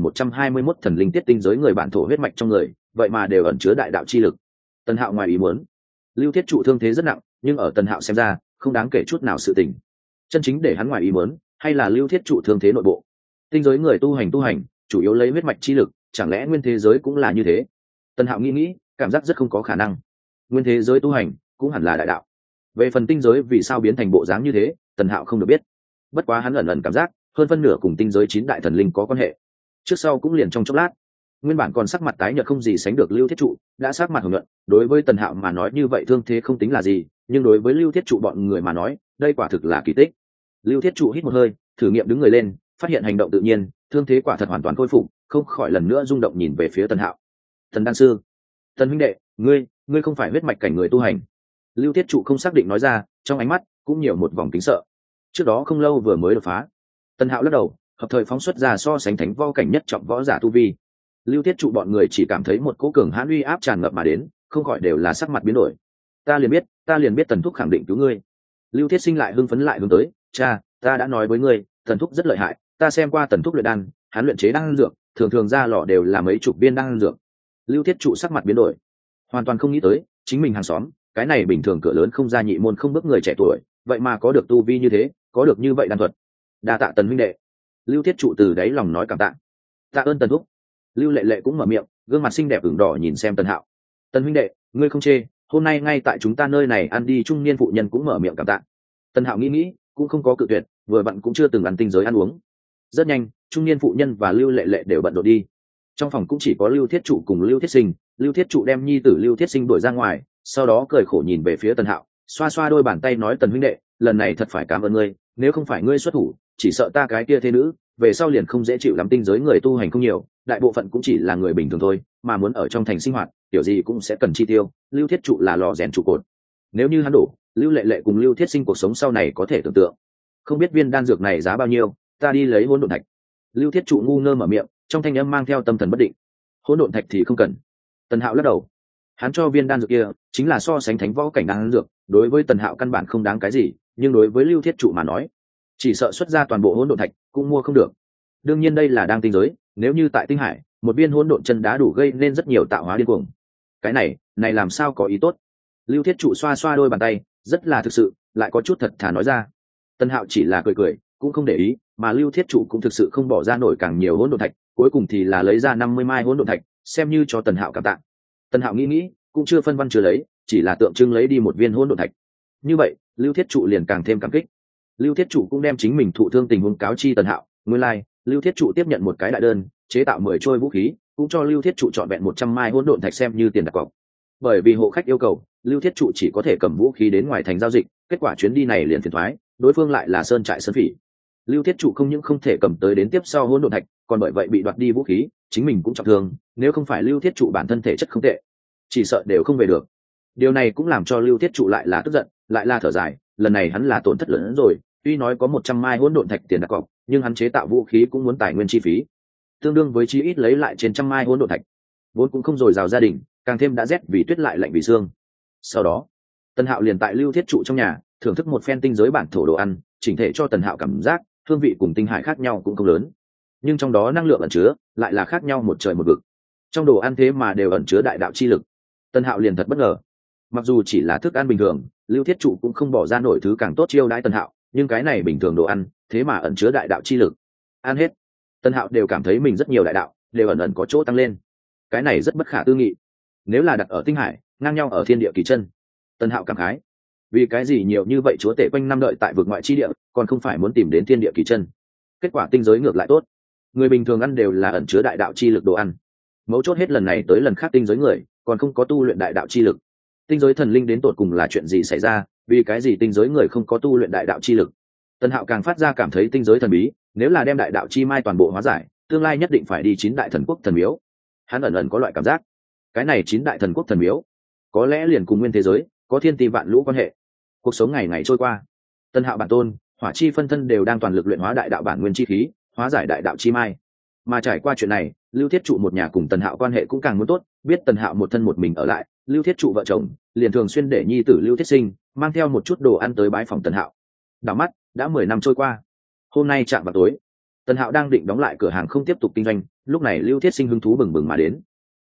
2121 thần linh tiết. Tinh giới người bản thổ huyết mạch trong người, vậy mà đều ẩn chứa đại đạo chi lực. Tần Hạo ngoài ý muốn, Lưu Thiết Trụ thương thế rất nặng, nhưng ở Tần Hạo xem ra, không đáng kể chút nào sự tình. Chân chính để hắn ngoài ý muốn, hay là Lưu Thiết Trụ thương thế nội bộ. Tinh giới người tu hành, chủ yếu lấy huyết mạch chi lực, chẳng lẽ nguyên thế giới cũng là như thế? Tần Hạo nghĩ, cảm giác rất không có khả năng. Nguyên thế giới tu hành cũng hẳn là đại đạo. Về phần tinh giới vì sao biến thành bộ dáng như thế, Tần Hạo không được biết. Bất quá hắn ẩn ẩn cảm giác, hơn phân nửa cùng tinh giới 9 đại thần linh có quan hệ. Trước sau cũng liền trong chốc lát, nguyên bản còn sắc mặt tái nhợt không gì sánh được Lưu Thiết Trụ, đã sắc mặt hồng nhuận. Đối với Tần Hạo mà nói như vậy thương thế không tính là gì, nhưng đối với Lưu Thiết Trụ bọn người mà nói, đây quả thực là kỳ tích. Lưu Thiết Trụ hít một hơi, thử nghiệm đứng người lên, phát hiện hành động tự nhiên, thương thế quả thật hoàn toàn khôi phục, không khỏi lần nữa rung động nhìn về phía Tần Hạo. Thần đan sư, Tần huynh đệ, ngươi không phải huyết mạch cảnh người tu hành. Lưu Thiết Trụ không xác định nói ra, trong ánh mắt cũng nhiều một vòng kính sợ. Trước đó không lâu vừa mới đột phá. Tần Hạo lắc đầu, hợp thời phóng xuất ra so sánh thánh võ cảnh nhất trọng võ giả tu vi. Lưu Thiết Trụ bọn người chỉ cảm thấy một cỗ cường hãn uy áp tràn ngập mà đến, không khỏi đều là sắc mặt biến đổi. Ta liền biết Tần thúc khẳng định cứu ngươi. Lưu Thiết Sinh lại hưng phấn lại hướng tới, cha, ta đã nói với ngươi, Tần thúc rất lợi hại, ta xem qua Tần thúc luyện đan, hắn luyện chế đan dược, thường ra lò đều là mấy chục viên đan dược. Lưu Thiết Trụ sắc mặt biến đổi, hoàn toàn không nghĩ tới, chính mình hàng xóm, cái này bình thường cửa lớn không ra nhị môn không bước người trẻ tuổi, vậy mà có được tu vi như thế, có được như vậy đan thuật. Đa tạ Tần huynh đệ. Lưu Thiết Trụ từ đáy lòng nói cảm tạ. Tạ ơn Tần thúc. Lưu Lệ Lệ cũng mở miệng, gương mặt xinh đẹp ửng đỏ nhìn xem Tần Hạo. Tần huynh đệ, ngươi không chê, hôm nay ngay tại chúng ta nơi này ăn đi. Trung niên phụ nhân cũng mở miệng cảm tạ. Tần Hạo nghĩ, cũng không có cự tuyệt, vừa bận cũng chưa từng ăn tinh giới ăn uống. Rất nhanh, trung niên phụ nhân và Lưu Lệ Lệ đều bận rộn đi. Trong phòng cũng chỉ có Lưu Thiết Trụ cùng Lưu Thiết Sinh. Lưu Thiết Trụ đem nhi tử Lưu Thiết Sinh đuổi ra ngoài, sau đó cười khổ nhìn về phía Tần Hạo, xoa xoa đôi bàn tay nói, Tần huynh đệ, lần này thật phải cảm ơn ngươi, nếu không phải ngươi xuất thủ, chỉ sợ ta cái kia thế nữ về sau liền không dễ chịu lắm. Tinh giới người tu hành không nhiều, đại bộ phận cũng chỉ là người bình thường thôi, mà muốn ở trong thành sinh hoạt, kiểu gì cũng sẽ cần chi tiêu. Lưu Thiết Trụ là lò rèn trụ cột, nếu như hắn đổ, Lưu Lệ Lệ cùng Lưu Thiết Sinh cuộc sống sau này có thể tưởng tượng. Không biết viên đan dược này giá bao nhiêu, ta đi lấy hỗn độn thạch. Lưu Thiết Trụ ngu ngơ mở miệng, trong thanh âm mang theo tâm thần bất định. Hỗn độn thạch thì không cần. Tần Hạo lắc đầu, hắn cho viên đan dược kia chính là so sánh thánh võ cảnh đan dược, đối với Tần Hạo căn bản không đáng cái gì, nhưng đối với Lưu Thiết Trụ mà nói, chỉ sợ xuất ra toàn bộ hỗn độn thạch cũng mua không được. Đương nhiên đây là đang tinh giới, nếu như tại tinh hải, một viên hỗn độn chân đá đủ gây nên rất nhiều tạo hóa điên cuồng. Cái này làm sao có ý tốt. Lưu Thiết Trụ xoa xoa đôi bàn tay, rất là thực sự, lại có chút thật thà nói ra. Tần Hạo chỉ là cười, cũng không để ý, mà Lưu Thiết Trụ cũng thực sự không bỏ ra nổi càng nhiều hỗn độn thạch, cuối cùng thì là lấy ra 50 mai hỗn độn thạch, xem như cho Tần Hạo cảm tạ. Tần Hạo nghĩ, cũng chưa phân văn chưa lấy, chỉ là tượng trưng lấy đi một viên hỗn độn thạch. Như vậy, Lưu Thiết Trụ liền càng thêm cảm kích. Lưu Thiết Trụ cũng đem chính mình thụ thương tình huống cáo chi Tần Hạo. Nguyên lai, Lưu Thiết Trụ tiếp nhận một cái đại đơn, chế tạo 10 trôi vũ khí, cũng cho Lưu Thiết Trụ trọn vẹn 100 mai hỗn độn thạch xem như tiền đặt cọc. Bởi vì hộ khách yêu cầu, Lưu Thiết Trụ chỉ có thể cầm vũ khí đến ngoài thành giao dịch, kết quả chuyến đi này liền phiền toái, đối phương lại là sơn trại sơn phỉ. Lưu Thiết Trụ không những không thể cầm tới đến tiếp sau hỗn độn thạch, còn bởi vậy bị đoạt đi vũ khí, chính mình cũng trọng thương, nếu không phải Lưu Thiết Trụ bản thân thể chất không tệ, chỉ sợ đều không về được. Điều này cũng làm cho Lưu Thiết Trụ lại là tức giận, lại là thở dài, lần này hắn là tổn thất lớn hơn rồi, tuy nói có 100 mai hỗn độn thạch tiền đặt cọc, nhưng hắn chế tạo vũ khí cũng muốn tài nguyên chi phí, tương đương với chí ít lấy lại trên 100 mai hỗn độn thạch. Vốn cũng không dồi dào gia đình, càng thêm đã rét vì tuyết lại lạnh vì xương. Sau đó, Tần Hạo liền tại Lưu Thiết Trụ trong nhà thưởng thức một phen tinh giới bản thổ đồ ăn, chỉnh thể cho Tần Hạo cảm giác hương vị cùng tinh hải khác nhau cũng không lớn, nhưng trong đó năng lượng ẩn chứa lại là khác nhau một trời một vực. Trong đồ ăn thế mà đều ẩn chứa đại đạo chi lực. Tần Hạo liền thật bất ngờ. Mặc dù chỉ là thức ăn bình thường, Lưu Thiết Trụ cũng không bỏ ra nổi thứ càng tốt chiêu đãi Tần Hạo, nhưng cái này bình thường đồ ăn, thế mà ẩn chứa đại đạo chi lực. Ăn hết, Tần Hạo đều cảm thấy mình rất nhiều đại đạo, đều ẩn ẩn có chỗ tăng lên. Cái này rất bất khả tư nghị. Nếu là đặt ở tinh hải, ngang nhau ở thiên địa kỳ chân. Tần Hạo cảm khái, vì cái gì nhiều như vậy chúa tể quanh năm đợi tại vực ngoại chi địa, còn không phải muốn tìm đến thiên địa kỳ chân. Kết quả tinh giới ngược lại tốt. Người bình thường ăn đều là ẩn chứa đại đạo chi lực đồ ăn. Mấu chốt hết lần này tới lần khác tinh giới người còn không có tu luyện đại đạo chi lực. Tinh giới thần linh đến tột cùng là chuyện gì xảy ra, vì cái gì tinh giới người không có tu luyện đại đạo chi lực? Tần Hạo càng phát ra cảm thấy tinh giới thần bí, nếu là đem đại đạo chi mai toàn bộ hóa giải, tương lai nhất định phải đi 9 đại thần quốc thần miếu. Hắn ẩn ẩn có loại cảm giác, cái này 9 đại thần quốc thần miếu có lẽ liền cùng nguyên thế giới có thiên ti vạn lũ quan hệ. Cuộc sống ngày ngày trôi qua, Tần Hạo bản tôn Hỏa Chi phân thân đều đang toàn lực luyện hóa đại đạo bản nguyên chi khí, hóa giải đại đạo chi mai. Mà trải qua chuyện này, Lưu Thiết Trụ một nhà cùng Tần Hạo quan hệ cũng càng muốn tốt, biết Tần Hạo một thân một mình ở lại, Lưu Thiết Trụ vợ chồng liền thường xuyên để nhi tử Lưu Thiết Sinh mang theo một chút đồ ăn tới bái phòng Tần Hạo. Đảo mắt đã 10 năm trôi qua. Hôm nay chạm vào tối, Tần Hạo đang định đóng lại cửa hàng không tiếp tục kinh doanh, lúc này Lưu Thiết Sinh hứng thú bừng bừng mà đến.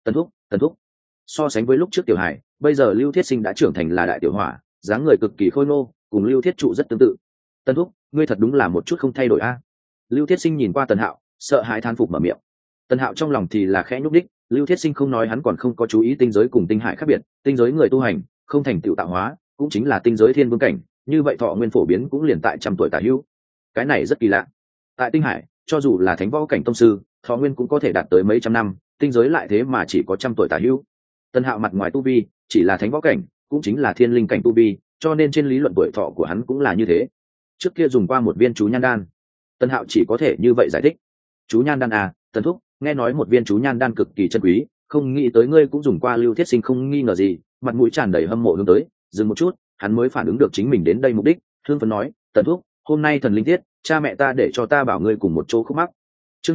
Tần thúc. So sánh với lúc trước Tiểu Hải, bây giờ Lưu Thiết Sinh đã trưởng thành là đại tiểu hỏa, dáng người cực kỳ khôi ngô, cùng Lưu Thiết Trụ rất tương tự. Tần thúc, ngươi thật đúng là một chút không thay đổi a. Lưu Thiết Sinh nhìn qua Tần Hạo, sợ hãi thán phục mở miệng. Tần Hạo trong lòng thì là khẽ nhúc đích, Lưu Thiết Sinh không nói hắn còn không có chú ý tinh giới cùng tinh hải khác biệt, tinh giới người tu hành không thành tựu tạo hóa, cũng chính là tinh giới thiên vương cảnh, như vậy thọ nguyên phổ biến cũng liền tại 100 tuổi tả hữu. Cái này rất kỳ lạ. Tại tinh hải, cho dù là thánh võ cảnh tông sư, thọ nguyên cũng có thể đạt tới mấy trăm năm, tinh giới lại thế mà chỉ có 100 tuổi tả hữu. Tần Hạo mặt ngoài tu vi chỉ là thánh võ cảnh, cũng chính là thiên linh cảnh tu vi, cho nên trên lý luận tuổi thọ của hắn cũng là như thế. Trước kia dùng qua một viên chú nhan đan, Tần Hạo chỉ có thể như vậy giải thích. Chú nhan đan à, Tần thúc, nghe nói một viên chú nhan đan cực kỳ chân quý, không nghĩ tới ngươi cũng dùng qua. Lưu Thiết Sinh không nghi ngờ gì, mặt mũi tràn đầy hâm mộ hướng tới. Dừng một chút, hắn mới phản ứng được chính mình đến đây mục đích, thương phấn nói, Tần thúc, hôm nay thần linh tiết, cha mẹ ta để cho ta bảo ngươi cùng một chỗ khúc mắc. Chương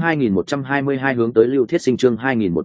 2122 hướng tới Lưu Thiết Sinh. Chương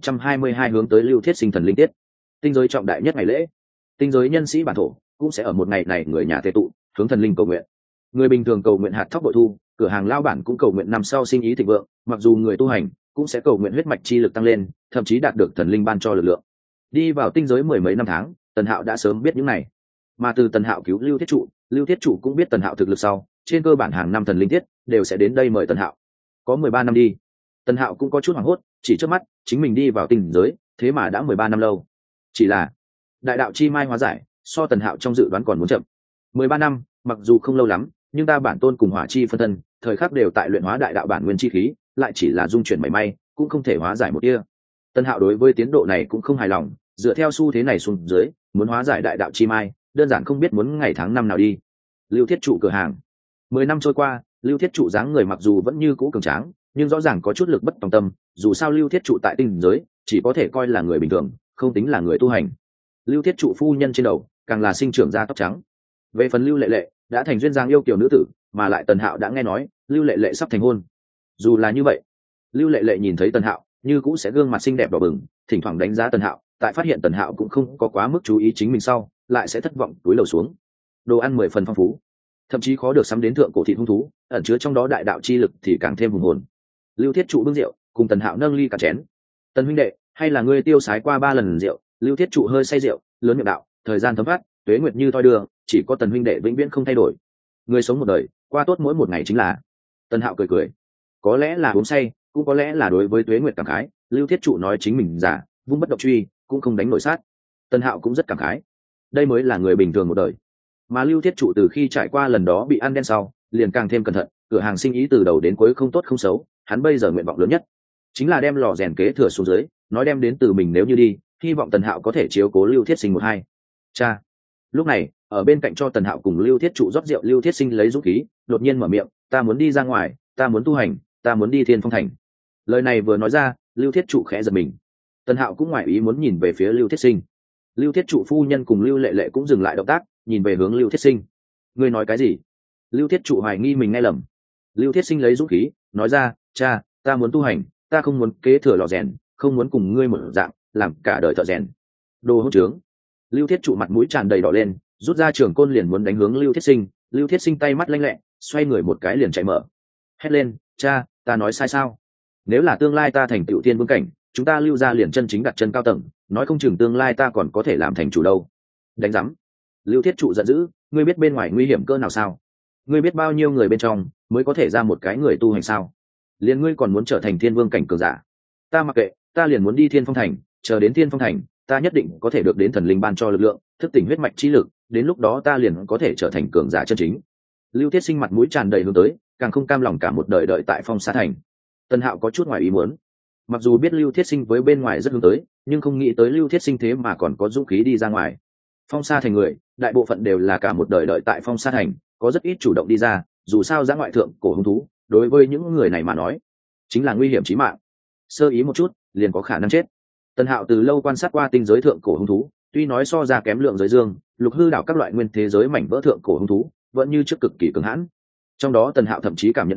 2122 hướng tới Lưu Thiết Sinh thần linh tiết. Tinh giới trọng đại nhất ngày lễ, tinh giới nhân sĩ bản thổ cũng sẽ ở một ngày này người nhà tề tụ, hướng thần linh cầu nguyện. Người bình thường cầu nguyện hạt thóc bội thu, cửa hàng lao bản cũng cầu nguyện năm sau sinh ý thịnh vượng, mặc dù người tu hành cũng sẽ cầu nguyện huyết mạch chi lực tăng lên, thậm chí đạt được thần linh ban cho lực lượng. Đi vào tinh giới mười mấy năm tháng, Tần Hạo đã sớm biết những này. Mà từ Tần Hạo cứu Lưu Thiết Trụ cũng biết Tần Hạo thực lực sau, trên cơ bản hàng năm thần linh tiết đều sẽ đến đây mời Tần Hạo. Có 13 năm đi, Tần Hạo cũng có chút hoảng hốt, chỉ trước mắt chính mình đi vào tinh giới, thế mà đã 13 năm lâu. Chỉ là đại đạo chi mai hóa giải, so Tần Hạo trong dự đoán còn muốn chậm. 13 năm, mặc dù không lâu lắm, nhưng ta bản tôn cùng hỏa chi phân thân, thời khắc đều tại luyện hóa đại đạo bản nguyên chi khí, lại chỉ là dung chuyển mảy may, cũng không thể hóa giải một tia. Tần Hạo đối với tiến độ này cũng không hài lòng, dựa theo xu thế này xuống dưới, muốn hóa giải đại đạo chi mai, đơn giản không biết muốn ngày tháng năm nào đi. Lưu Thiết Trụ cửa hàng. 10 năm trôi qua, Lưu Thiết Trụ dáng người mặc dù vẫn như cũ cường tráng, nhưng rõ ràng có chút lực bất tòng tâm, dù sao Lưu Thiết Trụ tại tinh giới, chỉ có thể coi là người bình thường, không tính là người tu hành. Lưu Thiết Trụ phu nhân trên đầu, càng là sinh trưởng ra tóc trắng. Về phần Lưu Lệ Lệ, đã thành duyên dáng yêu kiều nữ tử, mà lại Tần Hạo đã nghe nói, Lưu Lệ Lệ sắp thành hôn. Dù là như vậy, Lưu Lệ Lệ nhìn thấy Tần Hạo, như cũng sẽ gương mặt xinh đẹp đỏ bừng, thỉnh thoảng đánh giá Tần Hạo, tại phát hiện Tần Hạo cũng không có quá mức chú ý chính mình sau, lại sẽ thất vọng túi lầu xuống. Đồ ăn 10 phần phong phú, thậm chí khó được sắm đến thượng cổ thịt hung thú, ẩn chứa trong đó đại đạo chi lực thì càng thêm hùng hồn. Lưu Thiết Trụ bưng rượu, cùng Tần Hạo nâng ly cả chén. Tần huynh đệ, hay là ngươi tiêu sái qua 3 lần rượu? Lưu Thiết Trụ hơi say rượu, lớn miệng đạo, thời gian thấm thoát, tuế nguyệt như thoi đưa, chỉ có Tần huynh đệ vĩnh viễn không thay đổi. Người sống một đời, qua tốt mỗi một ngày chính là. Tần Hạo cười cười, có lẽ là uống say, cũng có lẽ là đối với tuế nguyệt cảm khái. Lưu Thiết Trụ nói chính mình giả, vung bất động truy, cũng không đánh nổi sát. Tần Hạo cũng rất cảm khái, đây mới là người bình thường một đời. Mà Lưu Thiết Trụ từ khi trải qua lần đó bị ăn đen sau, liền càng thêm cẩn thận, cửa hàng sinh ý từ đầu đến cuối không tốt không xấu, hắn bây giờ nguyện vọng lớn nhất chính là đem lò rèn kế thừa xuống dưới, nói đem đến từ mình nếu như đi, hy vọng Tần Hạo có thể chiếu cố Lưu Thiết Sinh một hai. Cha. Lúc này, ở bên cạnh cho Tần Hạo cùng Lưu Thiết Trụ rót rượu, Lưu Thiết Sinh lấy dũng khí, đột nhiên mở miệng, ta muốn đi ra ngoài, ta muốn tu hành, ta muốn đi Thiên Phong Thành. Lời này vừa nói ra, Lưu Thiết Trụ khẽ giật mình. Tần Hạo cũng ngoài ý muốn nhìn về phía Lưu Thiết Sinh. Lưu Thiết Trụ phu nhân cùng Lưu Lệ Lệ cũng dừng lại động tác, nhìn về hướng Lưu Thiết Sinh. Ngươi nói cái gì? Lưu Thiết Trụ hoài nghi mình nghe lầm. Lưu Thiết Sinh lấy dũng khí, nói ra, cha, ta muốn tu hành, ta không muốn kế thừa lò rèn, không muốn cùng ngươi một dạng làm cả đời thợ rèn. Đồ hỗn trướng. Lưu Thiết Trụ mặt mũi tràn đầy đỏ lên, rút ra trường côn liền muốn đánh hướng Lưu Thiết Sinh. Lưu Thiết Sinh tay mắt lanh lẹ, xoay người một cái liền chạy mở. Hét lên, cha, ta nói sai sao? Nếu là tương lai ta thành tựu tiên vương cảnh, chúng ta Lưu gia liền chân chính đặt chân cao tầng, nói không chừng tương lai ta còn có thể làm thành chủ đâu. Đánh rắm. Lưu Thiết Trụ giận dữ, ngươi biết bên ngoài nguy hiểm cỡ nào sao? Ngươi biết bao nhiêu người bên trong mới có thể ra một cái người tu hành sao? Liền ngươi còn muốn trở thành thiên vương cảnh cường giả? Ta mặc kệ, ta liền muốn đi Thiên Phong Thành, chờ đến Thiên Phong Thành, ta nhất định có thể được đến thần linh ban cho lực lượng, thức tỉnh huyết mạch chi lực, đến lúc đó ta liền có thể trở thành cường giả chân chính. Lưu Thiết Sinh mặt mũi tràn đầy hướng tới, càng không cam lòng cả một đời đợi tại Phong Sa Thành. Tần Hạo có chút ngoài ý muốn, mặc dù biết Lưu Thiết Sinh với bên ngoài rất hướng tới, nhưng không nghĩ tới Lưu Thiết Sinh thế mà còn có dũng khí đi ra ngoài. Phong Sa Thành người, đại bộ phận đều là cả một đời đợi tại Phong Sa Thành, có rất ít chủ động đi ra, dù sao dã ngoại thượng cổ hung thú, đối với những người này mà nói, chính là nguy hiểm chí mạng. Sơ ý một chút, liền có khả năng chết. Tần Hạo từ lâu quan sát qua tinh giới thượng cổ hung thú, tuy nói so ra kém lượng giới dương, lục hư đảo các loại nguyên thế giới mảnh vỡ thượng cổ hung thú, vẫn như trước cực kỳ cứng hãn. Trong đó Tần Hạo thậm chí cảm nhận được,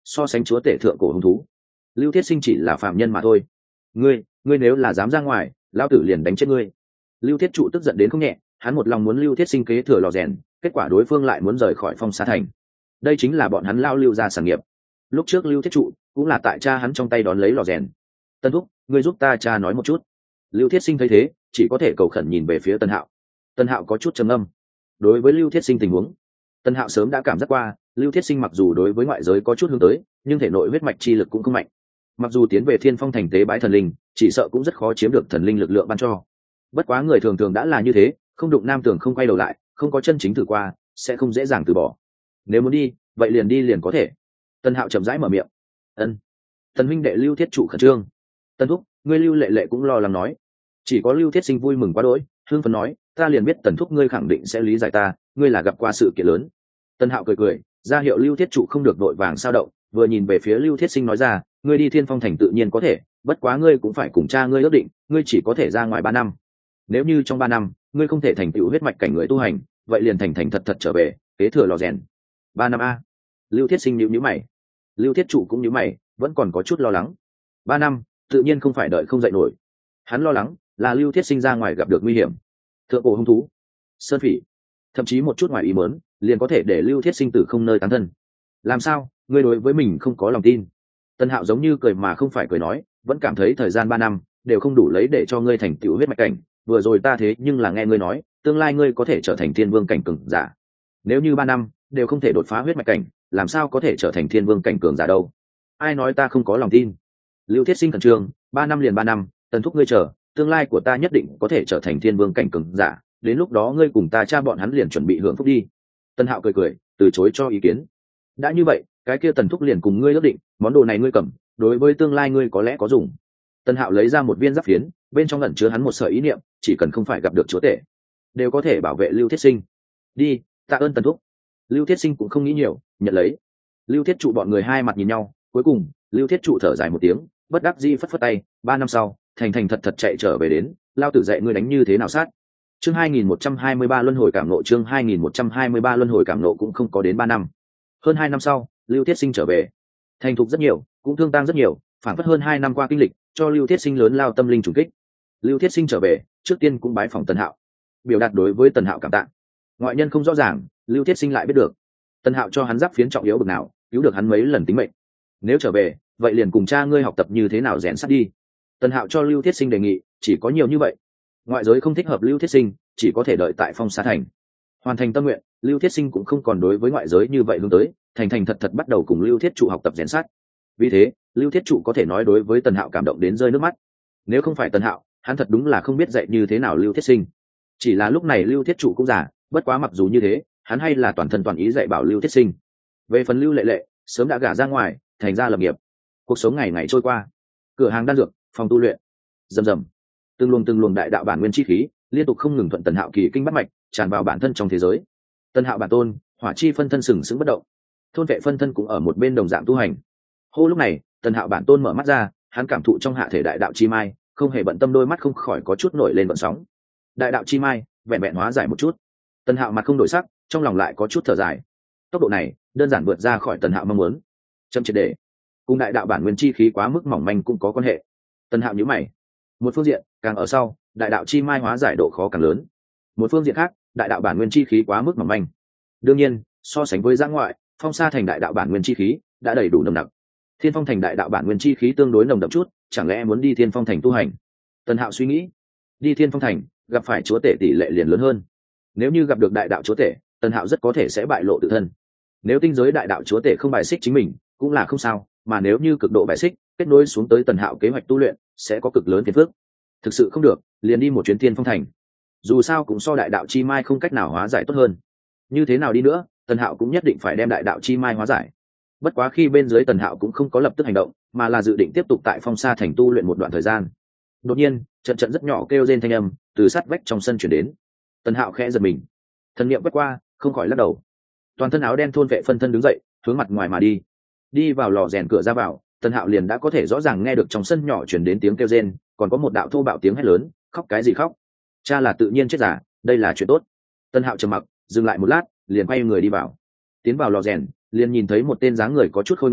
so sánh chúa tể thượng cổ hung thú. Lưu Thiết Sinh chỉ là phạm nhân mà thôi. Ngươi nếu là dám ra ngoài, lão tử liền đánh chết ngươi. Lưu Thiết Trụ tức giận đến không nhẹ, hắn một lòng muốn Lưu Thiết Sinh kế thừa lò rèn, kết quả đối phương lại muốn rời khỏi Phong Sa Thành. Đây chính là bọn hắn lao Lưu ra sản nghiệp. Lúc trước Lưu Thiết Trụ cũng là tại cha hắn trong tay đón lấy lò rèn. Tân thúc, ngươi giúp ta cha nói một chút. Lưu Thiết Sinh thấy thế, chỉ có thể cầu khẩn nhìn về phía Tân Hạo. Tân Hạo có chút trầm ngâm. Đối với Lưu Thiết Sinh tình huống, Tân Hạo sớm đã cảm giác qua, Lưu Thiết Sinh mặc dù đối với ngoại giới có chút hướng tới, nhưng thể nội huyết mạch chi lực cũng không mạnh. Mặc dù tiến về Thiên Phong thành tế bái thần linh, chỉ sợ cũng rất khó chiếm được thần linh lực lượng ban cho. Bất quá người thường thường đã là như thế, không đụng nam tường không quay đầu lại, không có chân chính thử qua, sẽ không dễ dàng từ bỏ. Nếu muốn đi, vậy liền đi liền có thể. Tân Hạo chậm rãi mở miệng. Ân. Thần huynh đệ Lưu Thiết Trụ khẩn trương. Tân thúc, ngươi Lưu Lệ Lệ cũng lo lắng nói. Chỉ có Lưu Thiết Sinh vui mừng quá đỗi, hưng phấn nói, ta liền biết Tần thúc ngươi khẳng định sẽ lý giải ta, ngươi là gặp qua sự kiện lớn. Tân Hạo cười cười, ra hiệu Lưu Thiết Trụ không được đội vàng sao động, vừa nhìn về phía Lưu Thiết Sinh nói ra, ngươi đi Thiên Phong thành tự nhiên có thể, bất quá ngươi cũng phải cùng cha ngươi ước định, ngươi chỉ có thể ra ngoài 3 năm. Nếu như trong 3 năm, ngươi không thể thành tựu huyết mạch cảnh người tu hành, vậy liền thành thật trở về, kế thừa lò rèn. 3 năm a? Lưu Thiết Sinh nhíu mày. Lưu Thiết Trụ cũng nhíu mày, vẫn còn có chút lo lắng. 3 năm, tự nhiên không phải đợi không dậy nổi. Hắn lo lắng là Lưu Thiết Sinh ra ngoài gặp được nguy hiểm, thượng cổ hung thú, sơn phỉ, thậm chí một chút ngoài ý muốn, liền có thể để Lưu Thiết Sinh tử không nơi tán thân. Làm sao, ngươi đối với mình không có lòng tin? Tân Hạo giống như cười mà không phải cười nói, vẫn cảm thấy thời gian 3 năm đều không đủ lấy để cho ngươi thành tựu huyết mạch cảnh, vừa rồi ta thế nhưng là nghe ngươi nói, tương lai ngươi có thể trở thành thiên vương cảnh cường giả. Nếu như 3 năm đều không thể đột phá huyết mạch cảnh, làm sao có thể trở thành thiên vương cảnh cường giả đâu? Ai nói ta không có lòng tin? Lưu Thiết Sinh khẩn trương, 3 năm liền 3 năm, Tần thúc ngươi chờ, tương lai của ta nhất định có thể trở thành thiên vương cảnh cường giả, đến lúc đó ngươi cùng ta cha bọn hắn liền chuẩn bị hưởng phúc đi. Tân Hạo cười, từ chối cho ý kiến. Đã như vậy, cái kia Tần thúc liền cùng ngươi ước định, món đồ này ngươi cầm, đối với tương lai ngươi có lẽ có dùng. Tân Hạo lấy ra một viên giáp phiến, bên trong ẩn chứa hắn một sợi ý niệm, chỉ cần không phải gặp được chúa tể, đều có thể bảo vệ Lưu Thiết Sinh. Đi, tạ ơn Tần thúc. Lưu Thiết Sinh cũng không nghĩ nhiều, nhận lấy. Lưu Thiết Trụ bọn người hai mặt nhìn nhau, cuối cùng Lưu Thiết Trụ thở dài một tiếng, bất đắc dĩ phất phất tay. 3 năm sau, thành thật chạy trở về đến, lao tử dạy ngươi đánh như thế nào sát. Chương 2123 luân hồi cảm ngộ, chương 2123 luân hồi cảm ngộ cũng không có đến 3 năm. Hơn 2 năm sau, Lưu Thiết Sinh trở về, thành thục rất nhiều, cũng thương tăng rất nhiều, phản phất hơn 2 năm qua kinh lịch, cho Lưu Thiết Sinh lớn lao tâm linh trùng kích. Lưu Thiết Sinh trở về, trước tiên cũng bái phỏng Tần Hạo, biểu đạt đối với Tần Hạo cảm tạ. Ngoại nhân không rõ ràng, Lưu Thiết Sinh lại biết được. Tần Hạo cho hắn giáp phiến trọng yếu bực nào, cứu được hắn mấy lần tính mệnh. Nếu trở về, vậy liền cùng cha ngươi học tập như thế nào rèn sắt đi. Tần Hạo cho Lưu Thiết Sinh đề nghị, chỉ có nhiều như vậy. Ngoại giới không thích hợp Lưu Thiết Sinh, chỉ có thể đợi tại Phong Sa Thành. Hoàn thành tâm nguyện, Lưu Thiết Sinh cũng không còn đối với ngoại giới như vậy hướng tới, thành thật bắt đầu cùng Lưu Thiết Trụ học tập rèn sắt. Vì thế, Lưu Thiết Trụ có thể nói đối với Tần Hạo cảm động đến rơi nước mắt. Nếu không phải Tần Hạo, hắn thật đúng là không biết dạy như thế nào Lưu Thiết Sinh. Chỉ là lúc này Lưu Thiết Trụ cũng già, bất quá mặc dù như thế, hắn hay là toàn thân toàn ý dạy bảo Lưu Thiết Sinh. Về phần Lưu Lệ Lệ, sớm đã gả ra ngoài, thành ra lập nghiệp. Cuộc sống ngày ngày trôi qua, cửa hàng đan dược, phòng tu luyện, rầm từng luồng đại đạo bản nguyên chi khí liên tục không ngừng thuận Tần Hạo kỳ kinh bắt mạch tràn vào bản thân trong thế giới. Tần Hạo bản tôn hỏa chi phân thân sừng sững bất động, thôn vệ phân thân cũng ở một bên đồng dạng tu hành. Hô, lúc này Tần Hạo bản tôn mở mắt ra, hắn cảm thụ trong hạ thể đại đạo chi mai, không hề bận tâm, đôi mắt không khỏi có chút nổi lên vận sóng. Đại đạo chi mai vẹn hóa giải một chút. Tần Hạo mặt không đổi sắc, trong lòng lại có chút thở dài. Tốc độ này đơn giản vượt ra khỏi Tần Hạo mong muốn. Chậm triệt để cùng đại đạo bản nguyên chi khí quá mức mỏng manh cũng có quan hệ. Tần Hạo nhíu mày. Một phương diện, càng ở sau, đại đạo chi mai hóa giải độ khó càng lớn. Một phương diện khác, đại đạo bản nguyên chi khí quá mức mỏng manh. Đương nhiên, so sánh với giã ngoại, Phong Sa thành đại đạo bản nguyên chi khí đã đầy đủ nồng nặc. Thiên Phong thành đại đạo bản nguyên chi khí tương đối nồng đậm chút, chẳng lẽ muốn đi Thiên Phong thành tu hành? Tần Hạo suy nghĩ. Đi Thiên Phong thành, gặp phải chúa tể tỷ lệ liền lớn hơn. Nếu như gặp được đại đạo chúa tể, Tần Hạo rất có thể sẽ bại lộ tự thân. Nếu tinh giới đại đạo chúa tể không bài xích chính mình, cũng là không sao, mà nếu như cực độ bài xích, kết nối xuống tới Tần Hạo kế hoạch tu luyện sẽ có cực lớn phiền phức. Thực sự không được, liền đi một chuyến Thiên Phong thành. Dù sao cũng so đại đạo chi mai không cách nào hóa giải tốt hơn. Như thế nào đi nữa, Tần Hạo cũng nhất định phải đem đại đạo chi mai hóa giải. Bất quá khi bên dưới Tần Hạo cũng không có lập tức hành động, mà là dự định tiếp tục tại Phong Sa thành tu luyện một đoạn thời gian. Đột nhiên, trận rất nhỏ kêu rên thanh âm từ sát vách trong sân chuyển đến. Tần Hạo khẽ giật mình, thần niệm quét qua, không khỏi lắc đầu. Toàn thân áo đen thôn vệ phân thân đứng dậy, hướng mặt ngoài mà đi vào lò rèn cửa ra vào. Tần Hạo liền đã có thể rõ ràng nghe được trong sân nhỏ chuyển đến tiếng kêu rên, còn có một đạo thô bạo tiếng hét lớn, khóc cái gì khóc? Cha là tự nhiên chết giả, đây là chuyện tốt. Tần Hạo trầm mặc, dừng lại một lát, liền quay người đi vào. Tiến vào lò rèn, liền nhìn thấy một tên dáng người có chút khôi ngô,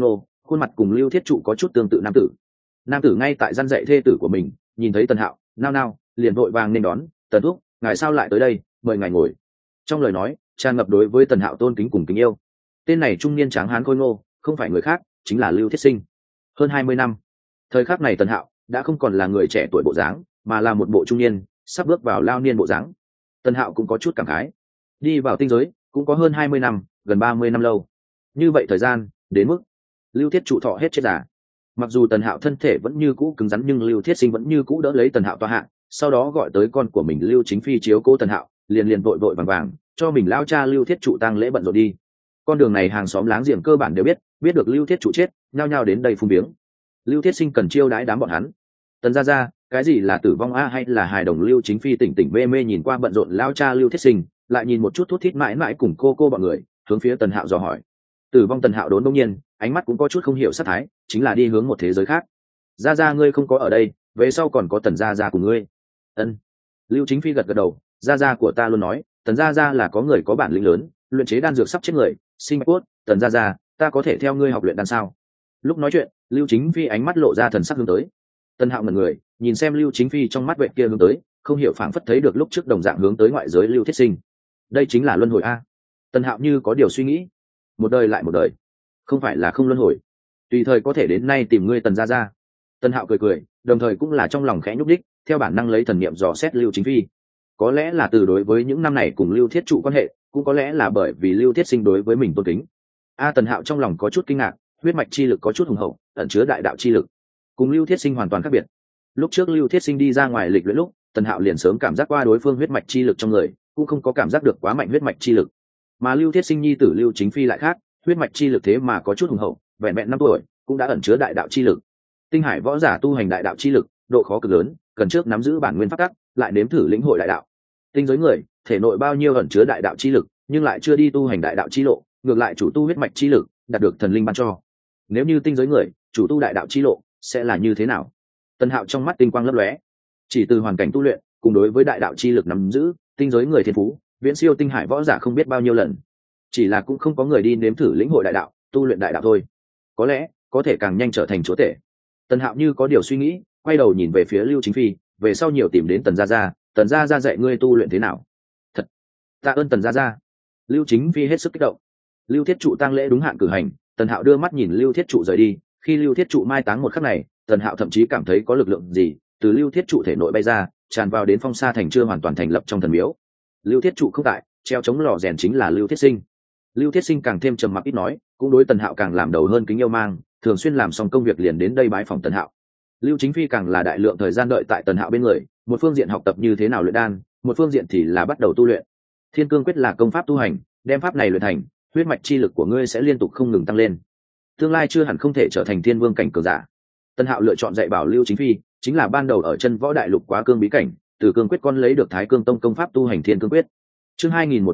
khuôn mặt cùng lưu thiết trụ có chút tương tự nam tử ngay tại gian dạy thê tử của mình, nhìn thấy Tần Hạo nao nao liền vội vàng nên đón. Tần thúc, ngài sao lại tới đây, mời ngài ngồi. Trong lời nói tràn ngập đối với Tần Hạo tôn kính cùng kính yêu. Tên này trung niên tráng hán khôi ngô không phải người khác, chính là Lưu Thiết Sinh. Hơn 20 năm, thời khắc này Tần Hạo đã không còn là người trẻ tuổi bộ dáng, mà là một bộ trung niên sắp bước vào lao niên bộ dáng. Tần Hạo cũng có chút cảm khái, đi vào tinh giới cũng có hơn 20 năm, gần 30 năm lâu. Như vậy thời gian đến mức Lưu Thiết trụ thọ hết chết già. Mặc dù Tần Hạo thân thể vẫn như cũ cứng rắn, nhưng Lưu Thiết Sinh vẫn như cũ đỡ lấy Tần Hạo tọa hạ, sau đó gọi tới con của mình Lưu Chính Phi chiếu cố Tần Hạo, liền vội vội vàng cho mình lao cha Lưu Thiết trụ tang lễ bận rộn đi. Con đường này hàng xóm láng giềng cơ bản đều biết được Lưu Thiết trụ chết, nhao nhao đến đây phung viếng. Lưu Thiết Sinh cần chiêu đãi đám bọn hắn. Tần gia cái gì là tử vong a hay là hài đồng? Lưu Chính Phi tỉnh mê mê nhìn qua bận rộn lao cha Lưu Thiết Sinh, lại nhìn một chút thút thít mãi mãi cùng cô bọn người, hướng phía Tần Hạo dò hỏi. Tử vong. Tần Hạo đốn đông nhiên, ánh mắt cũng có chút không hiểu sát thái, chính là đi hướng một thế giới khác. Gia ngươi không có ở đây, về sau còn có Tần gia cùng ngươi. Ân. Lưu Chính Phi gật đầu, gia của ta luôn nói Tần gia là có người có bản lĩnh lớn, luyện chế đan dược sắp chết người, sinh cốt. Tần gia ta có thể theo ngươi học luyện đan sao? Lúc nói chuyện, Lưu Chính Phi ánh mắt lộ ra thần sắc hướng tới. Tần Hạo ngẩn người, nhìn xem Lưu Chính Phi trong mắt vệ kia hướng tới, không hiểu phảng phất thấy được lúc trước đồng dạng hướng tới ngoại giới Lưu Thiết Sinh. Đây chính là luân hồi a. Tần Hạo như có điều suy nghĩ, một đời lại một đời, không phải là không luân hồi, tùy thời có thể đến nay tìm ngươi Tần gia. Tần Hạo cười, đồng thời cũng là trong lòng khẽ nhúc đích, theo bản năng lấy thần niệm dò xét Lưu Chính Phi. Có lẽ là từ đối với những năm này cùng Lưu Thiết trụ quan hệ, cũng có lẽ là bởi vì Lưu Thiết Sinh đối với mình tôn kính. Tần Hạo trong lòng có chút kinh ngạc, huyết mạch chi lực có chút hùng hậu, ẩn chứa đại đạo chi lực, cùng Lưu Thiết Sinh hoàn toàn khác biệt. Lúc trước Lưu Thiết Sinh đi ra ngoài lịch luyện lúc, Tần Hạo liền sớm cảm giác qua đối phương huyết mạch chi lực trong người, cũng không có cảm giác được quá mạnh huyết mạch chi lực. Mà Lưu Thiết Sinh nhi tử Lưu Chính Phi lại khác, huyết mạch chi lực thế mà có chút hùng hậu, vẹn vẹn 5 tuổi cũng đã ẩn chứa đại đạo chi lực. Tinh hải võ giả tu hành đại đạo chi lực, độ khó cực lớn, cần trước nắm giữ bản nguyên pháp tắc, lại nếm thử lĩnh hội đại đạo. Tinh giới người, thể nội bao nhiêu ẩn chứa đại đạo chi lực, nhưng lại chưa đi tu hành đại đạo chi lộ, ngược lại chủ tu huyết mạch chi lực, đạt được thần linh ban cho. Nếu như tinh giới người chủ tu đại đạo chi lộ, sẽ là như thế nào? Tần Hạo trong mắt tinh quang lấp lóe, chỉ từ hoàn cảnh tu luyện cùng đối với đại đạo chi lực nắm giữ, tinh giới người thiên phú viễn siêu tinh hải võ giả không biết bao nhiêu lần. Chỉ là cũng không có người đi nếm thử lĩnh hội đại đạo, tu luyện đại đạo thôi. Có lẽ có thể càng nhanh trở thành chúa tể. Tần Hạo như có điều suy nghĩ, quay đầu nhìn về phía Lưu Chính Phi, về sau nhiều tìm đến Tần gia. Tần gia dạy ngươi tu luyện thế nào? Thật tạ ơn Tần gia. Lưu Chính Phi hết sức kích động. Lưu Thiết trụ tang lễ đúng hạn cử hành, Tần Hạo đưa mắt nhìn Lưu Thiết trụ rời đi. Khi Lưu Thiết trụ mai táng một khắc này, Tần Hạo thậm chí cảm thấy có lực lượng gì từ Lưu Thiết trụ thể nội bay ra, tràn vào đến Phong Sa thành chưa hoàn toàn thành lập trong thần miếu. Lưu Thiết trụ không tại, treo chống lò rèn chính là Lưu Thiết Sinh. Lưu Thiết Sinh càng thêm trầm mặc ít nói, cũng đối Tần Hạo càng làm đầu hơn kính yêu mang, thường xuyên làm xong công việc liền đến đây bái phòng Tần Hạo. Lưu Chính Phi càng là đại lượng thời gian đợi tại Tần Hạo bên người, một phương diện học tập như thế nào luyện đan, một phương diện thì là bắt đầu tu luyện. Thiên Cương Quyết là công pháp tu hành, đem pháp này luyện thành, huyết mạch chi lực của ngươi sẽ liên tục không ngừng tăng lên, tương lai chưa hẳn không thể trở thành thiên vương cảnh cường giả. Tần Hạo lựa chọn dạy bảo Lưu Chính Phi, chính là ban đầu ở chân võ đại lục quá cương bí cảnh, từ cương quyết con lấy được Thái Cương Tông công pháp tu hành Thiên Cương Quyết. Chương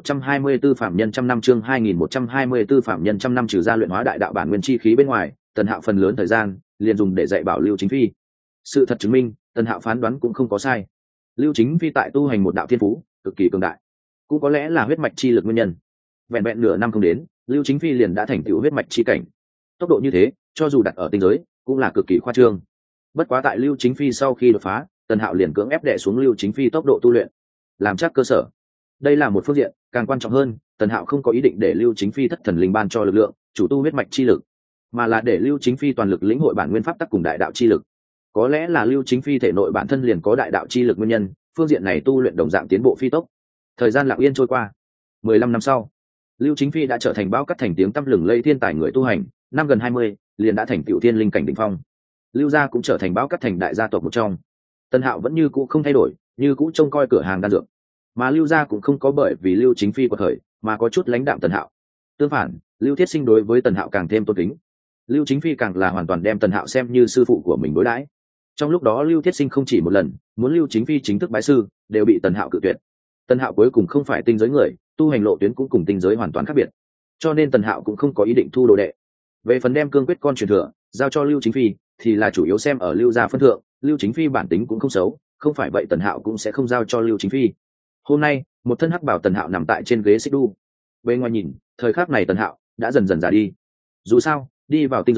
2124 phạm nhân trăm năm. Chương 2124 phạm nhân trăm năm. Trừ ra luyện hóa đại đạo bản nguyên chi khí bên ngoài, Tần Hạo phần lớn thời gian liền dùng để dạy bảo Lưu Chính Phi. Sự thật chứng minh, Tần Hạo phán đoán cũng không có sai. Lưu Chính Phi tại tu hành một đạo thiên phú cực kỳ cường đại, cũng có lẽ là huyết mạch chi lực nguyên nhân. Vẹn vẹn nửa năm không đến, Lưu Chính Phi liền đã thành tựu huyết mạch chi cảnh. Tốc độ như thế, cho dù đặt ở tinh giới, cũng là cực kỳ khoa trương. Bất quá tại Lưu Chính Phi sau khi đột phá, Tần Hạo liền cưỡng ép đè xuống Lưu Chính Phi tốc độ tu luyện, làm chắc cơ sở. Đây là một phương diện, càng quan trọng hơn, Tần Hạo không có ý định để Lưu Chính Phi thất thần linh ban cho lực lượng, chủ tu huyết mạch chi lực, mà là để Lưu Chính Phi toàn lực lĩnh hội bản nguyên pháp tắc cùng đại đạo chi lực. Có lẽ là Lưu Chính Phi thể nội bản thân liền có đại đạo chi lực nguyên nhân, phương diện này tu luyện đồng dạng tiến bộ phi tốc. Thời gian lặng yên trôi qua, 15 năm sau, Lưu Chính Phi đã trở thành bao cắt thành tiếng tăm lừng lây thiên tài người tu hành, năm gần 20, liền đã thành tiểu thiên linh cảnh đỉnh phong. Lưu gia cũng trở thành bao cắt thành đại gia tộc một trong. Tần Hạo vẫn như cũ không thay đổi, như cũ trông coi cửa hàng đan dược, mà Lưu gia cũng không có bởi vì Lưu Chính Phi quật khởi mà có chút lãnh đạm Tần Hạo. Tương phản, Lưu Thiết Sinh đối với Tần Hạo càng thêm tôn kính. Lưu Chính Phi càng là hoàn toàn đem Tần Hạo xem như sư phụ của mình đối đãi. Trong lúc đó Lưu Thiết Sinh không chỉ một lần muốn Lưu Chính Phi chính thức bái sư, đều bị Tần Hạo cự tuyệt. Tần Hạo cuối cùng không phải tinh giới người, tu hành lộ tuyến cũng cùng tinh giới hoàn toàn khác biệt, cho nên Tần Hạo cũng không có ý định thu đồ đệ. Về phần đem cương quyết con truyền thừa giao cho Lưu Chính Phi, thì là chủ yếu xem ở Lưu gia phân thượng. Lưu Chính Phi bản tính cũng không xấu, không phải vậy Tần Hạo cũng sẽ không giao cho Lưu Chính Phi. Hôm nay, một thân hắc bảo Tần Hạo nằm tại trên ghế xích đu. Bên ngoài nhìn, thời khắc này Tần Hạo đã dần dần già đi. Dù sao, đi vào tinh giới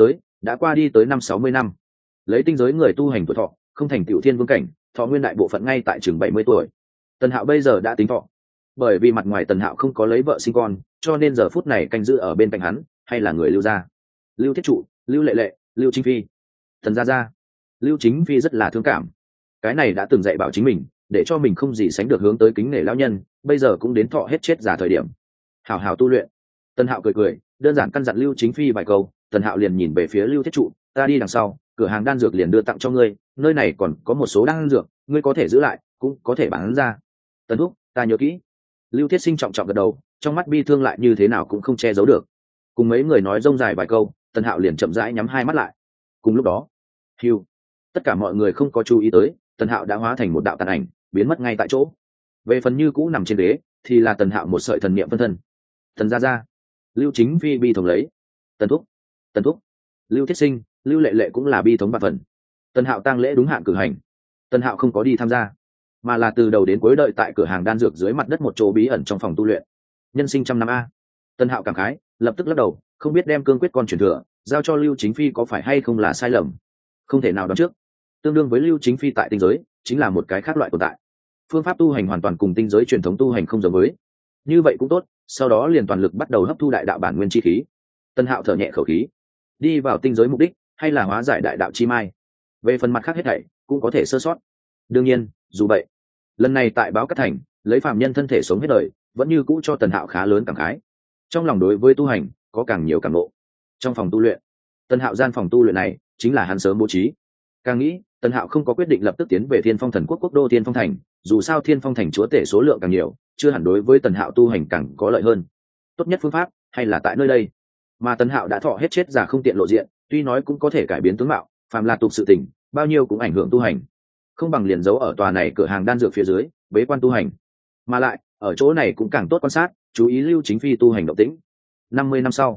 đã qua đi tới 50-60 năm. Lấy tinh giới người tu hành tuổi thọ không thành tựu thiên vương cảnh, thọ nguyên đại bộ phận ngay tại chừng 70 tuổi. Tần Hạo bây giờ đã tính thọ, bởi vì mặt ngoài Tần Hạo không có lấy vợ sinh con, cho nên giờ phút này canh giữ ở bên cạnh hắn hay là người Lưu gia. Lưu Thiết Trụ, Lưu Lệ Lệ, Lưu Chính Phi. Tần gia. Lưu Chính Phi rất là thương cảm, cái này đã từng dạy bảo chính mình để cho mình không gì sánh được hướng tới kính nể lão nhân, bây giờ cũng đến thọ hết chết già thời điểm, hảo hảo tu luyện. Tần Hạo cười đơn giản căn dặn Lưu Chính Phi vài câu. Tần Hạo liền nhìn về phía Lưu Thiết Trụ, ta đi đằng sau, cửa hàng đan dược liền đưa tặng cho ngươi, nơi này còn có một số đan dược, ngươi có thể giữ lại cũng có thể bán ra. Tần thúc, ta nhớ kỹ. Lưu Thiết Sinh trọng trọng gật đầu, trong mắt bi thương lại như thế nào cũng không che giấu được. Cùng mấy người nói rông dài vài câu, Tần Hạo liền chậm rãi nhắm hai mắt lại. Cùng lúc đó, hiu, tất cả mọi người không có chú ý tới, Tần Hạo đã hóa thành một đạo tàn ảnh, biến mất ngay tại chỗ. Về phần Như cũ nằm trên ghế, thì là Tần Hạo một sợi thần niệm phân thân. Tần gia. Lưu Chính Phi bi thống lấy. Tần thúc. Lưu Thiết Sinh, Lưu Lệ Lệ cũng là bi thống bạc phần. Tần Hạo tang lễ đúng hạn cử hành. Tần Hạo không có đi tham gia, mà là từ đầu đến cuối đợi tại cửa hàng đan dược dưới mặt đất một chỗ bí ẩn trong phòng tu luyện. Nhân sinh 100 năm a. Tần Hạo cảm khái, lập tức lắc đầu, không biết đem cương quyết con truyền thừa giao cho Lưu Chính Phi có phải hay không là sai lầm. Không thể nào đoán trước, tương đương với Lưu Chính Phi tại tinh giới chính là một cái khác loại tồn tại, phương pháp tu hành hoàn toàn cùng tinh giới truyền thống tu hành không giống với. Như vậy cũng tốt, sau đó liền toàn lực bắt đầu hấp thu đại đạo bản nguyên chi khí. Tần Hạo thở nhẹ khẩu khí, đi vào tinh giới mục đích hay là hóa giải đại đạo chi mai, về phần mặt khác hết thảy cũng có thể sơ sót. Đương nhiên dù vậy, lần này tại Báo Cát Thành lấy phàm nhân thân thể sống hết đời vẫn như cũ cho Tần Hạo khá lớn cảm khái, trong lòng đối với tu hành có càng nhiều cảm ngộ. Trong phòng tu luyện, Tần Hạo gian phòng tu luyện này chính là hắn sớm bố trí. Càng nghĩ, Tần Hạo không có quyết định lập tức tiến về Thiên Phong Thần Quốc quốc đô Thiên Phong Thành, dù sao Thiên Phong Thành chúa tể số lượng càng nhiều, chưa hẳn đối với Tần Hạo tu hành càng có lợi hơn. Tốt nhất phương pháp hay là tại nơi đây. Mà Tần Hạo đã thọ hết chết già không tiện lộ diện, tuy nói cũng có thể cải biến tướng mạo, phàm là tục sự tình, bao nhiêu cũng ảnh hưởng tu hành. Không bằng liền giấu ở tòa này cửa hàng đan dược phía dưới, bế quan tu hành. Mà lại, ở chỗ này cũng càng tốt quan sát, chú ý Lưu Chính Phi tu hành động tĩnh. 50 năm sau,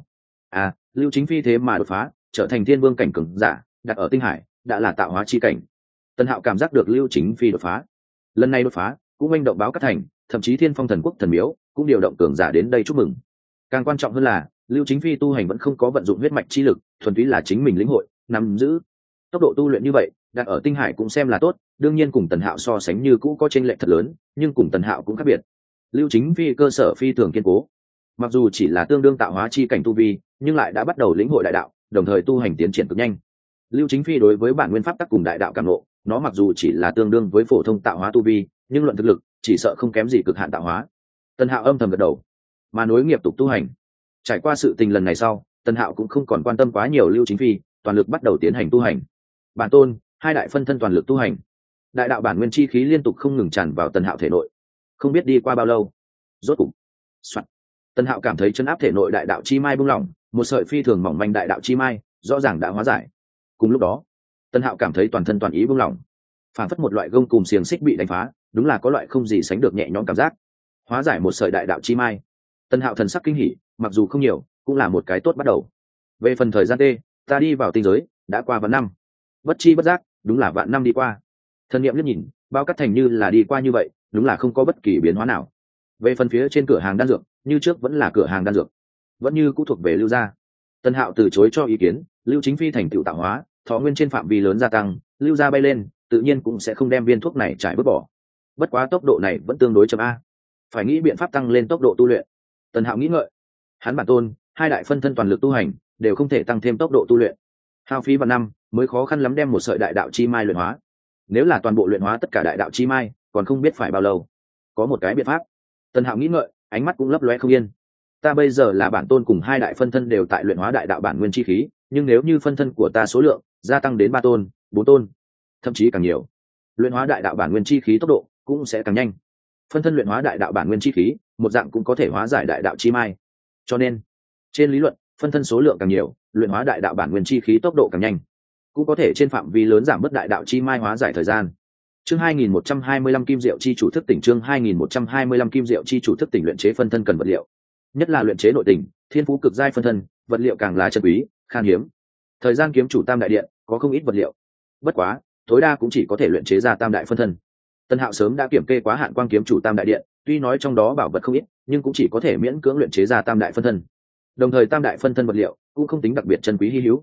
Lưu Chính Phi thế mà đột phá, trở thành thiên vương cảnh cường giả, đặt ở tinh hải, đã là tạo hóa chi cảnh. Tần Hạo cảm giác được Lưu Chính Phi đột phá. Lần này đột phá, cũng manh động Báo Cát Thành, thậm chí Thiên Phong Thần Quốc thần miếu cũng điều động cường giả đến đây chúc mừng. Càng quan trọng hơn là, Lưu Chính Phi tu hành vẫn không có vận dụng huyết mạch chi lực, thuần túy là chính mình lĩnh hội, nắm giữ. Tốc độ tu luyện như vậy, đặt ở tinh hải cũng xem là tốt, đương nhiên cùng Tần Hạo so sánh như cũ có chênh lệch thật lớn, nhưng cùng Tần Hạo cũng khác biệt. Lưu Chính Phi cơ sở phi thường kiên cố, mặc dù chỉ là tương đương tạo hóa chi cảnh tu vi, nhưng lại đã bắt đầu lĩnh hội đại đạo, đồng thời tu hành tiến triển cực nhanh. Lưu Chính Phi đối với bản nguyên pháp tắc cùng đại đạo cảm ngộ, nó mặc dù chỉ là tương đương với phổ thông tạo hóa tu vi, nhưng luận thực lực chỉ sợ không kém gì cực hạn tạo hóa. Tần Hạo âm thầm gật đầu, mà nối nghiệp tục tu hành. Trải qua sự tình lần này sau, Tần Hạo cũng không còn quan tâm quá nhiều Lưu Chính Phi, toàn lực bắt đầu tiến hành tu hành. Bản tôn, hai đại phân thân toàn lực tu hành. Đại đạo bản nguyên chi khí liên tục không ngừng tràn vào Tần Hạo thể nội. Không biết đi qua bao lâu, rốt cục, soạt, Tần Hạo cảm thấy chân áp thể nội đại đạo chi mai buông lỏng, một sợi phi thường mỏng manh đại đạo chi mai rõ ràng đã hóa giải. Cùng lúc đó, Tần Hạo cảm thấy toàn thân toàn ý buông lỏng, phản phất một loại gông cùm xiềng xích bị đánh phá, đúng là có loại không gì sánh được nhẹ nhõm cảm giác. Hóa giải một sợi đại đạo chi mai, Tần Hạo thần sắc kinh hỉ, mặc dù không nhiều, cũng là một cái tốt bắt đầu. Về phần thời gian ta đi vào tinh giới đã qua vạn năm, bất chi bất giác, đúng là vạn năm đi qua. Thần niệm liếc nhìn, Bao Cát Thành như là đi qua như vậy, đúng là không có bất kỳ biến hóa nào. Về phần phía trên cửa hàng đan dược, như trước vẫn là cửa hàng đan dược, vẫn như cũ thuộc về Lưu gia. Tần Hạo từ chối cho ý kiến, Lưu Chính Phi thành tựu tạo hóa, thọ nguyên trên phạm vi lớn gia tăng, Lưu gia bay lên, tự nhiên cũng sẽ không đem viên thuốc này trải bớt bỏ. Bất quá tốc độ này vẫn tương đối chậm a, phải nghĩ biện pháp tăng lên tốc độ tu luyện. Tần Hạo nghĩ ngợi, hắn bản tôn, hai đại phân thân toàn lực tu hành, đều không thể tăng thêm tốc độ tu luyện. Hao phí vạn năm, mới khó khăn lắm đem một sợi đại đạo chi mai luyện hóa. Nếu là toàn bộ luyện hóa tất cả đại đạo chi mai, còn không biết phải bao lâu. Có một cái biện pháp. Tần Hạo nghĩ ngợi, ánh mắt cũng lấp lóe không yên. Ta bây giờ là bản tôn cùng hai đại phân thân đều tại luyện hóa đại đạo bản nguyên chi khí, nhưng nếu như phân thân của ta số lượng gia tăng đến 3 tôn, 4 tôn, thậm chí càng nhiều, luyện hóa đại đạo bản nguyên chi khí tốc độ cũng sẽ càng nhanh. Phân thân luyện hóa đại đạo bản nguyên chi khí, một dạng cũng có thể hóa giải đại đạo chi mai. Cho nên, trên lý luận, phân thân số lượng càng nhiều, luyện hóa đại đạo bản nguyên chi khí tốc độ càng nhanh, cũng có thể trên phạm vi lớn giảm bớt đại đạo chi mai hóa giải thời gian. Chương 2125 Kim Diệu chi chủ thức tỉnh, chương 2125 Kim Diệu chi chủ thức tỉnh. Luyện chế phân thân cần vật liệu, nhất là luyện chế nội tình, thiên phú cực giai phân thân, vật liệu càng là chân quý, khan hiếm. Thời gian kiếm chủ Tam đại điện có không ít vật liệu, bất quá tối đa cũng chỉ có thể luyện chế ra tam đại phân thân. Tân Hạo sớm đã kiểm kê quá Hạn Quang kiếm chủ Tam đại điện, tuy nói trong đó bảo vật không ít, nhưng cũng chỉ có thể miễn cưỡng luyện chế ra tam đại phân thân. Đồng thời tam đại phân thân vật liệu cũng không tính đặc biệt chân quý hi hữu.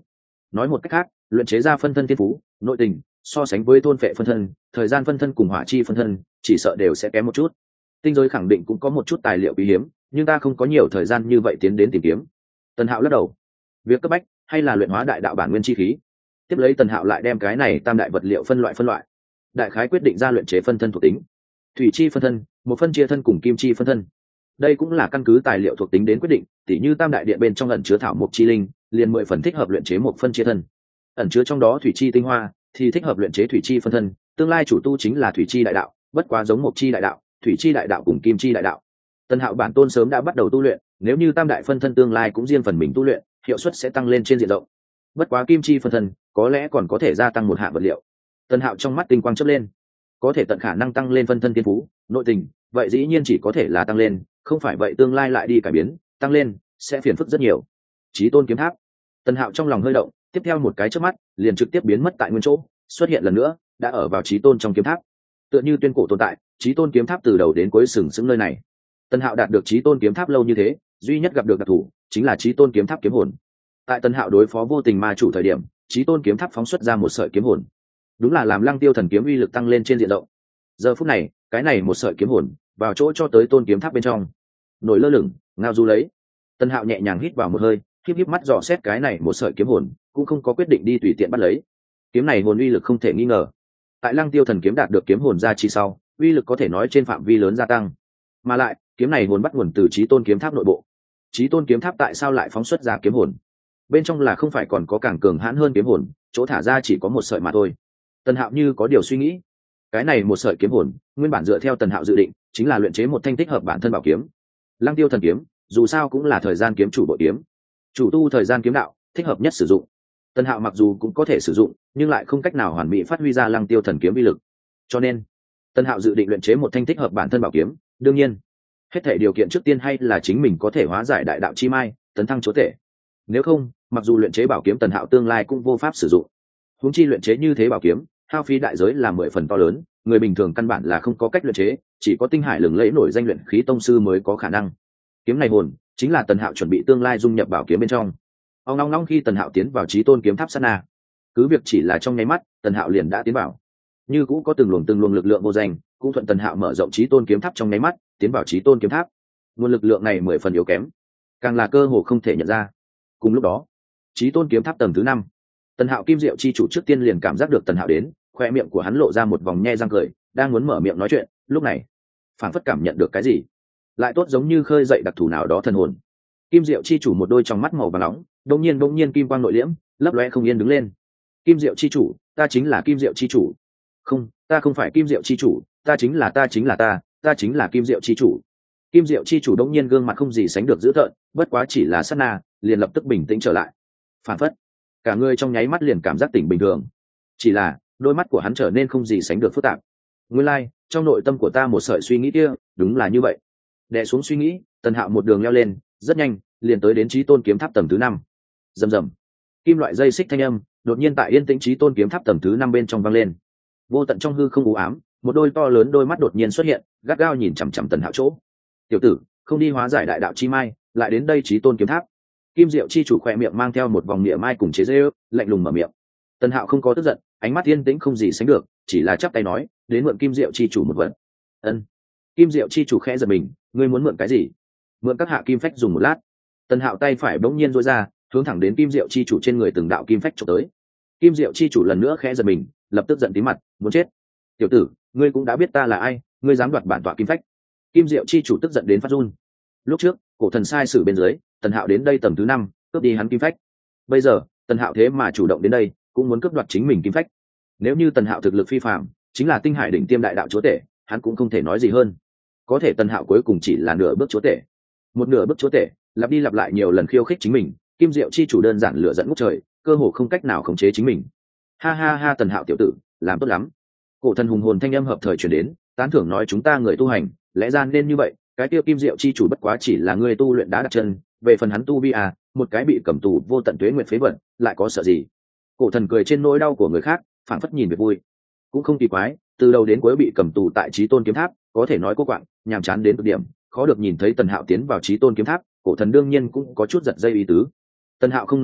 nói một cách khác, luyện chế ra phân thân thiên phú, nội tình, so sánh với thôn phệ phân thân, thời gian phân thân cùng hỏa chi phân thân chỉ sợ đều sẽ kém một chút. Tinh giới khẳng định cũng có một chút tài liệu quý hiếm, nhưng ta không có nhiều thời gian như vậy tiến đến tìm kiếm. Tần Hạo lắc đầu. Việc cấp bách hay là luyện hóa đại đạo bản nguyên chi khí. Tiếp lấy Tần Hạo lại đem cái này tam đại vật liệu phân loại, đại khái quyết định ra luyện chế phân thân thuộc tính. Thủy chi phân thân, một phân chia thân cùng kim chi phân thân. Đây cũng là căn cứ tài liệu thuộc tính đến quyết định, tỉ như tam đại điện bên trong ẩn chứa thảo mộc chi linh, liền 10 phần thích hợp luyện chế một phân chia thân. Ẩn chứa trong đó thủy chi tinh hoa thì thích hợp luyện chế thủy chi phân thân, tương lai chủ tu chính là thủy chi đại đạo, bất quá giống mộc chi đại đạo, thủy chi đại đạo cùng kim chi đại đạo. Tần Hạo bản tôn sớm đã bắt đầu tu luyện, nếu như tam đại phân thân tương lai cũng riêng phần mình tu luyện, hiệu suất sẽ tăng lên trên diện rộng. Bất quá kim chi phân thân có lẽ còn có thể gia tăng một hạng vật liệu. Tần Hạo trong mắt tinh quang chớp lên, có thể tận khả năng tăng lên phân thân thiên phú, nội tình, vậy dĩ nhiên chỉ có thể là tăng lên, không phải vậy tương lai lại đi cải biến, tăng lên sẽ phiền phức rất nhiều. Chí tôn kiếm tháp. Tần Hạo trong lòng hơi động, tiếp theo một cái chớp mắt liền trực tiếp biến mất tại nguyên chỗ, xuất hiện lần nữa đã ở vào chí tôn trong kiếm tháp, tựa như tuyên cổ tồn tại. Chí tôn kiếm tháp từ đầu đến cuối sừng sững nơi này. Tần Hạo đạt được chí tôn kiếm tháp lâu như thế, duy nhất gặp được đặc thủ chính là chí tôn kiếm tháp kiếm hồn. Tại Tần Hạo đối phó vô tình ma chủ thời điểm, chí tôn kiếm tháp phóng xuất ra một sợi kiếm hồn, đúng là làm Lăng Tiêu thần kiếm uy lực tăng lên trên diện rộng. Giờ phút này, cái này một sợi kiếm hồn vào chỗ cho tới tôn kiếm tháp bên trong, nổi lơ lửng, ngao du lấy. Tần Hạo nhẹ nhàng hít vào một hơi, híp mắt dò xét cái này một sợi kiếm hồn, cũng không có quyết định đi tùy tiện bắt lấy. Kiếm này hồn uy lực không thể nghi ngờ. Tại Lăng Tiêu thần kiếm đạt được kiếm hồn gia trì sau, uy lực có thể nói trên phạm vi lớn gia tăng. Mà lại, kiếm này hồn bắt nguồn từ chí tôn kiếm tháp nội bộ. Chí tôn kiếm tháp tại sao lại phóng xuất ra kiếm hồn? Bên trong là không phải còn có càng cường hãn hơn kiếm hồn, chỗ thả ra chỉ có một sợi mà thôi. Tần Hạo như có điều suy nghĩ. Cái này một sợi kiếm hồn, nguyên bản dựa theo Tần Hạo dự định, chính là luyện chế một thanh thích hợp bản thân bảo kiếm. Lăng Tiêu thần kiếm, dù sao cũng là thời gian kiếm chủ bộ kiếm, chủ tu thời gian kiếm đạo, thích hợp nhất sử dụng. Tần Hạo mặc dù cũng có thể sử dụng, nhưng lại không cách nào hoàn mỹ phát huy ra Lăng Tiêu thần kiếm uy lực. Cho nên, Tần Hạo dự định luyện chế một thanh thích hợp bản thân bảo kiếm, đương nhiên, hết thảy điều kiện trước tiên hay là chính mình có thể hóa giải đại đạo chi mai, tấn thăng chúa tể. Nếu không, mặc dù luyện chế bảo kiếm Tần Hạo tương lai cũng vô pháp sử dụng. Huống chi luyện chế như thế bảo kiếm, hao phí đại giới là 10 phần to lớn, người bình thường căn bản là không có cách luyện chế, chỉ có tinh hải lừng lẫy nổi danh luyện khí tông sư mới có khả năng. Kiếm này hồn chính là Tần Hạo chuẩn bị tương lai dung nhập bảo kiếm bên trong. Ông long long khi Tần Hạo tiến vào chí tôn kiếm tháp sát na, cứ việc chỉ là trong nháy mắt, Tần Hạo liền đã tiến vào. Như cũng có từng luồng lực lượng vô danh, cũng thuận Tần Hạo mở rộng chí tôn kiếm tháp trong nháy mắt, tiến vào chí tôn kiếm tháp. Nguồn lực lượng này 10 phần yếu kém, càng là cơ hồ không thể nhận ra. Cùng lúc đó, chí tôn kiếm tháp tầng thứ 5, Tần Hạo kim diệu chi chủ trước tiên liền cảm giác được Tần Hạo đến, khoe miệng của hắn lộ ra một vòng nhe răng cười, đang muốn mở miệng nói chuyện, lúc này, phảng phất cảm nhận được cái gì, lại tốt giống như khơi dậy đặc thù nào đó thần hồn. Kim diệu chi chủ một đôi trong mắt màu vàng nóng, đột nhiên kim quang nội liễm, lấp lóe không yên đứng lên. Kim diệu chi chủ, ta chính là kim diệu chi chủ. Không, ta không phải kim diệu chi chủ, ta chính là ta chính là kim diệu chi chủ. Kim diệu chi chủ đột nhiên gương mặt không gì sánh được dữ tợn, bất quá chỉ là sát na, liền lập tức bình tĩnh trở lại. Phản phất, cả người trong nháy mắt liền cảm giác tỉnh bình thường. Chỉ là, đôi mắt của hắn trở nên không gì sánh được phức tạp. Nguyên lai, trong nội tâm của ta một sợi suy nghĩ kia, đúng là như vậy. Đè xuống suy nghĩ, Tần Hạo một đường leo lên, rất nhanh, liền tới đến chí tôn kiếm tháp tầng thứ 5. Rầm rầm. Kim loại dây xích thanh âm, đột nhiên tại yên tĩnh chí tôn kiếm tháp tầng thứ 5 bên trong vang lên. Vô tận trong hư không u ám, một đôi to lớn đôi mắt đột nhiên xuất hiện, gắt gao nhìn chằm chằm Tần Hạo chỗ. Tiểu tử, không đi hóa giải đại đạo chi mai, lại đến đây chí tôn kiếm tháp. Kim diệu chi chủ khỏe miệng mang theo một vòng niệm mai cùng chế giễu, lạnh lùng mở miệng. Tần Hạo không có tức giận, ánh mắt yên tĩnh không gì sánh được, chỉ là chắp tay nói, đến mượn kim diệu chi chủ một vật. Ân. Kim diệu chi chủ khẽ giật mình, ngươi muốn mượn cái gì? Mượn các hạ kim phách dùng một lát. Tần Hạo tay phải bỗng nhiên duỗi ra, hướng thẳng đến kim diệu chi chủ trên người từng đạo kim phách chụp tới. Kim diệu chi chủ lần nữa khẽ giật mình, lập tức giận tím mặt, muốn chết. Tiểu tử, ngươi cũng đã biết ta là ai, ngươi dám đoạt bản tọa kim phách. Kim diệu chi chủ tức giận đến phát run. Lúc trước, cổ thần sai sử bên dưới, Tần Hạo đến đây tầng thứ 5, cướp đi hắn kim phách. Bây giờ, Tần Hạo thế mà chủ động đến đây, cũng muốn cướp đoạt chính mình kim phách. Nếu như Tần Hạo thực lực phi phàm, chính là tinh hải đỉnh tiêm đại đạo chúa tể, hắn cũng không thể nói gì hơn. Có thể Tần Hạo cuối cùng chỉ là nửa bước chúa tể. Một nửa bước chúa tể, lặp đi lặp lại nhiều lần khiêu khích chính mình, kim diệu chi chủ đơn giản lửa dẫn ngút trời, cơ hồ không cách nào khống chế chính mình. Ha ha ha, Tần Hạo tiểu tử, làm tốt lắm. Cổ thần hùng hồn thanh âm hợp thời truyền đến, tán thưởng nói chúng ta người tu hành, lẽ ra nên như vậy, cái tiêu kim diệu chi chủ bất quá chỉ là người tu luyện đá đặt chân, về phần hắn tu vi à, một cái bị cầm tù vô tận tuế nguyệt phế vật, lại có sợ gì. Cổ thần cười trên nỗi đau của người khác, phảng phất nhìn về vui. Cũng không kỳ quái, từ đầu đến cuối bị cầm tù tại chí tôn kiếm tháp, có thể nói cô quạng, nhàm chán đến cực điểm, khó được nhìn thấy Tần Hạo tiến vào chí tôn kiếm tháp, cổ thần đương nhiên cũng có chút giật dây ý tứ. Tần Hạo không nói chuyện,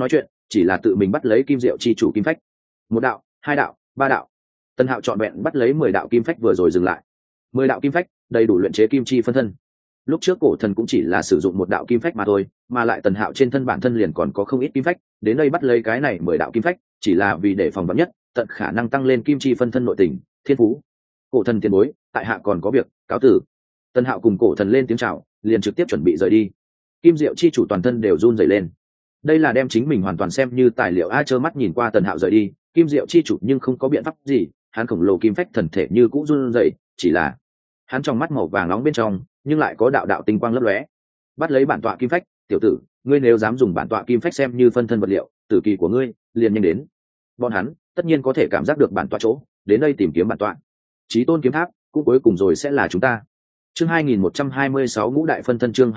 chỉ là tự mình bắt lấy kim diệu chi chủ kim phách. Một đạo, hai đạo, ba đạo, Tần Hạo trọn vẹn bắt lấy 10 đạo kim phách vừa rồi dừng lại. 10 đạo kim phách đầy đủ luyện chế kim chi phân thân. Lúc trước cổ thần cũng chỉ là sử dụng một đạo kim phách mà thôi, mà lại Tần Hạo trên thân bản thân liền còn có không ít kim phách, đến đây bắt lấy cái này 10 đạo kim phách chỉ là vì để phòng vắn nhất, tận khả năng tăng lên kim chi phân thân nội tình, thiên phú. Cổ thần tiền bối, tại hạ còn có việc, cáo tử. Tần Hạo cùng cổ thần lên tiếng chào, liền trực tiếp chuẩn bị rời đi. Kim diệu chi chủ toàn thân đều run rẩy lên. Đây là đem chính mình hoàn toàn xem như tài liệu a. Trơ mắt nhìn qua Tần Hạo rời đi, kim diệu chi chủ nhưng không có biện pháp gì, hắn khổng lồ kim phách thần thể như cũng run rẩy, chỉ là hắn trong mắt màu vàng nóng bên trong nhưng lại có đạo đạo tinh quang lấp lóe. Bắt lấy bản tọa kim phách, tiểu tử, ngươi nếu dám dùng bản tọa kim phách xem như phân thân vật liệu, tử kỳ của ngươi liền nhanh đến. Bọn hắn tất nhiên có thể cảm giác được bản tọa chỗ, đến đây tìm kiếm bản tọa. Chí tôn kiếm tháp cũng cuối cùng rồi sẽ là chúng ta. Chương 2126 ngũ đại phân thân, chương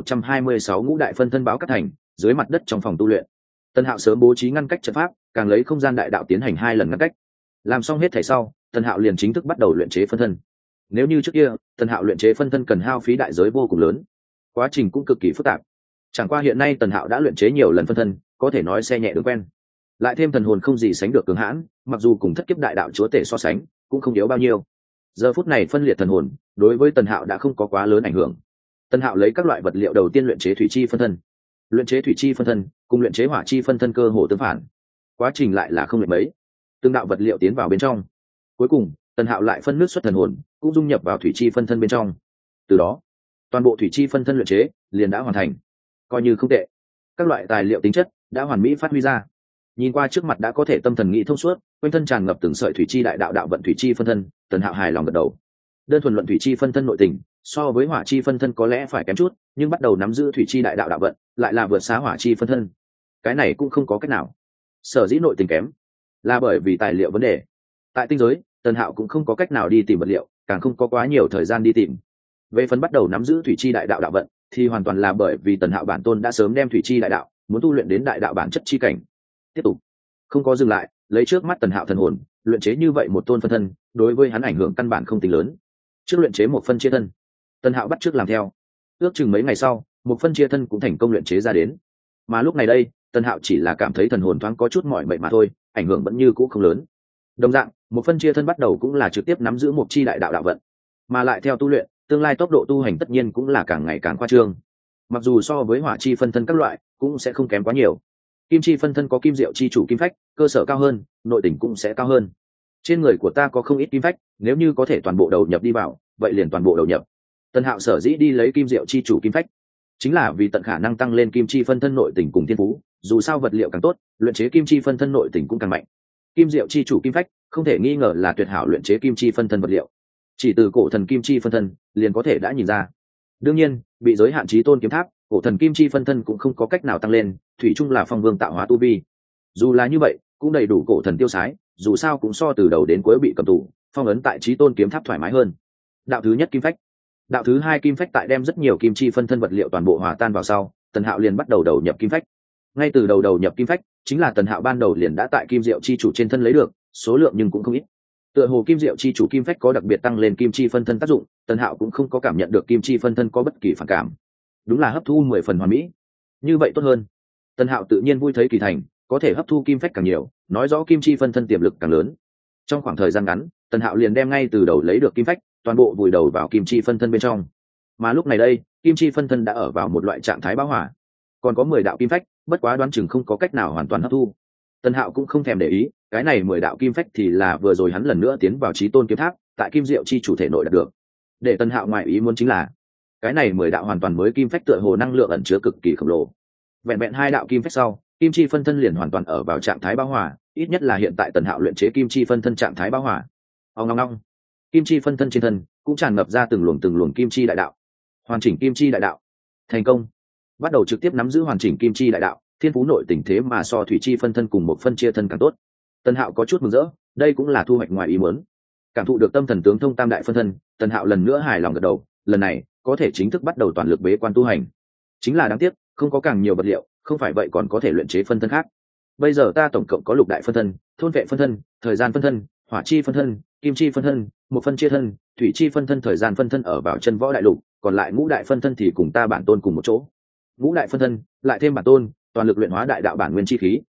2126 ngũ đại phân thân báo cát thành, dưới mặt đất trong phòng tu luyện. Tần Hạo sớm bố trí ngăn cách trận pháp, càng lấy không gian đại đạo tiến hành 2 lần ngăn cách. Làm xong hết thảy sau, Tần Hạo liền chính thức bắt đầu luyện chế phân thân. Nếu như trước kia, Tần Hạo luyện chế phân thân cần hao phí đại giới vô cùng lớn, quá trình cũng cực kỳ phức tạp. Chẳng qua hiện nay Tần Hạo đã luyện chế nhiều lần phân thân, có thể nói xe nhẹ đường quen. Lại thêm thần hồn không gì sánh được cường hãn, mặc dù cùng thất kiếp đại đạo chúa tể so sánh, cũng không yếu bao nhiêu. Giờ phút này phân liệt thần hồn, đối với Tần Hạo đã không có quá lớn ảnh hưởng. Tần Hạo lấy các loại vật liệu đầu tiên luyện chế thủy chi phân thân. Luyện chế thủy chi phân thân cùng luyện chế hỏa chi phân thân cơ hồ tương phản, quá trình lại là không lệch mấy. Từng đạo vật liệu tiến vào bên trong, cuối cùng Tần Hạo lại phân nước xuất thần hồn, cũng dung nhập vào thủy chi phân thân bên trong. Từ đó, toàn bộ thủy chi phân thân luyện chế liền đã hoàn thành, coi như không tệ. Các loại tài liệu tính chất đã hoàn mỹ phát huy ra. Nhìn qua trước mặt đã có thể tâm thần nghĩ thông suốt, quanh thân tràn ngập từng sợi thủy chi đại đạo đạo vận thủy chi phân thân, Tần Hạo hài lòng gật đầu. Đơn thuần luận thủy chi phân thân nội tình, so với hỏa chi phân thân có lẽ phải kém chút, nhưng bắt đầu nắm giữ thủy chi đại đạo đạo vận, lại là vượt xa hỏa chi phân thân. Cái này cũng không có cách nào. Sở dĩ nội tình kém, là bởi vì tài liệu vấn đề. Tại tinh giới, Tần Hạo cũng không có cách nào đi tìm vật liệu, càng không có quá nhiều thời gian đi tìm. Về phần bắt đầu nắm giữ thủy chi đại đạo đạo vận, thì hoàn toàn là bởi vì Tần Hạo bản tôn đã sớm đem thủy chi đại đạo muốn tu luyện đến đại đạo bản chất chi cảnh. Tiếp tục, không có dừng lại, lấy trước mắt Tần Hạo thần hồn, luyện chế như vậy một tôn phân thân, đối với hắn ảnh hưởng căn bản không tính lớn. Trước luyện chế một phân chia thân, Tần Hạo bắt trước làm theo. Ước chừng mấy ngày sau, một phân chia thân cũng thành công luyện chế ra đến. Mà lúc này đây, Tần Hạo chỉ là cảm thấy thần hồn thoáng có chút mỏi mệt mà thôi, ảnh hưởng vẫn như cũ không lớn. Đồng dạng, một phân chia thân bắt đầu cũng là trực tiếp nắm giữ một chi đại đạo đạo vận, mà lại theo tu luyện, tương lai tốc độ tu hành tất nhiên cũng là càng ngày càng khoa trương. Mặc dù so với hỏa chi phân thân các loại, cũng sẽ không kém quá nhiều. Kim chi phân thân có kim diệu chi chủ kim phách, cơ sở cao hơn, nội tình cũng sẽ cao hơn. Trên người của ta có không ít kim phách, nếu như có thể toàn bộ đầu nhập đi vào, vậy liền toàn bộ đầu nhập. Tần Hạo sở dĩ đi lấy kim diệu chi chủ kim phách, chính là vì tận khả năng tăng lên kim chi phân thân nội tình cùng thiên phú, dù sao vật liệu càng tốt, luyện chế kim chi phân thân nội tình cũng càng mạnh. Kim diệu chi chủ kim phách không thể nghi ngờ là tuyệt hảo luyện chế kim chi phân thân vật liệu. Chỉ từ cổ thần kim chi phân thân liền có thể đã nhìn ra. Đương nhiên, bị giới hạn chí tôn kiếm tháp, cổ thần kim chi phân thân cũng không có cách nào tăng lên, thủy chung là phong vương tạo hóa tu vi. Dù là như vậy, cũng đầy đủ cổ thần tiêu sái, dù sao cũng so từ đầu đến cuối bị cầm tù, phong ấn tại chí tôn kiếm tháp thoải mái hơn. Đạo thứ nhất kim phách. Đạo thứ hai kim phách tại đem rất nhiều kim chi phân thân vật liệu toàn bộ hòa tan vào sau, Tần Hạo liền bắt đầu đầu nhập kim phách. Ngay từ đầu nhập kim phách, chính là Tần Hạo ban đầu liền đã tại kim diệu chi chủ trên thân lấy được, số lượng nhưng cũng không ít. Tựa hồ kim diệu chi chủ kim phách có đặc biệt tăng lên kim chi phân thân tác dụng, Tần Hạo cũng không có cảm nhận được kim chi phân thân có bất kỳ phản cảm. Đúng là hấp thu 10 phần hoàn mỹ. Như vậy tốt hơn. Tần Hạo tự nhiên vui thấy kỳ thành, có thể hấp thu kim phách càng nhiều, nói rõ kim chi phân thân tiềm lực càng lớn. Trong khoảng thời gian ngắn, Tần Hạo liền đem ngay từ đầu lấy được kim phách, toàn bộ vùi đầu vào kim chi phân thân bên trong. Mà lúc này đây, kim chi phân thân đã ở vào một loại trạng thái bão hỏa. Còn có 10 đạo kim phách, bất quá đoán chừng không có cách nào hoàn toàn hấp thu. Tần Hạo cũng không thèm để ý, cái này 10 đạo kim phách thì là vừa rồi hắn lần nữa tiến vào chí tôn kiếm tháp, tại kim diệu chi chủ thể nội đạt được. Để Tần Hạo ngoài ý muốn chính là, cái này 10 đạo hoàn toàn mới kim phách tựa hồ năng lượng ẩn chứa cực kỳ khổng lồ. Vẹn vẹn 2 đạo kim phách sau, kim chi phân thân liền hoàn toàn ở vào trạng thái bão hỏa, ít nhất là hiện tại Tần Hạo luyện chế kim chi phân thân trạng thái bão hỏa. Ong ong ong. Kim chi phân thân trên thân cũng tràn ngập ra từng luồng kim chi đại đạo. Hoàn chỉnh kim chi đại đạo. Thành công. Bắt đầu trực tiếp nắm giữ hoàn chỉnh kim chi đại đạo, thiên phú nội tình thế mà so thủy chi phân thân cùng một phân chia thân càng tốt. Tần Hạo có chút mừng rỡ, đây cũng là thu hoạch ngoài ý muốn. Cảm thụ được tâm thần tướng thông tam đại phân thân, Tần Hạo lần nữa hài lòng gật đầu, lần này có thể chính thức bắt đầu toàn lực bế quan tu hành. Chính là đáng tiếc, không có càng nhiều vật liệu, không phải vậy còn có thể luyện chế phân thân khác. Bây giờ ta tổng cộng có 6 đại phân thân, thôn vệ phân thân, thời gian phân thân, hỏa chi phân thân, kim chi phân thân, một phân chia thân, thủy chi phân thân, thời gian phân thân ở vào chân võ đại lục, còn lại ngũ đại phân thân thì cùng ta bản tôn cùng một chỗ. Ngũ đại phân thân lại thêm bản tôn, toàn lực luyện hóa đại đạo bản nguyên chi khí,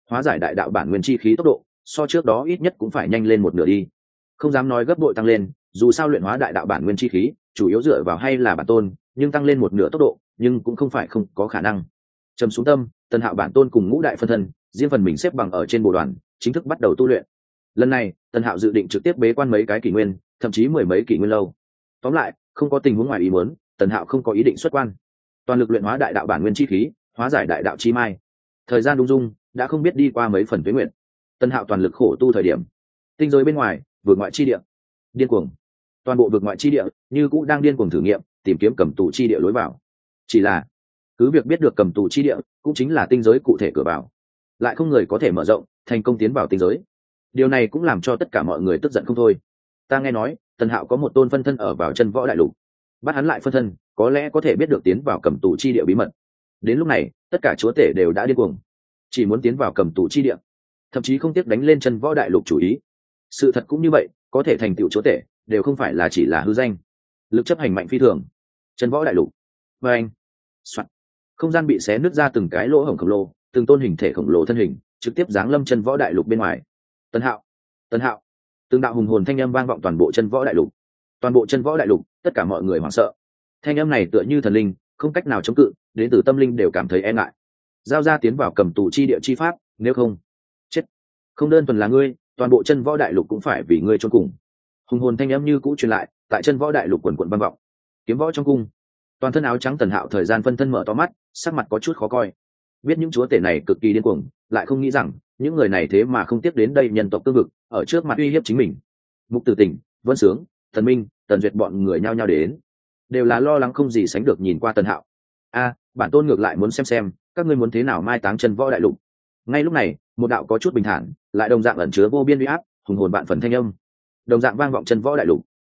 hóa giải đại đạo bản nguyên chi khí tốc độ so trước đó ít nhất cũng phải nhanh lên một nửa đi. Không dám nói gấp bội tăng lên, dù sao luyện hóa đại đạo bản nguyên chi khí chủ yếu dựa vào hay là bản tôn, nhưng tăng lên một nửa tốc độ nhưng cũng không phải không có khả năng. Trầm xuống tâm, Tần Hạo bản tôn cùng ngũ đại phân thân riêng phần mình xếp bằng ở trên bồ đoàn, chính thức bắt đầu tu luyện. Lần này Tần Hạo dự định trực tiếp bế quan mấy cái kỷ nguyên, thậm chí mười mấy kỷ nguyên lâu. Tóm lại, không có tình huống ngoài ý muốn, Tần Hạo không có ý định xuất quan, toàn lực luyện hóa đại đạo bản nguyên chi khí, hóa giải đại đạo chi mai. Thời gian đung dung đã không biết đi qua mấy phần tuế nguyện. Tần Hạo toàn lực khổ tu thời điểm, tinh giới bên ngoài, vượt ngoại chi địa điên cuồng, toàn bộ vượt ngoại chi địa như cũ đang điên cuồng thử nghiệm tìm kiếm cầm tù chi địa lối vào. Chỉ là cứ việc biết được cầm tù chi địa cũng chính là tinh giới cụ thể cửa vào, lại không người có thể mở rộng thành công tiến vào tinh giới. Điều này cũng làm cho tất cả mọi người tức giận không thôi. Ta nghe nói Tần Hạo có một tôn phân thân ở vào chân võ đại lục, bắt hắn lại phân thân có lẽ có thể biết được tiến vào cầm tù chi địa bí mật. Đến lúc này tất cả chúa tể đều đã điên cuồng, chỉ muốn tiến vào cầm tù chi địa, thậm chí không tiếc đánh lên chân võ đại lục chủ ý. Sự thật cũng như vậy, có thể thành tựu chúa tể đều không phải là chỉ là hư danh, lực chấp hành mạnh phi thường. Chân võ đại lục và anh không gian bị xé nứt ra từng cái lỗ hổng khổng lồ, từng tôn hình thể khổng lồ thân hình trực tiếp giáng lâm chân võ đại lục bên ngoài. Tần Hạo, Tần Hạo, từng đạo hùng hồn thanh âm vang vọng toàn bộ chân võ đại lục. Toàn bộ chân võ đại lục tất cả mọi người hoảng sợ. Thanh âm này tựa như thần linh, không cách nào chống cự, đến từ tâm linh đều cảm thấy e ngại. Giao ra tiến vào cầm tù chi địa chi pháp, nếu không chết. Không đơn thuần là ngươi, toàn bộ chân võ đại lục cũng phải vì ngươi chôn cùng. Hùng hồn thanh âm như cũ truyền lại tại chân võ đại lục quần quần vang vọng. Kiếm võ trong cung, toàn thân áo trắng Tần Hạo thời gian phân thân mở to mắt, sắc mặt có chút khó coi. Biết những chúa tể này cực kỳ điên cuồng, lại không nghĩ rằng những người này thế mà không tiếc đến đây nhân tộc tương vực, ở trước mặt uy hiếp chính mình. Mục Tử Tình, Vân Sướng, Thần Minh, Tần Duyệt bọn người nhao nhao đến, đều là lo lắng không gì sánh được nhìn qua Tần Hạo. Bản tôn ngược lại muốn xem các ngươi muốn thế nào mai táng chân võ đại lục. Ngay lúc này, một đạo có chút bình thản, lại đồng dạng ẩn chứa vô biên uy áp, hùng hồn vạn phần thanh âm, đồng dạng vang vọng chân võ đại lục.